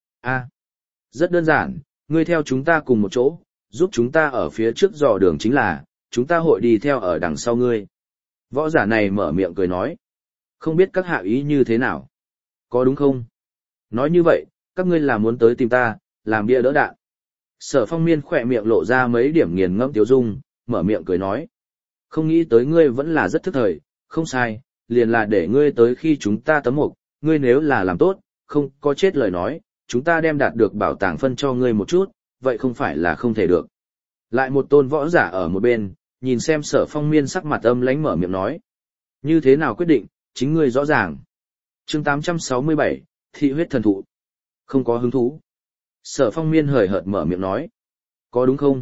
A, rất đơn giản, ngươi theo chúng ta cùng một chỗ, giúp chúng ta ở phía trước dò đường chính là, chúng ta hội đi theo ở đằng sau ngươi. Võ giả này mở miệng cười nói. Không biết các hạ ý như thế nào? Có đúng không? Nói như vậy, các ngươi là muốn tới tìm ta, làm bia đỡ đạn. Sở Phong Miên khỏe miệng lộ ra mấy điểm nghiền ngẫm tiếu dung, mở miệng cười nói. Không nghĩ tới ngươi vẫn là rất thức thời, không sai, liền là để ngươi tới khi chúng ta tấm mục, ngươi nếu là làm tốt, không có chết lời nói, chúng ta đem đạt được bảo tàng phân cho ngươi một chút, vậy không phải là không thể được. Lại một tôn võ giả ở một bên, nhìn xem Sở Phong Miên sắc mặt âm lãnh mở miệng nói. Như thế nào quyết định, chính ngươi rõ ràng. Chương tám trăm sáu mươi bảy, Thị huyết thần thụ. Không có hứng thú. Sở Phong Miên hời hợt mở miệng nói. Có đúng không?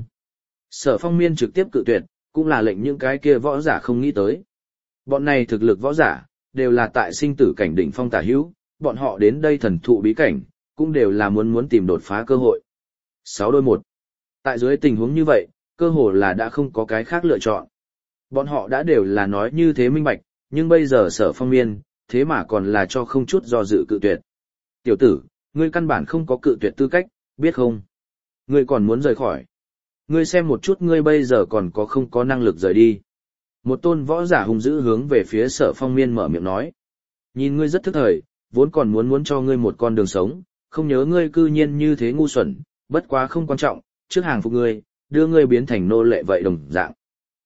Sở Phong Miên trực tiếp cự tuyệt, cũng là lệnh những cái kia võ giả không nghĩ tới. Bọn này thực lực võ giả, đều là tại sinh tử cảnh đỉnh phong tả hữu, bọn họ đến đây thần thụ bí cảnh, cũng đều là muốn muốn tìm đột phá cơ hội. Sáu đôi một. Tại dưới tình huống như vậy, cơ hồ là đã không có cái khác lựa chọn. Bọn họ đã đều là nói như thế minh bạch, nhưng bây giờ Sở Phong Miên, thế mà còn là cho không chút do dự cự tuyệt. Tiểu tử, ngươi căn bản không có cự tuyệt tư cách, biết không? Ngươi còn muốn rời khỏi. Ngươi xem một chút ngươi bây giờ còn có không có năng lực rời đi. Một tôn võ giả hung dữ hướng về phía Sở Phong Miên mở miệng nói. Nhìn ngươi rất thức thời, vốn còn muốn muốn cho ngươi một con đường sống, không nhớ ngươi cư nhiên như thế ngu xuẩn, bất quá không quan trọng, trước hàng phục ngươi, đưa ngươi biến thành nô lệ vậy đồng dạng.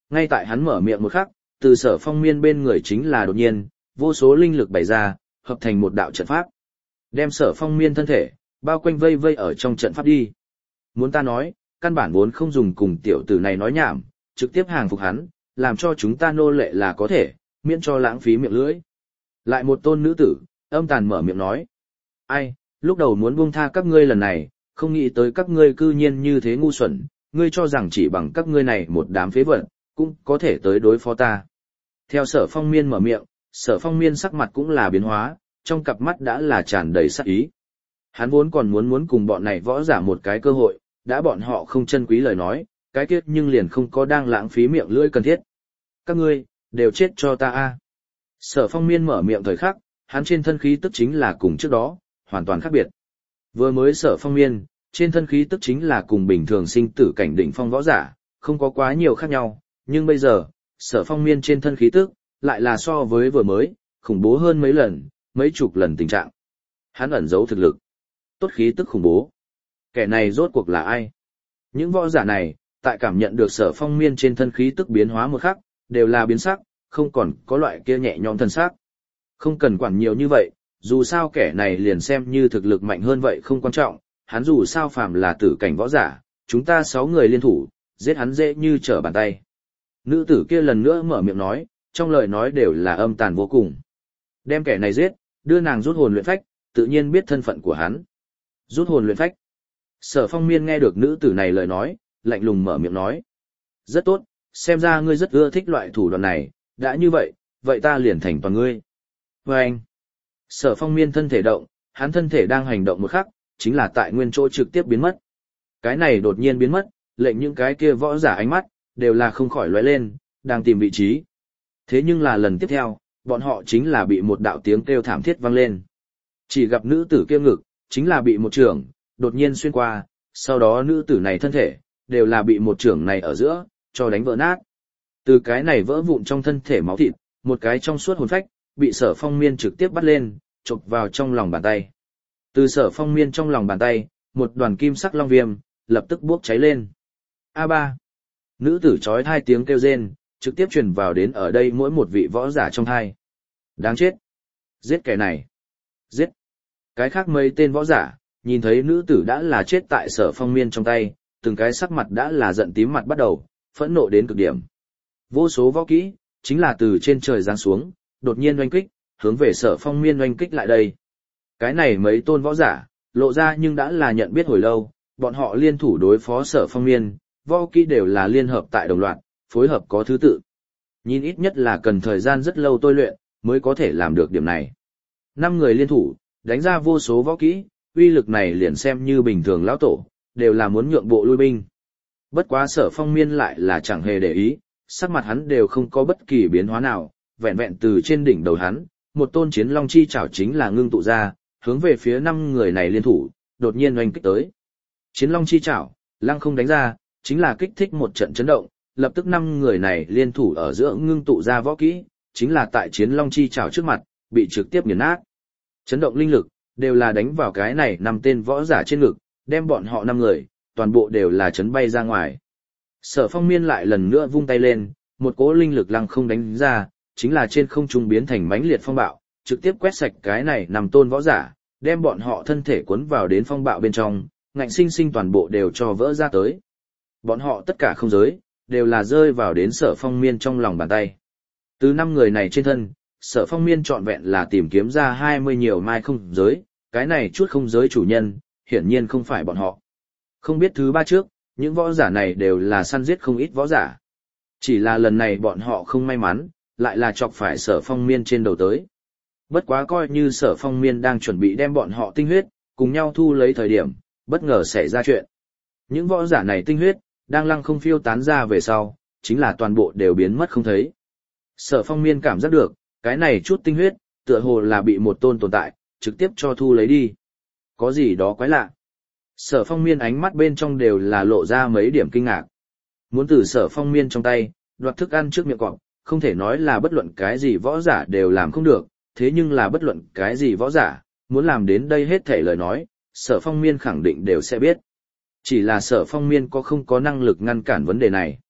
Ngay tại hắn mở miệng một khắc, từ Sở Phong Miên bên người chính là đột nhiên, vô số linh lực bày ra, hợp thành một đạo trận pháp. Đem Sở Phong Miên thân thể, bao quanh vây vây ở trong trận pháp đi. Muốn ta nói, căn bản vốn không dùng cùng tiểu tử này nói nhảm, trực tiếp hàng phục hắn, làm cho chúng ta nô lệ là có thể, miễn cho lãng phí miệng lưỡi. Lại một tôn nữ tử, âm tàn mở miệng nói. Ai, lúc đầu muốn buông tha các ngươi lần này, không nghĩ tới các ngươi cư nhiên như thế ngu xuẩn, ngươi cho rằng chỉ bằng các ngươi này một đám phế vật, cũng có thể tới đối phó ta. Theo Sở Phong Miên mở miệng, Sở Phong Miên sắc mặt cũng là biến hóa, trong cặp mắt đã là tràn đầy sát ý. Hắn vốn còn muốn muốn cùng bọn này võ giả một cái cơ hội, đã bọn họ không trân quý lời nói, cái kết nhưng liền không có đang lãng phí miệng lưỡi cần thiết. Các ngươi, đều chết cho ta a. Sở Phong Miên mở miệng thời khắc, hắn trên thân khí tức chính là cùng trước đó, hoàn toàn khác biệt. Vừa mới Sở Phong Miên, trên thân khí tức chính là cùng bình thường sinh tử cảnh đỉnh phong võ giả, không có quá nhiều khác nhau, nhưng bây giờ, Sở Phong Miên trên thân khí tức, lại là so với vừa mới, khủng bố hơn mấy lần, mấy chục lần tình trạng. Hắn ẩn giấu thực lực. Tốt khí tức khủng bố. Kẻ này rốt cuộc là ai? Những võ giả này, tại cảm nhận được Sở Phong Miên trên thân khí tức biến hóa một khắc, đều là biến sắc, không còn có loại kia nhẹ nhõm thân sắc. Không cần quản nhiều như vậy, dù sao kẻ này liền xem như thực lực mạnh hơn vậy không quan trọng, hắn dù sao phàm là tử cảnh võ giả, chúng ta sáu người liên thủ, giết hắn dễ như trở bàn tay. Nữ tử kia lần nữa mở miệng nói, trong lời nói đều là âm tàn vô cùng. Đem kẻ này giết, đưa nàng rút hồn luyện phách, tự nhiên biết thân phận của hắn. Rút hồn luyện phách. Sở Phong Miên nghe được nữ tử này lời nói, lạnh lùng mở miệng nói. Rất tốt, xem ra ngươi rất ưa thích loại thủ đoạn này, đã như vậy, vậy ta liền thành toàn ngươi. Và anh. Sở Phong Miên thân thể động, hắn thân thể đang hành động một khắc, chính là tại nguyên chỗ trực tiếp biến mất. Cái này đột nhiên biến mất, lệnh những cái kia võ giả ánh mắt, đều là không khỏi lóe lên, đang tìm vị trí. Thế nhưng là lần tiếp theo, bọn họ chính là bị một đạo tiếng kêu thảm thiết vang lên. Chỉ gặp nữ tử kia ngực, chính là bị một trường, đột nhiên xuyên qua, sau đó nữ tử này thân thể, đều là bị một trường này ở giữa, cho đánh vỡ nát. Từ cái này vỡ vụn trong thân thể máu thịt, một cái trong suốt hồn phách, bị Sở Phong Miên trực tiếp bắt lên, chụp vào trong lòng bàn tay. Từ Sở Phong Miên trong lòng bàn tay, một đoàn kim sắc long viêm, lập tức bốc cháy lên. A ba. Nữ tử chói hai tiếng kêu rên, trực tiếp truyền vào đến ở đây mỗi một vị võ giả trong hai. Đáng chết. Giết kẻ này. Giết. Cái khác mấy tên võ giả, nhìn thấy nữ tử đã là chết tại Sở Phong Miên trong tay, từng cái sắc mặt đã là giận tím mặt bắt đầu, phẫn nộ đến cực điểm. Vô số võ kỹ, chính là từ trên trời giáng xuống, đột nhiên oanh kích, hướng về Sở Phong Miên oanh kích lại đây. Cái này mấy tôn võ giả, lộ ra nhưng đã là nhận biết hồi lâu, bọn họ liên thủ đối phó Sở Phong Miên, võ kỹ đều là liên hợp tại đồng loạt, phối hợp có thứ tự. Nhìn ít nhất là cần thời gian rất lâu tôi luyện, mới có thể làm được điểm này. Năm người liên thủ, đánh ra vô số võ kỹ, uy lực này liền xem như bình thường lão tổ, đều là muốn nhượng bộ lui binh. Bất quá Sở Phong Miên lại là chẳng hề để ý, sắc mặt hắn đều không có bất kỳ biến hóa nào, vẹn vẹn từ trên đỉnh đầu hắn, một tôn chiến long chi chảo chính là ngưng tụ ra, hướng về phía năm người này liên thủ, đột nhiên oanh kích tới. Chiến long chi chảo, lăng không đánh ra, chính là kích thích một trận chấn động, lập tức năm người này liên thủ ở giữa ngưng tụ ra võ kỹ, chính là tại chiến long chi chảo trước mặt, bị trực tiếp nghiền nát. Chấn động linh lực, đều là đánh vào cái này năm tên võ giả trên ngực, đem bọn họ năm người, toàn bộ đều là chấn bay ra ngoài. Sở Phong Miên lại lần nữa vung tay lên, một cỗ linh lực lăng không đánh ra, chính là trên không trung biến thành mãnh liệt phong bạo, trực tiếp quét sạch cái này năm tôn võ giả, đem bọn họ thân thể cuốn vào đến phong bạo bên trong, ngạnh sinh sinh toàn bộ đều cho vỡ ra tới. Bọn họ tất cả không giới, đều là rơi vào đến Sở Phong Miên trong lòng bàn tay. Từ năm người này trên thân, Sở Phong Miên trọn vẹn là tìm kiếm ra hai mươi nhiều mai không giới, cái này chút không giới chủ nhân, hiển nhiên không phải bọn họ. Không biết thứ ba trước, những võ giả này đều là săn giết không ít võ giả. Chỉ là lần này bọn họ không may mắn, lại là chọc phải Sở Phong Miên trên đầu tới. Bất quá coi như Sở Phong Miên đang chuẩn bị đem bọn họ tinh huyết, cùng nhau thu lấy thời điểm, bất ngờ xảy ra chuyện. Những võ giả này tinh huyết, đang lăng không phiêu tán ra về sau, chính là toàn bộ đều biến mất không thấy. Sở Phong Miên cảm giác được, cái này chút tinh huyết, tựa hồ là bị một tôn tồn tại, trực tiếp cho thu lấy đi. Có gì đó quái lạ. Sở Phong Miên ánh mắt bên trong đều là lộ ra mấy điểm kinh ngạc. Muốn từ Sở Phong Miên trong tay, đoạt thức ăn trước miệng cọp, không thể nói là bất luận cái gì võ giả đều làm không được, thế nhưng là bất luận cái gì võ giả, muốn làm đến đây hết thể lời nói, Sở Phong Miên khẳng định đều sẽ biết. Chỉ là Sở Phong Miên có không có năng lực ngăn cản vấn đề này.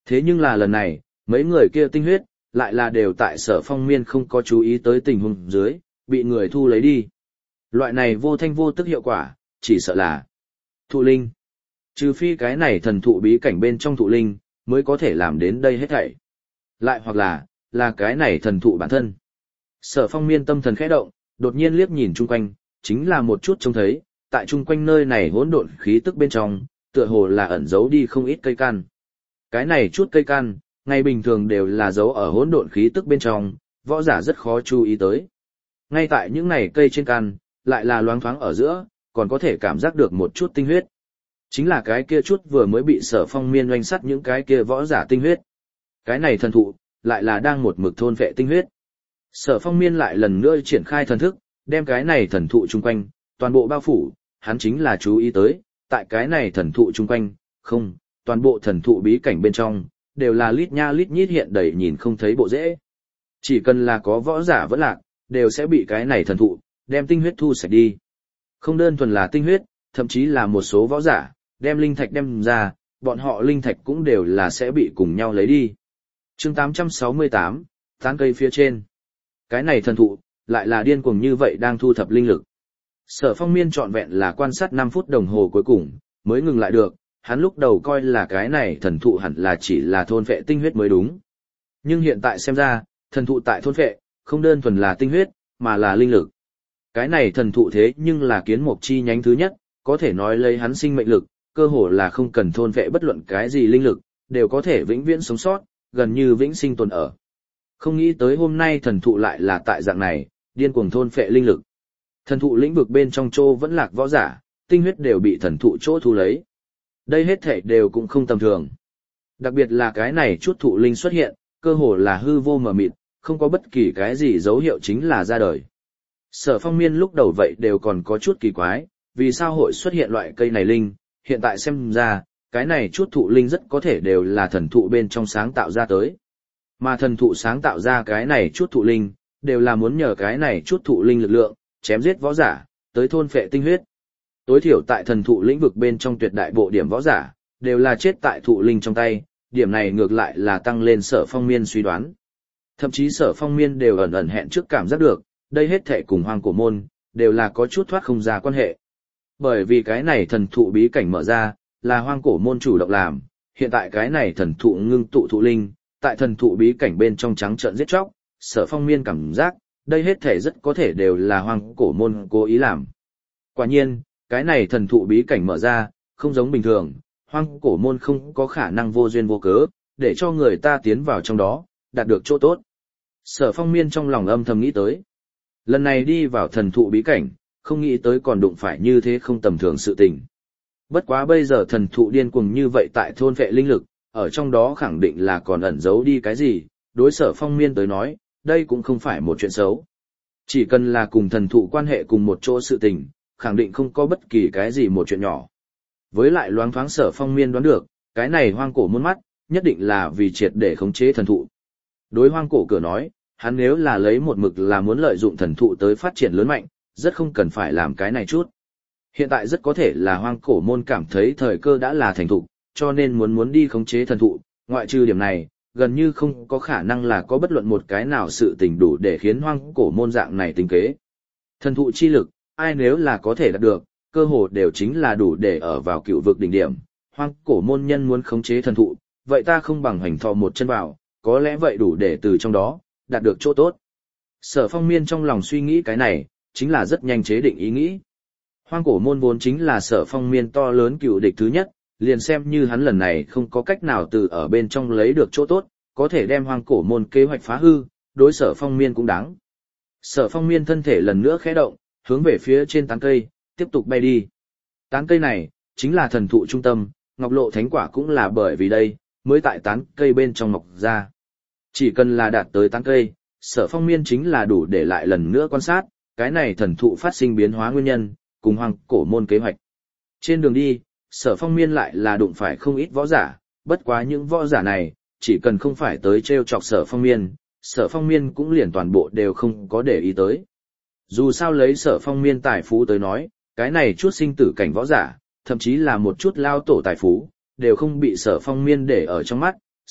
Thế nhưng là lần này, mấy người kia tinh huyết, lại là đều tại Sở Phong Miên không có chú ý tới tình huống dưới, bị người thu lấy đi. Loại này vô thanh vô tức hiệu quả, chỉ sợ là thụ linh. Trừ phi cái này thần thụ bí cảnh bên trong thụ linh, mới có thể làm đến đây hết thảy. Lại hoặc là, là cái này thần thụ bản thân. Sở Phong Miên tâm thần khẽ động, đột nhiên liếc nhìn chung quanh, chính là một chút trông thấy, tại chung quanh nơi này hỗn độn khí tức bên trong, tựa hồ là ẩn giấu đi không ít cây căn. Cái này chút cây căn, ngày bình thường đều là giấu ở hỗn độn khí tức bên trong, võ giả rất khó chú ý tới. Ngay tại những này cây trên căn, lại là loáng thoáng ở giữa, còn có thể cảm giác được một chút tinh huyết. Chính là cái kia chút vừa mới bị Sở Phong Miên oanh sắt những cái kia võ giả tinh huyết. Cái này thần thụ, lại là đang một mực thôn vệ tinh huyết. Sở Phong Miên lại lần nữa triển khai thần thức, đem cái này thần thụ chung quanh, toàn bộ bao phủ, hắn chính là chú ý tới, tại cái này thần thụ chung quanh, không, toàn bộ thần thụ bí cảnh bên trong, đều là lít nha lít nhít hiện đầy nhìn không thấy bộ rễ. Chỉ cần là có võ giả vẫn lạc, đều sẽ bị cái này thần thụ, đem tinh huyết thu sạch đi. Không đơn thuần là tinh huyết, thậm chí là một số võ giả, đem linh thạch đem ra, bọn họ linh thạch cũng đều là sẽ bị cùng nhau lấy đi. Chương tám trăm sáu mươi tám, tán cây phía trên. Cái này thần thụ, lại là điên cuồng như vậy đang thu thập linh lực. Sở Phong Miên trọn vẹn là quan sát năm phút đồng hồ cuối cùng, mới ngừng lại được, hắn lúc đầu coi là cái này thần thụ hẳn là chỉ là thôn phệ tinh huyết mới đúng. Nhưng hiện tại xem ra, thần thụ tại thôn phệ, không đơn thuần là tinh huyết, mà là linh lực. Cái này thần thụ thế nhưng là kiến mục chi nhánh thứ nhất, có thể nói lấy hắn sinh mệnh lực, cơ hồ là không cần thôn phệ bất luận cái gì linh lực, đều có thể vĩnh viễn sống sót, gần như vĩnh sinh tồn ở. Không nghĩ tới hôm nay thần thụ lại là tại dạng này, điên cuồng thôn phệ linh lực. Thần thụ lĩnh vực bên trong chỗ vẫn lạc võ giả, tinh huyết đều bị thần thụ chỗ thu lấy. Đây hết thảy đều cũng không tầm thường. Đặc biệt là cái này chút thụ linh xuất hiện, cơ hồ là hư vô mờ mịt, không có bất kỳ cái gì dấu hiệu chính là ra đời. Sở Phong Miên lúc đầu vậy đều còn có chút kỳ quái, vì sao hội xuất hiện loại cây này linh, hiện tại xem ra, cái này chút thụ linh rất có thể đều là thần thụ bên trong sáng tạo ra tới. Mà thần thụ sáng tạo ra cái này chút thụ linh, đều là muốn nhờ cái này chút thụ linh lực lượng, chém giết võ giả, tới thôn phệ tinh huyết. Tối thiểu tại thần thụ lĩnh vực bên trong tuyệt đại bộ điểm võ giả, đều là chết tại thụ linh trong tay, điểm này ngược lại là tăng lên Sở Phong Miên suy đoán. Thậm chí Sở Phong Miên đều ẩn ẩn hẹn trước cảm giác được, đây hết thể cùng Hoang Cổ Môn, đều là có chút thoát không ra quan hệ. Bởi vì cái này thần thụ bí cảnh mở ra, là Hoang Cổ Môn chủ động làm, hiện tại cái này thần thụ ngưng tụ thụ linh, tại thần thụ bí cảnh bên trong trắng trợn giết chóc, Sở Phong Miên cảm giác, đây hết thể rất có thể đều là Hoang Cổ Môn cố ý làm. Quả nhiên, cái này thần thụ bí cảnh mở ra, không giống bình thường, Hoang Cổ Môn không có khả năng vô duyên vô cớ, để cho người ta tiến vào trong đó, đạt được chỗ tốt. Sở Phong Miên trong lòng âm thầm nghĩ tới. Lần này đi vào thần thụ bí cảnh, không nghĩ tới còn đụng phải như thế không tầm thường sự tình. Bất quá bây giờ thần thụ điên cuồng như vậy tại thôn vệ linh lực, ở trong đó khẳng định là còn ẩn giấu đi cái gì, đối Sở Phong Miên tới nói, đây cũng không phải một chuyện xấu. Chỉ cần là cùng thần thụ quan hệ cùng một chỗ sự tình, khẳng định không có bất kỳ cái gì một chuyện nhỏ. Với lại loáng thoáng Sở Phong Miên đoán được, cái này Hoang Cổ Môn mắt, nhất định là vì triệt để khống chế thần thụ. Đối Hoang Cổ cửa nói, hắn nếu là lấy một mực là muốn lợi dụng thần thụ tới phát triển lớn mạnh, rất không cần phải làm cái này chút. Hiện tại rất có thể là Hoang Cổ Môn cảm thấy thời cơ đã là thành thục, cho nên muốn muốn đi khống chế thần thụ, ngoại trừ điểm này, gần như không có khả năng là có bất luận một cái nào sự tình đủ để khiến Hoang Cổ Môn dạng này tính kế. Thần thụ chi lực, ai nếu là có thể đạt được, cơ hồ đều chính là đủ để ở vào cựu vực đỉnh điểm. Hoang Cổ Môn nhân muốn khống chế thần thụ, vậy ta không bằng hoành thọ một chân vào, có lẽ vậy đủ để từ trong đó đạt được chỗ tốt. Sở Phong Miên trong lòng suy nghĩ cái này, chính là rất nhanh chế định ý nghĩ. Hoang Cổ Môn vốn chính là Sở Phong Miên to lớn cựu địch thứ nhất, liền xem như hắn lần này không có cách nào từ ở bên trong lấy được chỗ tốt, có thể đem Hoang Cổ Môn kế hoạch phá hư, đối Sở Phong Miên cũng đáng. Sở Phong Miên thân thể lần nữa khẽ động, hướng về phía trên tán cây, tiếp tục bay đi. Tán cây này, chính là thần thụ trung tâm, Ngọc Lộ Thánh Quả cũng là bởi vì đây, mới tại tán cây bên trong mọc ra. Chỉ cần là đạt tới tán cây, Sở Phong Miên chính là đủ để lại lần nữa quan sát, cái này thần thụ phát sinh biến hóa nguyên nhân, cùng Hoang Cổ Môn kế hoạch. Trên đường đi, Sở Phong Miên lại là đụng phải không ít võ giả, bất quá những võ giả này, chỉ cần không phải tới trêu chọc Sở Phong Miên, Sở Phong Miên cũng liền toàn bộ đều không có để ý tới. Dù sao lấy Sở Phong Miên tài phú tới nói, cái này chút sinh tử cảnh võ giả, thậm chí là một chút lao tổ tài phú, đều không bị Sở Phong Miên để ở trong mắt,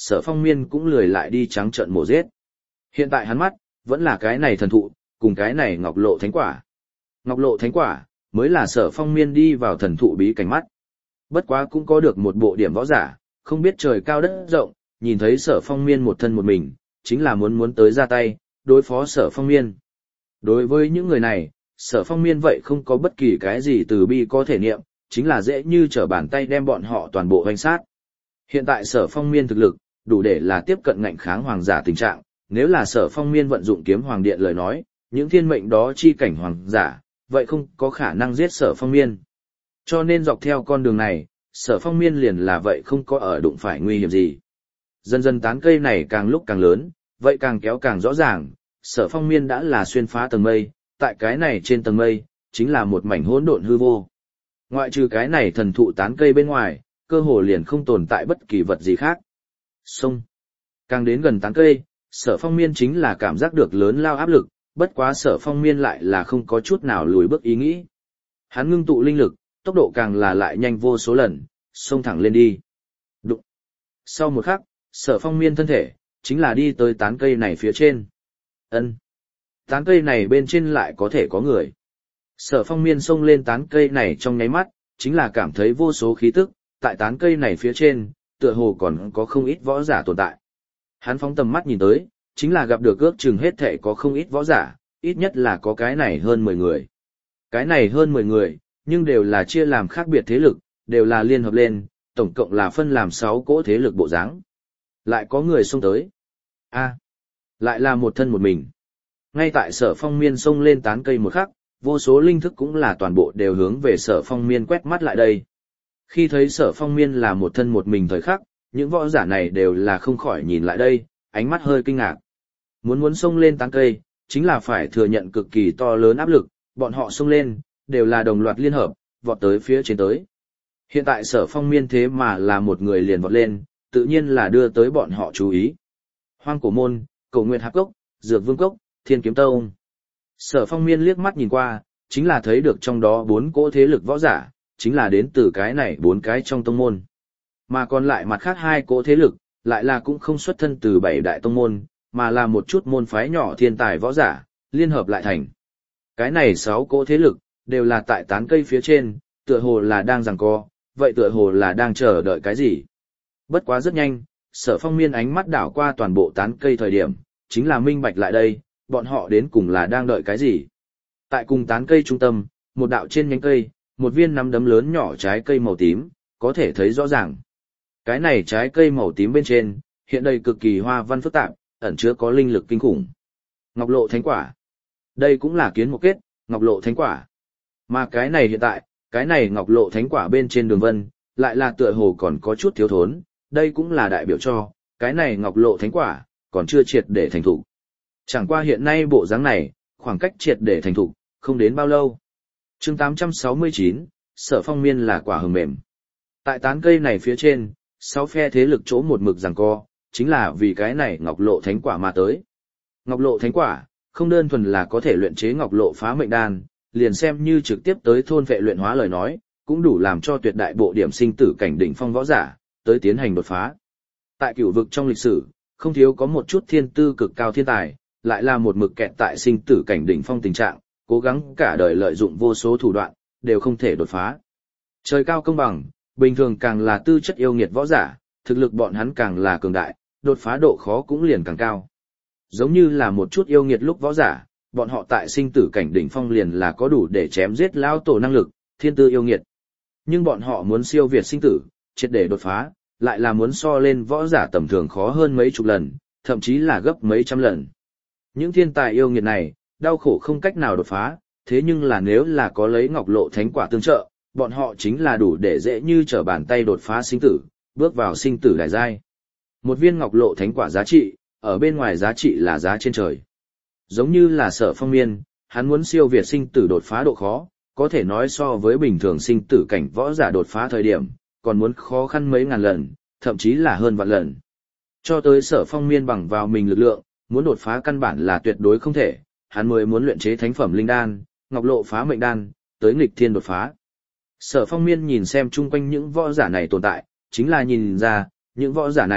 Sở Phong Miên cũng lười lại đi trắng trợn mổ giết. Hiện tại hắn mắt, vẫn là cái này thần thụ, cùng cái này ngọc lộ thánh quả. Ngọc lộ thánh quả, mới là Sở Phong Miên đi vào thần thụ bí cảnh mắt. Bất quá cũng có được một bộ điểm võ giả, không biết trời cao đất rộng, nhìn thấy Sở Phong Miên một thân một mình, chính là muốn muốn tới ra tay, đối phó Sở Phong Miên. Đối với những người này, Sở Phong Miên vậy không có bất kỳ cái gì từ bi có thể niệm, chính là dễ như trở bàn tay đem bọn họ toàn bộ hoành sát. Hiện tại Sở Phong Miên thực lực, đủ để là tiếp cận ngạnh kháng hoàng giả tình trạng, nếu là Sở Phong Miên vận dụng kiếm hoàng điện lời nói, những thiên mệnh đó chi cảnh hoàng giả, vậy không có khả năng giết Sở Phong Miên. Cho nên dọc theo con đường này, Sở Phong Miên liền là vậy không có ở đụng phải nguy hiểm gì. Dần dần tán cây này càng lúc càng lớn, vậy càng kéo càng rõ ràng, Sở Phong Miên đã là xuyên phá tầng mây, tại cái này trên tầng mây, chính là một mảnh hỗn độn hư vô. Ngoại trừ cái này thần thụ tán cây bên ngoài, cơ hồ liền không tồn tại bất kỳ vật gì khác. Sông. Càng đến gần tán cây, Sở Phong Miên chính là cảm giác được lớn lao áp lực, bất quá Sở Phong Miên lại là không có chút nào lùi bước ý nghĩ. Hắn ngưng tụ linh lực, tốc độ càng là lại nhanh vô số lần, xông thẳng lên đi. Đụng. Sau một khắc, Sở Phong Miên thân thể, chính là đi tới tán cây này phía trên. Ân. Tán cây này bên trên lại có thể có người. Sở Phong Miên xông lên tán cây này trong nháy mắt, chính là cảm thấy vô số khí tức, tại tán cây này phía trên, tựa hồ còn có không ít võ giả tồn tại. Hắn phóng tầm mắt nhìn tới, chính là gặp được ước chừng hết thảy có không ít võ giả, ít nhất là có cái này hơn mười người. Cái này hơn mười người, nhưng đều là chia làm khác biệt thế lực, đều là liên hợp lên, tổng cộng là phân làm sáu cỗ thế lực bộ dáng. Lại có người xông tới. A, lại là một thân một mình. Ngay tại Sở Phong Miên xông lên tán cây một khắc, vô số linh thức cũng là toàn bộ đều hướng về Sở Phong Miên quét mắt lại đây. Khi thấy Sở Phong Miên là một thân một mình thời khắc, những võ giả này đều là không khỏi nhìn lại đây, ánh mắt hơi kinh ngạc. Muốn muốn xông lên tán cây, chính là phải thừa nhận cực kỳ to lớn áp lực, bọn họ xông lên, đều là đồng loạt liên hợp, vọt tới phía trên tới. Hiện tại Sở Phong Miên thế mà là một người liền vọt lên, tự nhiên là đưa tới bọn họ chú ý. Hoang Cổ Môn, Cổ Nguyệt Hạp Cốc, Dược Vương Cốc, Thiên Kiếm Tông. Sở Phong Miên liếc mắt nhìn qua, chính là thấy được trong đó bốn cỗ thế lực võ giả, chính là đến từ cái này bốn cái trong tông môn. Mà còn lại mặt khác hai cỗ thế lực, lại là cũng không xuất thân từ bảy đại tông môn, mà là một chút môn phái nhỏ thiên tài võ giả, liên hợp lại thành. Cái này sáu cỗ thế lực, đều là tại tán cây phía trên, tựa hồ là đang giằng co, vậy tựa hồ là đang chờ đợi cái gì. Bất quá rất nhanh, Sở Phong Miên ánh mắt đảo qua toàn bộ tán cây thời điểm, chính là minh bạch lại đây, bọn họ đến cùng là đang đợi cái gì. Tại cùng tán cây trung tâm, một đạo trên nhánh cây, một viên nắm đấm lớn nhỏ trái cây màu tím, có thể thấy rõ ràng. Cái này trái cây màu tím bên trên, hiện đầy cực kỳ hoa văn phức tạp, ẩn chứa có linh lực kinh khủng. Ngọc lộ thánh quả. Đây cũng là kiến một kết, ngọc lộ thánh quả. Mà cái này hiện tại, cái này ngọc lộ thánh quả bên trên đường vân, lại là tựa hồ còn có chút thiếu thốn, đây cũng là đại biểu cho, cái này ngọc lộ thánh quả, còn chưa triệt để thành thục. Chẳng qua hiện nay bộ dáng này, khoảng cách triệt để thành thục, không đến bao lâu. Chương tám trăm sáu mươi chín, Sở Phong Miên là quả hừng mềm. Tại tán cây này phía trên, sáu phe thế lực chỗ một mực giằng co, chính là vì cái này ngọc lộ thánh quả mà tới. Ngọc lộ thánh quả, không đơn thuần là có thể luyện chế ngọc lộ phá mệnh đan, liền xem như trực tiếp tới thôn vệ luyện hóa lời nói, cũng đủ làm cho tuyệt đại bộ điểm sinh tử cảnh đỉnh phong võ giả, tới tiến hành đột phá. Tại cửu vực trong lịch sử, không thiếu có một chút thiên tư cực cao thiên tài, lại là một mực kẹt tại sinh tử cảnh đỉnh phong tình trạng, cố gắng cả đời lợi dụng vô số thủ đoạn, đều không thể đột phá. Trời cao công bằng, bình thường càng là tư chất yêu nghiệt võ giả, thực lực bọn hắn càng là cường đại, đột phá độ khó cũng liền càng cao. Giống như là một chút yêu nghiệt lúc võ giả, bọn họ tại sinh tử cảnh đỉnh phong liền là có đủ để chém giết lao tổ năng lực, thiên tư yêu nghiệt. Nhưng bọn họ muốn siêu việt sinh tử, triệt để đột phá, lại là muốn so lên võ giả tầm thường khó hơn mấy chục lần, thậm chí là gấp mấy trăm lần. Những thiên tài yêu nghiệt này, đau khổ không cách nào đột phá, thế nhưng là nếu là có lấy ngọc lộ thánh quả tương trợ, bọn họ chính là đủ để dễ như trở bàn tay đột phá sinh tử, bước vào sinh tử đại giai. Một viên ngọc lộ thánh quả giá trị, ở bên ngoài giá trị là giá trên trời. Giống như là Sở Phong Miên, hắn muốn siêu việt sinh tử đột phá độ khó, có thể nói so với bình thường sinh tử cảnh võ giả đột phá thời điểm, còn muốn khó khăn mấy ngàn lần, thậm chí là hơn vạn lần. Cho tới Sở Phong Miên bằng vào mình lực lượng, muốn đột phá căn bản là tuyệt đối không thể, hắn mới muốn luyện chế thánh phẩm linh đan, ngọc lộ phá mệnh đan, tới nghịch thiên đột phá. Sở Phong Miên nhìn xem chung quanh những võ giả này tồn tại, chính là nhìn ra, những võ giả này,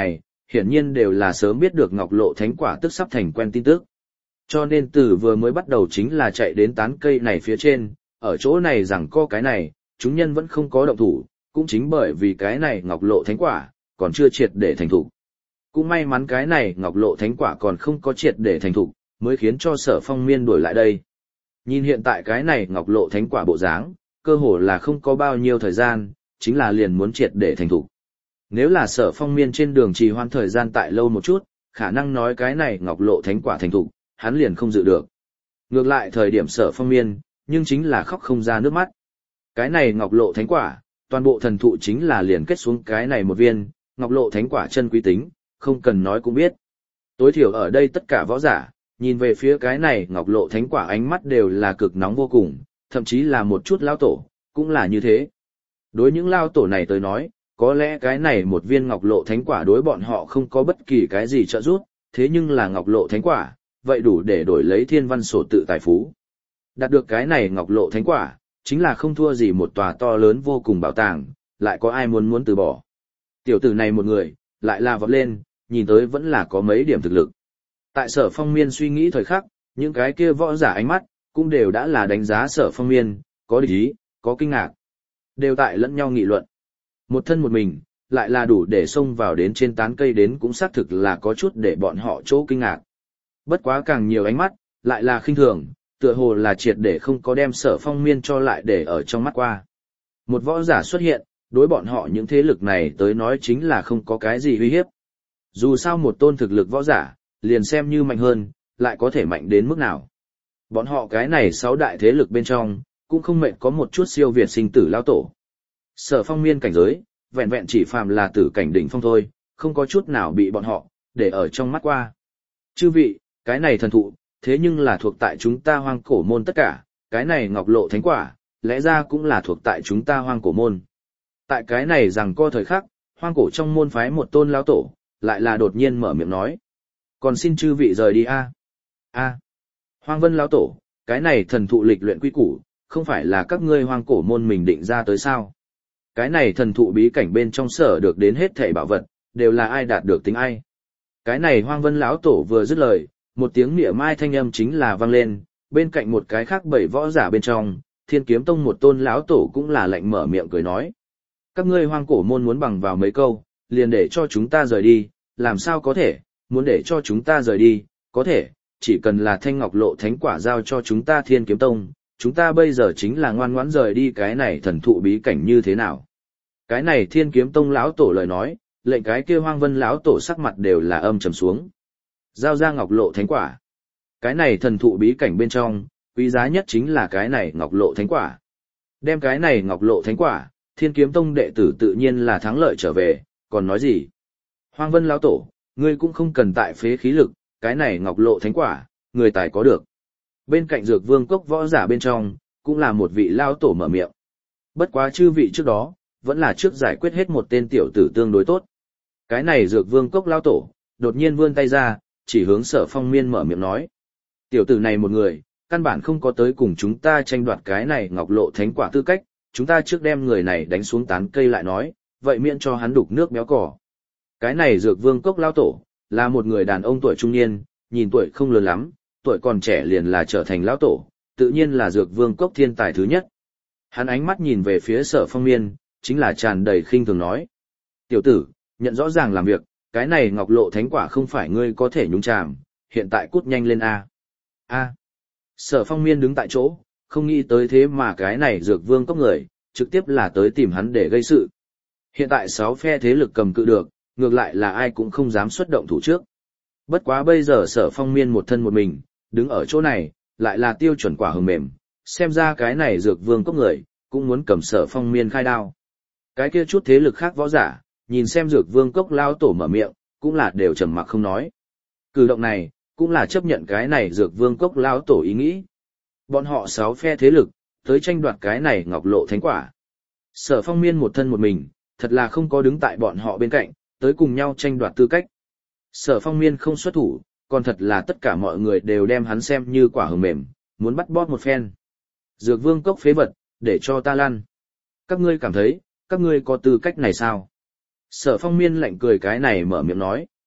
hiển nhiên đều là sớm biết được ngọc lộ thánh quả tức sắp thành quen tin tức. Cho nên từ vừa mới bắt đầu chính là chạy đến tán cây này phía trên, ở chỗ này rằng co cái này, chúng nhân vẫn không có động thủ, cũng chính bởi vì cái này ngọc lộ thánh quả, còn chưa triệt để thành thục. Cũng may mắn cái này ngọc lộ thánh quả còn không có triệt để thành thục, mới khiến cho Sở Phong Miên đuổi lại đây. Nhìn hiện tại cái này ngọc lộ thánh quả bộ dáng, cơ hồ là không có bao nhiêu thời gian, chính là liền muốn triệt để thành thục. Nếu là Sở Phong Miên trên đường trì hoãn thời gian tại lâu một chút, khả năng nói cái này ngọc lộ thánh quả thành thục, hắn liền không dự được. Ngược lại thời điểm Sở Phong Miên, nhưng chính là khóc không ra nước mắt. Cái này ngọc lộ thánh quả, toàn bộ thần thụ chính là liền kết xuống cái này một viên, ngọc lộ thánh quả chân quý tính, không cần nói cũng biết. Tối thiểu ở đây tất cả võ giả, nhìn về phía cái này ngọc lộ thánh quả ánh mắt đều là cực nóng vô cùng, thậm chí là một chút lao tổ, cũng là như thế. Đối những lao tổ này tới nói, có lẽ cái này một viên ngọc lộ thánh quả đối bọn họ không có bất kỳ cái gì trợ giúp, thế nhưng là ngọc lộ thánh quả, vậy đủ để đổi lấy thiên văn sổ tự tài phú. Đạt được cái này ngọc lộ thánh quả, chính là không thua gì một tòa to lớn vô cùng bảo tàng, lại có ai muốn muốn từ bỏ. Tiểu tử này một người, lại là vọt lên, nhìn tới vẫn là có mấy điểm thực lực. Tại Sở Phong Miên suy nghĩ thời khắc, những cái kia võ giả ánh mắt, cũng đều đã là đánh giá Sở Phong Miên, có địch ý, có kinh ngạc. Đều tại lẫn nhau nghị luận. Một thân một mình, lại là đủ để xông vào đến trên tán cây đến cũng xác thực là có chút để bọn họ chỗ kinh ngạc. Bất quá càng nhiều ánh mắt, lại là khinh thường, tựa hồ là triệt để không có đem Sở Phong Miên cho lại để ở trong mắt qua. Một võ giả xuất hiện, đối bọn họ những thế lực này tới nói chính là không có cái gì uy hiếp. Dù sao một tôn thực lực võ giả, liền xem như mạnh hơn, lại có thể mạnh đến mức nào. Bọn họ cái này sáu đại thế lực bên trong, cũng không mệnh có một chút siêu việt sinh tử lao tổ. Sở Phong Miên cảnh giới, vẹn vẹn chỉ phàm là tử cảnh đỉnh phong thôi, không có chút nào bị bọn họ, để ở trong mắt qua. Chư vị, cái này thần thụ, thế nhưng là thuộc tại chúng ta hoang cổ môn tất cả, cái này ngọc lộ thánh quả, lẽ ra cũng là thuộc tại chúng ta hoang cổ môn. Tại cái này rằng co thời khắc, hoang cổ trong môn phái một tôn lao tổ, lại là đột nhiên mở miệng nói. Còn xin chư vị rời đi a. A. Hoang Vân lão tổ, cái này thần thụ lịch luyện quy củ, không phải là các ngươi hoang cổ môn mình định ra tới sao? Cái này thần thụ bí cảnh bên trong sở được đến hết thảy bảo vật, đều là ai đạt được tính ai. Cái này Hoang Vân lão tổ vừa dứt lời, một tiếng niệm mai thanh âm chính là vang lên, bên cạnh một cái khác bảy võ giả bên trong, Thiên Kiếm Tông một tôn lão tổ cũng là lạnh mở miệng cười nói. Các ngươi hoang cổ môn muốn bằng vào mấy câu, liền để cho chúng ta rời đi, làm sao có thể, muốn để cho chúng ta rời đi, có thể, chỉ cần là thanh ngọc lộ thánh quả giao cho chúng ta Thiên Kiếm Tông, chúng ta bây giờ chính là ngoan ngoãn rời đi cái này thần thụ bí cảnh như thế nào. Cái này Thiên Kiếm Tông lão tổ lời nói, lệnh cái kia Hoang Vân lão tổ sắc mặt đều là âm trầm xuống. Giao ra ngọc lộ thánh quả. Cái này thần thụ bí cảnh bên trong, quý giá nhất chính là cái này ngọc lộ thánh quả. Đem cái này ngọc lộ thánh quả, Thiên Kiếm Tông đệ tử tự nhiên là thắng lợi trở về, còn nói gì? Hoang Vân lão tổ, ngươi cũng không cần tại phế khí lực, cái này ngọc lộ thánh quả, người tài có được. Bên cạnh Dược Vương cốc võ giả bên trong, cũng là một vị lão tổ mở miệng. Bất quá chư vị trước đó, vẫn là trước giải quyết hết một tên tiểu tử tương đối tốt. Cái này Dược Vương cốc lão tổ, đột nhiên vươn tay ra, chỉ hướng Sở Phong Miên mở miệng nói. Tiểu tử này một người, căn bản không có tới cùng chúng ta tranh đoạt cái này ngọc lộ thánh quả tư cách, chúng ta trước đem người này đánh xuống tán cây lại nói, vậy miễn cho hắn đục nước béo cỏ. Cái này Dược Vương cốc lão tổ, là một người đàn ông tuổi trung niên, nhìn tuổi không lớn lắm, tuổi còn trẻ liền là trở thành lão tổ, tự nhiên là Dược Vương cốc thiên tài thứ nhất. Hắn ánh mắt nhìn về phía Sở Phong Miên, chính là tràn đầy khinh thường nói. Tiểu tử, nhận rõ ràng làm việc, cái này ngọc lộ thánh quả không phải ngươi có thể nhúng chàm, hiện tại cút nhanh lên A. A. Sở Phong Miên đứng tại chỗ, không nghĩ tới thế mà cái này Dược Vương cốc người, trực tiếp là tới tìm hắn để gây sự. Hiện tại sáu phe thế lực cầm cự được, ngược lại là ai cũng không dám xuất động thủ trước. Bất quá bây giờ Sở Phong Miên một thân một mình, đứng ở chỗ này, lại là tiêu chuẩn quả hừng mềm, xem ra cái này Dược Vương cốc người, cũng muốn cầm Sở Phong Miên khai đao. Cái kia chút thế lực khác võ giả, nhìn xem Dược Vương cốc lao tổ mở miệng, cũng là đều trầm mặc không nói. Cử động này, cũng là chấp nhận cái này Dược Vương cốc lao tổ ý nghĩ. Bọn họ sáu phe thế lực, tới tranh đoạt cái này ngọc lộ thánh quả. Sở Phong Miên một thân một mình, thật là không có đứng tại bọn họ bên cạnh, tới cùng nhau tranh đoạt tư cách. Sở Phong Miên không xuất thủ, còn thật là tất cả mọi người đều đem hắn xem như quả hờ mềm, muốn bắt bóp một phen. Dược Vương cốc phế vật, để cho ta lăn. Các ngươi cảm thấy, các ngươi có tư cách này sao? Sở Phong Miên lạnh cười cái này mở miệng nói.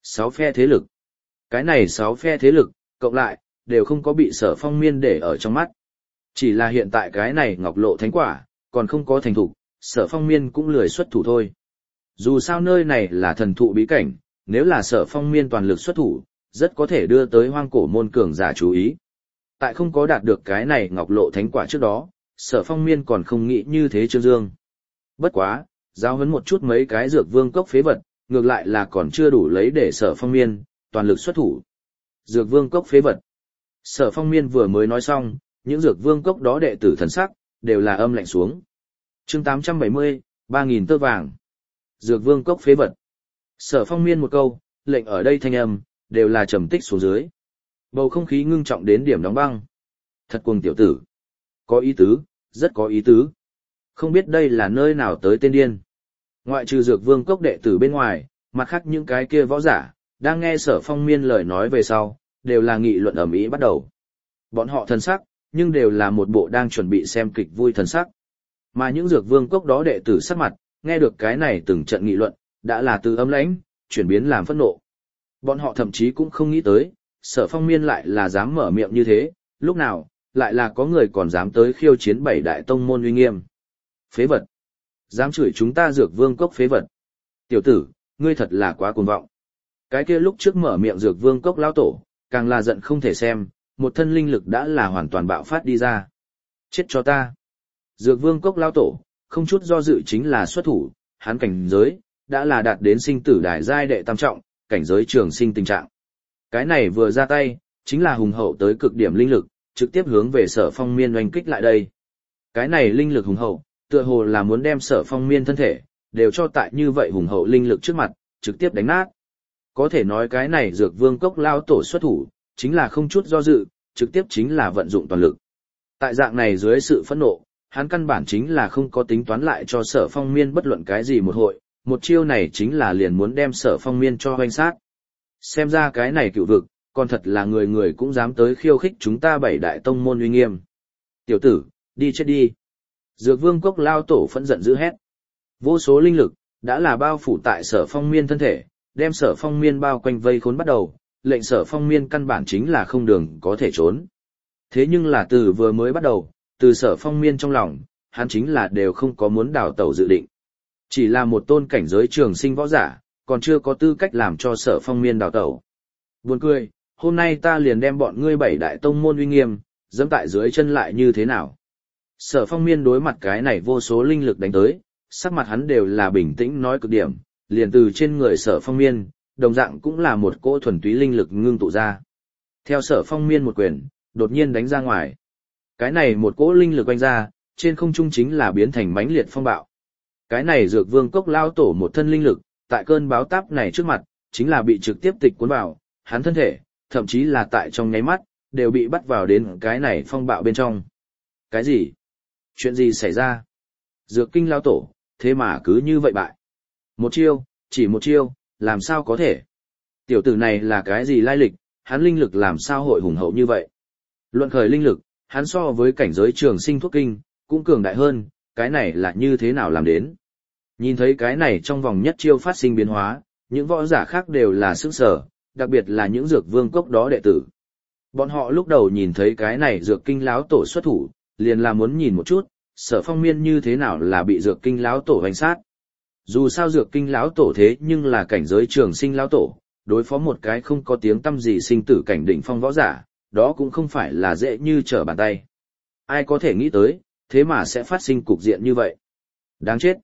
Sáu phe thế lực. Cái này sáu phe thế lực, cộng lại, đều không có bị Sở Phong Miên để ở trong mắt. Chỉ là hiện tại cái này ngọc lộ thánh quả, còn không có thành thủ, Sở Phong Miên cũng lười xuất thủ thôi. Dù sao nơi này là thần thụ bí cảnh, nếu là Sở Phong Miên toàn lực xuất thủ, rất có thể đưa tới hoang cổ môn cường giả chú ý. Tại không có đạt được cái này ngọc lộ thánh quả trước đó, Sở Phong Miên còn không nghĩ như thế Trương Dương. Bất quá, giáo huấn một chút mấy cái dược vương cốc phế vật, ngược lại là còn chưa đủ lấy để Sở Phong Miên toàn lực xuất thủ. Dược vương cốc phế vật. Sở Phong Miên vừa mới nói xong, những dược vương cốc đó đệ tử thần sắc, đều là âm lạnh xuống. chương tám trăm bảy mươi, ba nghìn tơ vàng. Dược vương cốc phế vật. Sở Phong Miên một câu, lệnh ở đây thanh âm, đều là trầm tích xuống dưới. Bầu không khí ngưng trọng đến điểm đóng băng. Thật cuồng tiểu tử. Có ý tứ, rất có ý tứ. Không biết đây là nơi nào tới tên điên. Ngoại trừ dược vương cốc đệ tử bên ngoài, mặt khác những cái kia võ giả, đang nghe Sở Phong Miên lời nói về sau, đều là nghị luận ầm ĩ bắt đầu. Bọn họ thần sắc, nhưng đều là một bộ đang chuẩn bị xem kịch vui thần sắc. Mà những dược vương cốc đó đệ tử sắc mặt, nghe được cái này từng trận nghị luận, đã là từ ấm lãnh, chuyển biến làm phẫn nộ. Bọn họ thậm chí cũng không nghĩ tới, Sở Phong Miên lại là dám mở miệng như thế, lúc nào, lại là có người còn dám tới khiêu chiến bảy đại tông môn uy nghiêm. Phế vật! Dám chửi chúng ta dược vương cốc phế vật! Tiểu tử, ngươi thật là quá cuồng vọng. Cái kia lúc trước mở miệng dược vương cốc lao tổ, càng là giận không thể xem, một thân linh lực đã là hoàn toàn bạo phát đi ra. Chết cho ta! Dược vương cốc lao tổ, không chút do dự chính là xuất thủ, hắn cảnh giới, đã là đạt đến sinh tử đài giai đệ tam trọng, cảnh giới trường sinh tình trạng. Cái này vừa ra tay, chính là hùng hậu tới cực điểm linh lực, trực tiếp hướng về Sở Phong Miên oanh kích lại đây. Cái này linh lực hùng hậu, tựa hồ là muốn đem Sở Phong Miên thân thể, đều cho tại như vậy hùng hậu linh lực trước mặt, trực tiếp đánh nát. Có thể nói cái này dược vương cốc lao tổ xuất thủ, chính là không chút do dự, trực tiếp chính là vận dụng toàn lực. Tại dạng này dưới sự phẫn nộ, hắn căn bản chính là không có tính toán lại cho Sở Phong Miên bất luận cái gì một hội, một chiêu này chính là liền muốn đem Sở Phong Miên cho hoanh sát. Xem ra cái này cựu vực, còn thật là người người cũng dám tới khiêu khích chúng ta bảy đại tông môn uy nghiêm. Tiểu tử, đi chết đi. Dược vương cốc lao tổ phẫn giận dữ hét. Vô số linh lực, đã là bao phủ tại Sở Phong Miên thân thể, đem Sở Phong Miên bao quanh vây khốn bắt đầu, lệnh Sở Phong Miên căn bản chính là không đường có thể trốn. Thế nhưng là từ vừa mới bắt đầu, từ Sở Phong Miên trong lòng, hắn chính là đều không có muốn đào tẩu dự định. Chỉ là một tôn cảnh giới trường sinh võ giả, còn chưa có tư cách làm cho Sở Phong Miên đào tẩu. Buồn cười, hôm nay ta liền đem bọn ngươi bảy đại tông môn uy nghiêm, dẫm tại dưới chân lại như thế nào. Sở Phong Miên đối mặt cái này vô số linh lực đánh tới, sắc mặt hắn đều là bình tĩnh nói cực điểm, liền từ trên người Sở Phong Miên, đồng dạng cũng là một cỗ thuần túy linh lực ngưng tụ ra. Theo Sở Phong Miên một quyền, đột nhiên đánh ra ngoài. Cái này một cỗ linh lực oanh ra, trên không trung chính là biến thành mãnh liệt phong bạo. Cái này dược vương cốc lao tổ một thân linh lực, tại cơn báo táp này trước mặt, chính là bị trực tiếp tịch cuốn vào, hắn thân thể, thậm chí là tại trong nháy mắt, đều bị bắt vào đến cái này phong bạo bên trong. Cái gì? Chuyện gì xảy ra? Dược kinh lao tổ, thế mà cứ như vậy bại. Một chiêu, chỉ một chiêu, làm sao có thể? Tiểu tử này là cái gì lai lịch, hắn linh lực làm sao hội hùng hậu như vậy? Luận khởi linh lực, hắn so với cảnh giới trường sinh thuốc kinh, cũng cường đại hơn, cái này là như thế nào làm đến? Nhìn thấy cái này trong vòng nhất chiêu phát sinh biến hóa, những võ giả khác đều là sức sở, đặc biệt là những dược vương cốc đó đệ tử. Bọn họ lúc đầu nhìn thấy cái này dược kinh lão tổ xuất thủ, liền là muốn nhìn một chút, Sở Phong Miên như thế nào là bị dược kinh lão tổ hoành sát. Dù sao dược kinh lão tổ thế nhưng là cảnh giới trường sinh lão tổ, đối phó một cái không có tiếng tăm gì sinh tử cảnh đỉnh phong võ giả, đó cũng không phải là dễ như trở bàn tay. Ai có thể nghĩ tới, thế mà sẽ phát sinh cục diện như vậy. Đáng chết.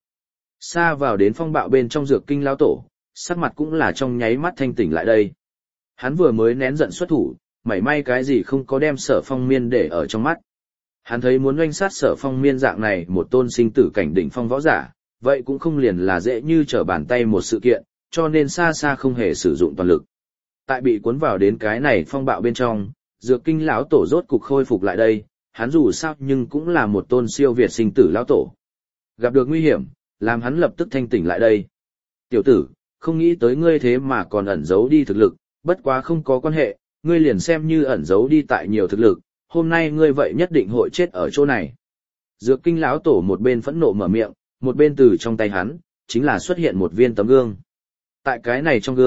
Xa vào đến phong bạo bên trong dược kinh lão tổ, sắc mặt cũng là trong nháy mắt thanh tỉnh lại đây. Hắn vừa mới nén giận xuất thủ, mảy may cái gì không có đem Sở Phong Miên để ở trong mắt. Hắn thấy muốn oanh sát Sở Phong Miên dạng này một tôn sinh tử cảnh đỉnh phong võ giả, vậy cũng không liền là dễ như trở bàn tay một sự kiện, cho nên xa xa không hề sử dụng toàn lực. Tại bị cuốn vào đến cái này phong bạo bên trong, dược kinh lão tổ rốt cục khôi phục lại đây, hắn dù sao nhưng cũng là một tôn siêu việt sinh tử lão tổ. Gặp được nguy hiểm, làm hắn lập tức thanh tỉnh lại đây. Tiểu tử, không nghĩ tới ngươi thế mà còn ẩn giấu đi thực lực, bất quá không có quan hệ, ngươi liền xem như ẩn giấu đi tại nhiều thực lực, hôm nay ngươi vậy nhất định hội chết ở chỗ này. Dược kinh lão tổ một bên phẫn nộ mở miệng, một bên từ trong tay hắn, chính là xuất hiện một viên tấm gương. Tại cái này trong gương,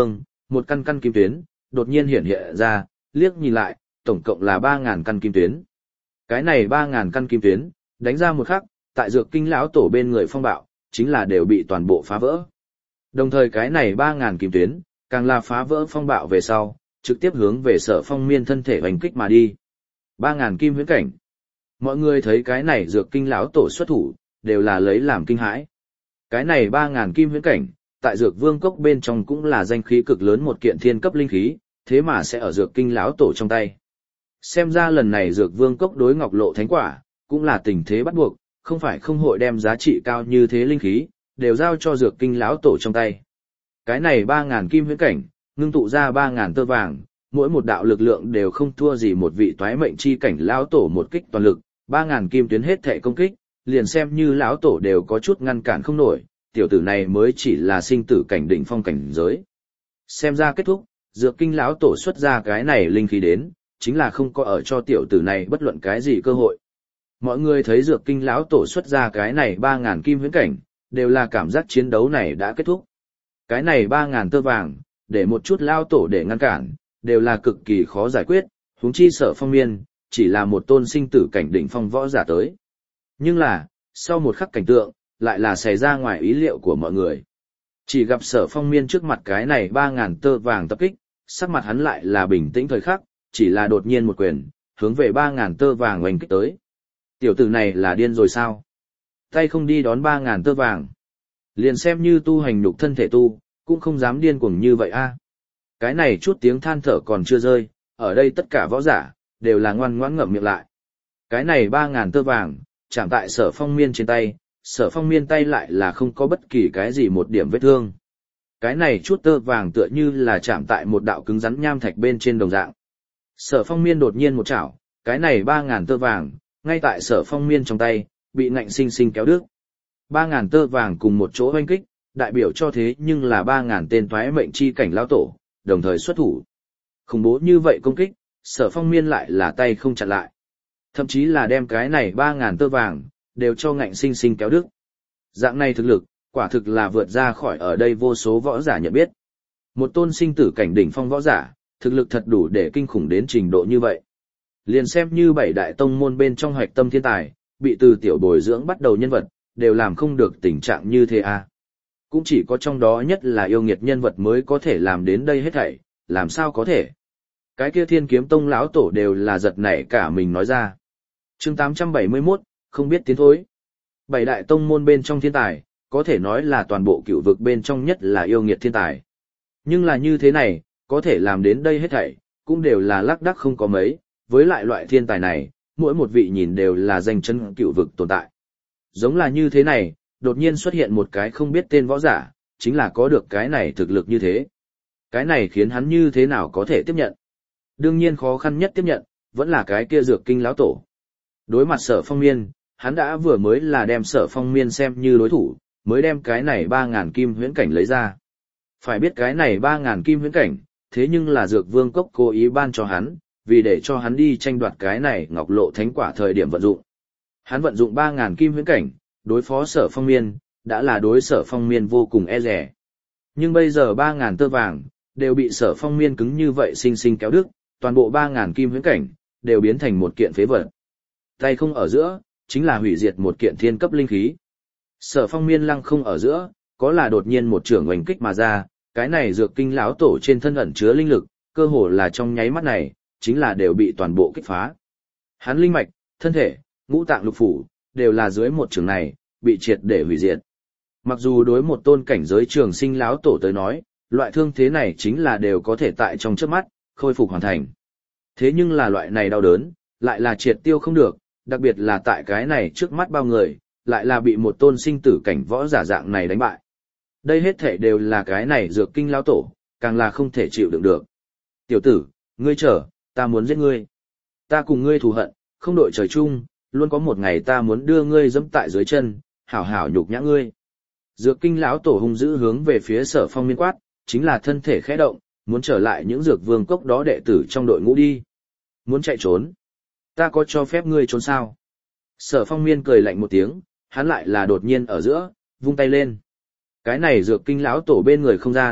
một căn căn kim tuyến, đột nhiên hiện hiện ra, liếc nhìn lại, tổng cộng là ba ngàn căn kim tuyến. Cái này ba ngàn căn kim tuyến, đánh ra một khắc, tại dược kinh lão tổ bên người phong bạo, chính là đều bị toàn bộ phá vỡ. Đồng thời cái này ba ngàn kim tuyến, càng là phá vỡ phong bạo về sau, trực tiếp hướng về Sở Phong Miên thân thể hoành kích mà đi. ba ngàn kim huyễn cảnh. Mọi người thấy cái này dược kinh lão tổ xuất thủ, đều là lấy làm kinh hãi. Cái này ba ngàn kim huyễn cảnh, tại dược vương cốc bên trong cũng là danh khí cực lớn một kiện thiên cấp linh khí, thế mà sẽ ở dược kinh lão tổ trong tay. Xem ra lần này dược vương cốc đối ngọc lộ thánh quả, cũng là tình thế bắt buộc, không phải không hội đem giá trị cao như thế linh khí, đều giao cho dược kinh lão tổ trong tay. Cái này ba ngàn kim huyễn cảnh, ngưng tụ ra ba ngàn tơ vàng, mỗi một đạo lực lượng đều không thua gì một vị toái mệnh chi cảnh lão tổ một kích toàn lực, ba ngàn kim tuyến hết thệ công kích, liền xem như lão tổ đều có chút ngăn cản không nổi, tiểu tử này mới chỉ là sinh tử cảnh đỉnh phong cảnh giới. Xem ra kết thúc, dược kinh lão tổ xuất ra cái này linh khí đến, chính là không có ở cho tiểu tử này bất luận cái gì cơ hội. Mọi người thấy dược kinh lão tổ xuất ra cái này ba ngàn kim huyễn cảnh, đều là cảm giác chiến đấu này đã kết thúc. Cái này ba ngàn tơ vàng, để một chút lão tổ để ngăn cản, đều là cực kỳ khó giải quyết, huống chi Sở Phong Miên, chỉ là một tôn sinh tử cảnh đỉnh phong võ giả tới. Nhưng là, sau một khắc cảnh tượng, lại là xảy ra ngoài ý liệu của mọi người. Chỉ gặp Sở Phong Miên trước mặt cái này ba ngàn tơ vàng tập kích, sắc mặt hắn lại là bình tĩnh thời khắc, chỉ là đột nhiên một quyền, hướng về ba ngàn tơ vàng oanh kích tới. Tiểu tử này là điên rồi sao? Tay không đi đón ba ngàn tơ vàng. Liền xem như tu hành nhục thân thể tu, cũng không dám điên cuồng như vậy a. Cái này chút tiếng than thở còn chưa rơi, ở đây tất cả võ giả, đều là ngoan ngoãn ngậm miệng lại. Cái này ba ngàn tơ vàng, chạm tại Sở Phong Miên trên tay, Sở Phong Miên tay lại là không có bất kỳ cái gì một điểm vết thương. Cái này chút tơ vàng tựa như là chạm tại một đạo cứng rắn nham thạch bên trên đồng dạng. Sở Phong Miên đột nhiên một chảo, cái này ba ngàn tơ vàng, ngay tại Sở Phong Miên trong tay, bị ngạnh sinh sinh kéo đứt. Ba ngàn tơ vàng cùng một chỗ hoanh kích, đại biểu cho thế nhưng là ba ngàn tên toái mệnh chi cảnh lão tổ, đồng thời xuất thủ. Khủng bố như vậy công kích, Sở Phong Miên lại là tay không chặn lại. Thậm chí là đem cái này ba ngàn tơ vàng, đều cho ngạnh sinh sinh kéo đứt. Dạng này thực lực, quả thực là vượt ra khỏi ở đây vô số võ giả nhận biết. Một tôn sinh tử cảnh đỉnh phong võ giả, thực lực thật đủ để kinh khủng đến trình độ như vậy. Liền xem như bảy đại tông môn bên trong hoạch tâm thiên tài, bị từ tiểu bồi dưỡng bắt đầu nhân vật, đều làm không được tình trạng như thế à. Cũng chỉ có trong đó nhất là yêu nghiệt nhân vật mới có thể làm đến đây hết thảy, làm sao có thể. Cái kia Thiên Kiếm Tông lão tổ đều là giật nảy cả mình nói ra. Chương tám trăm bảy mươi mốt, không biết tiến thối. Bảy đại tông môn bên trong thiên tài, có thể nói là toàn bộ cựu vực bên trong nhất là yêu nghiệt thiên tài. Nhưng là như thế này, có thể làm đến đây hết thảy, cũng đều là lác đác không có mấy, với lại loại thiên tài này, mỗi một vị nhìn đều là danh chân cựu vực tồn tại. Giống là như thế này, đột nhiên xuất hiện một cái không biết tên võ giả, chính là có được cái này thực lực như thế. Cái này khiến hắn như thế nào có thể tiếp nhận. Đương nhiên khó khăn nhất tiếp nhận, vẫn là cái kia dược kinh lão tổ. Đối mặt Sở Phong Miên, hắn đã vừa mới là đem Sở Phong Miên xem như đối thủ, mới đem cái này ba ngàn kim huyễn cảnh lấy ra. Phải biết cái này ba ngàn kim huyễn cảnh, thế nhưng là dược vương cốc cố ý ban cho hắn, vì để cho hắn đi tranh đoạt cái này ngọc lộ thánh quả thời điểm vận dụng. Hắn vận dụng ba ngàn kim huyễn cảnh, đối phó Sở Phong Miên, đã là đối Sở Phong Miên vô cùng e dè. Nhưng bây giờ ba ngàn tơ vàng, đều bị Sở Phong Miên cứng như vậy sinh sinh kéo đứt, toàn bộ ba ngàn kim huyễn cảnh, đều biến thành một kiện phế vật. Tay không ở giữa, chính là hủy diệt một kiện thiên cấp linh khí. Sở Phong Miên lăng không ở giữa, có là đột nhiên một trường oanh kích mà ra, cái này dược kinh lão tổ trên thân ẩn chứa linh lực, cơ hồ là trong nháy mắt này, chính là đều bị toàn bộ kích phá. Hắn linh mạch, thân thể, ngũ tạng lục phủ, đều là dưới một trường này, bị triệt để hủy diệt. Mặc dù đối một tôn cảnh giới trường sinh lão tổ tới nói, loại thương thế này chính là đều có thể tại trong chớp mắt, khôi phục hoàn thành. Thế nhưng là loại này đau đớn, lại là triệt tiêu không được, đặc biệt là tại cái này trước mắt bao người, lại là bị một tôn sinh tử cảnh võ giả dạng này đánh bại. Đây hết thể đều là cái này dược kinh lão tổ, càng là không thể chịu đựng được. Tiểu tử, ngươi chờ, ta muốn giết ngươi. Ta cùng ngươi thù hận, không đội trời chung, luôn có một ngày ta muốn đưa ngươi dẫm tại dưới chân, hảo hảo nhục nhã ngươi. Dược kinh lão tổ hung dữ hướng về phía Sở Phong Miên quát, chính là thân thể khẽ động, muốn trở lại những dược vương cốc đó đệ tử trong đội ngũ đi. Muốn chạy trốn. Ta có cho phép ngươi trốn sao? Sở Phong Miên cười lạnh một tiếng, hắn lại là đột nhiên ở giữa, vung tay lên. Cái này dược kinh lão tổ bên người không gian,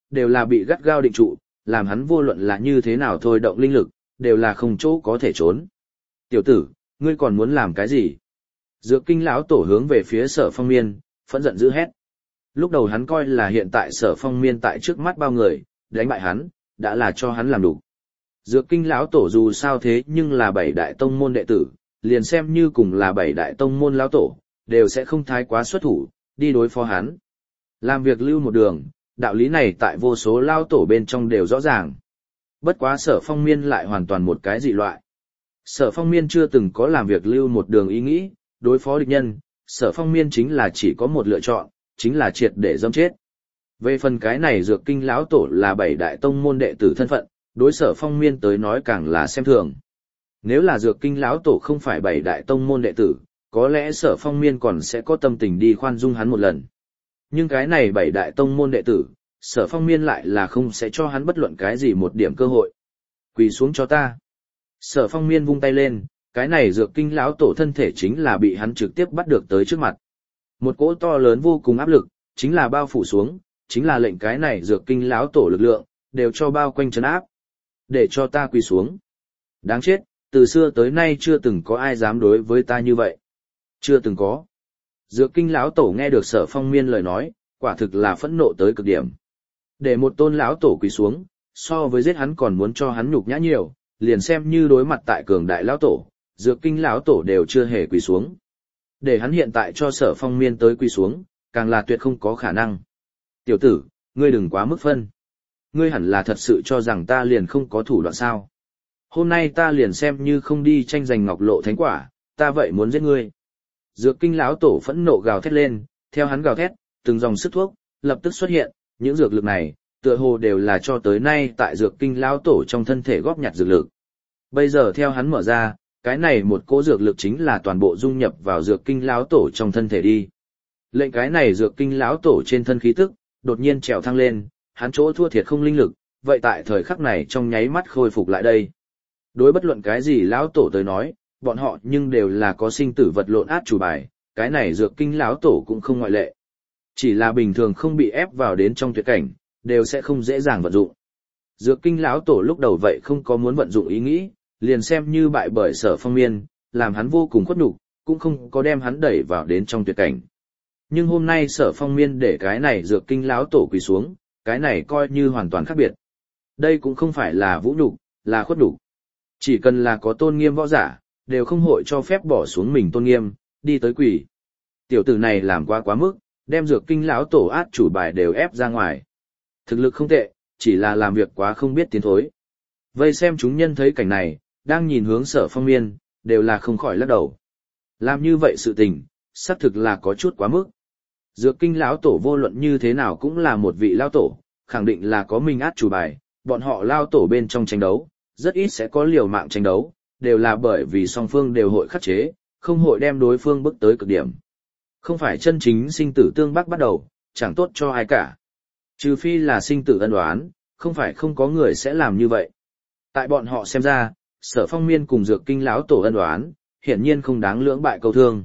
đều là bị gắt gao định trụ, làm hắn vô luận là như thế nào thôi động linh lực, đều là không chỗ có thể trốn. Tiểu tử, ngươi còn muốn làm cái gì? Dược kinh lão tổ hướng về phía Sở Phong Miên, phẫn giận dữ hét. Lúc đầu hắn coi là hiện tại Sở Phong Miên tại trước mắt bao người, đánh bại hắn, đã là cho hắn làm đủ. Dược kinh lão tổ dù sao thế nhưng là bảy đại tông môn đệ tử, liền xem như cùng là bảy đại tông môn lão tổ, đều sẽ không thái quá xuất thủ, đi đối phó hắn. Làm việc lưu một đường, đạo lý này tại vô số lão tổ bên trong đều rõ ràng. Bất quá Sở Phong Miên lại hoàn toàn một cái dị loại. Sở Phong Miên chưa từng có làm việc lưu một đường ý nghĩ, đối phó địch nhân, Sở Phong Miên chính là chỉ có một lựa chọn, chính là triệt để dâm chết. Về phần cái này dược kinh lão tổ là bảy đại tông môn đệ tử thân phận, đối Sở Phong Miên tới nói càng là xem thường. Nếu là dược kinh lão tổ không phải bảy đại tông môn đệ tử, có lẽ Sở Phong Miên còn sẽ có tâm tình đi khoan dung hắn một lần. Nhưng cái này bảy đại tông môn đệ tử, Sở Phong Miên lại là không sẽ cho hắn bất luận cái gì một điểm cơ hội. Quỳ xuống cho ta. Sở Phong Miên vung tay lên, cái này dược kinh lão tổ thân thể chính là bị hắn trực tiếp bắt được tới trước mặt. Một cỗ to lớn vô cùng áp lực, chính là bao phủ xuống, chính là lệnh cái này dược kinh lão tổ lực lượng, đều cho bao quanh trấn áp. Để cho ta quỳ xuống. Đáng chết, từ xưa tới nay chưa từng có ai dám đối với ta như vậy. Chưa từng có. Dược kinh lão tổ nghe được Sở Phong Miên lời nói, quả thực là phẫn nộ tới cực điểm. Để một tôn lão tổ quỳ xuống, so với giết hắn còn muốn cho hắn nhục nhã nhiều, liền xem như đối mặt tại cường đại lão tổ, dược kinh lão tổ đều chưa hề quỳ xuống. Để hắn hiện tại cho Sở Phong Miên tới quỳ xuống, càng là tuyệt không có khả năng. Tiểu tử, ngươi đừng quá mức phân. Ngươi hẳn là thật sự cho rằng ta liền không có thủ đoạn sao. Hôm nay ta liền xem như không đi tranh giành ngọc lộ thánh quả, ta vậy muốn giết ngươi. Dược kinh lão tổ phẫn nộ gào thét lên, theo hắn gào thét, từng dòng sức thuốc, lập tức xuất hiện, những dược lực này, tựa hồ đều là cho tới nay tại dược kinh lão tổ trong thân thể góp nhặt dược lực. Bây giờ theo hắn mở ra, cái này một cỗ dược lực chính là toàn bộ dung nhập vào dược kinh lão tổ trong thân thể đi. Lệnh cái này dược kinh lão tổ trên thân khí tức, đột nhiên trèo thăng lên, hắn chỗ thua thiệt không linh lực, vậy tại thời khắc này trong nháy mắt khôi phục lại đây. Đối bất luận cái gì lão tổ tới nói, bọn họ nhưng đều là có sinh tử vật lộn át chủ bài, cái này dược kinh lão tổ cũng không ngoại lệ. Chỉ là bình thường không bị ép vào đến trong tuyệt cảnh, đều sẽ không dễ dàng vận dụng. Dược kinh lão tổ lúc đầu vậy không có muốn vận dụng ý nghĩ, liền xem như bại bởi Sở Phong Miên, làm hắn vô cùng khuất nhục, cũng không có đem hắn đẩy vào đến trong tuyệt cảnh. Nhưng hôm nay Sở Phong Miên để cái này dược kinh lão tổ quỳ xuống, cái này coi như hoàn toàn khác biệt. Đây cũng không phải là vũ nhục, là khuất nhục. Chỉ cần là có tôn nghiêm võ giả, đều không hội cho phép bỏ xuống mình tôn nghiêm, đi tới quỳ. Tiểu tử này làm quá quá mức, đem dược kinh lão tổ át chủ bài đều ép ra ngoài. Thực lực không tệ, chỉ là làm việc quá không biết tiến thối. Vây xem chúng nhân thấy cảnh này, đang nhìn hướng Sở Phong Miên, đều là không khỏi lắc đầu. Làm như vậy sự tình, xác thực là có chút quá mức. Dược kinh lão tổ vô luận như thế nào cũng là một vị lão tổ, khẳng định là có mình át chủ bài, bọn họ lão tổ bên trong tranh đấu, rất ít sẽ có liều mạng tranh đấu, đều là bởi vì song phương đều hội khắc chế, không hội đem đối phương bước tới cực điểm. Không phải chân chính sinh tử tương bắc bắt đầu, chẳng tốt cho ai cả. Trừ phi là sinh tử ân oán, không phải không có người sẽ làm như vậy. Tại bọn họ xem ra, Sở Phong Miên cùng dược kinh lão tổ ân oán, hiển nhiên không đáng lưỡng bại câu thương.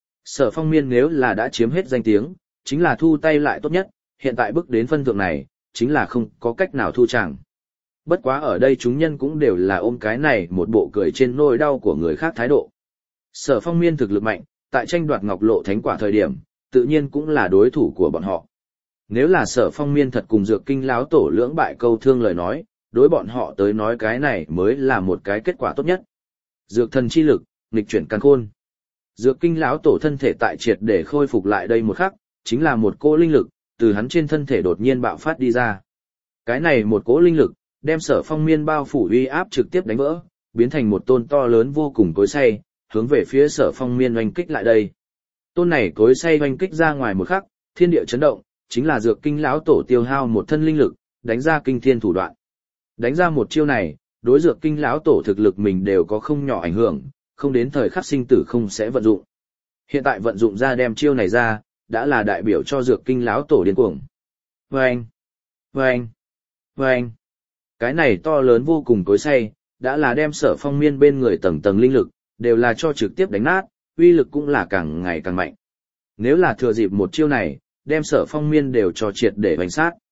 Sở Phong Miên nếu là đã chiếm hết danh tiếng, chính là thu tay lại tốt nhất, hiện tại bước đến phân thượng này, chính là không có cách nào thu chẳng. Bất quá ở đây chúng nhân cũng đều là ôm cái này một bộ cười trên nỗi đau của người khác thái độ. Sở Phong Miên thực lực mạnh, tại tranh đoạt ngọc lộ thánh quả thời điểm, tự nhiên cũng là đối thủ của bọn họ. Nếu là Sở Phong Miên thật cùng dược kinh lão tổ lưỡng bại câu thương lời nói, đối bọn họ tới nói cái này mới là một cái kết quả tốt nhất. Dược thần chi lực, nghịch chuyển càn khôn. Dược kinh lão tổ thân thể tại triệt để khôi phục lại đây một khắc, chính là một cỗ linh lực, từ hắn trên thân thể đột nhiên bạo phát đi ra. Cái này một cỗ linh lực, đem Sở Phong Miên bao phủ uy áp trực tiếp đánh vỡ, biến thành một tôn to lớn vô cùng cối xay, hướng về phía Sở Phong Miên oanh kích lại đây. Tôn này cối xay oanh kích ra ngoài một khắc, thiên địa chấn động, chính là dược kinh lão tổ tiêu hao một thân linh lực, đánh ra kinh thiên thủ đoạn. Đánh ra một chiêu này, đối dược kinh lão tổ thực lực mình đều có không nhỏ ảnh hưởng, không đến thời khắc sinh tử không sẽ vận dụng. Hiện tại vận dụng ra đem chiêu này ra, đã là đại biểu cho dược kinh lão tổ điên cuồng. Vâng! Vâng! Vâng! Cái này to lớn vô cùng cối xay, đã là đem Sở Phong Miên bên người tầng tầng linh lực, đều là cho trực tiếp đánh nát, uy lực cũng là càng ngày càng mạnh. Nếu là thừa dịp một chiêu này, đem Sở Phong Miên đều cho triệt để bánh sát.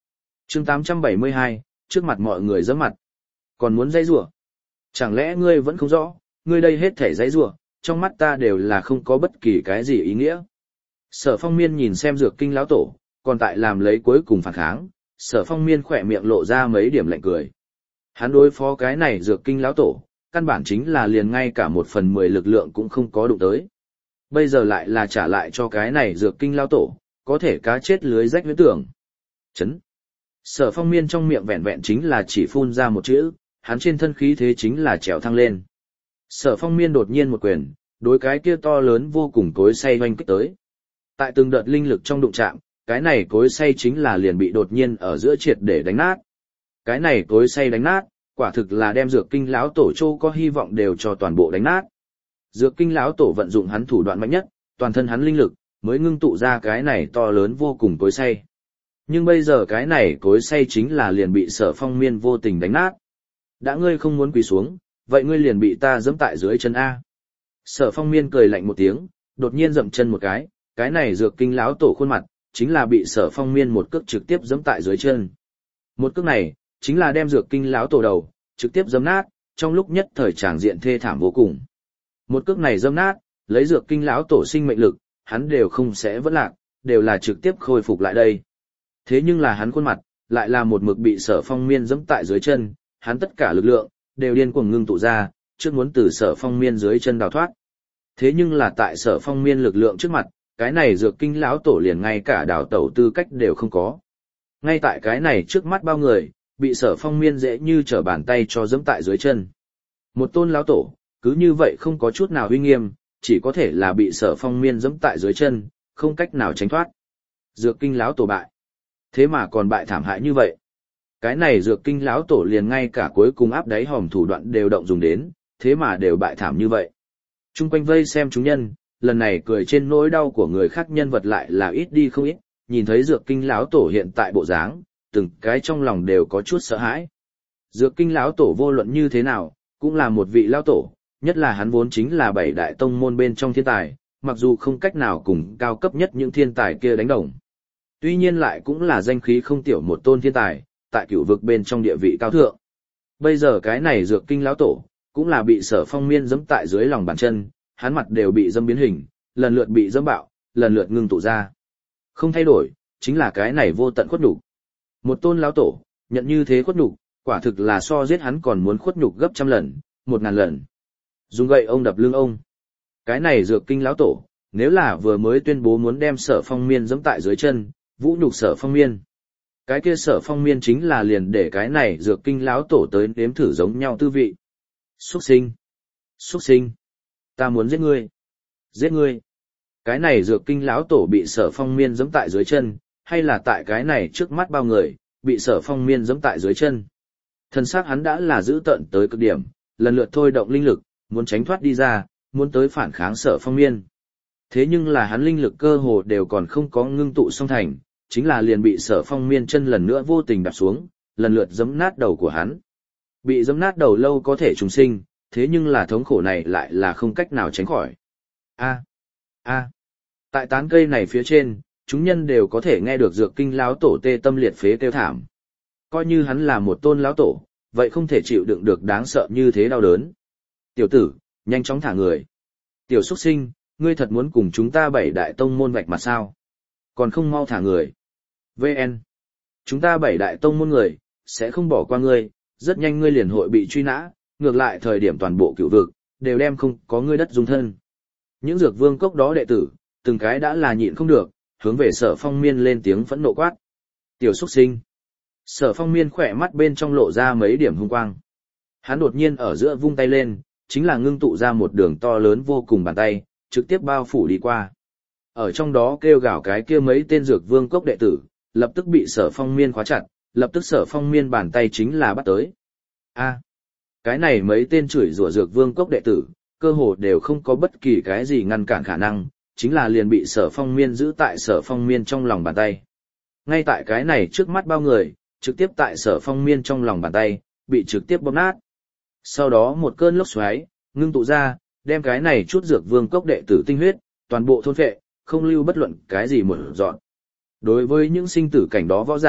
chương tám trăm bảy mươi hai, trước mặt mọi người giẫm mặt. Còn muốn dãy rủa? Chẳng lẽ ngươi vẫn không rõ, ngươi đây hết thể dãy rủa, trong mắt ta đều là không có bất kỳ cái gì ý nghĩa. Sở Phong Miên nhìn xem Dược Kinh lão tổ, còn tại làm lấy cuối cùng phản kháng, Sở Phong Miên khỏe miệng lộ ra mấy điểm lạnh cười. Hắn đối phó cái này Dược Kinh lão tổ, căn bản chính là liền ngay cả một phần mười lực lượng cũng không có đụng tới. Bây giờ lại là trả lại cho cái này Dược Kinh lão tổ, có thể cá chết lưới rách huyễn tưởng. Chấn. Sở Phong Miên trong miệng vẹn vẹn chính là chỉ phun ra một chữ, hắn trên thân khí thế chính là trèo thăng lên. Sở Phong Miên đột nhiên một quyền, đối cái kia to lớn vô cùng cối xay hoanh kích tới. Tại từng đợt linh lực trong đụng chạm, cái này cối xay chính là liền bị đột nhiên ở giữa triệt để đánh nát. Cái này cối xay đánh nát, quả thực là đem Dược Kinh lão tổ châu có hy vọng đều cho toàn bộ đánh nát. Dược Kinh lão tổ vận dụng hắn thủ đoạn mạnh nhất, toàn thân hắn linh lực mới ngưng tụ ra cái này to lớn vô cùng cối xay. Nhưng bây giờ cái này cối xay chính là liền bị Sở Phong Miên vô tình đánh nát. Đã ngươi không muốn quỳ xuống, vậy ngươi liền bị ta giẫm tại dưới chân a. Sở Phong Miên cười lạnh một tiếng, đột nhiên dậm chân một cái, cái này Dược Kinh lão tổ khuôn mặt, chính là bị Sở Phong Miên một cước trực tiếp giẫm tại dưới chân. Một cước này, chính là đem Dược Kinh lão tổ đầu trực tiếp giẫm nát, trong lúc nhất thời tràng diện thê thảm vô cùng. Một cước này giẫm nát, lấy Dược Kinh lão tổ sinh mệnh lực, hắn đều không sẽ vẫn lạc, đều là trực tiếp khôi phục lại đây. Thế nhưng là hắn khuôn mặt, lại là một mực bị Sở Phong Miên giẫm tại dưới chân, hắn tất cả lực lượng đều điên cuồng ngưng tụ ra, trước muốn từ Sở Phong Miên dưới chân đào thoát. Thế nhưng là tại Sở Phong Miên lực lượng trước mặt, cái này Dược Kinh lão tổ liền ngay cả đào tẩu tư cách đều không có. Ngay tại cái này trước mắt bao người, bị Sở Phong Miên dễ như trở bàn tay cho giẫm tại dưới chân. Một tôn lão tổ, cứ như vậy không có chút nào uy nghiêm, chỉ có thể là bị Sở Phong Miên giẫm tại dưới chân, không cách nào tránh thoát. Dược Kinh lão tổ bại. Thế mà còn bại thảm hại như vậy. Cái này Dược Kinh lão tổ liền ngay cả cuối cùng áp đáy hòm thủ đoạn đều động dùng đến, thế mà đều bại thảm như vậy. Trung quanh vây xem chúng nhân, lần này cười trên nỗi đau của người khác nhân vật lại là ít đi không ít, nhìn thấy Dược Kinh lão tổ hiện tại bộ dáng, từng cái trong lòng đều có chút sợ hãi. Dược Kinh lão tổ vô luận như thế nào, cũng là một vị lão tổ, nhất là hắn vốn chính là bảy đại tông môn bên trong thiên tài, mặc dù không cách nào cùng cao cấp nhất những thiên tài kia đánh đồng. Tuy nhiên lại cũng là danh khí không tiểu một tôn thiên tài, tại cửu vực bên trong địa vị cao thượng. Bây giờ cái này Dược Kinh lão tổ, cũng là bị Sở Phong Miên giẫm tại dưới lòng bàn chân, hắn mặt đều bị dâm biến hình, lần lượt bị dẫm bạo, lần lượt ngưng tụ ra. Không thay đổi, chính là cái này vô tận khuất nhục. Một tôn lão tổ, nhận như thế khuất nhục, quả thực là so giết hắn còn muốn khuất nhục gấp trăm lần, một ngàn lần. Dùng gậy ông đập lưng ông. Cái này Dược Kinh lão tổ, nếu là vừa mới tuyên bố muốn đem Sở Phong Miên giẫm tại dưới chân, vũ nhục Sở Phong Miên. Cái kia Sở Phong Miên chính là liền để cái này Dược Kinh lão tổ tới nếm thử giống nhau tư vị. Xuất sinh! Xuất sinh! Ta muốn giết ngươi! Giết ngươi! Cái này Dược Kinh lão tổ bị Sở Phong Miên giẫm tại dưới chân, hay là tại cái này trước mắt bao người, bị Sở Phong Miên giẫm tại dưới chân. Thân xác hắn đã là dữ tợn tới cực điểm, lần lượt thôi động linh lực, muốn tránh thoát đi ra, muốn tới phản kháng Sở Phong Miên. Thế nhưng là hắn linh lực cơ hồ đều còn không có ngưng tụ xong thành, chính là liền bị Sở Phong Miên chân lần nữa vô tình đạp xuống, lần lượt giẫm nát đầu của hắn. Bị giẫm nát đầu lâu có thể trùng sinh, thế nhưng là thống khổ này lại là không cách nào tránh khỏi. A, a. Tại tán cây này phía trên, chúng nhân đều có thể nghe được Dược Kinh lão tổ tê tâm liệt phế kêu thảm. Coi như hắn là một tôn lão tổ, vậy không thể chịu đựng được đáng sợ như thế đau đớn. Tiểu tử, nhanh chóng thả người. Tiểu xuất sinh, ngươi thật muốn cùng chúng ta bảy đại tông môn vạch mặt sao? Còn không mau thả người. vê en. Chúng ta bảy đại tông môn người, sẽ không bỏ qua ngươi, rất nhanh ngươi liền hội bị truy nã, ngược lại thời điểm toàn bộ cửu vực, đều đem không có ngươi đất dung thân. Những Dược Vương cốc đó đệ tử, từng cái đã là nhịn không được, hướng về Sở Phong Miên lên tiếng phẫn nộ quát. Tiểu xuất sinh. Sở Phong Miên khỏe mắt bên trong lộ ra mấy điểm hung quang. Hắn đột nhiên ở giữa vung tay lên, chính là ngưng tụ ra một đường to lớn vô cùng bàn tay, trực tiếp bao phủ đi qua. Ở trong đó kêu gào cái kia mấy tên Dược Vương cốc đệ tử, lập tức bị Sở Phong Miên khóa chặt, lập tức Sở Phong Miên bàn tay chính là bắt tới. A, cái này mấy tên chửi rủa Dược Vương cốc đệ tử, cơ hồ đều không có bất kỳ cái gì ngăn cản khả năng, chính là liền bị Sở Phong Miên giữ tại Sở Phong Miên trong lòng bàn tay. Ngay tại cái này trước mắt bao người, trực tiếp tại Sở Phong Miên trong lòng bàn tay, bị trực tiếp bóp nát. Sau đó một cơn lốc xoáy, ngưng tụ ra, đem cái này chút Dược Vương cốc đệ tử tinh huyết, toàn bộ thôn phệ, không lưu bất luận cái gì một dọn. Đối với những sinh tử cảnh đó võ giả,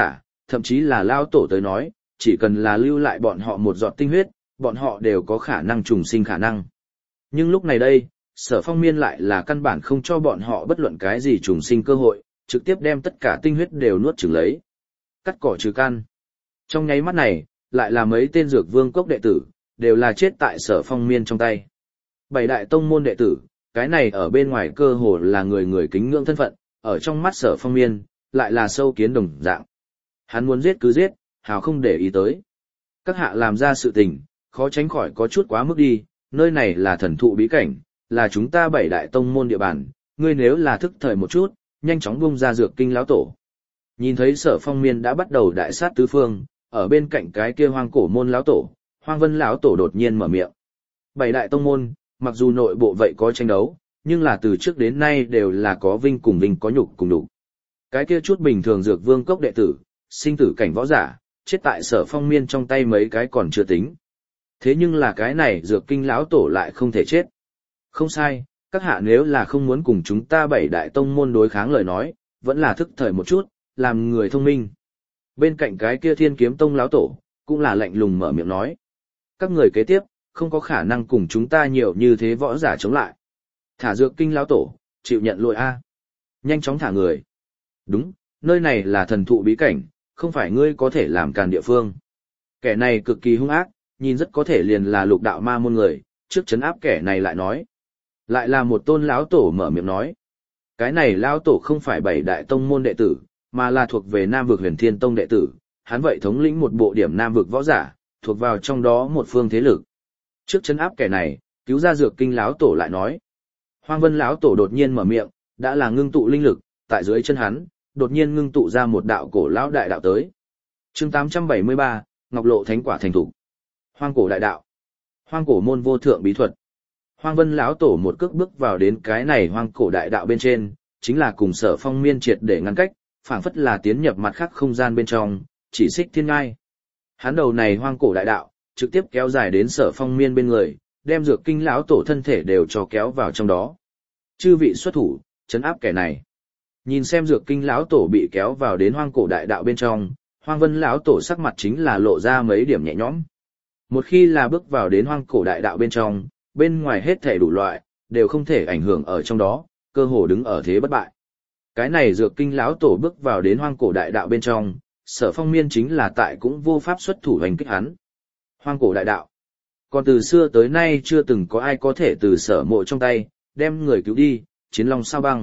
thậm chí là lao tổ tới nói, chỉ cần là lưu lại bọn họ một giọt tinh huyết, bọn họ đều có khả năng trùng sinh khả năng. Nhưng lúc này đây, Sở Phong Miên lại là căn bản không cho bọn họ bất luận cái gì trùng sinh cơ hội, trực tiếp đem tất cả tinh huyết đều nuốt chửng lấy. Cắt cỏ trừ căn. Trong nháy mắt này, lại là mấy tên dược vương cốc đệ tử, đều là chết tại Sở Phong Miên trong tay. Bảy đại tông môn đệ tử, cái này ở bên ngoài cơ hồ là người người kính ngưỡng thân phận, ở trong mắt Sở Phong Miên, lại là sâu kiến đồng dạng. Hắn muốn giết cứ giết, hào không để ý tới. Các hạ làm ra sự tình, khó tránh khỏi có chút quá mức đi, nơi này là thần thụ bí cảnh, là chúng ta bảy đại tông môn địa bàn, ngươi nếu là thức thời một chút, nhanh chóng bung ra dược kinh lão tổ. Nhìn thấy Sở Phong Miên đã bắt đầu đại sát tứ phương, ở bên cạnh cái kia hoang cổ môn lão tổ, Hoang Vân lão tổ đột nhiên mở miệng. Bảy đại tông môn, mặc dù nội bộ vậy có tranh đấu, nhưng là từ trước đến nay đều là có vinh cùng vinh có nhục cùng nhục. Cái kia chút bình thường dược vương cốc đệ tử, sinh tử cảnh võ giả, chết tại Sở Phong Miên trong tay mấy cái còn chưa tính. Thế nhưng là cái này dược kinh lão tổ lại không thể chết. Không sai, các hạ nếu là không muốn cùng chúng ta bảy đại tông môn đối kháng lời nói, vẫn là thức thời một chút, làm người thông minh. Bên cạnh cái kia Thiên Kiếm Tông lão tổ, cũng là lạnh lùng mở miệng nói. Các người kế tiếp, không có khả năng cùng chúng ta nhiều như thế võ giả chống lại. Thả dược kinh lão tổ, chịu nhận lỗi a. Nhanh chóng thả người. Đúng, nơi này là thần thụ bí cảnh, không phải ngươi có thể làm càn địa phương. Kẻ này cực kỳ hung ác, nhìn rất có thể liền là lục đạo ma môn người, trước chấn áp kẻ này lại nói. Lại là một tôn lão tổ mở miệng nói. Cái này lão tổ không phải bảy đại tông môn đệ tử, mà là thuộc về Nam vực Huyền Thiên Tông đệ tử, hắn vậy thống lĩnh một bộ điểm Nam vực võ giả, thuộc vào trong đó một phương thế lực. Trước chấn áp kẻ này, cứu ra dược kinh lão tổ lại nói. Hoang Vân lão tổ đột nhiên mở miệng, đã là ngưng tụ linh lực, tại dưới chân hắn, đột nhiên ngưng tụ ra một đạo cổ lão đại đạo tới. Chương tám trăm bảy mươi ba, Ngọc Lộ Thánh Quả thành thủ. Hoang cổ đại đạo. Hoang cổ môn vô thượng bí thuật. Hoang Vân lão tổ một cước bước vào đến cái này hoang cổ đại đạo bên trên, chính là cùng Sở Phong Miên triệt để ngăn cách, phảng phất là tiến nhập mặt khác không gian bên trong, chỉ xích thiên ngai. Hắn đầu này hoang cổ đại đạo, trực tiếp kéo dài đến Sở Phong Miên bên người, đem dược kinh lão tổ thân thể đều cho kéo vào trong đó. Chư vị xuất thủ, trấn áp kẻ này. Nhìn xem dược kinh lão tổ bị kéo vào đến hoang cổ đại đạo bên trong, Hoang Vân lão tổ sắc mặt chính là lộ ra mấy điểm nhẹ nhõm. Một khi là bước vào đến hoang cổ đại đạo bên trong, bên ngoài hết thể đủ loại, đều không thể ảnh hưởng ở trong đó, cơ hồ đứng ở thế bất bại. Cái này dược kinh lão tổ bước vào đến hoang cổ đại đạo bên trong, Sở Phong Miên chính là tại cũng vô pháp xuất thủ hành kích hắn. Hoang cổ đại đạo. Còn từ xưa tới nay chưa từng có ai có thể từ Sở Mộ trong tay, đem người cứu đi, chiến long sao băng.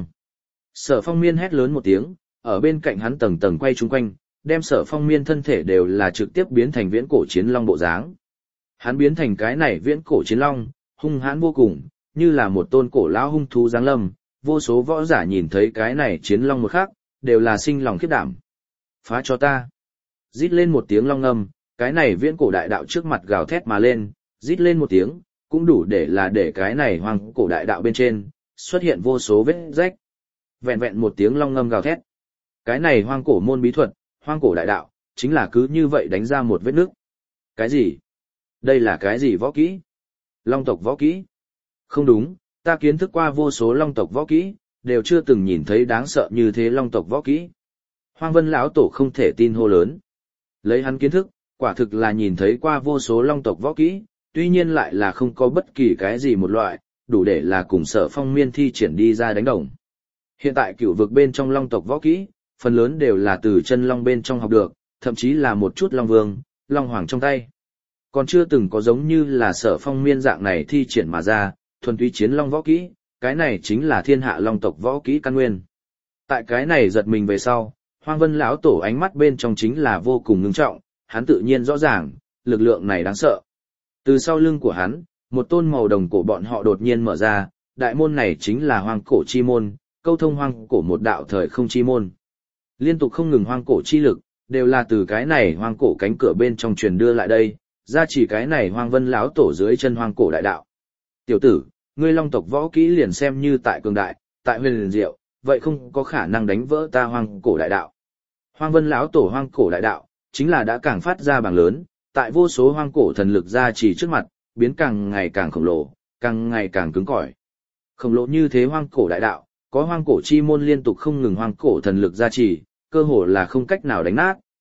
Sở Phong Miên hét lớn một tiếng, ở bên cạnh hắn tầng tầng quay chung quanh, đem Sở Phong Miên thân thể đều là trực tiếp biến thành viễn cổ chiến long bộ dáng. Hắn biến thành cái này viễn cổ chiến long, hung hãn vô cùng, như là một tôn cổ lão hung thú giáng lâm, vô số võ giả nhìn thấy cái này chiến long một khắc, đều là sinh lòng khiếp đảm. Phá cho ta. Rít lên một tiếng long ngâm, cái này viễn cổ đại đạo trước mặt gào thét mà lên, rít lên một tiếng, cũng đủ để là để cái này hoang cổ đại đạo bên trên, xuất hiện vô số vết rách. Vẹn vẹn một tiếng long ngâm gào thét. Cái này hoang cổ môn bí thuật, hoang cổ đại đạo, chính là cứ như vậy đánh ra một vết nước. Cái gì? Đây là cái gì võ kỹ? Long tộc võ kỹ? Không đúng, ta kiến thức qua vô số long tộc võ kỹ, đều chưa từng nhìn thấy đáng sợ như thế long tộc võ kỹ. Hoang Vân lão tổ không thể tin hô lớn. Lấy hắn kiến thức, quả thực là nhìn thấy qua vô số long tộc võ kỹ, tuy nhiên lại là không có bất kỳ cái gì một loại, đủ để là cùng Sở Phong Miên thi triển đi ra đánh đồng. Hiện tại cửu vực bên trong long tộc võ kỹ, phần lớn đều là từ chân long bên trong học được, thậm chí là một chút long vương, long hoàng trong tay. Còn chưa từng có giống như là Sở Phong Miên dạng này thi triển mà ra, thuần túy chiến long võ kỹ, cái này chính là thiên hạ long tộc võ kỹ căn nguyên. Tại cái này giật mình về sau, Hoang Vân lão tổ ánh mắt bên trong chính là vô cùng ngưng trọng, hắn tự nhiên rõ ràng, lực lượng này đáng sợ. Từ sau lưng của hắn, một tôn màu đồng cổ bọn họ đột nhiên mở ra, đại môn này chính là hoang cổ chi môn, câu thông hoang cổ một đạo thời không chi môn. Liên tục không ngừng hoang cổ chi lực, đều là từ cái này hoang cổ cánh cửa bên trong truyền đưa lại đây, ra chỉ cái này Hoang Vân lão tổ dưới chân hoang cổ đại đạo. Tiểu tử, ngươi long tộc võ kỹ liền xem như tại cường đại, tại huyền liền diệu, vậy không có khả năng đánh vỡ ta hoang cổ đại đạo. Hoang Vân lão tổ hoang cổ đại đạo, chính là đã càng phát ra bảng lớn, tại vô số hoang cổ thần lực ra chỉ trước mặt, biến càng ngày càng khổng lồ, càng ngày càng cứng cỏi. Khổng lồ như thế hoang cổ đại đạo, có hoang cổ chi môn liên tục không ngừng hoang cổ thần lực gia trì, cơ hồ là không cách nào đánh nát,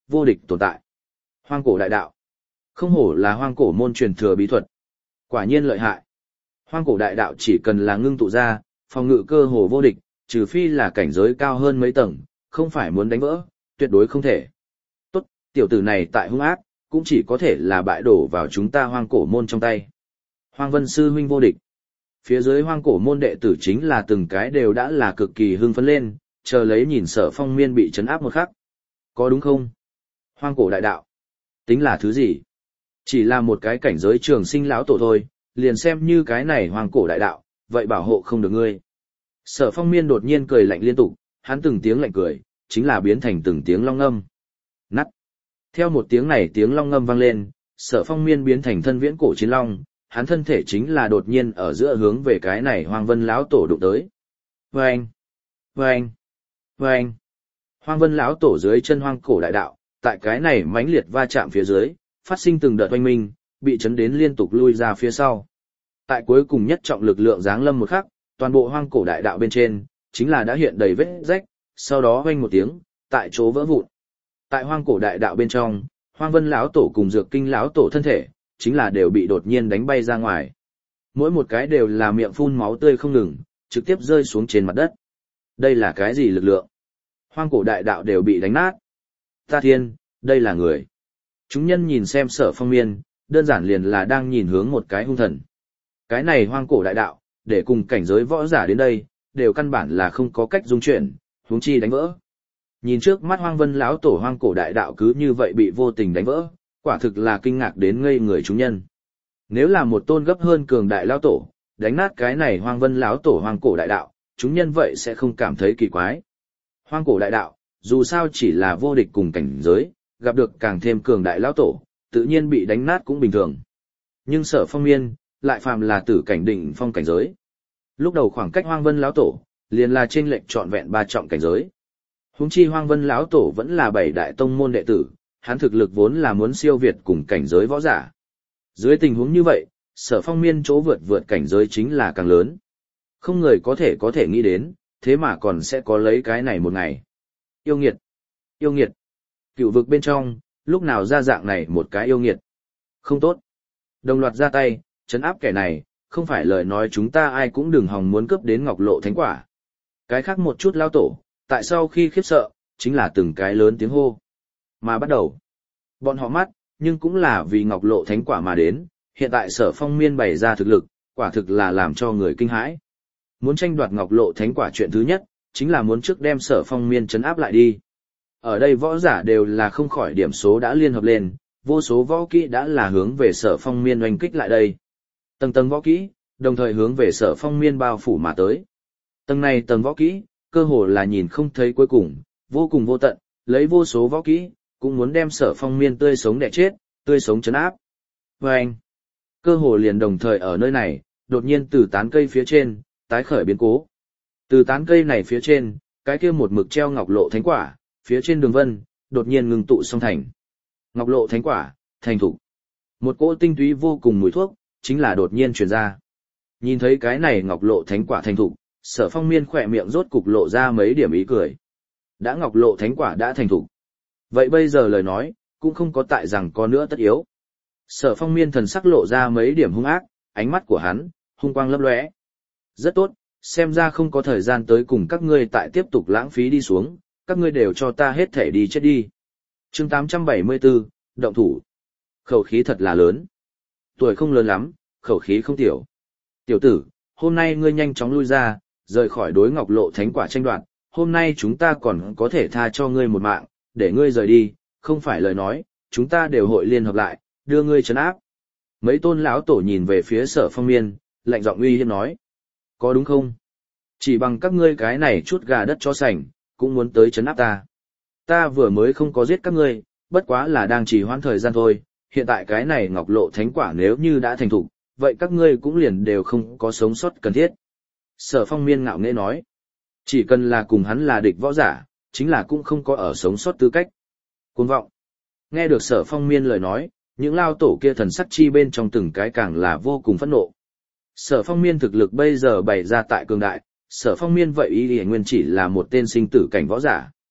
vô địch tồn tại. Hoang cổ đại đạo. Không hổ là hoang cổ môn truyền thừa bí thuật. Quả nhiên lợi hại. Hoang cổ đại đạo chỉ cần là ngưng tụ ra, phòng ngự cơ hồ vô địch, trừ phi là cảnh giới cao hơn mấy tầng, không phải muốn đánh vỡ, tuyệt đối không thể. Tốt, tiểu tử này tại hung ác, cũng chỉ có thể là bại đổ vào chúng ta hoang cổ môn trong tay. Hoang Vân sư huynh vô địch. Phía dưới hoang cổ môn đệ tử chính là từng cái đều đã là cực kỳ hưng phấn lên, chờ lấy nhìn Sở Phong Miên bị trấn áp một khắc. Có đúng không? Hoang cổ đại đạo. Tính là thứ gì? Chỉ là một cái cảnh giới trường sinh lão tổ thôi, liền xem như cái này hoang cổ đại đạo, vậy bảo hộ không được ngươi. Sở Phong Miên đột nhiên cười lạnh liên tục, hắn từng tiếng lạnh cười, chính là biến thành từng tiếng long ngâm. Nắt. Theo một tiếng này tiếng long ngâm vang lên, Sở Phong Miên biến thành thân viễn cổ chiến long, hắn thân thể chính là đột nhiên ở giữa hướng về cái này Hoang Vân lão tổ đụng tới. Vâng! Vâng! Vâng! Hoang Vân lão tổ dưới chân hoang cổ đại đạo, tại cái này mãnh liệt va chạm phía dưới, phát sinh từng đợt oanh minh, bị chấn đến liên tục lui ra phía sau. Tại cuối cùng nhất trọng lực lượng giáng lâm một khắc, toàn bộ hoang cổ đại đạo bên trên, chính là đã hiện đầy vết rách, sau đó oanh một tiếng, tại chỗ vỡ vụn. Tại hoang cổ đại đạo bên trong, Hoang Vân lão tổ cùng Dược Kinh lão tổ thân thể, chính là đều bị đột nhiên đánh bay ra ngoài. Mỗi một cái đều là miệng phun máu tươi không ngừng, trực tiếp rơi xuống trên mặt đất. Đây là cái gì lực lượng? Hoang cổ đại đạo đều bị đánh nát. Ta thiên, đây là người. Chúng nhân nhìn xem Sở Phong Miên, đơn giản liền là đang nhìn hướng một cái hung thần. Cái này hoang cổ đại đạo, để cùng cảnh giới võ giả đến đây, đều căn bản là không có cách dung chuyển, huống chi đánh vỡ. Nhìn trước mắt Hoang Vân lão tổ hoang cổ đại đạo cứ như vậy bị vô tình đánh vỡ, quả thực là kinh ngạc đến ngây người chúng nhân. Nếu là một tôn gấp hơn cường đại lão tổ, đánh nát cái này Hoang Vân lão tổ hoang cổ đại đạo, chúng nhân vậy sẽ không cảm thấy kỳ quái. Hoang cổ đại đạo, dù sao chỉ là vô địch cùng cảnh giới, gặp được càng thêm cường đại lão tổ, tự nhiên bị đánh nát cũng bình thường. Nhưng Sở Phong Miên, lại phàm là tử cảnh đỉnh phong cảnh giới. Lúc đầu khoảng cách Hoang Vân lão tổ, liền là chênh lệch trọn vẹn ba trọng cảnh giới. Huống chi Hoang Vân lão tổ vẫn là bảy đại tông môn đệ tử, hắn thực lực vốn là muốn siêu việt cùng cảnh giới võ giả. Dưới tình huống như vậy, Sở Phong Miên chỗ vượt vượt cảnh giới chính là càng lớn. Không người có thể có thể nghĩ đến, thế mà còn sẽ có lấy cái này một ngày. Yêu nghiệt! Yêu nghiệt! Cựu vực bên trong, lúc nào ra dạng này một cái yêu nghiệt? Không tốt! Đồng loạt ra tay, trấn áp kẻ này, không phải lời nói chúng ta ai cũng đừng hòng muốn cướp đến ngọc lộ thánh quả. Cái khác một chút lao tổ, tại sau khi khiếp sợ, chính là từng cái lớn tiếng hô. Mà bắt đầu, bọn họ mắt, nhưng cũng là vì ngọc lộ thánh quả mà đến, hiện tại Sở Phong Miên bày ra thực lực, quả thực là làm cho người kinh hãi. Muốn tranh đoạt ngọc lộ thánh quả chuyện thứ nhất, chính là muốn trước đem Sở Phong Miên trấn áp lại đi. Ở đây võ giả đều là không khỏi điểm số đã liên hợp lên, vô số võ kỹ đã là hướng về Sở Phong Miên oanh kích lại đây. Tầng tầng võ kỹ, đồng thời hướng về Sở Phong Miên bao phủ mà tới. Tầng này tầng võ kỹ, cơ hồ là nhìn không thấy cuối cùng, vô cùng vô tận, lấy vô số võ kỹ, cũng muốn đem Sở Phong Miên tươi sống đẻ chết, tươi sống trấn áp. Và anh, cơ hồ liền đồng thời ở nơi này, đột nhiên từ tán cây phía trên, tái khởi biến cố. Từ tán cây này phía trên, cái kia một mực treo ngọc lộ thánh quả, phía trên đường vân, đột nhiên ngừng tụ song thành. Ngọc lộ thánh quả, thành thủ. Một cỗ tinh túy vô cùng mùi thuốc, chính là đột nhiên truyền ra. Nhìn thấy cái này ngọc lộ thánh quả thành thủ, Sở Phong Miên khỏe miệng rốt cục lộ ra mấy điểm ý cười. Đã ngọc lộ thánh quả đã thành thủ. Vậy bây giờ lời nói, cũng không có tại rằng có nữa tất yếu. Sở Phong Miên thần sắc lộ ra mấy điểm hung ác, ánh mắt của hắn, hung quang lấp lóe. Rất tốt, xem ra không có thời gian tới cùng các ngươi tại tiếp tục lãng phí đi xuống, các ngươi đều cho ta hết thể đi chết đi. Chương tám trăm bảy mươi tư, động thủ. Khẩu khí thật là lớn. Tuổi không lớn lắm, khẩu khí không tiểu. Tiểu tử, hôm nay ngươi nhanh chóng lui ra, rời khỏi đối ngọc lộ thánh quả tranh đoạt, hôm nay chúng ta còn có thể tha cho ngươi một mạng, để ngươi rời đi, không phải lời nói, chúng ta đều hội liên hợp lại, đưa ngươi trấn áp. Mấy tôn lão tổ nhìn về phía Sở Phong Miên, lạnh giọng uy hiếp nói. Có đúng không? Chỉ bằng các ngươi cái này chút gà đất cho sành, cũng muốn tới trấn áp ta. Ta vừa mới không có giết các ngươi, bất quá là đang trì hoãn thời gian thôi, hiện tại cái này ngọc lộ thánh quả nếu như đã thành thục, vậy các ngươi cũng liền đều không có sống sót cần thiết. Sở Phong Miên ngạo nghễ nói. Chỉ cần là cùng hắn là địch võ giả, chính là cũng không có ở sống sót tư cách. Cuồng vọng. Nghe được Sở Phong Miên lời nói, những lao tổ kia thần sắc chi bên trong từng cái càng là vô cùng phẫn nộ. Sở Phong Miên thực lực bây giờ bày ra tại cường đại, Sở Phong Miên vậy ý ý nguyên chỉ là một tên sinh tử cảnh võ giả.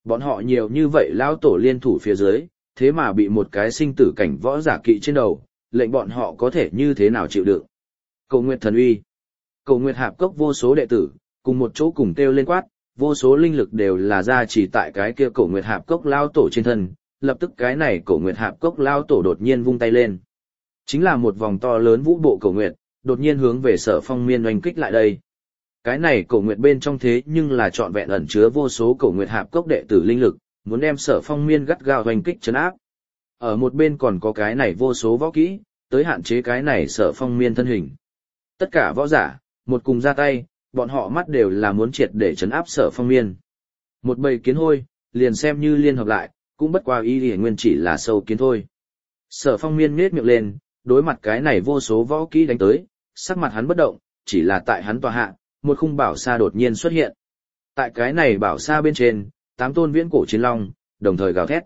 Bọn họ nhiều như vậy lão tổ liên thủ phía dưới, thế mà bị một cái sinh tử cảnh võ giả kỵ trên đầu, lệnh bọn họ có thể như thế nào chịu đựng. Cầu Nguyệt Thần Uy. Cầu Nguyệt Hạp Cốc vô số đệ tử, cùng một chỗ cùng kêu lên quát, vô số linh lực đều là ra chỉ tại cái kia Cầu Nguyệt Hạp Cốc lao tổ trên thân, lập tức cái này Cầu Nguyệt Hạp Cốc lao tổ đột nhiên vung tay lên. Chính là một vòng to lớn vũ bộ cầu nguyệt, đột nhiên hướng về Sở Phong Miên oanh kích lại đây. Cái này cầu nguyệt bên trong thế nhưng là trọn vẹn ẩn chứa vô số cầu nguyệt hạp cốc đệ tử linh lực, muốn đem Sở Phong Miên gắt gao oanh kích trấn áp. Ở một bên còn có cái này vô số võ kỹ, tới hạn chế cái này Sở Phong Miên thân hình. Tất cả võ giả, một cùng ra tay, bọn họ mắt đều là muốn triệt để trấn áp Sở Phong Miên. Một bầy kiến hôi, liền xem như liên hợp lại, cũng bất qua y y nguyên chỉ là sâu kiến thôi. Sở Phong Miên nhếch miệng lên, đối mặt cái này vô số võ kỹ đánh tới, sắc mặt hắn bất động, chỉ là tại hắn tòa hạ, một khung bảo sa đột nhiên xuất hiện. Tại cái này bảo sa bên trên, tám tôn viễn cổ chiến long, đồng thời gào thét.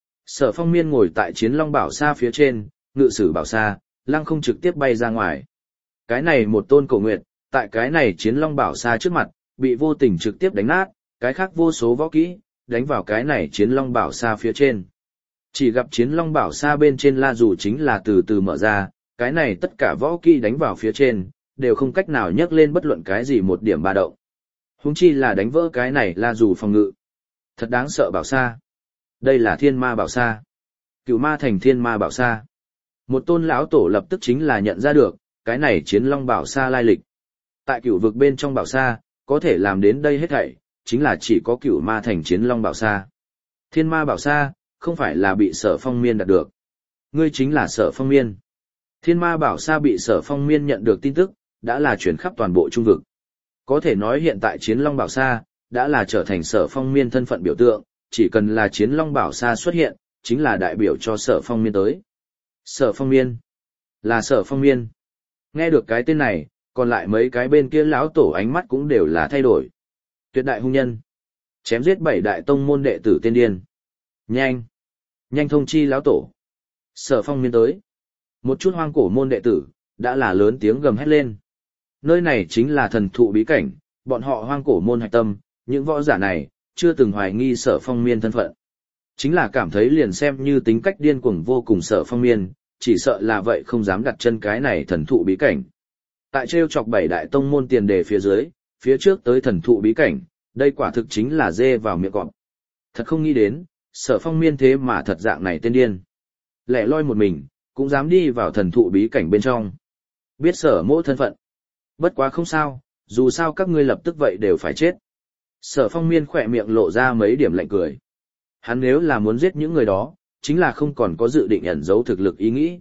Sở Phong Miên ngồi tại chiến long bảo sa phía trên, ngự sử bảo sa, lăng không trực tiếp bay ra ngoài. Cái này một tôn cổ nguyệt, tại cái này chiến long bảo sa trước mặt, bị vô tình trực tiếp đánh nát, cái khác vô số võ kỹ, đánh vào cái này chiến long bảo sa phía trên. Chỉ gặp chiến long bảo sa bên trên la dù chính là từ từ mở ra, cái này tất cả võ kỹ đánh vào phía trên, đều không cách nào nhấc lên bất luận cái gì một điểm ba động. Huống chi là đánh vỡ cái này la dù phòng ngự. Thật đáng sợ bảo sa. Đây là thiên ma bảo sa. Cửu ma thành thiên ma bảo sa. Một tôn lão tổ lập tức chính là nhận ra được, cái này chiến long bảo sa lai lịch. Tại cửu vực bên trong bảo sa, có thể làm đến đây hết thảy, chính là chỉ có cửu ma thành chiến long bảo sa. Thiên ma bảo sa, không phải là bị Sở Phong Miên đạt được. Ngươi chính là Sở Phong Miên. Thiên ma bảo sa bị Sở Phong Miên nhận được tin tức, đã là chuyển khắp toàn bộ trung vực. Có thể nói hiện tại chiến long bảo sa, đã là trở thành Sở Phong Miên thân phận biểu tượng, chỉ cần là chiến long bảo sa xuất hiện, chính là đại biểu cho Sở Phong Miên tới. Sở Phong Miên. Là Sở Phong Miên. Nghe được cái tên này, còn lại mấy cái bên kia lão tổ ánh mắt cũng đều là thay đổi. Tuyệt đại hung nhân. Chém giết bảy đại tông môn đệ tử tiên điên. Nhanh. Nhanh thông chi lão tổ. Sở Phong Miên tới. Một chút hoang cổ môn đệ tử, đã là lớn tiếng gầm hét lên. Nơi này chính là thần thụ bí cảnh, bọn họ hoang cổ môn hạch tâm, những võ giả này, chưa từng hoài nghi Sở Phong Miên thân phận. Chính là cảm thấy liền xem như tính cách điên cuồng vô cùng Sở Phong Miên, chỉ sợ là vậy không dám đặt chân cái này thần thụ bí cảnh. Tại trêu chọc bảy đại tông môn tiền đề phía dưới, phía trước tới thần thụ bí cảnh, đây quả thực chính là dê vào miệng cọp. Thật không nghĩ đến, Sở Phong Miên thế mà thật dạng này tên điên. Lẻ loi một mình, cũng dám đi vào thần thụ bí cảnh bên trong. Biết Sở mỗ thân phận. Bất quá không sao, dù sao các ngươi lập tức vậy đều phải chết. Sở Phong Miên khỏe miệng lộ ra mấy điểm lạnh cười. Hắn nếu là muốn giết những người đó, chính là không còn có dự định ẩn giấu thực lực ý nghĩ.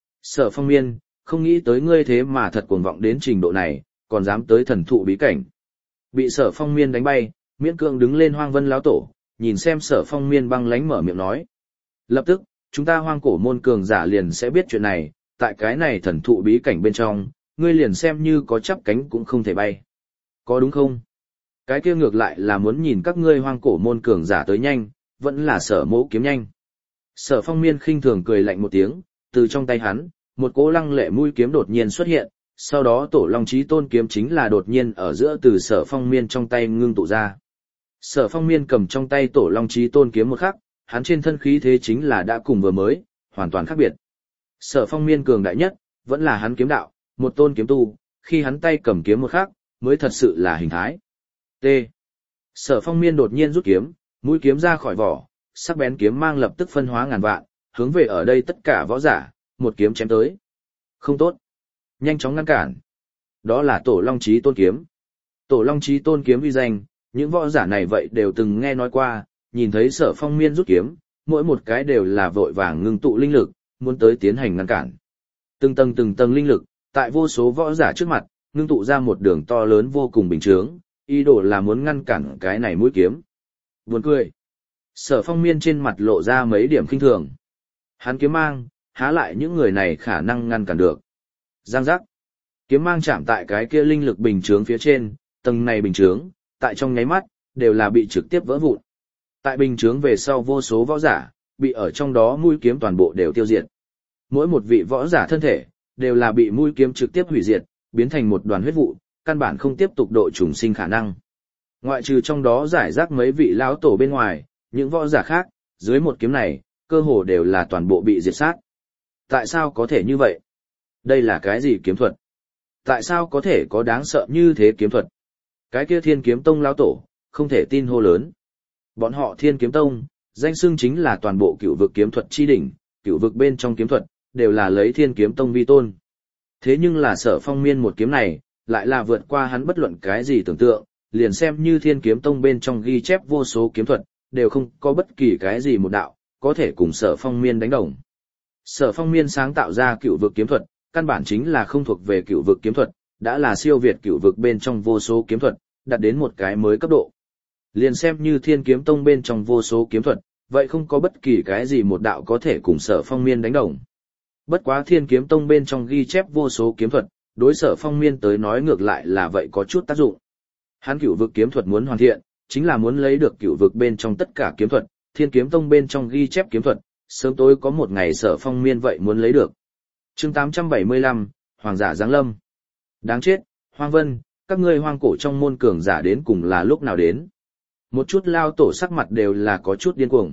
Sở Phong Miên, không nghĩ tới ngươi thế mà thật cuồng vọng đến trình độ này, còn dám tới thần thụ bí cảnh. Bị Sở Phong Miên đánh bay, miễn cưỡng đứng lên Hoang Vân lão tổ, nhìn xem Sở Phong Miên băng lánh mở miệng nói. Lập tức, chúng ta hoang cổ môn cường giả liền sẽ biết chuyện này, tại cái này thần thụ bí cảnh bên trong, ngươi liền xem như có chắp cánh cũng không thể bay. Có đúng không? Cái kia ngược lại là muốn nhìn các ngươi hoang cổ môn cường giả tới nhanh, vẫn là Sở mỗ kiếm nhanh. Sở Phong Miên khinh thường cười lạnh một tiếng, từ trong tay hắn, một cỗ lăng lệ mũi kiếm đột nhiên xuất hiện, sau đó Tổ Long Chí Tôn kiếm chính là đột nhiên ở giữa từ Sở Phong Miên trong tay ngưng tụ ra. Sở Phong Miên cầm trong tay Tổ Long Chí Tôn kiếm một khắc, hắn trên thân khí thế chính là đã cùng vừa mới, hoàn toàn khác biệt. Sở Phong Miên cường đại nhất, vẫn là hắn kiếm đạo, một tôn kiếm tu, khi hắn tay cầm kiếm một khắc, mới thật sự là hình thái. T. Sở Phong Miên đột nhiên rút kiếm, mũi kiếm ra khỏi vỏ, sắc bén kiếm mang lập tức phân hóa ngàn vạn, hướng về ở đây tất cả võ giả, một kiếm chém tới. Không tốt. Nhanh chóng ngăn cản. Đó là Tổ Long Chí Tôn kiếm. Tổ Long Chí Tôn kiếm uy danh, những võ giả này vậy đều từng nghe nói qua, nhìn thấy Sở Phong Miên rút kiếm, mỗi một cái đều là vội vàng ngưng tụ linh lực, muốn tới tiến hành ngăn cản. Từng tầng từng tầng linh lực, tại vô số võ giả trước mặt, ngưng tụ ra một đường to lớn vô cùng bình chướng, ý đồ là muốn ngăn cản cái này mũi kiếm. Buồn cười. Sở Phong Miên trên mặt lộ ra mấy điểm khinh thường. Hắn kiếm mang, há lại những người này khả năng ngăn cản được. Giang giác. Kiếm mang chạm tại cái kia linh lực bình chướng phía trên, tầng này bình chướng, tại trong nháy mắt, đều là bị trực tiếp vỡ vụn. Tại bình chướng về sau vô số võ giả, bị ở trong đó mũi kiếm toàn bộ đều tiêu diệt. Mỗi một vị võ giả thân thể, đều là bị mũi kiếm trực tiếp hủy diệt, biến thành một đoàn huyết vụ, căn bản không tiếp tục độ trùng sinh khả năng. Ngoại trừ trong đó giải rác mấy vị lão tổ bên ngoài, những võ giả khác, dưới một kiếm này, cơ hồ đều là toàn bộ bị diệt sát. Tại sao có thể như vậy? Đây là cái gì kiếm thuật? Tại sao có thể có đáng sợ như thế kiếm thuật? Cái kia Thiên Kiếm Tông lão tổ, không thể tin hô lớn. Bọn họ Thiên Kiếm Tông, danh xưng chính là toàn bộ cửu vực kiếm thuật chi đỉnh, cửu vực bên trong kiếm thuật, đều là lấy Thiên Kiếm Tông vi tôn. Thế nhưng là Sở Phong Miên một kiếm này, lại là vượt qua hắn bất luận cái gì tưởng tượng, liền xem như Thiên Kiếm Tông bên trong ghi chép vô số kiếm thuật, đều không có bất kỳ cái gì một đạo, có thể cùng Sở Phong Miên đánh đồng. Sở Phong Miên sáng tạo ra cửu vực kiếm thuật, căn bản chính là không thuộc về cửu vực kiếm thuật, đã là siêu việt cửu vực bên trong vô số kiếm thuật, đạt đến một cái mới cấp độ. Liền xem như Thiên Kiếm Tông bên trong vô số kiếm thuật, vậy không có bất kỳ cái gì một đạo có thể cùng Sở Phong Miên đánh đồng. Bất quá Thiên Kiếm Tông bên trong ghi chép vô số kiếm thuật, đối Sở Phong Miên tới nói ngược lại là vậy có chút tác dụng. Hắn cửu vực kiếm thuật muốn hoàn thiện, chính là muốn lấy được cửu vực bên trong tất cả kiếm thuật, Thiên Kiếm Tông bên trong ghi chép kiếm thuật, sớm tối có một ngày Sở Phong Miên vậy muốn lấy được. Chương tám trăm bảy mươi lăm, Hoàng giả giáng lâm. Đáng chết, Hoang Vân, các ngươi hoang cổ trong môn cường giả đến cùng là lúc nào đến? Một chút lao tổ sắc mặt đều là có chút điên cuồng.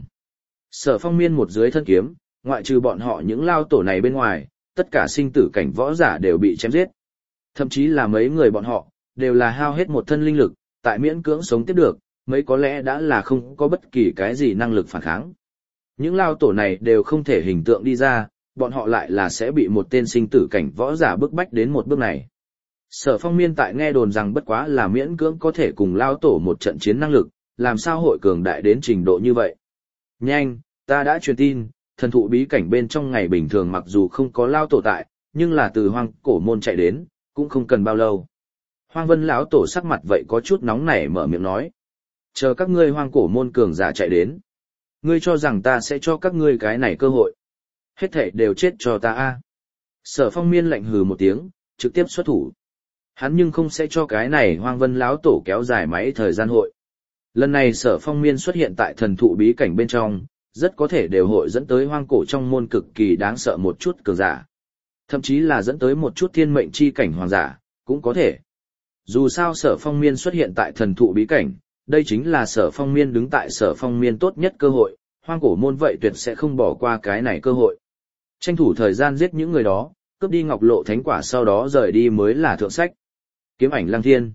Sở Phong Miên một dưới thân kiếm, ngoại trừ bọn họ những lao tổ này bên ngoài, tất cả sinh tử cảnh võ giả đều bị chém giết. Thậm chí là mấy người bọn họ, đều là hao hết một thân linh lực, tại miễn cưỡng sống tiếp được, mấy có lẽ đã là không có bất kỳ cái gì năng lực phản kháng. Những lao tổ này đều không thể hình tượng đi ra, bọn họ lại là sẽ bị một tên sinh tử cảnh võ giả bức bách đến một bước này. Sở Phong Miên tại nghe đồn rằng bất quá là miễn cưỡng có thể cùng lao tổ một trận chiến năng lực, làm sao hội cường đại đến trình độ như vậy. Nhanh, ta đã truyền tin, thần thụ bí cảnh bên trong ngày bình thường mặc dù không có lao tổ tại, nhưng là từ hoang cổ môn chạy đến, cũng không cần bao lâu. Hoang Vân lão tổ sắc mặt vậy có chút nóng nảy mở miệng nói. Chờ các ngươi hoang cổ môn cường giả chạy đến. Ngươi cho rằng ta sẽ cho các ngươi cái này cơ hội. Hết thảy đều chết cho ta a. Sở Phong Miên lạnh hừ một tiếng, trực tiếp xuất thủ. Hắn nhưng không sẽ cho cái này Hoang Vân lão tổ kéo dài máy thời gian hội. Lần này Sở Phong Miên xuất hiện tại thần thụ bí cảnh bên trong, rất có thể đều hội dẫn tới hoang cổ trong môn cực kỳ đáng sợ một chút cường giả. Thậm chí là dẫn tới một chút thiên mệnh chi cảnh hoàng giả, cũng có thể. Dù sao Sở Phong Miên xuất hiện tại thần thụ bí cảnh, đây chính là Sở Phong Miên đứng tại Sở Phong Miên tốt nhất cơ hội, hoang cổ môn vậy tuyệt sẽ không bỏ qua cái này cơ hội. Tranh thủ thời gian giết những người đó, cướp đi ngọc lộ thánh quả sau đó rời đi mới là thượng sách. Kiếm ảnh lăng thiên.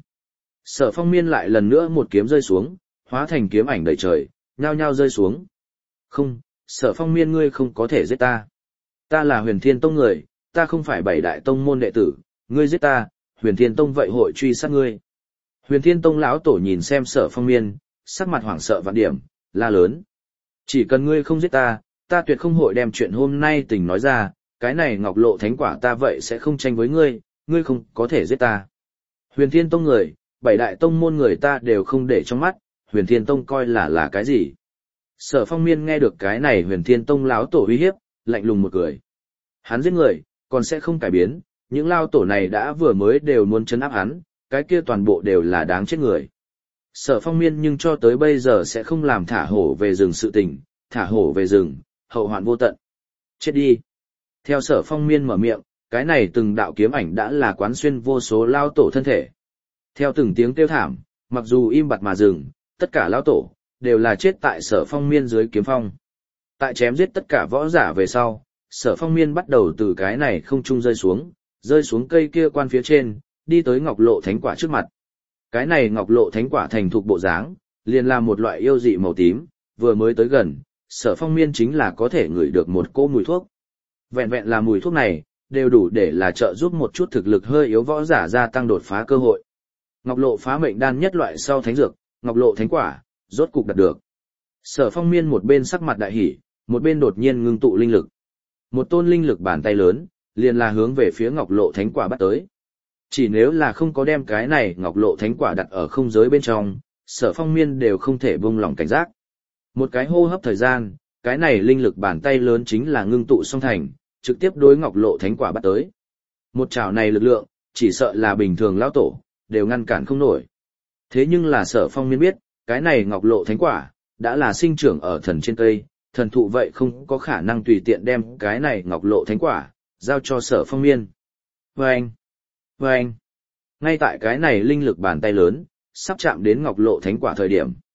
Sở Phong Miên lại lần nữa một kiếm rơi xuống, hóa thành kiếm ảnh đầy trời, nhao nhao rơi xuống. Không, Sở Phong Miên ngươi không có thể giết ta. Ta là Huyền Thiên Tông người, ta không phải bảy đại tông môn đệ tử, ngươi giết ta, Huyền Thiên Tông vậy hội truy sát ngươi. Huyền Thiên Tông lão tổ nhìn xem Sở Phong Miên, sắc mặt hoảng sợ vạn điểm, la lớn. Chỉ cần ngươi không giết ta, ta tuyệt không hội đem chuyện hôm nay tình nói ra, cái này ngọc lộ thánh quả ta vậy sẽ không tranh với ngươi, ngươi không có thể giết ta. Huyền Thiên Tông người, bảy đại tông môn người ta đều không để trong mắt, Huyền Thiên Tông coi là là cái gì. Sở Phong Miên nghe được cái này Huyền Thiên Tông lão tổ uy hiếp, lạnh lùng một cười. Hắn giết người, còn sẽ không cải biến, những lao tổ này đã vừa mới đều muốn trấn áp hắn, cái kia toàn bộ đều là đáng chết người. Sở Phong Miên nhưng cho tới bây giờ sẽ không làm thả hổ về rừng sự tình, thả hổ về rừng, hậu hoạn vô tận. Chết đi. Theo Sở Phong Miên mở miệng, cái này từng đạo kiếm ảnh đã là quán xuyên vô số lao tổ thân thể. Theo từng tiếng kêu thảm, mặc dù im bặt mà dừng, tất cả lao tổ đều là chết tại Sở Phong Miên dưới kiếm phong. Tại chém giết tất cả võ giả về sau, Sở Phong Miên bắt đầu từ cái này không trung rơi xuống, rơi xuống cây kia quan phía trên, đi tới ngọc lộ thánh quả trước mặt. Cái này ngọc lộ thánh quả thành thục bộ dáng, liền là một loại yêu dị màu tím, vừa mới tới gần, Sở Phong Miên chính là có thể ngửi được một cỗ mùi thuốc. Vẹn vẹn là mùi thuốc này, đều đủ để là trợ giúp một chút thực lực hơi yếu võ giả gia tăng đột phá cơ hội. Ngọc lộ phá mệnh đan nhất loại sau thánh dược, ngọc lộ thánh quả, rốt cục đạt được. Sở Phong Miên một bên sắc mặt đại hỉ, một bên đột nhiên ngưng tụ linh lực. Một tôn linh lực bàn tay lớn, liền là hướng về phía ngọc lộ thánh quả bắt tới. Chỉ nếu là không có đem cái này ngọc lộ thánh quả đặt ở không giới bên trong, Sở Phong Miên đều không thể buông lỏng cảnh giác. Một cái hô hấp thời gian, cái này linh lực bàn tay lớn chính là ngưng tụ song thành, trực tiếp đối ngọc lộ thánh quả bắt tới. Một chảo này lực lượng, chỉ sợ là bình thường lão tổ, đều ngăn cản không nổi. Thế nhưng là Sở Phong Miên biết, cái này ngọc lộ thánh quả, đã là sinh trưởng ở thần trên cây, thần thụ vậy không có khả năng tùy tiện đem cái này ngọc lộ thánh quả, giao cho Sở Phong Miên. Vâng! Vâng! Ngay tại cái này linh lực bàn tay lớn, sắp chạm đến ngọc lộ thánh quả thời điểm.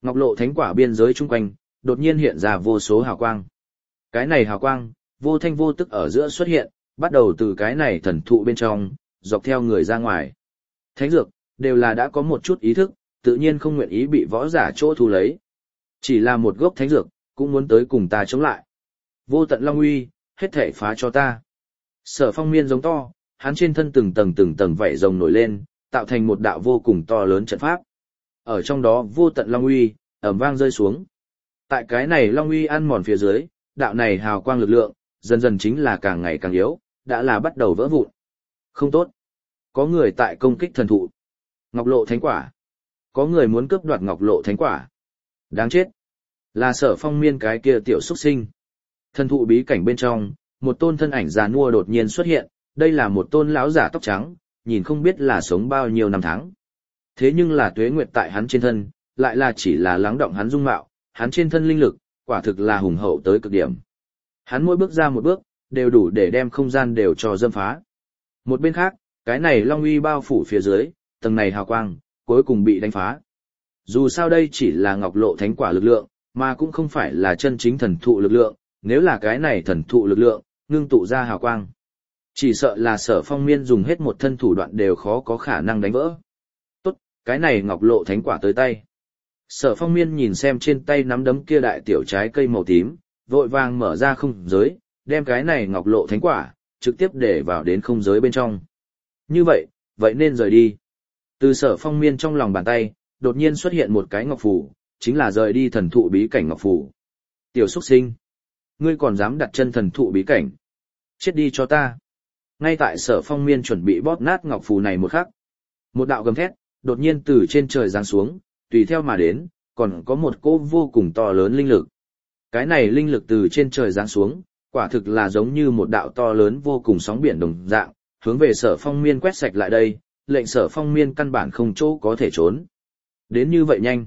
Ngọc lộ thánh quả biên giới chung quanh, đột nhiên hiện ra vô số hào quang. Cái này hào quang, vô thanh vô tức ở giữa xuất hiện, bắt đầu từ cái này thần thụ bên trong, dọc theo người ra ngoài. Thánh dược, đều là đã có một chút ý thức, tự nhiên không nguyện ý bị võ giả chỗ thu lấy. Chỉ là một gốc thánh dược, cũng muốn tới cùng ta chống lại. Vô tận long uy, hết thể phá cho ta. Sở Phong miên giống to, hắn trên thân từng tầng từng tầng vảy rồng nổi lên, tạo thành một đạo vô cùng to lớn trận pháp. Ở trong đó vô tận long uy, ầm vang rơi xuống. Tại cái này long uy ăn mòn phía dưới, đạo này hào quang lực lượng, dần dần chính là càng ngày càng yếu, đã là bắt đầu vỡ vụn. Không tốt. Có người tại công kích thần thụ. Ngọc lộ thánh quả. Có người muốn cướp đoạt ngọc lộ thánh quả. Đáng chết. Là Sở Phong miên cái kia tiểu xuất sinh. Thần thụ bí cảnh bên trong, một tôn thân ảnh già nua đột nhiên xuất hiện, đây là một tôn lão giả tóc trắng, nhìn không biết là sống bao nhiêu năm tháng. Thế nhưng là tuế nguyệt tại hắn trên thân, lại là chỉ là lắng động hắn dung mạo, hắn trên thân linh lực, quả thực là hùng hậu tới cực điểm. Hắn mỗi bước ra một bước, đều đủ để đem không gian đều cho dâm phá. Một bên khác, cái này long uy bao phủ phía dưới, tầng này hào quang, cuối cùng bị đánh phá. Dù sao đây chỉ là ngọc lộ thánh quả lực lượng, mà cũng không phải là chân chính thần thụ lực lượng, nếu là cái này thần thụ lực lượng, ngưng tụ ra hào quang. Chỉ sợ là Sở Phong miên dùng hết một thân thủ đoạn đều khó có khả năng đánh vỡ. Tốt, cái này ngọc lộ thánh quả tới tay. Sở Phong miên nhìn xem trên tay nắm đấm kia đại tiểu trái cây màu tím, vội vàng mở ra không giới, đem cái này ngọc lộ thánh quả, trực tiếp để vào đến không giới bên trong. Như vậy, vậy nên rời đi. Từ Sở Phong miên trong lòng bàn tay, đột nhiên xuất hiện một cái ngọc phù, chính là rời đi thần thụ bí cảnh ngọc phù. Tiểu xuất sinh, ngươi còn dám đặt chân thần thụ bí cảnh? Chết đi cho ta. Ngay tại Sở Phong miên chuẩn bị bóp nát ngọc phù này một khắc, một đạo gầm thét đột nhiên từ trên trời giáng xuống, tùy theo mà đến, còn có một cỗ vô cùng to lớn linh lực. Cái này linh lực từ trên trời giáng xuống, quả thực là giống như một đạo to lớn vô cùng sóng biển đồng dạng, hướng về Sở Phong miên quét sạch lại đây, lệnh Sở Phong miên căn bản không chỗ có thể trốn. Đến như vậy nhanh.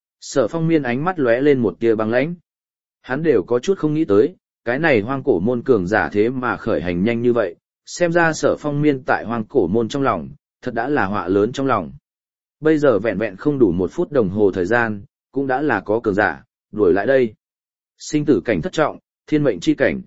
Sở Phong miên ánh mắt lóe lên một tia băng lãnh. Hắn đều có chút không nghĩ tới, cái này hoang cổ môn cường giả thế mà khởi hành nhanh như vậy, xem ra Sở Phong miên tại hoang cổ môn trong lòng, thật đã là họa lớn trong lòng. Bây giờ vẹn vẹn không đủ một phút đồng hồ thời gian, cũng đã là có cường giả, đuổi lại đây. Sinh tử cảnh thất trọng, thiên mệnh chi cảnh.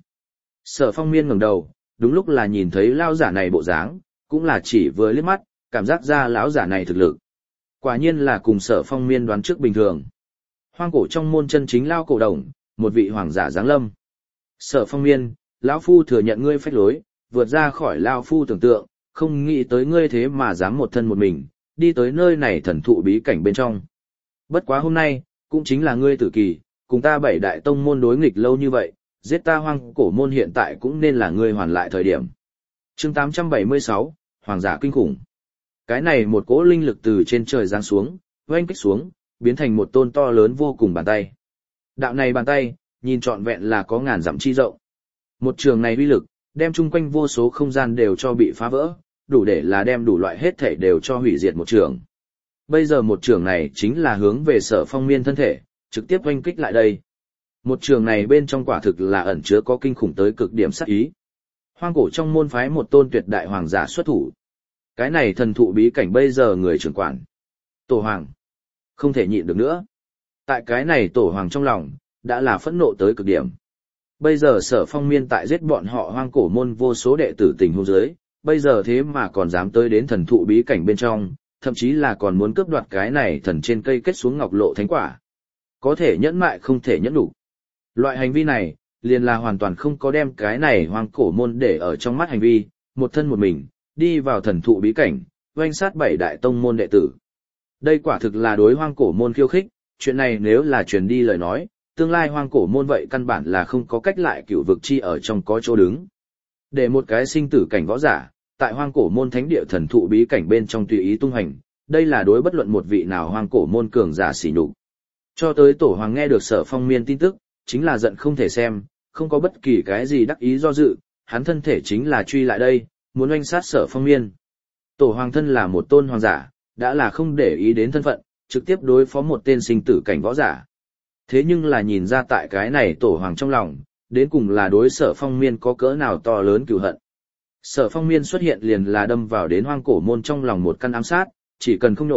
Sở Phong miên ngẩng đầu, đúng lúc là nhìn thấy lão giả này bộ dáng, cũng là chỉ vừa liếc mắt, cảm giác ra lão giả này thực lực. Quả nhiên là cùng Sở Phong miên đoán trước bình thường. Hoang cổ trong môn chân chính lao cổ đồng, một vị hoàng giả giáng lâm. Sở Phong miên, lão phu thừa nhận ngươi phách lối, vượt ra khỏi lão phu tưởng tượng, không nghĩ tới ngươi thế mà dám một thân một mình, đi tới nơi này thần thụ bí cảnh bên trong. Bất quá hôm nay, cũng chính là ngươi tử kỳ, cùng ta bảy đại tông môn đối nghịch lâu như vậy, giết ta hoang cổ môn hiện tại cũng nên là ngươi hoàn lại thời điểm. Chương tám trăm bảy mươi sáu, Hoàng giả kinh khủng. Cái này một cỗ linh lực từ trên trời giáng xuống, oanh kích xuống, biến thành một tôn to lớn vô cùng bàn tay. Đạo này bàn tay, nhìn trọn vẹn là có ngàn dặm chi rộng. Một trường này uy lực, đem chung quanh vô số không gian đều cho bị phá vỡ, đủ để là đem đủ loại hết thể đều cho hủy diệt một trường. Bây giờ một trường này chính là hướng về Sở Phong miên thân thể, trực tiếp oanh kích lại đây. Một trường này bên trong quả thực là ẩn chứa có kinh khủng tới cực điểm sát ý. Hoang cổ trong môn phái một tôn tuyệt đại hoàng giả xuất thủ. Cái này thần thụ bí cảnh bây giờ người trưởng quản. Tổ hoàng. Không thể nhịn được nữa. Tại cái này tổ hoàng trong lòng, đã là phẫn nộ tới cực điểm. Bây giờ Sở Phong miên tại giết bọn họ hoang cổ môn vô số đệ tử tình huống dưới, bây giờ thế mà còn dám tới đến thần thụ bí cảnh bên trong, thậm chí là còn muốn cướp đoạt cái này thần trên cây kết xuống ngọc lộ thánh quả. Có thể nhẫn mại không thể nhẫn đủ. Loại hành vi này, liền là hoàn toàn không có đem cái này hoang cổ môn để ở trong mắt hành vi, một thân một mình, đi vào thần thụ bí cảnh, oanh sát bảy đại tông môn đệ tử. Đây quả thực là đối hoang cổ môn khiêu khích, chuyện này nếu là truyền đi lời nói, tương lai hoang cổ môn vậy căn bản là không có cách lại cửu vực chi ở trong có chỗ đứng. Để một cái sinh tử cảnh võ giả, tại hoang cổ môn thánh địa thần thụ bí cảnh bên trong tùy ý tung hành, đây là đối bất luận một vị nào hoang cổ môn cường giả sỉ nhục. Cho tới tổ hoàng nghe được Sở Phong miên tin tức, chính là giận không thể xem, không có bất kỳ cái gì đắc ý do dự, hắn thân thể chính là truy lại đây, muốn oanh sát Sở Phong miên. Tổ hoàng thân là một tôn hoàng giả, đã là không để ý đến thân phận, trực tiếp đối phó một tên sinh tử cảnh võ giả. Thế nhưng là nhìn ra tại cái này tổ hoàng trong lòng, đến cùng là đối Sở Phong miên có cỡ nào to lớn cừu hận. Sở Phong miên xuất hiện liền là đâm vào đến hoang cổ môn trong lòng một căn ám sát, chỉ cần không nổ,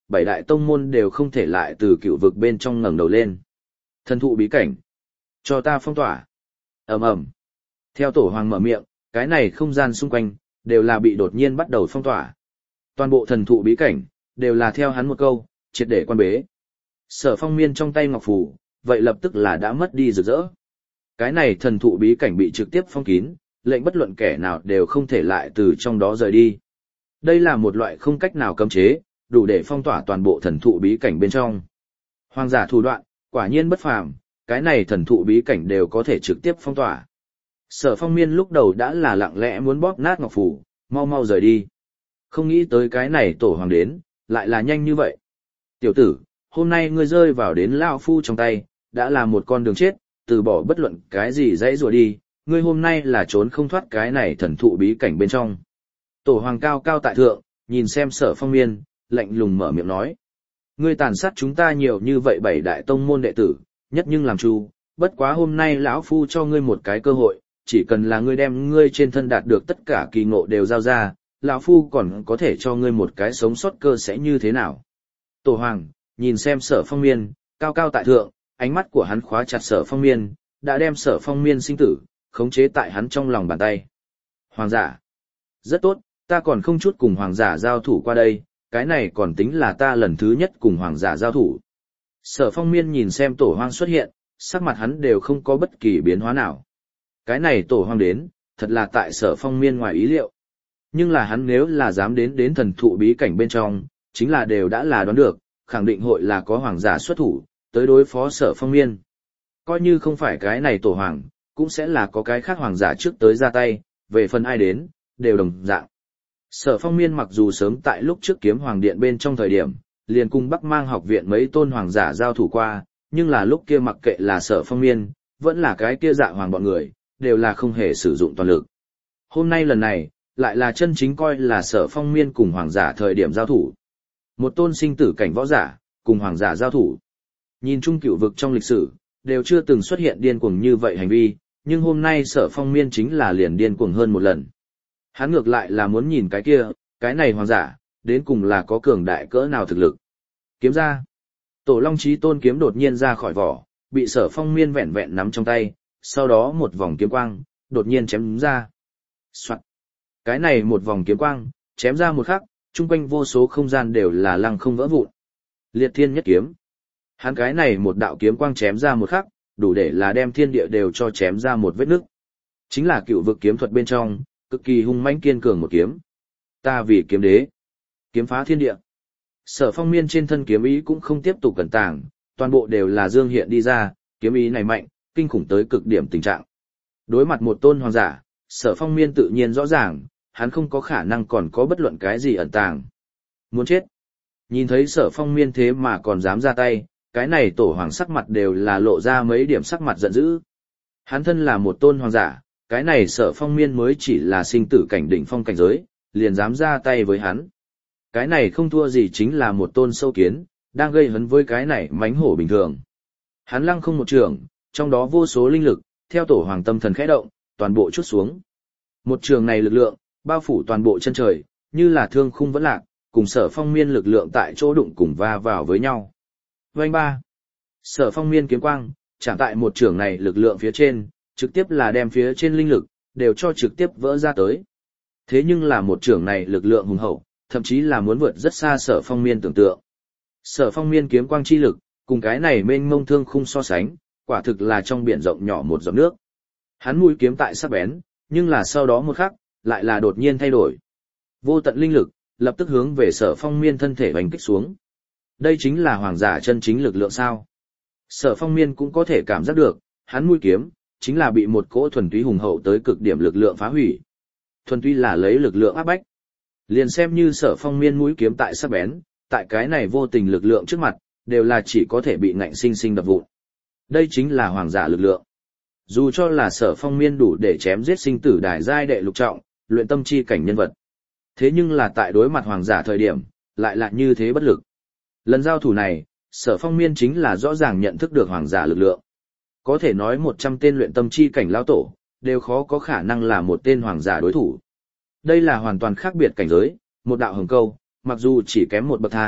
bảy đại tông môn đều không thể lại từ cựu vực bên trong ngẩng đầu lên. Thần thụ bí cảnh. Cho ta phong tỏa. Ầm ầm. Theo tổ hoàng mở miệng, cái này không gian xung quanh, đều là bị đột nhiên bắt đầu phong tỏa. Toàn bộ thần thụ bí cảnh, đều là theo hắn một câu, triệt để quan bế. Sở Phong Miên trong tay ngọc phù, vậy lập tức là đã mất đi rực rỡ. Cái này thần thụ bí cảnh bị trực tiếp phong kín, lệnh bất luận kẻ nào đều không thể lại từ trong đó rời đi. Đây là một loại không cách nào cấm chế, đủ để phong tỏa toàn bộ thần thụ bí cảnh bên trong. Hoàng giả thủ đoạn, quả nhiên bất phàm, cái này thần thụ bí cảnh đều có thể trực tiếp phong tỏa. Sở Phong Miên lúc đầu đã là lặng lẽ muốn bóp nát ngọc phù, mau mau rời đi. Không nghĩ tới cái này tổ hoàng đến, lại là nhanh như vậy. Tiểu tử, hôm nay ngươi rơi vào đến Lao Phu trong tay, đã là một con đường chết, từ bỏ bất luận cái gì dãy rùa đi, ngươi hôm nay là trốn không thoát cái này thần thụ bí cảnh bên trong. Tổ hoàng cao cao tại thượng, nhìn xem Sở Phong Miên, lạnh lùng mở miệng nói. Ngươi tàn sát chúng ta nhiều như vậy bảy đại tông môn đệ tử, nhất nhưng làm chu, bất quá hôm nay lão Phu cho ngươi một cái cơ hội, chỉ cần là ngươi đem ngươi trên thân đạt được tất cả kỳ ngộ đều giao ra, lão Phu còn có thể cho ngươi một cái sống sót cơ sẽ như thế nào. Tổ hoàng, nhìn xem Sở Phong Miên, cao cao tại thượng, ánh mắt của hắn khóa chặt Sở Phong Miên, đã đem Sở Phong Miên sinh tử, khống chế tại hắn trong lòng bàn tay. Hoàng giả. Rất tốt, ta còn không chút cùng hoàng giả giao thủ qua đây, cái này còn tính là ta lần thứ nhất cùng hoàng giả giao thủ. Sở Phong Miên nhìn xem tổ hoang xuất hiện, sắc mặt hắn đều không có bất kỳ biến hóa nào. Cái này tổ hoang đến, thật là tại Sở Phong Miên ngoài ý liệu. Nhưng là hắn nếu là dám đến đến thần thụ bí cảnh bên trong, chính là đều đã là đoán được, khẳng định hội là có hoàng giả xuất thủ, tới đối phó Sở Phong Miên. Coi như không phải cái này tổ hoàng, cũng sẽ là có cái khác hoàng giả trước tới ra tay, về phần ai đến, đều đồng dạng. Sở Phong Miên mặc dù sớm tại lúc trước kiếm hoàng điện bên trong thời điểm, liền cùng Bắc Mang học viện mấy tôn hoàng giả giao thủ qua, nhưng là lúc kia mặc kệ là Sở Phong Miên, vẫn là cái kia dạ hoàng bọn người, đều là không hề sử dụng toàn lực. Hôm nay lần này, lại là chân chính coi là Sở Phong Miên cùng hoàng giả thời điểm giao thủ. Một tôn sinh tử cảnh võ giả, cùng hoàng giả giao thủ. Nhìn chung cựu vực trong lịch sử, đều chưa từng xuất hiện điên cuồng như vậy hành vi, nhưng hôm nay Sở Phong Miên chính là liền điên cuồng hơn một lần. Hắn ngược lại là muốn nhìn cái kia, cái này hoàng giả, đến cùng là có cường đại cỡ nào thực lực. Kiếm ra. Tổ Long Chí Tôn kiếm đột nhiên ra khỏi vỏ, bị Sở Phong Miên vẹn vẹn nắm trong tay, sau đó một vòng kiếm quang, đột nhiên chém ra. Soạn. Cái này một vòng kiếm quang, chém ra một khắc, chung quanh vô số không gian đều là lăng không vỡ vụn. Liệt thiên nhất kiếm. Hắn cái này một đạo kiếm quang chém ra một khắc, đủ để là đem thiên địa đều cho chém ra một vết nứt. Chính là cựu vực kiếm thuật bên trong, cực kỳ hung mãnh kiên cường một kiếm. Ta vì kiếm đế, kiếm phá thiên địa. Sở Phong Miên trên thân kiếm ý cũng không tiếp tục cẩn tàng, toàn bộ đều là dương hiện đi ra, kiếm ý này mạnh, kinh khủng tới cực điểm tình trạng. Đối mặt một tôn hoàng giả, Sở Phong Miên tự nhiên rõ ràng, hắn không có khả năng còn có bất luận cái gì ẩn tàng. Muốn chết. Nhìn thấy Sở Phong Miên thế mà còn dám ra tay, cái này tổ hoàng sắc mặt đều là lộ ra mấy điểm sắc mặt giận dữ. Hắn thân là một tôn hoàng giả, cái này Sở Phong Miên mới chỉ là sinh tử cảnh đỉnh phong cảnh giới, liền dám ra tay với hắn. Cái này không thua gì chính là một tôn sâu kiến, đang gây hấn với cái này mánh hổ bình thường. Hắn lăng không một trường, trong đó vô số linh lực, theo tổ hoàng tâm thần khẽ động, toàn bộ chút xuống. Một trường này lực lượng, bao phủ toàn bộ chân trời, như là thương khung vẫn lạc, cùng Sở Phong Miên lực lượng tại chỗ đụng cùng va vào với nhau. Vành ba. Sở Phong Miên kiếm quang, chạm tại một trường này lực lượng phía trên, trực tiếp là đem phía trên linh lực, đều cho trực tiếp vỡ ra tới. Thế nhưng là một trường này lực lượng hùng hậu, thậm chí là muốn vượt rất xa Sở Phong Miên tưởng tượng. Sở Phong Miên kiếm quang chi lực, cùng cái này mênh mông thương khung so sánh, quả thực là trong biển rộng nhỏ một giọt nước. Hắn mũi kiếm tại sắc bén, nhưng là sau đó một khắc, lại là đột nhiên thay đổi. Vô tận linh lực, lập tức hướng về Sở Phong Miên thân thể hoành kích xuống. Đây chính là hoàng giả chân chính lực lượng sao? Sở Phong Miên cũng có thể cảm giác được, hắn mũi kiếm, chính là bị một cỗ thuần túy hùng hậu tới cực điểm lực lượng phá hủy. Thuần túy là lấy lực lượng áp bách. Liền xem như Sở Phong Miên mũi kiếm tại sắc bén, tại cái này vô tình lực lượng trước mặt, đều là chỉ có thể bị ngạnh sinh sinh đập vụn. Đây chính là hoàng giả lực lượng. Dù cho là Sở Phong Miên đủ để chém giết sinh tử đài giai đệ lục trọng, luyện tâm chi cảnh nhân vật. Thế nhưng là tại đối mặt hoàng giả thời điểm, lại là như thế bất lực. Lần giao thủ này, Sở Phong Miên chính là rõ ràng nhận thức được hoàng giả lực lượng. Có thể nói một trăm tên luyện tâm chi cảnh lão tổ, đều khó có khả năng là một tên hoàng giả đối thủ. Đây là hoàn toàn khác biệt cảnh giới, một đạo hồng câu, mặc dù chỉ kém một bậc thang,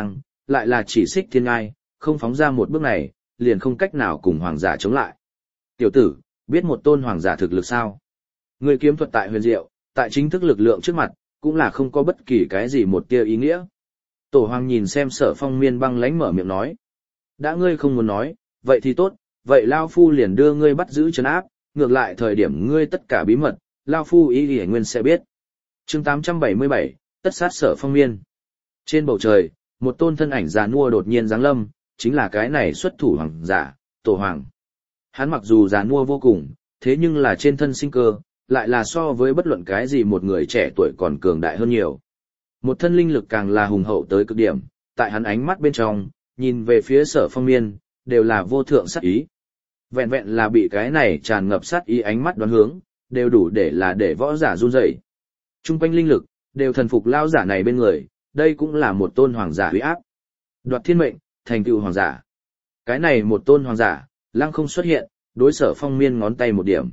lại là chỉ xích thiên ngai, không phóng ra một bước này, liền không cách nào cùng hoàng giả chống lại. Tiểu tử, biết một tôn hoàng giả thực lực sao? Người kiếm thuật tại huyền diệu, tại chính thức lực lượng trước mặt, cũng là không có bất kỳ cái gì một tia ý nghĩa. Tổ hoàng nhìn xem Sở Phong Miên băng lãnh mở miệng nói. Đã ngươi không muốn nói, vậy thì tốt, vậy Lao Phu liền đưa ngươi bắt giữ trấn áp, ngược lại thời điểm ngươi tất cả bí mật, Lao Phu ý nghĩa nguyên sẽ biết. chương tám trăm bảy mươi bảy, tất sát Sở Phong Miên. Trên bầu trời, một tôn thân ảnh già nua đột nhiên giáng lâm, chính là cái này xuất thủ hoàng giả, Tổ Hoàng. Hắn mặc dù già nua vô cùng, thế nhưng là trên thân sinh cơ, lại là so với bất luận cái gì một người trẻ tuổi còn cường đại hơn nhiều. Một thân linh lực càng là hùng hậu tới cực điểm, tại hắn ánh mắt bên trong, nhìn về phía Sở Phong Miên, đều là vô thượng sát ý. Vẹn vẹn là bị cái này tràn ngập sát ý ánh mắt đoán hướng, đều đủ để là để võ giả run rẩy. Trung quanh linh lực, đều thần phục lao giả này bên người, đây cũng là một tôn hoàng giả uy áp. Đoạt thiên mệnh, thành tựu hoàng giả. Cái này một tôn hoàng giả, lăng không xuất hiện, đối Sở Phong Miên ngón tay một điểm.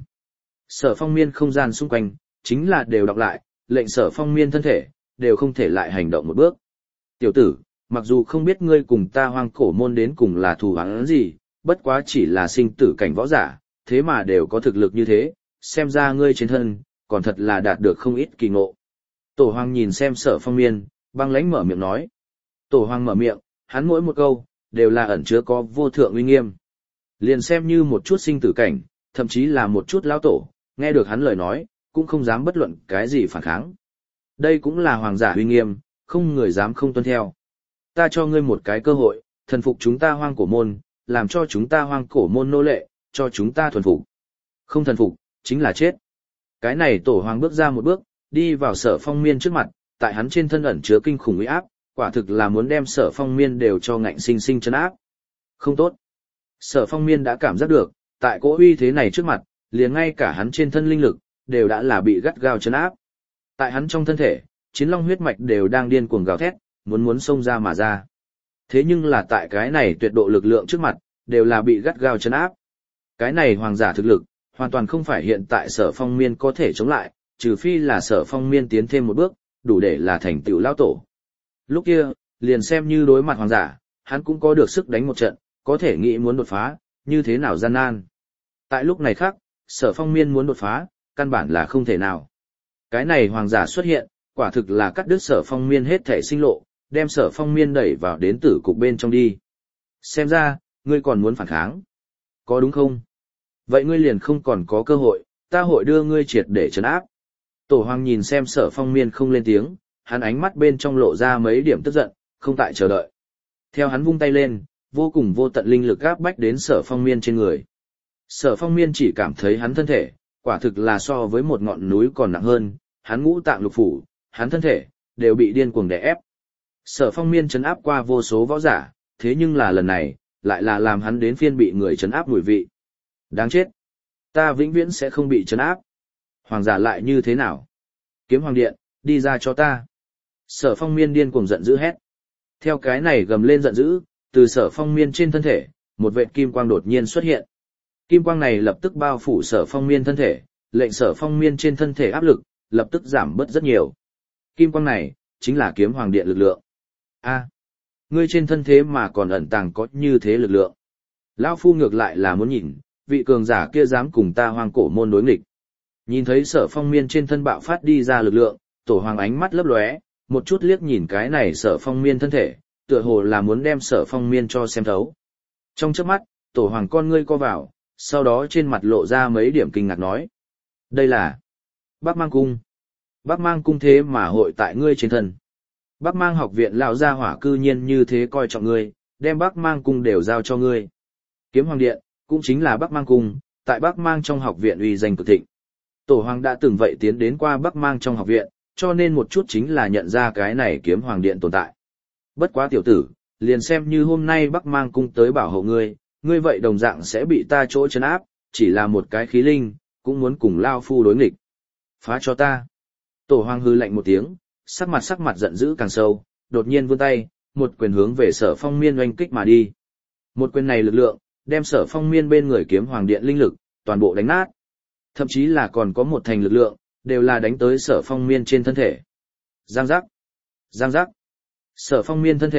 Sở Phong Miên không gian xung quanh, chính là đều đọc lại, lệnh Sở Phong Miên thân thể, đều không thể lại hành động một bước. Tiểu tử, mặc dù không biết ngươi cùng ta hoang cổ môn đến cùng là thù oán gì, bất quá chỉ là sinh tử cảnh võ giả, thế mà đều có thực lực như thế, xem ra ngươi trên thân, còn thật là đạt được không ít kỳ ngộ. Tổ Hoàng nhìn xem Sở Phong Miên, băng lãnh mở miệng nói. Tổ Hoàng mở miệng, hắn mỗi một câu, đều là ẩn chứa có vô thượng uy nghiêm. Liền xem như một chút sinh tử cảnh, thậm chí là một chút lão tổ, nghe được hắn lời nói, cũng không dám bất luận cái gì phản kháng. Đây cũng là hoàng giả uy nghiêm, không người dám không tuân theo. Ta cho ngươi một cái cơ hội, thần phục chúng ta hoang cổ môn, làm cho chúng ta hoang cổ môn nô lệ, cho chúng ta thuần phục. Không thần phục, chính là chết. Cái này Tổ Hoàng bước ra một bước, đi vào Sở Phong Miên trước mặt, tại hắn trên thân ẩn chứa kinh khủng uy áp, quả thực là muốn đem Sở Phong Miên đều cho ngạnh sinh sinh trấn áp. Không tốt. Sở Phong Miên đã cảm giác được, tại cỗ uy thế này trước mặt, liền ngay cả hắn trên thân linh lực, đều đã là bị gắt gao trấn áp. Tại hắn trong thân thể, chiến long huyết mạch đều đang điên cuồng gào thét, muốn muốn xông ra mà ra. Thế nhưng là tại cái này tuyệt độ lực lượng trước mặt, đều là bị gắt gao trấn áp. Cái này hoàng giả thực lực, hoàn toàn không phải hiện tại Sở Phong Miên có thể chống lại, trừ phi là Sở Phong Miên tiến thêm một bước, đủ để là thành tựu lão tổ. Lúc kia, liền xem như đối mặt hoàng giả, hắn cũng có được sức đánh một trận, có thể nghĩ muốn đột phá, như thế nào gian nan. Tại lúc này khác, Sở Phong Miên muốn đột phá, căn bản là không thể nào. Cái này hoàng giả xuất hiện, quả thực là cắt đứt Sở Phong Miên hết thể sinh lộ, đem Sở Phong Miên đẩy vào đến tử cục bên trong đi. Xem ra, ngươi còn muốn phản kháng. Có đúng không? Vậy ngươi liền không còn có cơ hội, ta hội đưa ngươi triệt để trấn áp. Tổ Hoàng nhìn xem Sở Phong Miên không lên tiếng, hắn ánh mắt bên trong lộ ra mấy điểm tức giận, không tại chờ đợi. Theo hắn vung tay lên, vô cùng vô tận linh lực áp bách đến Sở Phong Miên trên người. Sở Phong Miên chỉ cảm thấy hắn thân thể, quả thực là so với một ngọn núi còn nặng hơn, hắn ngũ tạng lục phủ, hắn thân thể, đều bị điên cuồng đè ép. Sở Phong Miên trấn áp qua vô số võ giả, thế nhưng là lần này, lại là làm hắn đến phiên bị người trấn áp mùi vị. Đáng chết! Ta vĩnh viễn sẽ không bị trấn áp. Hoàng giả lại như thế nào? Kiếm Hoàng Điện, đi ra cho ta. Sở Phong Miên điên cuồng giận dữ hét. Theo cái này gầm lên giận dữ, từ Sở Phong Miên trên thân thể, một vệt kim quang đột nhiên xuất hiện. Kim quang này lập tức bao phủ Sở Phong Miên thân thể, lệnh Sở Phong Miên trên thân thể áp lực, lập tức giảm bớt rất nhiều. Kim quang này, chính là Kiếm Hoàng Điện lực lượng. A, ngươi trên thân thế mà còn ẩn tàng có như thế lực lượng. Lão Phu ngược lại là muốn nhìn, vị cường giả kia dám cùng ta hoang cổ môn đối nghịch. Nhìn thấy Sở Phong Miên trên thân bạo phát đi ra lực lượng, Tổ Hoàng ánh mắt lấp lóe, một chút liếc nhìn cái này Sở Phong Miên thân thể, tựa hồ là muốn đem Sở Phong Miên cho xem thấu. Trong chớp mắt, Tổ Hoàng con ngươi co vào, sau đó trên mặt lộ ra mấy điểm kinh ngạc nói. Đây là Bắc Mang Cung. Bắc Mang Cung thế mà hội tại ngươi trên thân. Bắc Mang học viện lão gia hỏa cư nhiên như thế coi trọng ngươi, đem Bắc Mang Cung đều giao cho ngươi. Kiếm Hoàng Điện, cũng chính là Bắc Mang Cung, tại Bắc Mang trong học viện uy danh cực thịnh. Tổ Hoàng đã từng vậy tiến đến qua Bắc Mang trong học viện, cho nên một chút chính là nhận ra cái này Kiếm Hoàng Điện tồn tại. Bất quá tiểu tử, liền xem như hôm nay Bắc Mang Cung tới bảo hộ ngươi, ngươi vậy đồng dạng sẽ bị ta chỗ trấn áp, chỉ là một cái khí linh, cũng muốn cùng Lao Phu đối nghịch. Phá cho ta. Tổ Hoàng hư lạnh một tiếng, sắc mặt sắc mặt giận dữ càng sâu, đột nhiên vươn tay, một quyền hướng về Sở Phong Miên oanh kích mà đi. Một quyền này lực lượng, đem Sở Phong Miên bên người Kiếm Hoàng Điện linh lực, toàn bộ đánh nát. Thậm chí là còn có một thành lực lượng, đều là đánh tới Sở Phong Miên trên thân thể. Giang giác. Giang giác. Sở Phong Miên thân thể,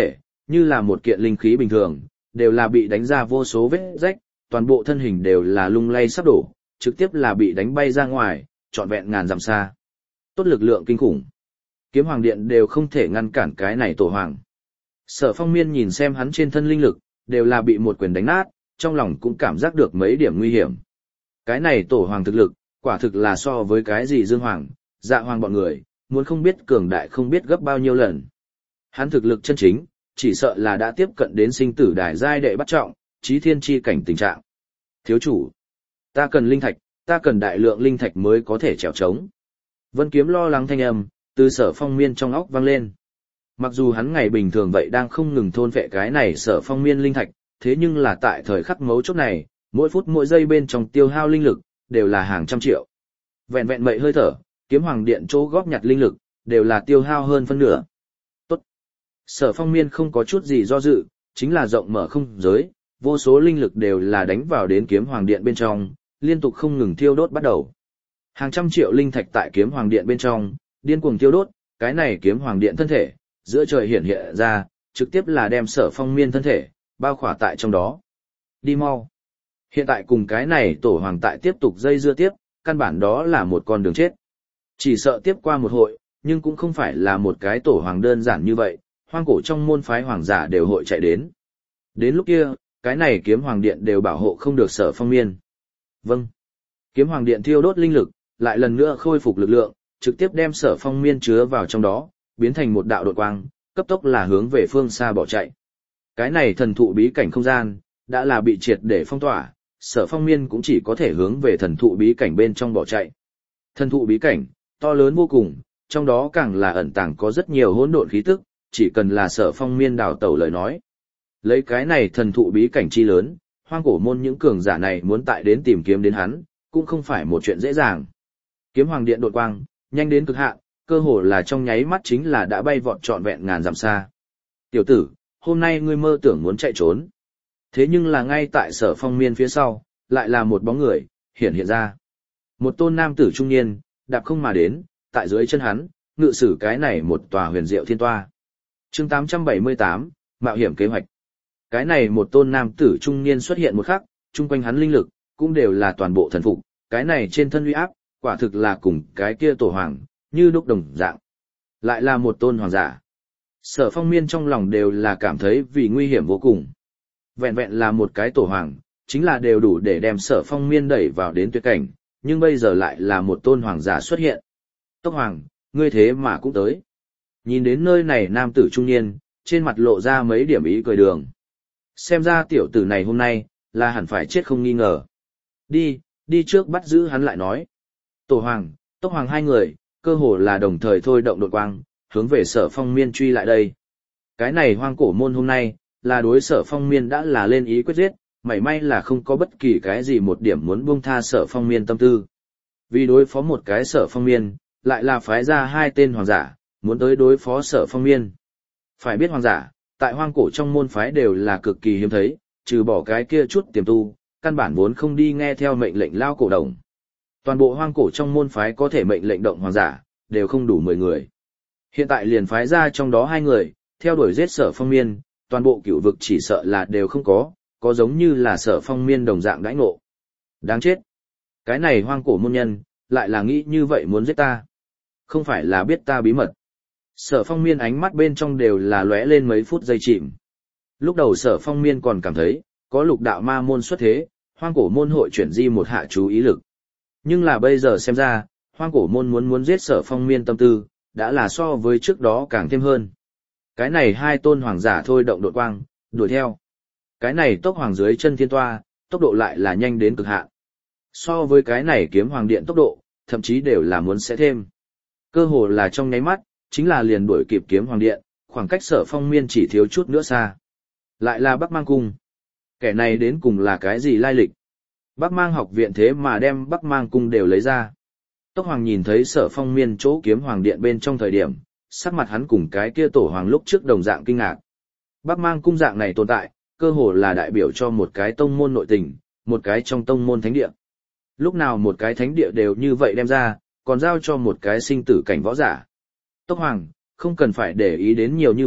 như là một kiện linh khí bình thường, đều là bị đánh ra vô số vết rách, toàn bộ thân hình đều là lung lay sắp đổ, trực tiếp là bị đánh bay ra ngoài, trọn vẹn ngàn dặm xa. Tốt lực lượng kinh khủng. Kiếm Hoàng Điện đều không thể ngăn cản cái này tổ hoàng. Sở Phong Miên nhìn xem hắn trên thân linh lực, đều là bị một quyền đánh nát, trong lòng cũng cảm giác được mấy điểm nguy hiểm. Cái này tổ hoàng thực lực, quả thực là so với cái gì Dương Hoàng, Dạ Hoàng bọn người, muốn không biết cường đại không biết gấp bao nhiêu lần. Hắn thực lực chân chính, chỉ sợ là đã tiếp cận đến sinh tử đài giai đệ bắt trọng, chí thiên chi cảnh tình trạng. Thiếu chủ, ta cần linh thạch, ta cần đại lượng linh thạch mới có thể trèo trống. Vân Kiếm lo lắng thanh âm, từ Sở Phong Miên trong óc vang lên. Mặc dù hắn ngày bình thường vậy đang không ngừng thôn vệ cái này Sở Phong Miên linh thạch, thế nhưng là tại thời khắc mấu chốt này, mỗi phút mỗi giây bên trong tiêu hao linh lực, đều là hàng trăm triệu. Vẹn vẹn mậy hơi thở, Kiếm Hoàng Điện chỗ góp nhặt linh lực, đều là tiêu hao hơn phân nửa. Tốt. Sở Phong Miên không có chút gì do dự, chính là rộng mở không giới, vô số linh lực đều là đánh vào đến Kiếm Hoàng Điện bên trong, liên tục không ngừng thiêu đốt bắt đầu. Hàng trăm triệu linh thạch tại Kiếm Hoàng Điện bên trong, điên cuồng thiêu đốt, cái này Kiếm Hoàng Điện thân thể, giữa trời hiện hiện ra, trực tiếp là đem Sở Phong Miên thân thể, bao khỏa tại trong đó. Đi mau. Hiện tại cùng cái này tổ hoàng tại tiếp tục dây dưa tiếp, căn bản đó là một con đường chết. Chỉ sợ tiếp qua một hội, nhưng cũng không phải là một cái tổ hoàng đơn giản như vậy, hoang cổ trong môn phái hoàng giả đều hội chạy đến. Đến lúc kia, cái này Kiếm Hoàng Điện đều bảo hộ không được Sở Phong Miên. Vâng. Kiếm Hoàng Điện thiêu đốt linh lực, lại lần nữa khôi phục lực lượng, trực tiếp đem Sở Phong Miên chứa vào trong đó, biến thành một đạo đột quang, cấp tốc là hướng về phương xa bỏ chạy. Cái này thần thụ bí cảnh không gian, đã là bị triệt để phong tỏa, Sở Phong Miên cũng chỉ có thể hướng về thần thụ bí cảnh bên trong bỏ chạy. Thần thụ bí cảnh, to lớn vô cùng, trong đó càng là ẩn tàng có rất nhiều hỗn độn khí tức, chỉ cần là Sở Phong Miên đào tẩu lời nói. Lấy cái này thần thụ bí cảnh chi lớn, hoang cổ môn những cường giả này muốn tại đến tìm kiếm đến hắn, cũng không phải một chuyện dễ dàng. Kiếm Hoàng Điện đột quang, nhanh đến cực hạn, cơ hồ là trong nháy mắt chính là đã bay vọt trọn vẹn ngàn dặm xa. Tiểu tử, hôm nay ngươi mơ tưởng muốn chạy trốn. Thế nhưng là ngay tại Sở Phong Miên phía sau, lại là một bóng người, hiện hiện ra. Một tôn nam tử trung niên, đạp không mà đến, tại dưới chân hắn, ngự sử cái này một tòa huyền diệu thiên toa. Chương tám trăm bảy mươi tám, Mạo hiểm kế hoạch. Cái này một tôn nam tử trung niên xuất hiện một khắc, chung quanh hắn linh lực, cũng đều là toàn bộ thần phục, cái này trên thân uy áp, quả thực là cùng cái kia tổ hoàng, như đúc đồng dạng. Lại là một tôn hoàng giả. Sở Phong Miên trong lòng đều là cảm thấy vì nguy hiểm vô cùng. Vẹn vẹn là một cái tổ hoàng, chính là đều đủ để đem Sở Phong Miên đẩy vào đến tuyệt cảnh, nhưng bây giờ lại là một tôn hoàng giả xuất hiện. Tốc hoàng, ngươi thế mà cũng tới. Nhìn đến nơi này nam tử trung niên, trên mặt lộ ra mấy điểm ý cười đường. Xem ra tiểu tử này hôm nay, là hẳn phải chết không nghi ngờ. Đi, đi trước bắt giữ hắn lại nói. Tổ hoàng, Tốc hoàng hai người, cơ hồ là đồng thời thôi động đột quang, hướng về Sở Phong Miên truy lại đây. Cái này hoang cổ môn hôm nay, là đối Sở Phong Miên đã là lên ý quyết giết, may may là không có bất kỳ cái gì một điểm muốn buông tha Sở Phong Miên tâm tư. Vì đối phó một cái Sở Phong Miên, lại là phái ra hai tên hoàng giả, muốn tới đối phó Sở Phong Miên. Phải biết hoàng giả, tại hoang cổ trong môn phái đều là cực kỳ hiếm thấy, trừ bỏ cái kia chút tiềm tu, căn bản vốn không đi nghe theo mệnh lệnh lao cổ đồng. Toàn bộ hoang cổ trong môn phái có thể mệnh lệnh động hoàng giả, đều không đủ mười người. Hiện tại liền phái ra trong đó hai người, theo đuổi giết Sở Phong Miên, toàn bộ cửu vực chỉ sợ là đều không có, có giống như là Sở Phong Miên đồng dạng đãi ngộ. Đáng chết. Cái này hoang cổ môn nhân, lại là nghĩ như vậy muốn giết ta. Không phải là biết ta bí mật. Sở Phong Miên ánh mắt bên trong đều là lóe lên mấy phút giây chìm. Lúc đầu Sở Phong Miên còn cảm thấy, có lục đạo ma môn xuất thế, hoang cổ môn hội chuyển di một hạ chú ý lực. Nhưng là bây giờ xem ra, hoang cổ môn muốn muốn giết Sở Phong Miên tâm tư, đã là so với trước đó càng thêm hơn. Cái này hai tôn hoàng giả thôi động đột quang, đuổi theo. Cái này tốc hoàng dưới chân thiên toa, tốc độ lại là nhanh đến cực hạn. So với cái này kiếm hoàng điện tốc độ, thậm chí đều là muốn sẽ thêm. Cơ hồ là trong nháy mắt, chính là liền đuổi kịp kiếm hoàng điện, khoảng cách Sở Phong Miên chỉ thiếu chút nữa xa. Lại là Bắc Mang Cung. Kẻ này đến cùng là cái gì lai lịch? Bắc Mang học viện thế mà đem Bắc Mang Cung đều lấy ra. Tốc hoàng nhìn thấy Sở Phong Miên chỗ kiếm hoàng điện bên trong thời điểm, sắc mặt hắn cùng cái kia tổ hoàng lúc trước đồng dạng kinh ngạc. Bắc Mang Cung dạng này tồn tại, cơ hồ là đại biểu cho một cái tông môn nội tình, một cái trong tông môn thánh địa. Lúc nào một cái thánh địa đều như vậy đem ra, còn giao cho một cái sinh tử cảnh võ giả. Tốc hoàng, không cần phải để ý đến nhiều như vậy,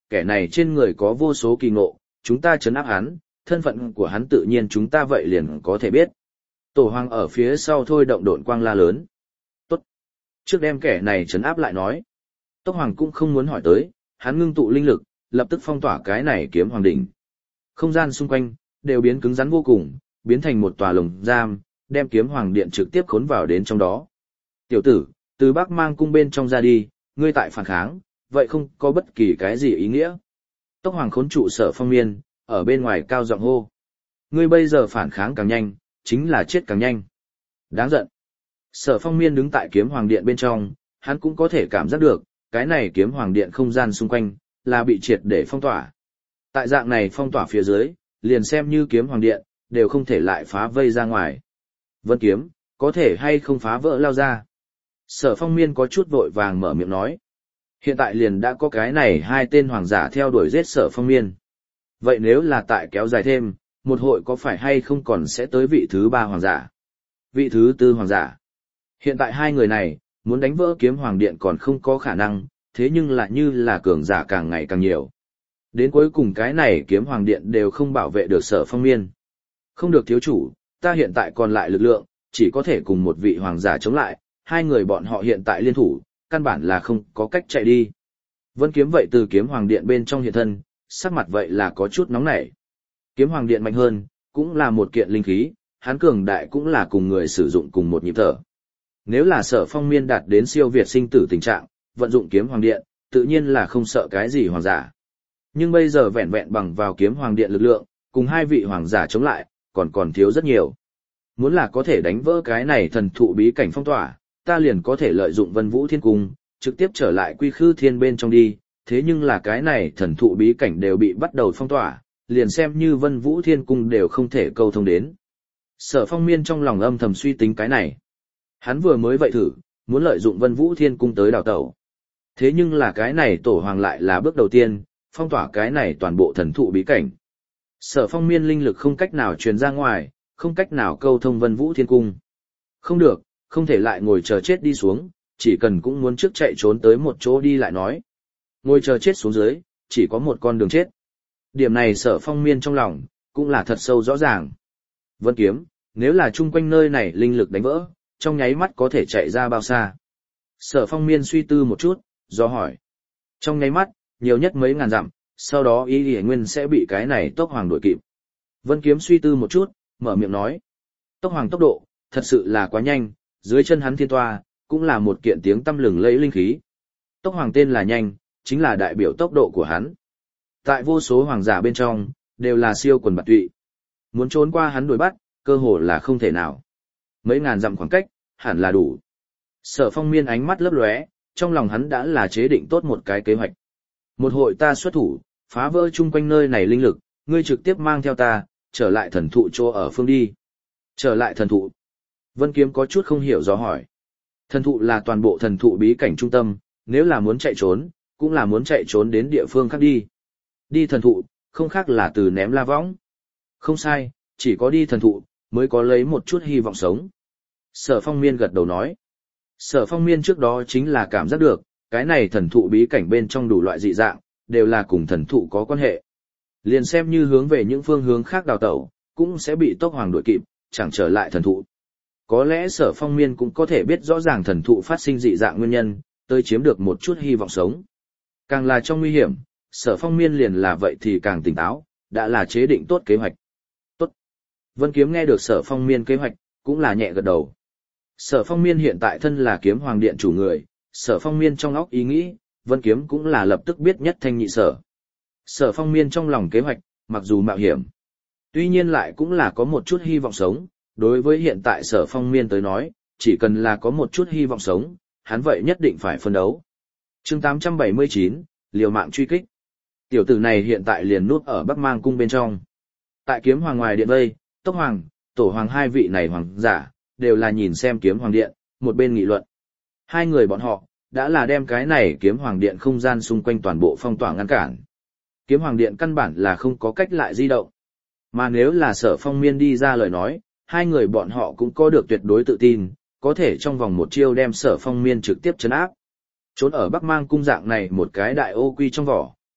kẻ này trên người có vô số kỳ ngộ, chúng ta trấn áp hắn, thân phận của hắn tự nhiên chúng ta vậy liền có thể biết. Tổ hoàng ở phía sau thôi động độn quang la lớn. Tốt. Trước đem kẻ này trấn áp lại nói. Tốc hoàng cũng không muốn hỏi tới, hắn ngưng tụ linh lực, lập tức phong tỏa cái này kiếm hoàng đỉnh. Không gian xung quanh, đều biến cứng rắn vô cùng, biến thành một tòa lồng giam, đem kiếm hoàng điện trực tiếp khốn vào đến trong đó. Tiểu tử, từ Bắc Mang cung bên trong ra đi, ngươi tại phản kháng, vậy không có bất kỳ cái gì ý nghĩa. Tốc hoàng khốn trụ Sở Phong Miên, ở bên ngoài cao giọng hô. Ngươi bây giờ phản kháng càng nhanh, chính là chết càng nhanh. Đáng giận. Sở Phong Miên đứng tại kiếm hoàng điện bên trong, hắn cũng có thể cảm giác được, cái này kiếm hoàng điện không gian xung quanh, là bị triệt để phong tỏa. Tại dạng này phong tỏa phía dưới, liền xem như kiếm hoàng điện, đều không thể lại phá vây ra ngoài. Vân kiếm, có thể hay không phá vỡ lao ra. Sở Phong Miên có chút vội vàng mở miệng nói. Hiện tại liền đã có cái này hai tên hoàng giả theo đuổi giết Sở Phong Miên. Vậy nếu là tại kéo dài thêm, một hội có phải hay không còn sẽ tới vị thứ ba hoàng giả? Vị thứ tư hoàng giả. Hiện tại hai người này, muốn đánh vỡ kiếm hoàng điện còn không có khả năng, thế nhưng lại như là cường giả càng ngày càng nhiều. Đến cuối cùng cái này kiếm hoàng điện đều không bảo vệ được Sở Phong Miên. Không được thiếu chủ, ta hiện tại còn lại lực lượng, chỉ có thể cùng một vị hoàng giả chống lại, hai người bọn họ hiện tại liên thủ, căn bản là không có cách chạy đi. Vân Kiếm vậy từ kiếm hoàng điện bên trong hiện thân, sắc mặt vậy là có chút nóng nảy. Kiếm hoàng điện mạnh hơn, cũng là một kiện linh khí, hắn cường đại cũng là cùng người sử dụng cùng một nhịp thở. Nếu là Sở Phong Miên đạt đến siêu việt sinh tử tình trạng, vận dụng kiếm hoàng điện, tự nhiên là không sợ cái gì hoàng giả. Nhưng bây giờ vẹn vẹn bằng vào kiếm hoàng điện lực lượng, cùng hai vị hoàng giả chống lại, còn còn thiếu rất nhiều. Muốn là có thể đánh vỡ cái này thần thụ bí cảnh phong tỏa, ta liền có thể lợi dụng Vân Vũ Thiên Cung, trực tiếp trở lại Quy Khư Thiên bên trong đi, thế nhưng là cái này thần thụ bí cảnh đều bị bắt đầu phong tỏa, liền xem như Vân Vũ Thiên Cung đều không thể câu thông đến. Sở Phong Miên trong lòng âm thầm suy tính cái này. Hắn vừa mới vậy thử, muốn lợi dụng Vân Vũ Thiên Cung tới đào tẩu. Thế nhưng là cái này tổ hoàng lại là bước đầu tiên, phong tỏa cái này toàn bộ thần thụ bí cảnh. Sở Phong Miên linh lực không cách nào truyền ra ngoài, không cách nào câu thông Vân Vũ Thiên Cung. Không được, không thể lại ngồi chờ chết đi xuống, chỉ cần cũng muốn trước chạy trốn tới một chỗ đi lại nói. Ngồi chờ chết xuống dưới, chỉ có một con đường chết. Điểm này Sở Phong Miên trong lòng, cũng là thật sâu rõ ràng. Vân kiếm, nếu là chung quanh nơi này linh lực đánh vỡ, trong nháy mắt có thể chạy ra bao xa. Sở Phong Miên suy tư một chút, do hỏi. Trong nháy mắt, nhiều nhất mấy ngàn dặm, sau đó ý nghĩa nguyên sẽ bị cái này tốc hoàng đuổi kịp. Vân kiếm suy tư một chút, mở miệng nói. Tốc hoàng tốc độ, thật sự là quá nhanh, dưới chân hắn thiên toa, cũng là một kiện tiếng tăm lừng lẫy linh khí. Tốc hoàng tên là nhanh, chính là đại biểu tốc độ của hắn. Tại vô số hoàng giả bên trong, đều là siêu quần bạt tụy. Muốn trốn qua hắn đuổi bắt, cơ hồ là không thể nào. Mấy ngàn dặm khoảng cách, hẳn là đủ. Sở Phong Miên ánh mắt lấp lóe, trong lòng hắn đã là chế định tốt một cái kế hoạch. Một hội ta xuất thủ, phá vỡ chung quanh nơi này linh lực, ngươi trực tiếp mang theo ta, trở lại thần thụ chỗ ở phương đi. Trở lại thần thụ. Vân Kiếm có chút không hiểu do hỏi. Thần thụ là toàn bộ thần thụ bí cảnh trung tâm, nếu là muốn chạy trốn, cũng là muốn chạy trốn đến địa phương khác đi. Đi thần thụ, không khác là từ ném la võng. Không sai, chỉ có đi thần thụ, mới có lấy một chút hy vọng sống. Sở Phong Miên gật đầu nói. Sở Phong Miên trước đó chính là cảm giác được, cái này thần thụ bí cảnh bên trong đủ loại dị dạng, đều là cùng thần thụ có quan hệ. Liền xem như hướng về những phương hướng khác đào tẩu, cũng sẽ bị tốc hoàng đuổi kịp, chẳng trở lại thần thụ. Có lẽ Sở Phong Miên cũng có thể biết rõ ràng thần thụ phát sinh dị dạng nguyên nhân, tới chiếm được một chút hy vọng sống. Càng là trong nguy hiểm, Sở Phong Miên liền là vậy thì càng tỉnh táo, đã là chế định tốt kế hoạch. Tốt. Vân Kiếm nghe được Sở Phong Miên kế hoạch, cũng là nhẹ gật đầu. Sở Phong Miên hiện tại thân là kiếm hoàng điện chủ người, Sở Phong Miên trong óc ý nghĩ, Vân Kiếm cũng là lập tức biết nhất thanh nhị sở. Sở Phong Miên trong lòng kế hoạch, mặc dù mạo hiểm, tuy nhiên lại cũng là có một chút hy vọng sống, đối với hiện tại Sở Phong Miên tới nói, chỉ cần là có một chút hy vọng sống, hắn vậy nhất định phải phân đấu. Chương tám trăm bảy mươi chín, liều mạng truy kích. Tiểu tử này hiện tại liền núp ở Bắc Mang cung bên trong. Tại kiếm hoàng ngoài điện vây, Tốc hoàng, Tổ hoàng hai vị này hoàng giả, đều là nhìn xem kiếm hoàng điện, một bên nghị luận. Hai người bọn họ, đã là đem cái này kiếm hoàng điện không gian xung quanh toàn bộ phong tỏa ngăn cản. Kiếm hoàng điện căn bản là không có cách lại di động. Mà nếu là Sở Phong Miên đi ra lời nói, hai người bọn họ cũng có được tuyệt đối tự tin, có thể trong vòng một chiêu đem Sở Phong Miên trực tiếp trấn áp. Trốn ở Bắc Mang cung dạng này một cái đại ô quy trong vỏ,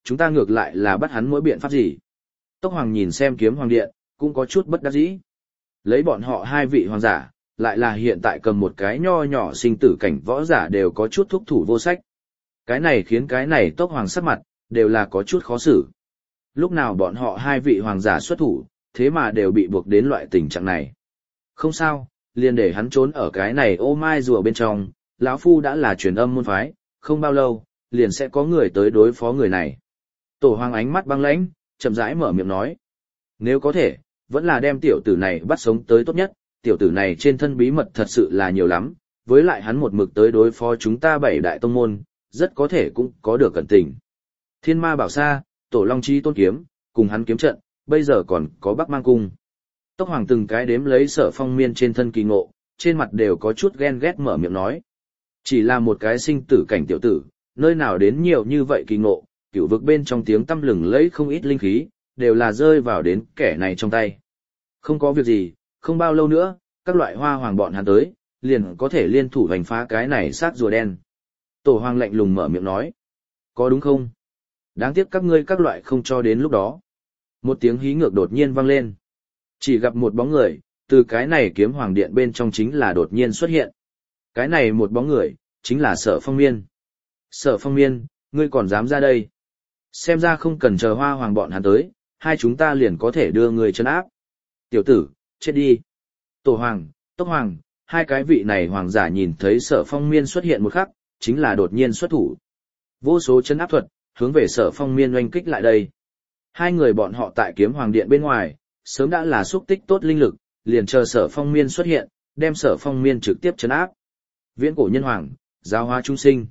chúng ta ngược lại là bắt hắn mỗi biện pháp gì. Tốc Hoàng nhìn xem kiếm hoàng điện, cũng có chút bất đắc dĩ. Lấy bọn họ hai vị hoàng giả, lại là hiện tại cầm một cái nho nhỏ sinh tử cảnh võ giả đều có chút thúc thủ vô sách. Cái này khiến cái này Tốc Hoàng sắc mặt, đều là có chút khó xử. Lúc nào bọn họ hai vị hoàng giả xuất thủ, thế mà đều bị buộc đến loại tình trạng này. Không sao, liền để hắn trốn ở cái này ô mai rùa bên trong, lão phu đã là truyền âm môn phái, không bao lâu, liền sẽ có người tới đối phó người này. Tổ Hoàng ánh mắt băng lãnh, chậm rãi mở miệng nói. Nếu có thể, vẫn là đem tiểu tử này bắt sống tới tốt nhất, tiểu tử này trên thân bí mật thật sự là nhiều lắm, với lại hắn một mực tới đối phó chúng ta bảy đại tông môn, rất có thể cũng có được cẩn tình. Thiên Ma Bảo Sa, Tổ Long Chi Tôn Kiếm, cùng hắn kiếm trận, bây giờ còn có Bắc Mang Cung. Tốc Hoàng từng cái đếm lấy Sở Phong Miên trên thân kỳ ngộ, trên mặt đều có chút ghen ghét mở miệng nói. Chỉ là một cái sinh tử cảnh tiểu tử, nơi nào đến nhiều như vậy kỳ ngộ, cửu vực bên trong tiếng tăm lừng lẫy không ít linh khí, đều là rơi vào đến kẻ này trong tay. Không có việc gì, không bao lâu nữa, các loại hoa hoàng bọn hắn tới, liền có thể liên thủ hành phá cái này xác rùa đen. Tổ Hoàng lạnh lùng mở miệng nói. Có đúng không? Đáng tiếc các ngươi các loại không cho đến lúc đó. Một tiếng hí ngược đột nhiên vang lên. Chỉ gặp một bóng người, từ cái này kiếm hoàng điện bên trong chính là đột nhiên xuất hiện. Cái này một bóng người, chính là Sở Phong Miên. Sở Phong Miên, ngươi còn dám ra đây? Xem ra không cần chờ hoa hoàng bọn hắn tới, hai chúng ta liền có thể đưa ngươi trấn áp. Tiểu tử, chết đi. Tổ Hoàng, Tốc Hoàng, hai cái vị này hoàng giả nhìn thấy Sở Phong Miên xuất hiện một khắc, chính là đột nhiên xuất thủ. Vô số trấn áp thuật, hướng về Sở Phong Miên oanh kích lại đây. Hai người bọn họ tại kiếm hoàng điện bên ngoài, sớm đã là xúc tích tốt linh lực, liền chờ Sở Phong Miên xuất hiện, đem Sở Phong Miên trực tiếp trấn áp. Viễn cổ nhân hoàng, giáo hóa chúng sinh.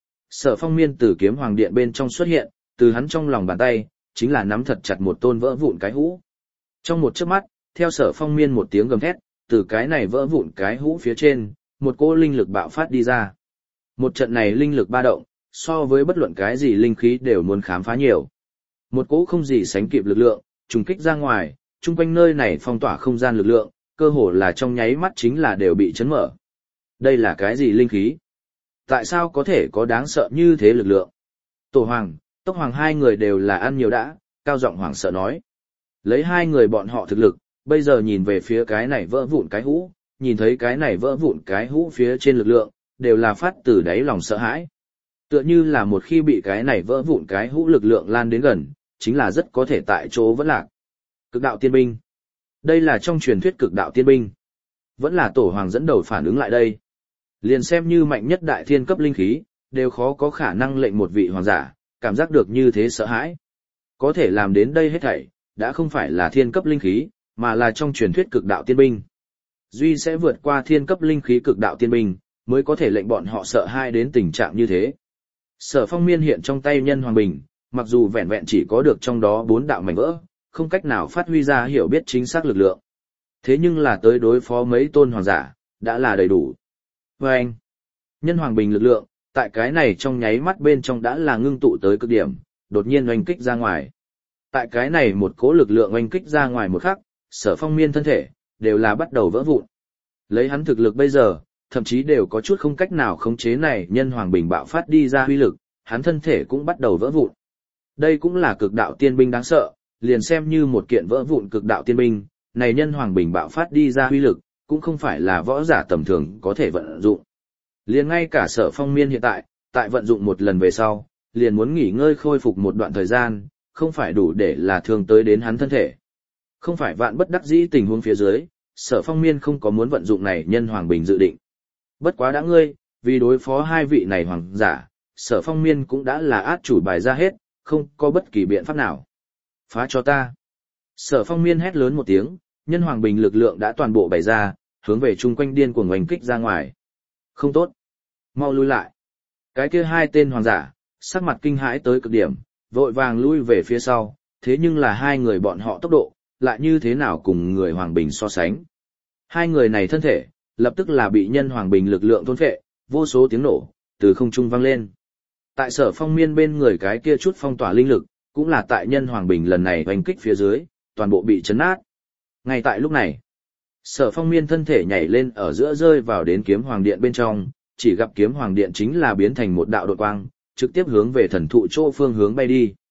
Sở Phong Miên từ kiếm hoàng điện bên trong xuất hiện, từ hắn trong lòng bàn tay, chính là nắm thật chặt một tôn vỡ vụn cái hũ. Trong một chớp mắt, theo Sở Phong Miên một tiếng gầm thét, từ cái này vỡ vụn cái hũ phía trên, một cỗ linh lực bạo phát đi ra. Một trận này linh lực ba động, so với bất luận cái gì linh khí đều muốn khám phá nhiều. Một cỗ không gì sánh kịp lực lượng, trùng kích ra ngoài, chung quanh nơi này phong tỏa không gian lực lượng, cơ hồ là trong nháy mắt chính là đều bị chấn mở. Đây là cái gì linh khí? Tại sao có thể có đáng sợ như thế lực lượng? Tổ Hoàng, Tốc Hoàng hai người đều là ăn nhiều đã, cao giọng hoảng sợ nói. Lấy hai người bọn họ thực lực, bây giờ nhìn về phía cái này vỡ vụn cái hũ, nhìn thấy cái này vỡ vụn cái hũ phía trên lực lượng, đều là phát từ đáy lòng sợ hãi. Tựa như là một khi bị cái này vỡ vụn cái hũ lực lượng lan đến gần, chính là rất có thể tại chỗ vẫn lạc. Cực đạo tiên binh. Đây là trong truyền thuyết cực đạo tiên binh. Vẫn là Tổ Hoàng dẫn đầu phản ứng lại đây. Liền xem như mạnh nhất đại thiên cấp linh khí, đều khó có khả năng lệnh một vị hoàng giả, cảm giác được như thế sợ hãi. Có thể làm đến đây hết thảy, đã không phải là thiên cấp linh khí, mà là trong truyền thuyết cực đạo tiên binh. Duy sẽ vượt qua thiên cấp linh khí cực đạo tiên binh, mới có thể lệnh bọn họ sợ hãi đến tình trạng như thế. Sở Phong Miên hiện trong tay nhân hoàng bình, mặc dù vẹn vẹn chỉ có được trong đó bốn đạo mảnh vỡ, không cách nào phát huy ra hiểu biết chính xác lực lượng. Thế nhưng là tới đối phó mấy tôn hoàng giả, đã là đầy đủ. Và anh, nhân hoàng bình lực lượng, tại cái này trong nháy mắt bên trong đã là ngưng tụ tới cực điểm, đột nhiên oanh kích ra ngoài. Tại cái này một cỗ lực lượng oanh kích ra ngoài một khắc, Sở Phong Miên thân thể, đều là bắt đầu vỡ vụn. Lấy hắn thực lực bây giờ, thậm chí đều có chút không cách nào khống chế này nhân hoàng bình bạo phát đi ra huy lực, hắn thân thể cũng bắt đầu vỡ vụn. Đây cũng là cực đạo tiên binh đáng sợ, liền xem như một kiện vỡ vụn cực đạo tiên binh, này nhân hoàng bình bạo phát đi ra huy lực, cũng không phải là võ giả tầm thường có thể vận dụng. Liền ngay cả Sở Phong Miên hiện tại, tại vận dụng một lần về sau, liền muốn nghỉ ngơi khôi phục một đoạn thời gian, không phải đủ để là thương tới đến hắn thân thể. Không phải vạn bất đắc dĩ tình huống phía dưới, Sở Phong Miên không có muốn vận dụng này nhân hoàng bình dự định. Bất quá đã ngươi, vì đối phó hai vị này hoàng giả, Sở Phong Miên cũng đã là át chủ bài ra hết, không có bất kỳ biện pháp nào. Phá cho ta. Sở Phong Miên hét lớn một tiếng, nhân hoàng bình lực lượng đã toàn bộ bày ra, hướng về chung quanh điên cuồng oanh kích ra ngoài. Không tốt. Mau lui lại. Cái kia hai tên hoàng giả, sắc mặt kinh hãi tới cực điểm, vội vàng lui về phía sau, thế nhưng là hai người bọn họ tốc độ, lại như thế nào cùng người hoàng bình so sánh. Hai người này thân thể, lập tức là bị nhân hoàng bình lực lượng thôn phệ, vô số tiếng nổ, từ không trung vang lên. Tại Sở Phong Miên bên người cái kia chút phong tỏa linh lực, cũng là tại nhân hoàng bình lần này oanh kích phía dưới, toàn bộ bị chấn nát. Ngay tại lúc này, Sở Phong Miên thân thể nhảy lên ở giữa rơi vào đến kiếm hoàng điện bên trong, chỉ gặp kiếm hoàng điện chính là biến thành một đạo đột quang, trực tiếp hướng về thần thụ chỗ phương hướng bay đi.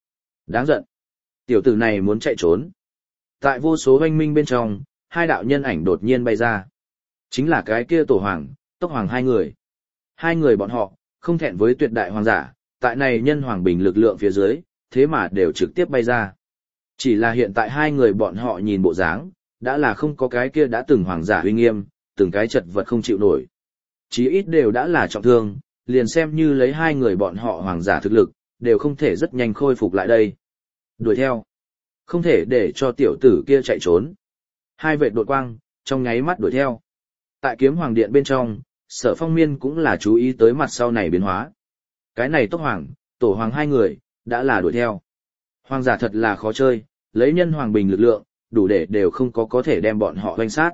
Đáng giận. Tiểu tử này muốn chạy trốn. Tại vô số oanh minh bên trong, hai đạo nhân ảnh đột nhiên bay ra. Chính là cái kia tổ hoàng, tốc hoàng hai người. Hai người bọn họ, không thẹn với tuyệt đại hoàng giả, tại này nhân hoàng bình lực lượng phía dưới, thế mà đều trực tiếp bay ra. Chỉ là hiện tại hai người bọn họ nhìn bộ dáng, đã là không có cái kia đã từng hoàng giả uy nghiêm, từng cái chật vật không chịu nổi. Chí ít đều đã là trọng thương, liền xem như lấy hai người bọn họ hoàng giả thực lực, đều không thể rất nhanh khôi phục lại đây. Đuổi theo. Không thể để cho tiểu tử kia chạy trốn. Hai vệ đột quang, trong nháy mắt đuổi theo. Tại kiếm hoàng điện bên trong, Sở Phong Miên cũng là chú ý tới mặt sau này biến hóa. Cái này tốc hoàng, tổ hoàng hai người, đã là đuổi theo. Hoàng giả thật là khó chơi, lấy nhân hoàng bình lực lượng, đủ để đều không có có thể đem bọn họ hoanh sát.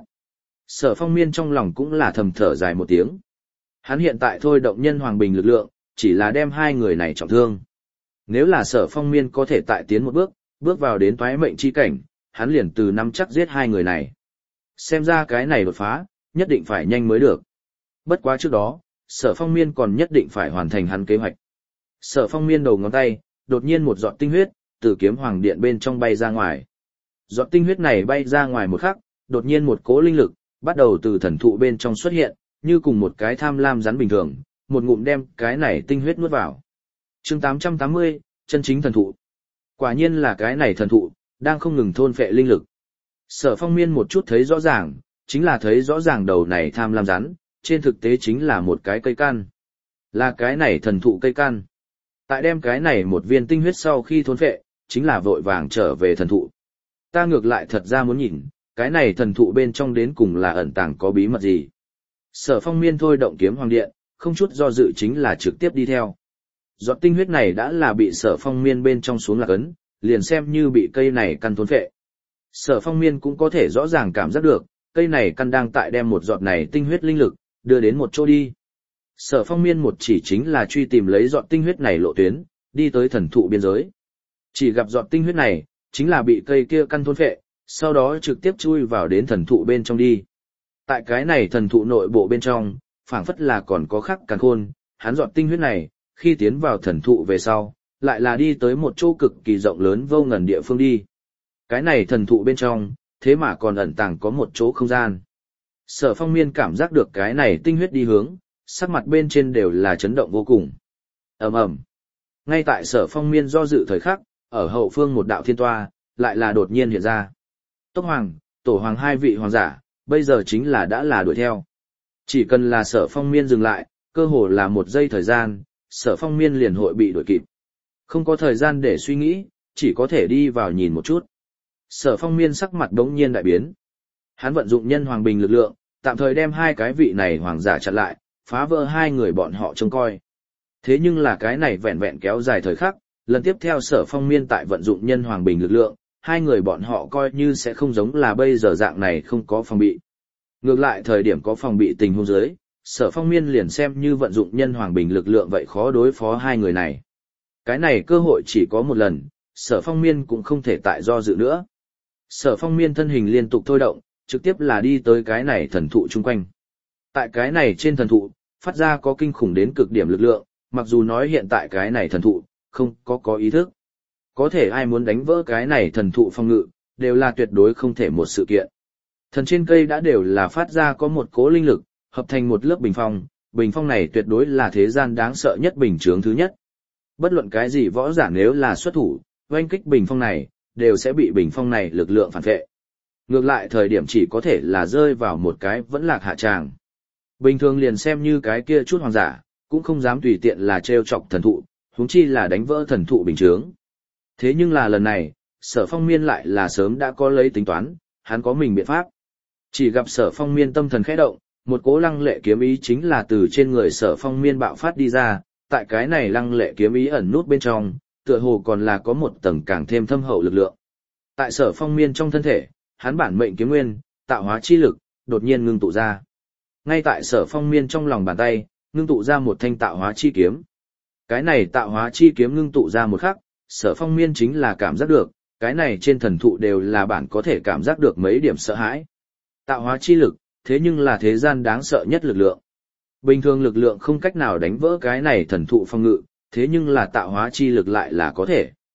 Sở Phong Miên trong lòng cũng là thầm thở dài một tiếng. Hắn hiện tại thôi động nhân hoàng bình lực lượng, chỉ là đem hai người này trọng thương. Nếu là Sở Phong Miên có thể tại tiến một bước, bước vào đến toái mệnh chi cảnh, hắn liền từ năm chắc giết hai người này. Xem ra cái này đột phá, nhất định phải nhanh mới được. Bất quá trước đó, Sở Phong Miên còn nhất định phải hoàn thành hắn kế hoạch. Sở Phong Miên đầu ngón tay, đột nhiên một giọt tinh huyết, từ kiếm hoàng điện bên trong bay ra ngoài. Giọt tinh huyết này bay ra ngoài một khắc, đột nhiên một cỗ linh lực, bắt đầu từ thần thụ bên trong xuất hiện, như cùng một cái tham lam rắn bình thường, một ngụm đem cái này tinh huyết nuốt vào. Chương tám trăm tám mươi, chân chính thần thụ. Quả nhiên là cái này thần thụ, đang không ngừng thôn phệ linh lực. Sở Phong Miên một chút thấy rõ ràng, chính là thấy rõ ràng đầu này tham lam rắn, trên thực tế chính là một cái cây căn. Là cái này thần thụ cây căn. Tại đem cái này một viên tinh huyết sau khi thôn phệ, chính là vội vàng trở về thần thụ. Ta ngược lại thật ra muốn nhìn, cái này thần thụ bên trong đến cùng là ẩn tàng có bí mật gì. Sở Phong Miên thôi động kiếm hoàng điện, không chút do dự chính là trực tiếp đi theo. Giọt tinh huyết này đã là bị Sở Phong Miên bên trong xuống lạc ấn, liền xem như bị cây này căn thôn phệ. Sở Phong Miên cũng có thể rõ ràng cảm giác được, cây này căn đang tại đem một giọt này tinh huyết linh lực, đưa đến một chỗ đi. Sở Phong Miên một chỉ chính là truy tìm lấy giọt tinh huyết này lộ tuyến, đi tới thần thụ biên giới. Chỉ gặp giọt tinh huyết này, chính là bị cây kia căn thôn phệ, sau đó trực tiếp chui vào đến thần thụ bên trong đi. Tại cái này thần thụ nội bộ bên trong, phảng phất là còn có khắc càn khôn, hắn giọt tinh huyết này, khi tiến vào thần thụ về sau, lại là đi tới một chỗ cực kỳ rộng lớn vô ngần địa phương đi. Cái này thần thụ bên trong, thế mà còn ẩn tàng có một chỗ không gian. Sở Phong Miên cảm giác được cái này tinh huyết đi hướng, sắc mặt bên trên đều là chấn động vô cùng. Ầm ầm. Ngay tại Sở Phong Miên do dự thời khắc, ở hậu phương một đạo thiên toa, lại là đột nhiên hiện ra. Tốc hoàng, tổ hoàng hai vị hoàng giả, bây giờ chính là đã là đuổi theo. Chỉ cần là Sở Phong Miên dừng lại, cơ hồ là một giây thời gian, Sở Phong Miên liền hội bị đuổi kịp. Không có thời gian để suy nghĩ, chỉ có thể đi vào nhìn một chút. Sở Phong Miên sắc mặt đống nhiên đại biến. Hắn vận dụng nhân hoàng bình lực lượng, tạm thời đem hai cái vị này hoàng giả chặn lại, phá vỡ hai người bọn họ trông coi. Thế nhưng là cái này vẹn vẹn kéo dài thời khắc, lần tiếp theo Sở Phong Miên tại vận dụng nhân hoàng bình lực lượng, hai người bọn họ coi như sẽ không giống là bây giờ dạng này không có phòng bị. Ngược lại thời điểm có phòng bị tình huống dưới, Sở Phong Miên liền xem như vận dụng nhân hoàng bình lực lượng vậy khó đối phó hai người này. Cái này cơ hội chỉ có một lần, Sở Phong Miên cũng không thể tại do dự nữa. Sở Phong Miên thân hình liên tục thôi động, trực tiếp là đi tới cái này thần thụ chung quanh. Tại cái này trên thần thụ, phát ra có kinh khủng đến cực điểm lực lượng, mặc dù nói hiện tại cái này thần thụ, không có có ý thức. Có thể ai muốn đánh vỡ cái này thần thụ phong ngự, đều là tuyệt đối không thể một sự kiện. Thần trên cây đã đều là phát ra có một cố linh lực, hợp thành một lớp bình phong, bình phong này tuyệt đối là thế gian đáng sợ nhất bình chướng thứ nhất. Bất luận cái gì võ giả nếu là xuất thủ, oanh kích bình phong này, đều sẽ bị bình phong này lực lượng phản vệ. Ngược lại thời điểm chỉ có thể là rơi vào một cái vẫn lạc hạ tràng. Bình thường liền xem như cái kia chút hoàng giả, cũng không dám tùy tiện là trêu chọc thần thụ, huống chi là đánh vỡ thần thụ bình chướng. Thế nhưng là lần này, Sở Phong Miên lại là sớm đã có lấy tính toán, hắn có mình biện pháp. Chỉ gặp Sở Phong Miên tâm thần khẽ động, một cỗ lăng lệ kiếm ý chính là từ trên người Sở Phong Miên bạo phát đi ra, tại cái này lăng lệ kiếm ý ẩn nút bên trong, tựa hồ còn là có một tầng càng thêm thâm hậu lực lượng. Tại Sở Phong Miên trong thân thể, hắn bản mệnh kiếm nguyên, tạo hóa chi lực, đột nhiên ngưng tụ ra. Ngay tại Sở Phong Miên trong lòng bàn tay, ngưng tụ ra một thanh tạo hóa chi kiếm. Cái này tạo hóa chi kiếm ngưng tụ ra một khắc, Sở Phong Miên chính là cảm giác được, cái này trên thần thụ đều là bản có thể cảm giác được mấy điểm sợ hãi. Tạo hóa chi lực, thế nhưng là thế gian đáng sợ nhất lực lượng. Bình thường lực lượng không cách nào đánh vỡ cái này thần thụ phong ngự, thế nhưng là tạo hóa chi lực lại là có thể.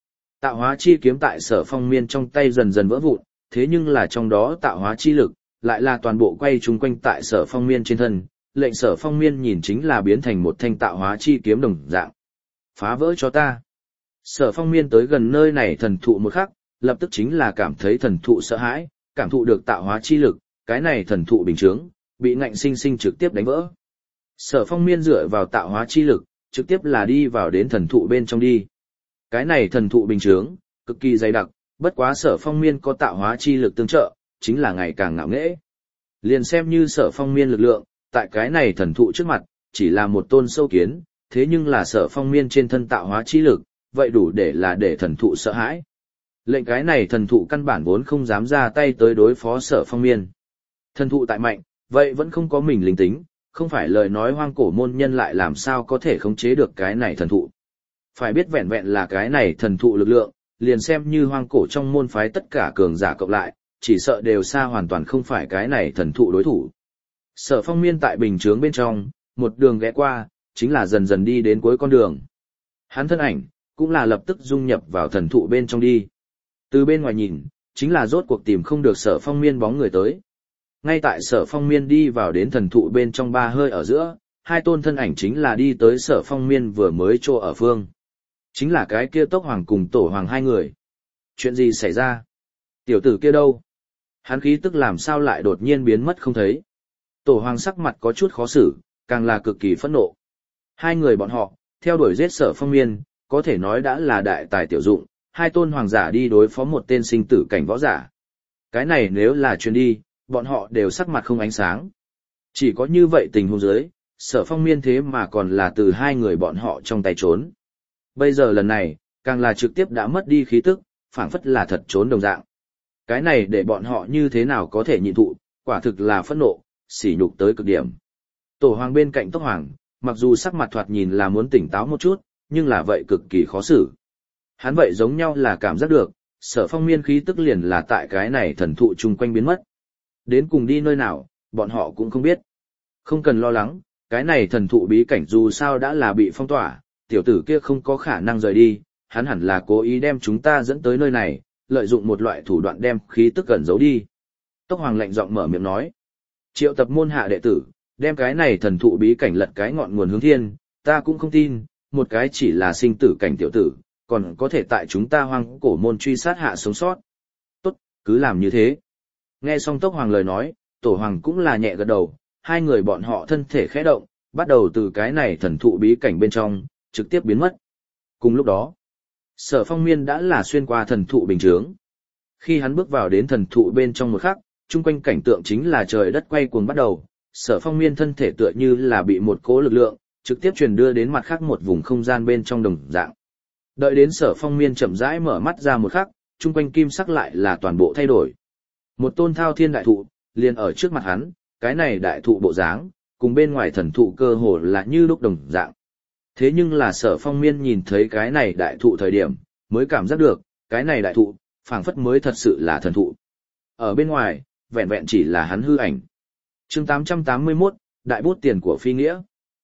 Tạo hóa chi kiếm tại Sở Phong Miên trong tay dần dần vỡ vụn, thế nhưng là trong đó tạo hóa chi lực, lại là toàn bộ quay chung quanh tại Sở Phong Miên trên thân, lệnh Sở Phong Miên nhìn chính là biến thành một thanh tạo hóa chi kiếm đồng dạng. Phá vỡ cho ta. Sở Phong Miên tới gần nơi này thần thụ một khắc, lập tức chính là cảm thấy thần thụ sợ hãi, cảm thụ được tạo hóa chi lực, cái này thần thụ bình chướng, bị ngạnh sinh sinh trực tiếp đánh vỡ. Sở Phong Miên dựa vào tạo hóa chi lực, trực tiếp là đi vào đến thần thụ bên trong đi. Cái này thần thụ bình chướng, cực kỳ dày đặc, bất quá Sở Phong Miên có tạo hóa chi lực tương trợ, chính là ngày càng ngạo nghễ. Liền xem như Sở Phong Miên lực lượng, tại cái này thần thụ trước mặt, chỉ là một tôn sâu kiến, thế nhưng là Sở Phong Miên trên thân tạo hóa chi lực, vậy đủ để là để thần thụ sợ hãi. Lệnh cái này thần thụ căn bản vốn không dám ra tay tới đối phó Sở Phong Miên. Thần thụ tại mạnh, vậy vẫn không có mình linh tính, không phải lời nói hoang cổ môn nhân lại làm sao có thể khống chế được cái này thần thụ. Phải biết vẹn vẹn là cái này thần thụ lực lượng, liền xem như hoang cổ trong môn phái tất cả cường giả cộng lại, chỉ sợ đều xa hoàn toàn không phải cái này thần thụ đối thủ. Sở Phong Miên tại bình chướng bên trong, một đường ghé qua, chính là dần dần đi đến cuối con đường. Hắn thân ảnh, cũng là lập tức dung nhập vào thần thụ bên trong đi. Từ bên ngoài nhìn, chính là rốt cuộc tìm không được Sở Phong Miên bóng người tới. Ngay tại Sở Phong Miên đi vào đến thần thụ bên trong ba hơi ở giữa, hai tôn thân ảnh chính là đi tới Sở Phong Miên vừa mới chỗ ở phương. Chính là cái kia Tốc Hoàng cùng Tổ Hoàng hai người. Chuyện gì xảy ra? Tiểu tử kia đâu? Hắn khí tức làm sao lại đột nhiên biến mất không thấy? Tổ Hoàng sắc mặt có chút khó xử, càng là cực kỳ phẫn nộ. Hai người bọn họ, theo đuổi giết Sở Phong Miên, có thể nói đã là đại tài tiểu dụng, hai tôn hoàng giả đi đối phó một tên sinh tử cảnh võ giả. Cái này nếu là chuyến đi, bọn họ đều sắc mặt không ánh sáng. Chỉ có như vậy tình huống dưới, Sở Phong Miên thế mà còn là từ hai người bọn họ trong tay trốn. Bây giờ lần này, càng là trực tiếp đã mất đi khí tức, phảng phất là thật trốn đồng dạng. Cái này để bọn họ như thế nào có thể nhịn thụ, quả thực là phẫn nộ, sỉ nhục tới cực điểm. Tổ Hoàng bên cạnh Tốc Hoàng, mặc dù sắc mặt thoạt nhìn là muốn tỉnh táo một chút, nhưng là vậy cực kỳ khó xử. Hắn vậy giống nhau là cảm giác được, Sở Phong Miên khí tức liền là tại cái này thần thụ chung quanh biến mất. Đến cùng đi nơi nào, bọn họ cũng không biết. Không cần lo lắng, cái này thần thụ bí cảnh dù sao đã là bị phong tỏa, tiểu tử kia không có khả năng rời đi, hắn hẳn là cố ý đem chúng ta dẫn tới nơi này, lợi dụng một loại thủ đoạn đem khí tức gần giấu đi. Tốc Hoàng lạnh giọng mở miệng nói. Triệu tập môn hạ đệ tử, đem cái này thần thụ bí cảnh lật cái ngọn nguồn hướng thiên, ta cũng không tin, một cái chỉ là sinh tử cảnh tiểu tử, còn có thể tại chúng ta hoang cổ môn truy sát hạ sống sót. Tốt, cứ làm như thế. Nghe xong Tốc Hoàng lời nói, Tổ Hoàng cũng là nhẹ gật đầu, hai người bọn họ thân thể khẽ động, bắt đầu từ cái này thần thụ bí cảnh bên trong, trực tiếp biến mất. Cùng lúc đó, Sở Phong Miên đã là xuyên qua thần thụ bình chướng. Khi hắn bước vào đến thần thụ bên trong một khắc, chung quanh cảnh tượng chính là trời đất quay cuồng bắt đầu, Sở Phong Miên thân thể tựa như là bị một cỗ lực lượng, trực tiếp truyền đưa đến mặt khác một vùng không gian bên trong đồng dạng. Đợi đến Sở Phong Miên chậm rãi mở mắt ra một khắc, chung quanh kim sắc lại là toàn bộ thay đổi. Một tôn thao thiên đại thụ, liền ở trước mặt hắn, cái này đại thụ bộ dáng, cùng bên ngoài thần thụ cơ hồ là như lúc đồng dạng. Thế nhưng là Sở Phong Miên nhìn thấy cái này đại thụ thời điểm, mới cảm giác được, cái này đại thụ, phảng phất mới thật sự là thần thụ. Ở bên ngoài, vẹn vẹn chỉ là hắn hư ảnh. Chương tám trăm tám mươi mốt, Đại bút tiền của phi nghĩa.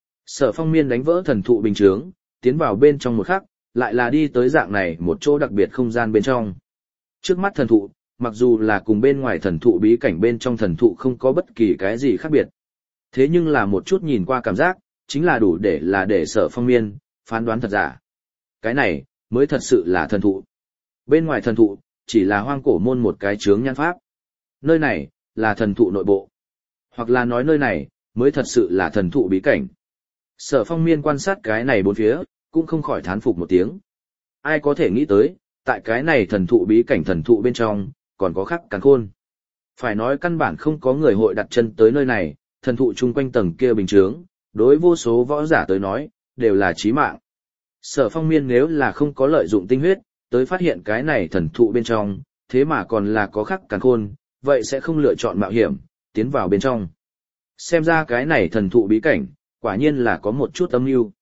Sở Phong Miên đánh vỡ thần thụ bình chướng, tiến vào bên trong một khắc, lại là đi tới dạng này một chỗ đặc biệt không gian bên trong. Trước mắt thần thụ, mặc dù là cùng bên ngoài thần thụ bí cảnh bên trong thần thụ không có bất kỳ cái gì khác biệt. Thế nhưng là một chút nhìn qua cảm giác, chính là đủ để là để Sở Phong Miên phán đoán thật giả. Cái này, mới thật sự là thần thụ. Bên ngoài thần thụ, chỉ là hoang cổ môn một cái chướng nhan pháp. Nơi này, là thần thụ nội bộ. Hoặc là nói nơi này, mới thật sự là thần thụ bí cảnh. Sở Phong Miên quan sát cái này bốn phía, cũng không khỏi thán phục một tiếng. Ai có thể nghĩ tới, tại cái này thần thụ bí cảnh thần thụ bên trong, còn có khắc càn khôn. Phải nói căn bản không có người hội đặt chân tới nơi này, thần thụ chung quanh tầng kia bình chướng, đối vô số võ giả tới nói, đều là chí mạng. Sở Phong Miên nếu là không có lợi dụng tinh huyết, tới phát hiện cái này thần thụ bên trong, thế mà còn là có khắc càn khôn, vậy sẽ không lựa chọn mạo hiểm, tiến vào bên trong. Xem ra cái này thần thụ bí cảnh, quả nhiên là có một chút âm mưu.